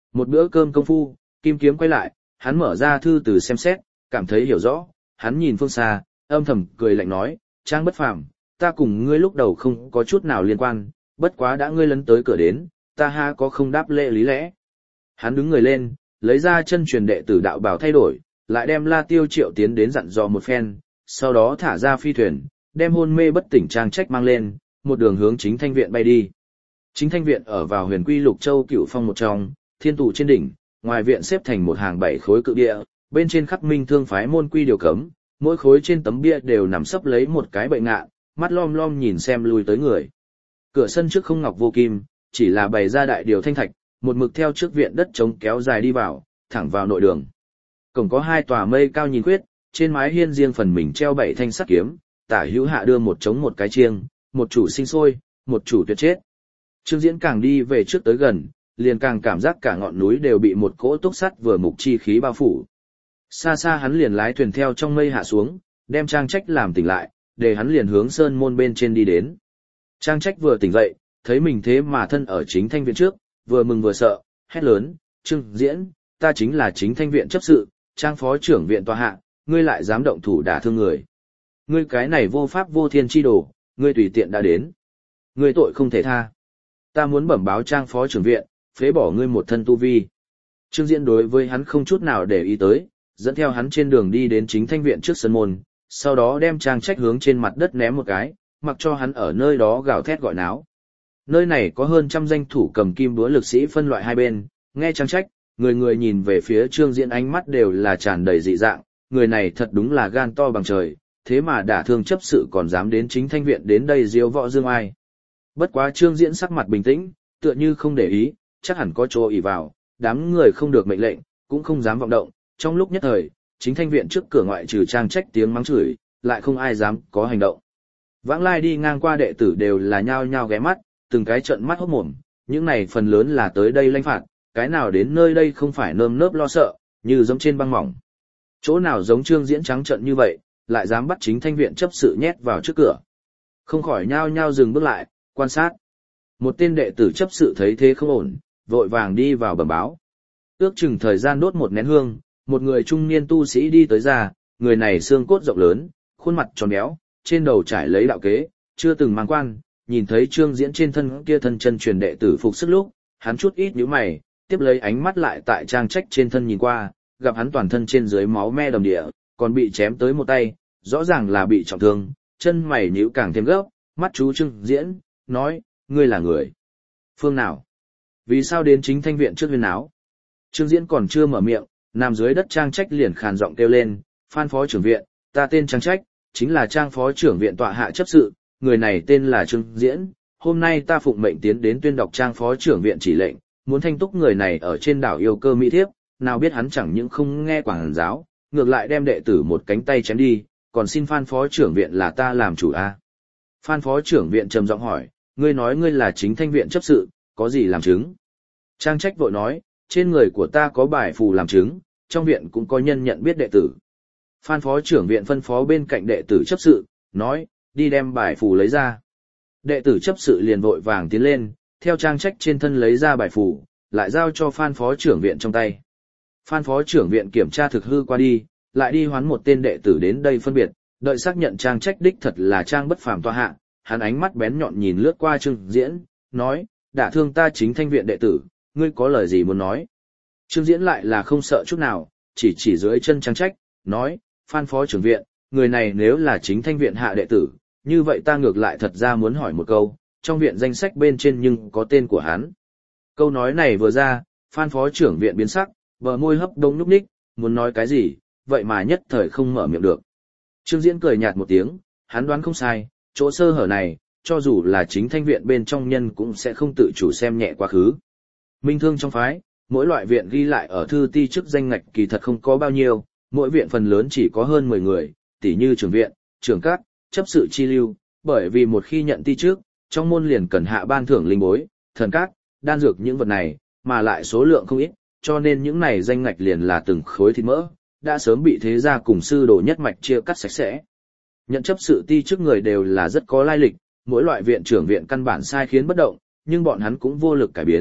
Một bữa cơm công phu, Kim Kiếm quay lại, hắn mở ra thư từ xem xét, cảm thấy hiểu rõ, hắn nhìn phương xa, âm thầm cười lạnh nói, Trang Bất Phàm, ta cùng ngươi lúc đầu không có chút nào liên quan, bất quá đã ngươi lấn tới cửa đến, ta ha có không đáp lễ lý lẽ. Hắn đứng người lên, lấy ra chân truyền đệ tử đạo bào thay đổi, lại đem La Tiêu Triệu tiến đến dặn dò một phen, sau đó thả ra phi thuyền, đem hôn mê bất tỉnh Trang Trách mang lên, một đường hướng Chính Thanh Viện bay đi. Chính Thanh Viện ở vào Huyền Quy Lục Châu Cựu Phong một trong, thiên tù trên đỉnh, ngoài viện xếp thành một hàng 7 khối cự địa, bên trên khắc minh thương phái môn quy điều cấm, mỗi khối trên tấm bia đều nằm sấp lấy một cái bệnh ngạn, mắt lom lom nhìn xem lui tới người. Cửa sân trước không ngọc vô kim, chỉ là bày ra đại điều thanh thạch, một mực theo trước viện đất trống kéo dài đi vào, thẳng vào nội đường. Cổng có 2 tòa mây cao nhìn khuyết, trên mái hiên riêng phần mình treo 7 thanh sắt kiếm, tả hữu hạ đưa một trống một cái chiêng, một chủ sinh sôi, một chủ tuyệt chết. Trương Diễn càng đi về trước tới gần, liền càng cảm giác cả ngọn núi đều bị một cỗ túc sắt vừa mục chi khí bao phủ. Xa xa hắn liền lái thuyền theo trong mây hạ xuống, đem Trang Trách làm tỉnh lại, để hắn liền hướng sơn môn bên trên đi đến. Trang Trách vừa tỉnh dậy, thấy mình thế mà thân ở Chính Thanh Viện trước, vừa mừng vừa sợ, hét lớn, Trương Diễn, ta chính là Chính Thanh Viện chấp sự, Trang phó trưởng viện tòa hạ, ngươi lại dám động thủ đả thương người. Ngươi cái này vô pháp vô thiên chi đồ, ngươi tùy tiện đã đến. Ngươi tội không thể tha. Ta muốn bẩm báo Trang phó trưởng viện, phế bỏ ngươi một thân tu vi. Trương Diễn đối với hắn không chút nào để ý tới, dẫn theo hắn trên đường đi đến Chính Thanh Viện trước sân môn, sau đó đem Trang Trách hướng trên mặt đất ném một cái, mặc cho hắn ở nơi đó gào thét gọi náo. Nơi này có hơn 100 danh thủ cầm kim búa lực sĩ phân loại hai bên, nghe Trang Trách, người người nhìn về phía Trương Diễn ánh mắt đều là tràn đầy dị dạng, người này thật đúng là gan to bằng trời, thế mà đả thương chấp sự còn dám đến Chính Thanh Viện đến đây diếu võ dương ai. Bất quá Trương Diễn sắc mặt bình tĩnh, tựa như không để ý, chắc hẳn có chỗ ỷ vào, đám người không được mệnh lệnh, cũng không dám vọng động, trong lúc nhất thời, Chính Thanh Viện trước cửa ngoại trừ Trang Trách tiếng mắng chửi, lại không ai dám có hành động. Vãng lai đi ngang qua đệ tử đều là nhao nhao ghé mắt, từng cái trợn mắt hốt mồm, những này phần lớn là tới đây lãnh phạt, cái nào đến nơi đây không phải nơm nớp lo sợ, như giống trên băng mỏng. Chỗ nào giống Trương Diễn trắng trợn như vậy, lại dám bắt Chính Thanh Viện chấp sự nhét vào trước cửa. Không khỏi nhao nhao dừng bước lại, quan sát. Một tên đệ tử chấp sự thấy thế không ổn, vội vàng đi vào bẩm báo. Ước chừng thời gian đốt một nén hương, một người trung niên tu sĩ đi tới ra, người này xương cốt rộng lớn, khuôn mặt tròn béo, trên đầu trải lấy đạo kế, chưa từng mang quan, nhìn thấy Trương Diễn trên thân kia thân chân truyền đệ tử phục sức lúc, hắn chút ít nhíu mày, tiếp lấy ánh mắt lại tại Trang Trách trên thân nhìn qua, gặp hắn toàn thân trên dưới máu me đầm địa, còn bị chém tới một tay, rõ ràng là bị trọng thương, chân mày nhíu càng thêm gấp, mắt chú Trương Diễn, nói, ngươi là người phương nào? Vì sao đến Chính Thanh Viện trước huyên áo? Trương Diễn còn chưa mở miệng, nằm dưới đất Trang Trách liền khàn giọng kêu lên, Phan phó trưởng viện, ta tên Trang Trách, chính là Trang phó trưởng viện tọa hạ chấp sự, người này tên là Trương Diễn, hôm nay ta phụng mệnh tiến đến tuyên đọc Trang phó trưởng viện chỉ lệnh, muốn thanh túc người này ở trên đảo yêu cơ mỹ thiếp, nào biết hắn chẳng những không nghe quảng giáo, ngược lại đem đệ tử một cánh tay chém đi, còn xin Phan phó trưởng viện là ta làm chủ a. Phan phó trưởng viện trầm giọng hỏi, ngươi nói ngươi là Chính Thanh Viện chấp sự, có gì làm chứng? Trang Trách vội nói, trên người của ta có bài phù làm chứng, trong viện cũng có nhân nhận biết đệ tử. Phan phó trưởng viện phân phó bên cạnh đệ tử chấp sự, nói, đi đem bài phù lấy ra. Đệ tử chấp sự liền vội vàng tiến lên, theo Trang Trách trên thân lấy ra bài phù, lại giao cho Phan phó trưởng viện trong tay. Phan phó trưởng viện kiểm tra thực hư qua đi, lại đi hoán một tên đệ tử đến đây phân biệt, đợi xác nhận Trang Trách đích thật là Trang Bất Phàm tọa hạ, hắn ánh mắt bén nhọn nhìn lướt qua Trương Diễn, nói, đả thương ta Chính Thanh Viện đệ tử, ngươi có lời gì muốn nói? Trương Diễn lại là không sợ chút nào, chỉ dưới chân Trang Trách, nói, Phan phó trưởng viện, người này nếu là Chính Thanh Viện hạ đệ tử, như vậy ta ngược lại thật ra muốn hỏi một câu, trong viện danh sách bên trên nhưng có tên của hắn. Câu nói này vừa ra, Phan phó trưởng viện biến sắc, bờ môi hấp đông núp ních, muốn nói cái gì, vậy mà nhất thời không mở miệng được. Trương Diễn cười nhạt một tiếng, hắn đoán không sai, chỗ sơ hở này, cho dù là Chính Thanh Viện bên trong nhân cũng sẽ không tự chủ xem nhẹ quá khứ. Minh thương trong phái, mỗi loại viện ghi lại ở thư ti chức danh ngạch kỳ thật không có bao nhiêu, mỗi viện phần lớn chỉ có hơn 10 người, tỉ như trưởng viện, trưởng các, chấp sự chi lưu, bởi vì một khi nhận ti trước, trong môn liền cần hạ ban thưởng linh bối, thần các, đan dược những vật này, mà lại số lượng không ít, cho nên những này danh ngạch liền là từng khối thịt mỡ, đã sớm bị thế gia cùng sư đồ nhất mạch chia cắt sạch sẽ. Nhận chấp sự ti trước người đều là rất có lai lịch, mỗi loại viện trưởng viện căn bản sai khiến bất động, nhưng bọn hắn cũng vô lực cải biến,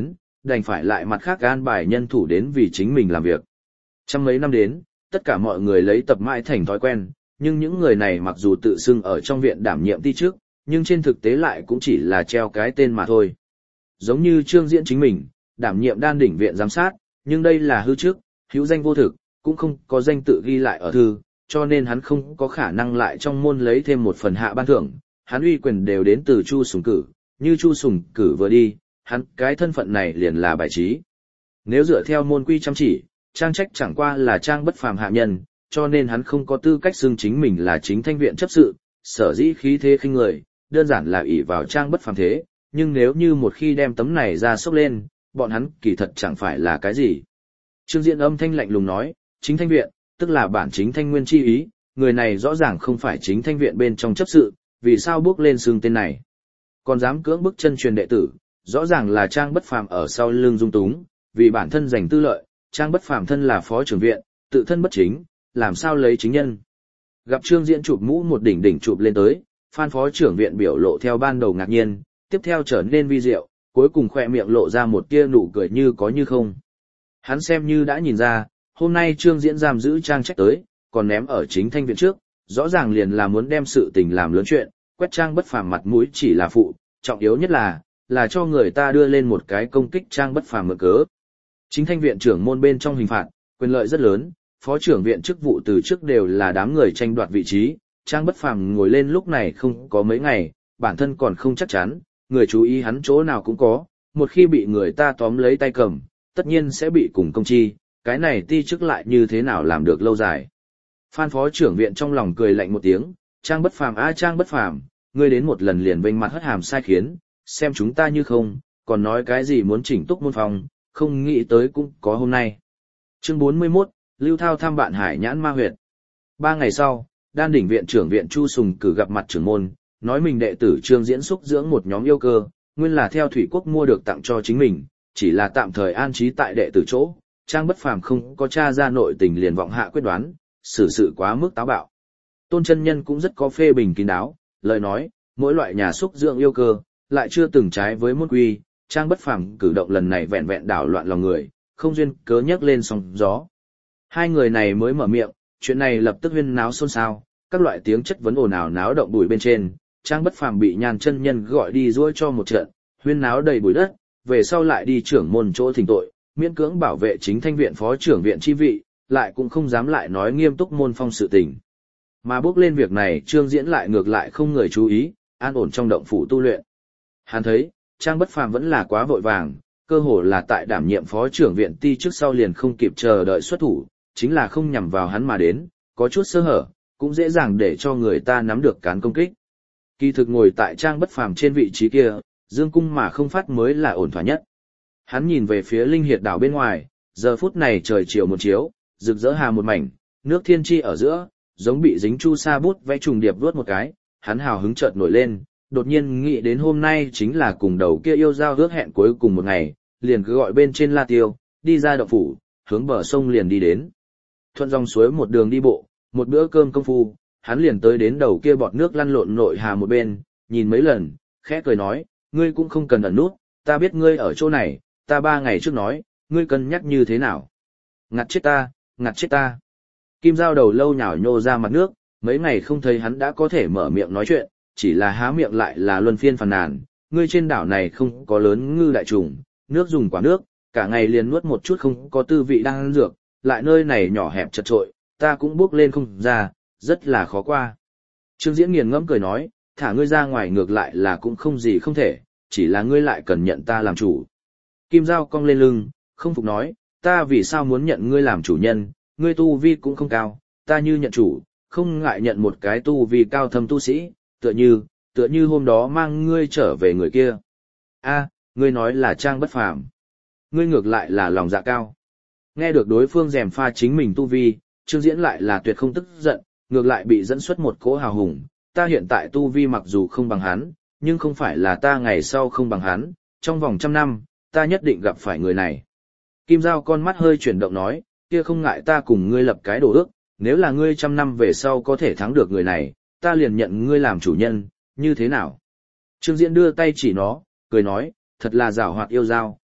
đành phải lại mặt khác an bài nhân thủ đến vì chính mình làm việc. Trăm mấy năm đến, tất cả mọi người lấy tập mãi thành thói quen, nhưng những người này mặc dù tự xưng ở trong viện đảm nhiệm ti trước, nhưng trên thực tế lại cũng chỉ là treo cái tên mà thôi. Giống như Trương Diễn chính mình, đảm nhiệm đan đỉnh viện giám sát, nhưng đây là hư trước, hữu danh vô thực, cũng không có danh tự ghi lại ở thư, cho nên hắn không có khả năng lại trong môn lấy thêm một phần hạ ban thưởng, hắn uy quyền đều đến từ Chu Sùng Cử, như Chu Sùng Cử vừa đi, hắn cái thân phận này liền là bài trí. Nếu dựa theo môn quy chăm chỉ, Trang Trách chẳng qua là Trang Bất Phàm hạ nhân, cho nên hắn không có tư cách xưng chính mình là chính thanh viện chấp sự, sở dĩ khí thế khinh người, đơn giản là ỷ vào Trang Bất Phàm thế, nhưng nếu như một khi đem tấm này ra sốc lên, bọn hắn kỳ thật chẳng phải là cái gì. Trương Diễn âm thanh lạnh lùng nói, chính thanh viện, tức là bản chính thanh nguyên chi ý, người này rõ ràng không phải chính thanh viện bên trong chấp sự, vì sao bước lên xưng tên này. Còn dám cưỡng bức chân truyền đệ tử, rõ ràng là Trang Bất Phàm ở sau lưng dung túng, vì bản thân giành tư lợi, Trang Bất Phàm thân là phó trưởng viện, tự thân bất chính, làm sao lấy chính nhân. Gặp Trương Diễn chụp mũ một đỉnh đỉnh chụp lên tới, Phan phó trưởng viện biểu lộ theo ban đầu ngạc nhiên, tiếp theo trở nên vi diệu, cuối cùng khỏe miệng lộ ra một tia nụ cười như có như không. Hắn xem như đã nhìn ra, hôm nay Trương Diễn giam giữ Trang Trách tới, còn ném ở chính thanh viện trước, rõ ràng liền là muốn đem sự tình làm lớn chuyện, quét Trang Bất Phàm mặt mũi chỉ là phụ, trọng yếu nhất là cho người ta đưa lên một cái công kích Trang Bất Phàm mượn cớ. Chính thanh viện trưởng môn bên trong hình phạt, quyền lợi rất lớn, phó trưởng viện chức vụ từ trước đều là đám người tranh đoạt vị trí, Trang Bất Phàm ngồi lên lúc này không có mấy ngày, bản thân còn không chắc chắn, người chú ý hắn chỗ nào cũng có, một khi bị người ta tóm lấy tay cầm, tất nhiên sẽ bị cùng công chi, cái này ti chức lại như thế nào làm được lâu dài. Phan phó trưởng viện trong lòng cười lạnh một tiếng, Trang Bất Phàm Trang Bất Phàm, ngươi đến một lần liền vênh mặt hất hàm sai khiến, xem chúng ta như không, còn nói cái gì muốn chỉnh túc môn phòng, không nghĩ tới cũng có hôm nay. Chương 41, Lưu Thao thăm bạn Hải Nhãn Ma Huyệt. 3 ngày sau, đan đỉnh viện trưởng viện Chu Sùng Cử gặp mặt trưởng môn, nói mình đệ tử Trương Diễn xúc dưỡng một nhóm yêu cơ, nguyên là theo Thủy Quốc mua được tặng cho chính mình, chỉ là tạm thời an trí tại đệ tử chỗ. Trang Bất Phàm không có tra ra nội tình liền vọng hạ quyết đoán, xử sự quá mức táo bạo. Tôn chân nhân cũng rất có phê bình kín đáo, lời nói, mỗi loại nhà xúc dưỡng yêu cơ, lại chưa từng trái với môn quy, Trang Bất Phàm cử động lần này vẹn vẹn đảo loạn lòng người, không duyên cớ nhấc lên sóng gió. Hai người này mới mở miệng, chuyện này lập tức huyên náo xôn xao, các loại tiếng chất vấn ồn ào náo động bụi bên trên, Trang Bất Phàm bị Nhan chân nhân gọi đi giũa cho một trận, huyên náo đầy bụi đất, về sau lại đi trưởng môn chỗ thỉnh tội, miễn cưỡng bảo vệ chính thanh viện phó trưởng viện chi vị, lại cũng không dám lại nói nghiêm túc môn phong sự tình. Mà bước lên việc này Trương Diễn lại ngược lại không người chú ý, an ổn trong động phủ tu luyện. Hắn thấy, Trang Bất Phàm vẫn là quá vội vàng, cơ hồ là tại đảm nhiệm phó trưởng viện ti trước sau liền không kịp chờ đợi xuất thủ, chính là không nhằm vào hắn mà đến, có chút sơ hở, cũng dễ dàng để cho người ta nắm được cán công kích. Kỳ thực ngồi tại Trang Bất Phàm trên vị trí kia, dương cung mà không phát mới là ổn thỏa nhất. Hắn nhìn về phía Linh Hiệt đảo bên ngoài, giờ phút này trời chiều một chiếu, rực rỡ hà một mảnh, nước thiên chi ở giữa, giống bị dính chu sa bút vẽ trùng điệp vuốt một cái, hắn hào hứng chợt nổi lên, đột nhiên nghĩ đến hôm nay chính là cùng đầu kia yêu giao ước hẹn cuối cùng một ngày, liền cứ gọi bên trên La Tiêu, đi ra động phủ, hướng bờ sông liền đi đến. Thuận dòng suối một đường đi bộ, một bữa cơm công phu, hắn liền tới đến đầu kia bọt nước lăn lộn nội hà một bên, nhìn mấy lần, khẽ cười nói, ngươi cũng không cần ẩn nút, ta biết ngươi ở chỗ này, ta 3 ngày trước nói, ngươi cân nhắc như thế nào. Ngặt chết ta, ngặt chết ta. Kim Dao đầu lâu nhào nhô ra mặt nước, mấy ngày không thấy hắn đã có thể mở miệng nói chuyện, chỉ là há miệng lại là luân phiên phàn nàn, ngươi trên đảo này không có lớn ngư đại trùng, nước dùng quả nước, cả ngày liền nuốt một chút không có tư vị đang ăn dược, lại nơi này nhỏ hẹp chật trội, ta cũng bước lên không ra, rất là khó qua. Trương Diễn nghiền ngẫm cười nói, thả ngươi ra ngoài ngược lại là cũng không gì không thể, chỉ là ngươi lại cần nhận ta làm chủ. Kim Dao cong lên lưng, không phục nói, ta vì sao muốn nhận ngươi làm chủ nhân, ngươi tu vi cũng không cao, ta như nhận chủ, không ngại nhận một cái tu vi cao thâm tu sĩ, tựa như hôm đó mang ngươi trở về người kia. A, ngươi nói là Trang Bất Phàm, ngươi ngược lại là lòng dạ cao. Nghe được đối phương gièm pha chính mình tu vi, Trương Diễn lại là tuyệt không tức giận, ngược lại bị dẫn xuất một cỗ hào hùng, ta hiện tại tu vi mặc dù không bằng hắn, nhưng không phải là ta ngày sau không bằng hắn, trong vòng 100 năm, ta nhất định gặp phải người này. Kim Dao con mắt hơi chuyển động nói, kia không ngại ta cùng ngươi lập cái đồ ước, nếu là ngươi 100 năm về sau có thể thắng được người này, ta liền nhận ngươi làm chủ nhân, như thế nào? Trương Diễn đưa tay chỉ nó, cười nói, thật là giảo hoạt yêu dao,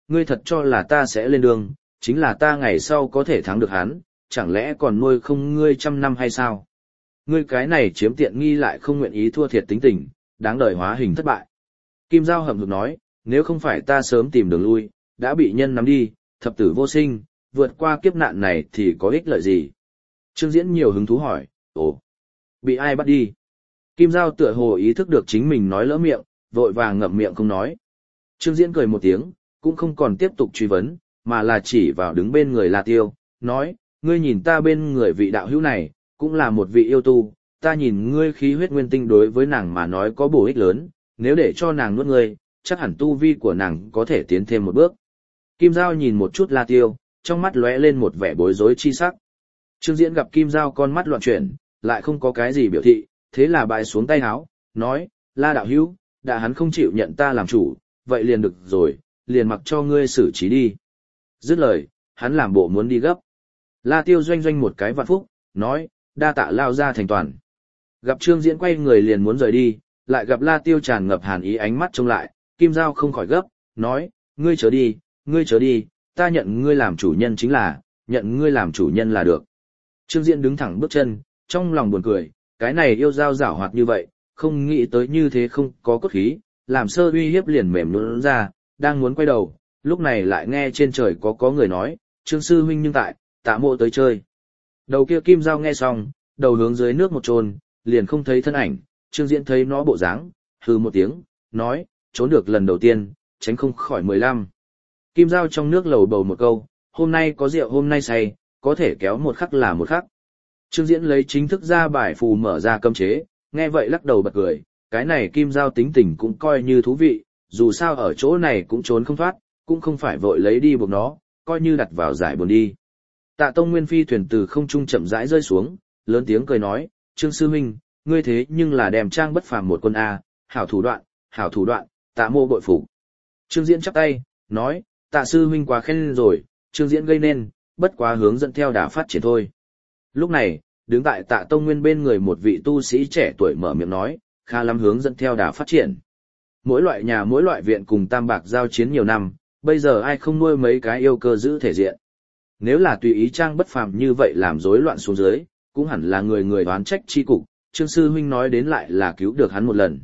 ngươi thật cho là ta sẽ lên đường, chính là ta ngày sau có thể thắng được hắn, chẳng lẽ còn nuôi không ngươi 100 năm hay sao? Ngươi cái này chiếm tiện nghi lại không nguyện ý thua thiệt tính tình, đáng đời hóa hình thất bại. Kim Giao hậm hực nói, nếu không phải ta sớm tìm đường lui, đã bị nhân nắm đi, thập tử vô sinh, vượt qua kiếp nạn này thì có ích lợi gì? Trương Diễn nhiều hứng thú hỏi, ồ, bị ai bắt đi? Kim Giao tựa hồ ý thức được chính mình nói lỡ miệng, vội vàng ngậm miệng không nói. Trương Diễn cười một tiếng, cũng không còn tiếp tục truy vấn, mà là chỉ vào đứng bên người La Tiêu, nói, ngươi nhìn ta bên người vị đạo hữu này, cũng là một vị yêu tu, ta nhìn ngươi khí huyết nguyên tinh đối với nàng mà nói có bổ ích lớn, nếu để cho nàng nuốt ngươi, chắc hẳn tu vi của nàng có thể tiến thêm một bước. Kim Giao nhìn một chút La Tiêu, trong mắt lóe lên một vẻ bối rối chi sắc. Trương Diễn gặp Kim Giao con mắt loạn chuyển, lại không có cái gì biểu thị, thế là bại xuống tay áo, nói, La đạo hữu, đã hắn không chịu nhận ta làm chủ, vậy liền được rồi, liền mặc cho ngươi xử trí đi. Dứt lời, hắn làm bộ muốn đi gấp. La Tiêu doanh doanh một cái vạn phúc, nói, đa tạ lao ra thành toàn. Gặp Trương Diễn quay người liền muốn rời đi, lại gặp La Tiêu tràn ngập hàn ý ánh mắt trông lại, Kim Giao không khỏi gấp, nói, ngươi chớ đi, ta nhận ngươi làm chủ nhân chính là, nhận ngươi làm chủ nhân là được. Trương Diễn đứng thẳng bước chân, trong lòng buồn cười, cái này yêu dao giảo hoạt như vậy, không nghĩ tới như thế không có cốt khí, làm sơ uy hiếp liền mềm nhũn ra, đang muốn quay đầu, lúc này lại nghe trên trời có người nói, Trương sư huynh nhưng tại, Tạ Mộ tới chơi. Đầu kia Kim Giao nghe xong, đầu hướng dưới nước một chôn, liền không thấy thân ảnh, Trương Diễn thấy nó bộ dáng, hừ một tiếng, nói, trốn được lần đầu tiên, tránh không khỏi 15. Kim Giao trong nước lầu bầu một câu, hôm nay có rượu hôm nay say, có thể kéo một khắc là một khắc. Trương Diễn lấy chính thức ra bài phù mở ra cấm chế, nghe vậy lắc đầu bật cười, cái này Kim Giao tính tình cũng coi như thú vị, dù sao ở chỗ này cũng trốn không thoát, cũng không phải vội lấy đi buộc nó, coi như đặt vào giải buồn đi. Tạ Tông Nguyên phi thuyền từ không trung chậm rãi rơi xuống, lớn tiếng cười nói, Trương sư huynh, ngươi thế nhưng là đem trang bất phàm một quân a, hảo thủ đoạn, Tạ Mộ bội phục. Trương Diễn chắp tay, nói, Tạ sư huynh quá khen rồi, Trương Diễn gây nên, bất quá hướng dẫn theo đà phát triển thôi. Lúc này, đứng tại Tạ Tông Nguyên bên người một vị tu sĩ trẻ tuổi mở miệng nói, khá lắm hướng dẫn theo đà phát triển. Mỗi loại nhà mỗi loại viện cùng Tam Bạc giao chiến nhiều năm, bây giờ ai không nuôi mấy cái yêu cơ giữ thể diện. Nếu là tùy ý trang bất phàm như vậy làm rối loạn xuống dưới, cũng hẳn là người người đoán trách chi cục, Trương sư huynh nói đến lại là cứu được hắn một lần.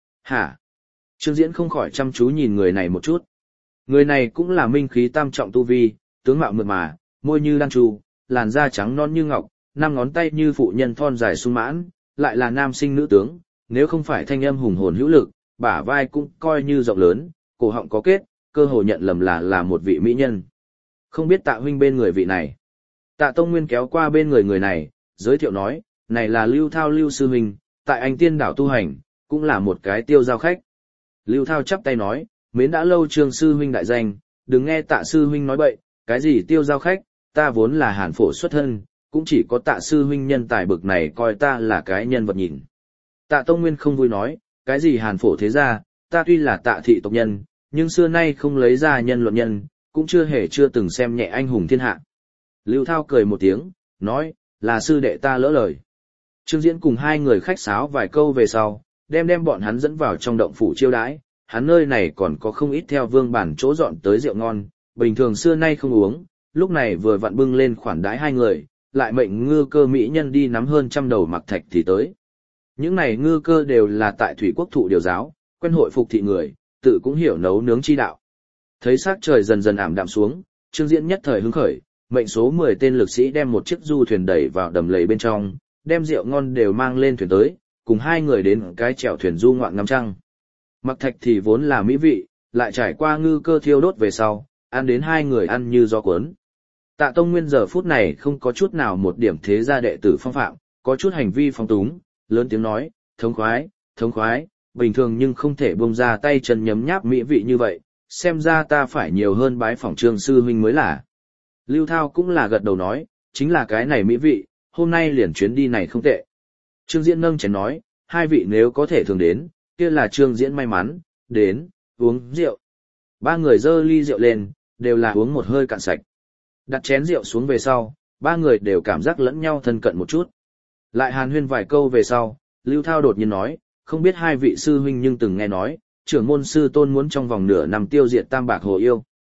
Hả? Trương Diễn không khỏi chăm chú nhìn người này một chút. Người này cũng là minh khí tam trọng tu vi, tướng mạo mượt mà, môi như đan chu, làn da trắng non như ngọc, 5 ngón tay như phụ nhân thon dài sung mãn, lại là nam sinh nữ tướng, nếu không phải thanh âm hùng hồn hữu lực, bả vai cũng coi như rộng lớn, cổ họng có kết, cơ hồ nhận lầm là một vị mỹ nhân. Không biết Tạ huynh bên người vị này. Tạ Tông Nguyên kéo qua bên người này, giới thiệu nói, này là Lưu Thao Lưu sư huynh, tại Anh Tiên đảo tu hành, cũng là một cái tiêu giao khách. Lưu Thao chắp tay nói, mến đã lâu Trương sư huynh đại danh, đừng nghe Tạ sư huynh nói bậy, cái gì tiêu giao khách, ta vốn là Hàn Phổ xuất thân, cũng chỉ có Tạ sư huynh nhân tài bực này coi ta là cái nhân vật nhìn. Tạ Tông Nguyên không vui nói, cái gì Hàn Phổ thế ra, ta tuy là Tạ thị tộc nhân, nhưng xưa nay không lấy ra nhân luận nhân, cũng chưa từng xem nhẹ anh hùng thiên hạ. Lưu Thao cười một tiếng, nói, là sư đệ ta lỡ lời. Trương Diễn cùng hai người khách sáo vài câu về sau, đem bọn hắn dẫn vào trong động phủ chiêu đãi, hắn nơi này còn có không ít theo vương bản chỗ dọn tới rượu ngon, bình thường xưa nay không uống, lúc này vừa vặn bưng lên khoản đãi hai người, lại mệnh ngư cơ mỹ nhân đi nắm hơn 100 đầu mặc thạch thì tới. Những này ngư cơ đều là tại Thủy Quốc thụ điều giáo, quen hội phục thị người, tự cũng hiểu nấu nướng chi đạo. Thấy sắc trời dần dần ảm đạm xuống, Trương Diễn nhất thời hứng khởi, mệnh số 10 tên lực sĩ đem một chiếc du thuyền đẩy vào đầm lầy bên trong, đem rượu ngon đều mang lên thuyền tới, cùng hai người đến cái chèo thuyền du ngoạn ngắm trăng. Mặc thạch thì vốn là mỹ vị, lại trải qua ngư cơ thiêu đốt về sau, ăn đến hai người ăn như gió cuốn. Tạ Tông Nguyên giờ phút này không có chút nào một điểm thế gia đệ tử phong phạm, có chút hành vi phong túng, lớn tiếng nói, thống khoái, bình thường nhưng không thể buông ra tay chân nhấm nháp mỹ vị như vậy, xem ra ta phải nhiều hơn bái phỏng Trương sư huynh mới là. Lưu Thao cũng là gật đầu nói, chính là cái này mỹ vị, hôm nay liền chuyến đi này không tệ. Trương Diễn nâng chén nói, hai vị nếu có thể thường đến, kia là Trương Diễn may mắn, đến, uống rượu. Ba người dơ ly rượu lên, đều là uống một hơi cạn sạch. Đặt chén rượu xuống về sau, ba người đều cảm giác lẫn nhau thân cận một chút. Lại hàn huyên vài câu về sau, Lưu Thao đột nhiên nói, không biết hai vị sư huynh nhưng từng nghe nói, trưởng môn sư tôn muốn trong vòng nửa năm tiêu diệt Tam Bạc Hồ Yêu.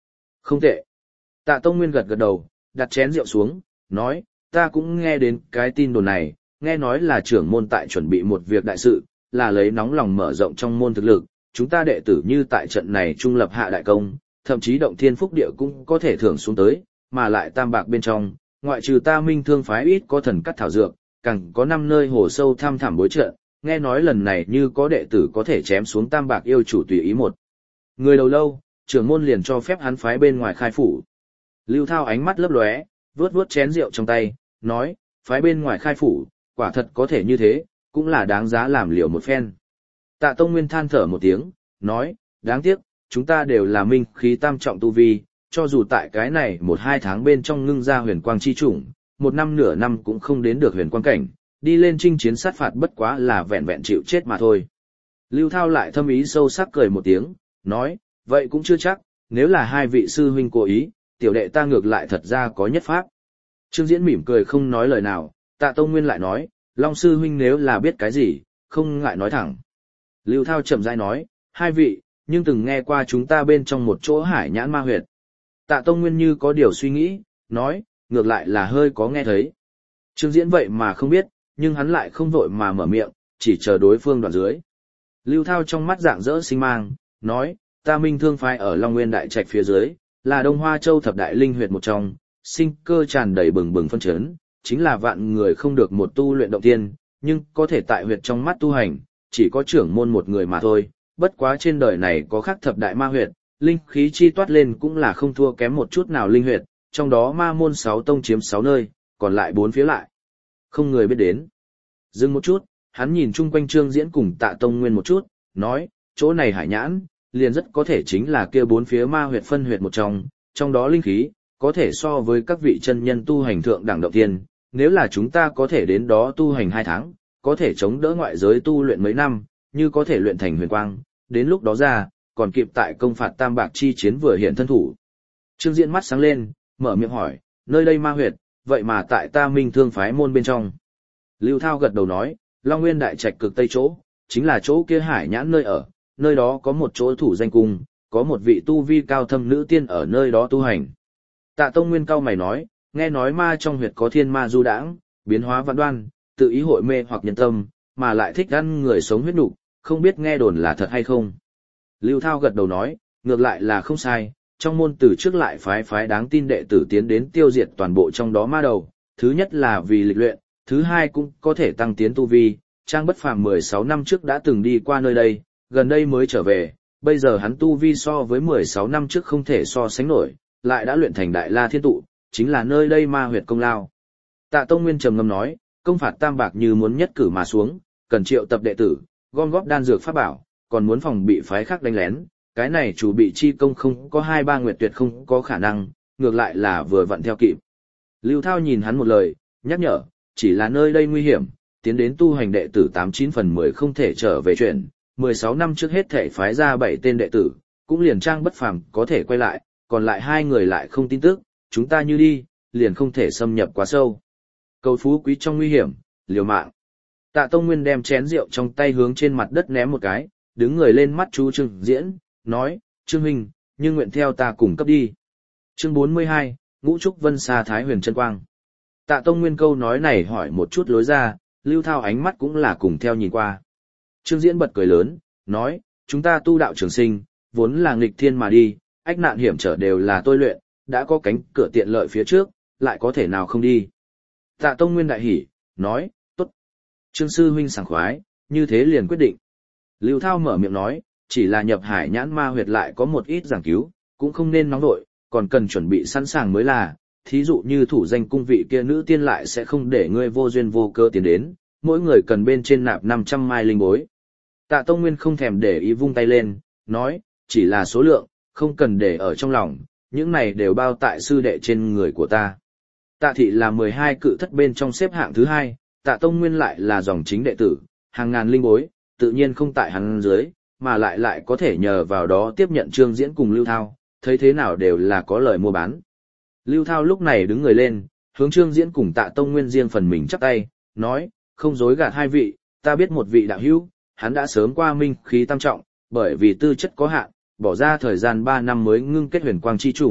Không tệ. Tạ Tông Nguyên gật gật đầu, đặt chén rượu xuống, nói, ta cũng nghe đến cái tin đồn này, nghe nói là trưởng môn tại chuẩn bị một việc đại sự, là lấy nóng lòng mở rộng trong môn thực lực, chúng ta đệ tử như tại trận này trung lập hạ đại công, thậm chí động thiên phúc địa cũng có thể thưởng xuống tới, mà lại tam bạc bên trong, ngoại trừ ta Minh Thương phái ít có thần cắt thảo dược, càng có 5 nơi hồ sâu tham thẳm bối trận, nghe nói lần này như có đệ tử có thể chém xuống tam bạc yêu chủ tùy ý một người đầu lâu, trưởng môn liền cho phép hắn phái bên ngoài khai phủ. Lưu Thao ánh mắt lấp lóe, vuốt vuốt chén rượu trong tay, nói, phái bên ngoài khai phủ, quả thật có thể như thế, cũng là đáng giá làm liều một phen. Tạ Tông Nguyên than thở một tiếng, nói, đáng tiếc, chúng ta đều là minh khí tam trọng tu vi, cho dù tại cái này 1-2 tháng bên trong ngưng ra huyền quang chi chủng, 1 năm nửa năm cũng không đến được huyền quang cảnh, đi lên chinh chiến sát phạt bất quá là vẹn vẹn chịu chết mà thôi. Lưu Thao lại thâm ý sâu sắc cười một tiếng, nói, vậy cũng chưa chắc, nếu là hai vị sư huynh cố ý, tiểu đệ ta ngược lại thật ra có nhất pháp. Trương Diễn mỉm cười không nói lời nào, Tạ Tông Nguyên lại nói, Long sư huynh nếu là biết cái gì, không ngại nói thẳng. Lưu Thao chậm rãi nói, hai vị, nhưng từng nghe qua chúng ta bên trong một chỗ hải nhãn ma huyệt. Tạ Tông Nguyên như có điều suy nghĩ, nói, ngược lại là hơi có nghe thấy. Trương Diễn vậy mà không biết, nhưng hắn lại không vội mà mở miệng, chỉ chờ đối phương đoạn dưới. Lưu Thao trong mắt rạng rỡ sinh mang, nói, ta Minh Thương phái ở Long Nguyên Đại Trạch phía dưới, là Đông Hoa Châu thập đại linh huyệt một trong, sinh cơ tràn đầy bừng bừng phân chấn, chính là vạn người không được một tu luyện động tiên, nhưng có thể tại huyệt trong mắt tu hành, chỉ có trưởng môn một người mà thôi, bất quá trên đời này có khác thập đại ma huyệt, linh khí chi toát lên cũng là không thua kém một chút nào linh huyệt, trong đó ma môn 6 tông chiếm 6 nơi, còn lại 4 phía lại. Không người biết đến. Dừng một chút, hắn nhìn chung quanh Trương Diễn cùng Tạ Tông Nguyên một chút, nói, chỗ này hải nhãn, liền rất có thể chính là kia 4 phía ma huyệt phân huyệt một trong đó linh khí, có thể so với các vị chân nhân tu hành thượng đẳng động tiên, nếu là chúng ta có thể đến đó tu hành 2 tháng, có thể chống đỡ ngoại giới tu luyện mấy năm, như có thể luyện thành huyền quang, đến lúc đó ra, còn kịp tại công phạt tam bạc chi chiến vừa hiện thân thủ. Trương Diễn mắt sáng lên, mở miệng hỏi, nơi đây ma huyệt, vậy mà tại ta Minh Thương phái môn bên trong. Lưu Thao gật đầu nói, Long Nguyên Đại Trạch cực tây chỗ, chính là chỗ kia hải nhãn nơi ở, nơi đó có một chỗ thủ danh cung, có một vị tu vi cao thâm nữ tiên ở nơi đó tu hành. Tạ Tông Nguyên cao mày nói, nghe nói ma trong huyệt có thiên ma du đãng, biến hóa vạn đoan, tự ý hội mê hoặc nhân tâm, mà lại thích ăn người sống huyết nục, không biết nghe đồn là thật hay không. Lưu Thao gật đầu nói, ngược lại là không sai, trong môn từ trước lại phái đáng tin đệ tử tiến đến tiêu diệt toàn bộ trong đó ma đầu, thứ nhất là vì lịch luyện, thứ hai cũng có thể tăng tiến tu vi, Trang Bất Phàm 16 năm trước đã từng đi qua nơi đây, gần đây mới trở về, bây giờ hắn tu vi so với 16 năm trước không thể so sánh nổi, lại đã luyện thành Đại La Thiên Tụ, chính là nơi đây ma huyệt công lao. Tạ Tông Nguyên trầm ngâm nói, công phạt tam bạc như muốn nhất cử mà xuống, cần triệu tập đệ tử, gom góp đan dược pháp bảo, còn muốn phòng bị phái khác đánh lén, cái này chủ bị chi công không có 2-3 nguyệt tuyệt không có khả năng, ngược lại là vừa vặn theo kịp. Lưu Thao nhìn hắn một lời, nhắc nhở, chỉ là nơi đây nguy hiểm, tiến đến tu hành đệ tử 89 phần 10 không thể trở về chuyện, 16 năm trước hết thể phái ra 7 tên đệ tử, cũng liền Trang Bất Phàm có thể quay lại, còn lại 2 người lại không tin tức, chúng ta như đi, liền không thể xâm nhập quá sâu. Cầu phú quý trong nguy hiểm, liều mạng. Tạ Tông Nguyên đem chén rượu trong tay hướng trên mặt đất ném một cái, đứng người lên mắt chú Trương Diễn, nói, Trương huynh, nhưng nguyện theo ta cùng cấp đi. Chương 42, Ngũ Trúc Vân Sa Thái Huyền Chân Quang. Tạ Tông Nguyên câu nói này hỏi một chút lối ra, Lưu Thao ánh mắt cũng là cùng theo nhìn qua. Trương Diễn bật cười lớn, nói, chúng ta tu đạo trường sinh, vốn là nghịch thiên mà đi, ách nạn hiểm trở đều là tôi luyện, đã có cánh cửa tiện lợi phía trước, lại có thể nào không đi. Tạ Tông Nguyên đại hỉ, nói, tốt. Trương sư huynh sảng khoái, như thế liền quyết định. Lưu Thao mở miệng nói, chỉ là nhập hải nhãn ma huyệt lại có một ít giảng cứu, cũng không nên nóng vội, còn cần chuẩn bị sẵn sàng mới là, thí dụ như thủ danh cung vị kia nữ tiên lại sẽ không để ngươi vô duyên vô cơ tiến đến, mỗi người cần bên trên nạp 500 mai linh bối. Tạ Tông Nguyên không thèm để ý vung tay lên, nói, chỉ là số lượng, không cần để ở trong lòng, những này đều bao tại sư đệ trên người của ta. Tạ thị là 12 cự thất bên trong xếp hạng thứ 2, Tạ Tông Nguyên lại là dòng chính đệ tử, hàng ngàn linh bối, tự nhiên không tại hắn dưới, mà lại có thể nhờ vào đó tiếp nhận Trương Diễn cùng Lưu Thao, thấy thế nào đều là có lời mua bán. Lưu Thao lúc này đứng người lên, hướng Trương Diễn cùng Tạ Tông Nguyên riêng phần mình chắp tay, nói, không dối gạt hai vị, ta biết một vị đạo hữu, hắn đã sớm qua minh khí tam trọng, bởi vì tư chất có hạn, bỏ ra thời gian 3 năm mới ngưng kết huyền quang chi chủng,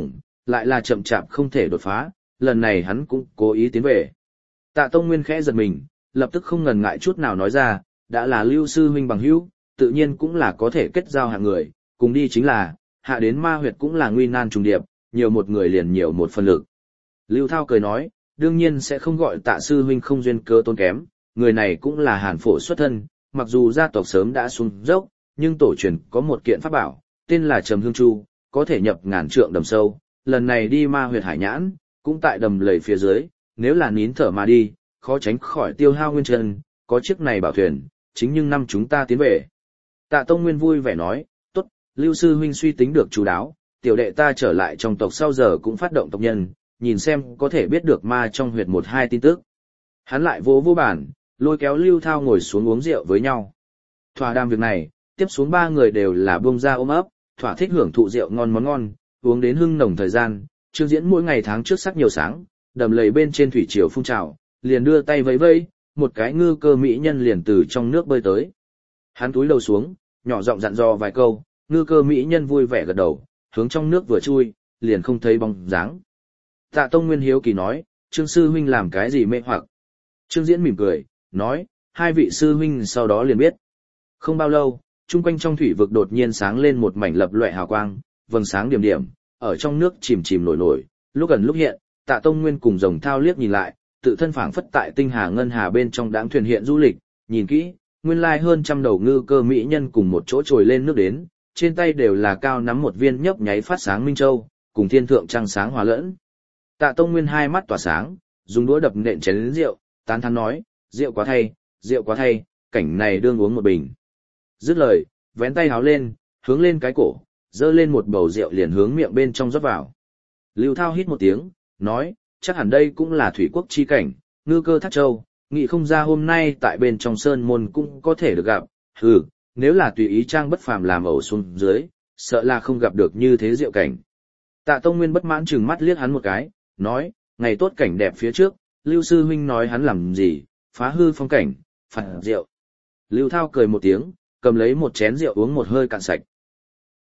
lại là chậm chạp không thể đột phá, lần này hắn cũng cố ý tiến về. Tạ Tông Nguyên khẽ giật mình, lập tức không ngần ngại chút nào nói ra, đã là Lưu sư huynh bằng hữu, tự nhiên cũng là có thể kết giao hạng người, cùng đi chính là, hạ đến ma huyệt cũng là nguy nan trùng điệp, nhiều một người liền nhiều một phần lực. Lưu Thao cười nói, đương nhiên sẽ không gọi Tạ sư huynh không duyên cớ tốn kém, người này cũng là Hàn Phổ xuất thân, mặc dù gia tộc sớm đã xuống dốc, nhưng tổ truyền có một kiện pháp bảo, tên là Trầm Hương Chu, có thể nhập ngàn trượng đầm sâu, lần này đi ma huyệt hải nhãn, cũng tại đầm lầy phía dưới, nếu là nín thở mà đi, khó tránh khỏi tiêu hao nguyên chân, có chiếc này bảo thuyền, chính nhưng năm chúng ta tiến về. Tạ Tông Nguyên vui vẻ nói, tốt, Lưu sư huynh suy tính được chú đáo, tiểu đệ ta trở lại trong tộc sau giờ cũng phát động tộc nhân, nhìn xem có thể biết được ma trong huyệt một hai tin tức. Hắn lại vô bản, lôi kéo Lưu Thao ngồi xuống uống rượu với nhau. Thỏa đàm việc này, tiếp xuống ba người đều là buông ra ôm ấp, thỏa thích hưởng thụ rượu ngon món ngon, uống đến hưng nồng thời gian, Trương Diễn mỗi ngày tháng trước sắc nhiều sáng, đầm lầy bên trên thủy triều phun trào, liền đưa tay vẫy vẫy, một cái ngư cơ mỹ nhân liền từ trong nước bơi tới. Hắn túi đầu xuống, nhỏ giọng dặn dò vài câu, ngư cơ mỹ nhân vui vẻ gật đầu, hướng trong nước vừa chui, liền không thấy bóng dáng. Tạ Tông Nguyên hiếu kỳ nói, Trương sư huynh làm cái gì mê hoặc? Trương Diễn mỉm cười, nói, hai vị sư huynh sau đó liền biết. Không bao lâu, chung quanh trong thủy vực đột nhiên sáng lên một mảnh lập loè hào quang, vầng sáng điểm điểm, ở trong nước chìm chìm nổi nổi, lúc gần lúc hiện, Tạ Tông Nguyên cùng Rồng Thao liếc nhìn lại, tự thân phảng phất tại tinh hà ngân hà bên trong đãng thuyền hiện du lịch, nhìn kỹ, nguyên lai hơn trăm đầu ngư cơ mỹ nhân cùng một chỗ trồi lên nước đến, trên tay đều là cao nắm một viên nhấp nháy phát sáng minh châu, cùng thiên thượng trăng sáng hòa lẫn. Tạ Tông Nguyên hai mắt tỏa sáng, dùng đũa đập nện chén rượu, tán thán nói, rượu quá thay, cảnh này đương uống một bình. Dứt lời, vén tay háo lên, hướng lên cái cổ, dơ lên một bầu rượu liền hướng miệng bên trong rót vào. Lưu Thao hít một tiếng, nói, chắc hẳn đây cũng là thủy quốc chi cảnh, ngư cơ Thác Châu, nghĩ không ra hôm nay tại bên trong sơn môn cũng có thể được gặp, nếu là tùy ý trang bất phàm làm ẩu xuống dưới, sợ là không gặp được như thế rượu cảnh. Tạ Tông Nguyên bất mãn trừng mắt liếc hắn một cái, nói, ngày tốt cảnh đẹp phía trước, Lưu sư huynh nói hắn làm gì, phá hư phong cảnh, phạt rượu. Lưu Thao cười một tiếng, cầm lấy một chén rượu uống một hơi cạn sạch.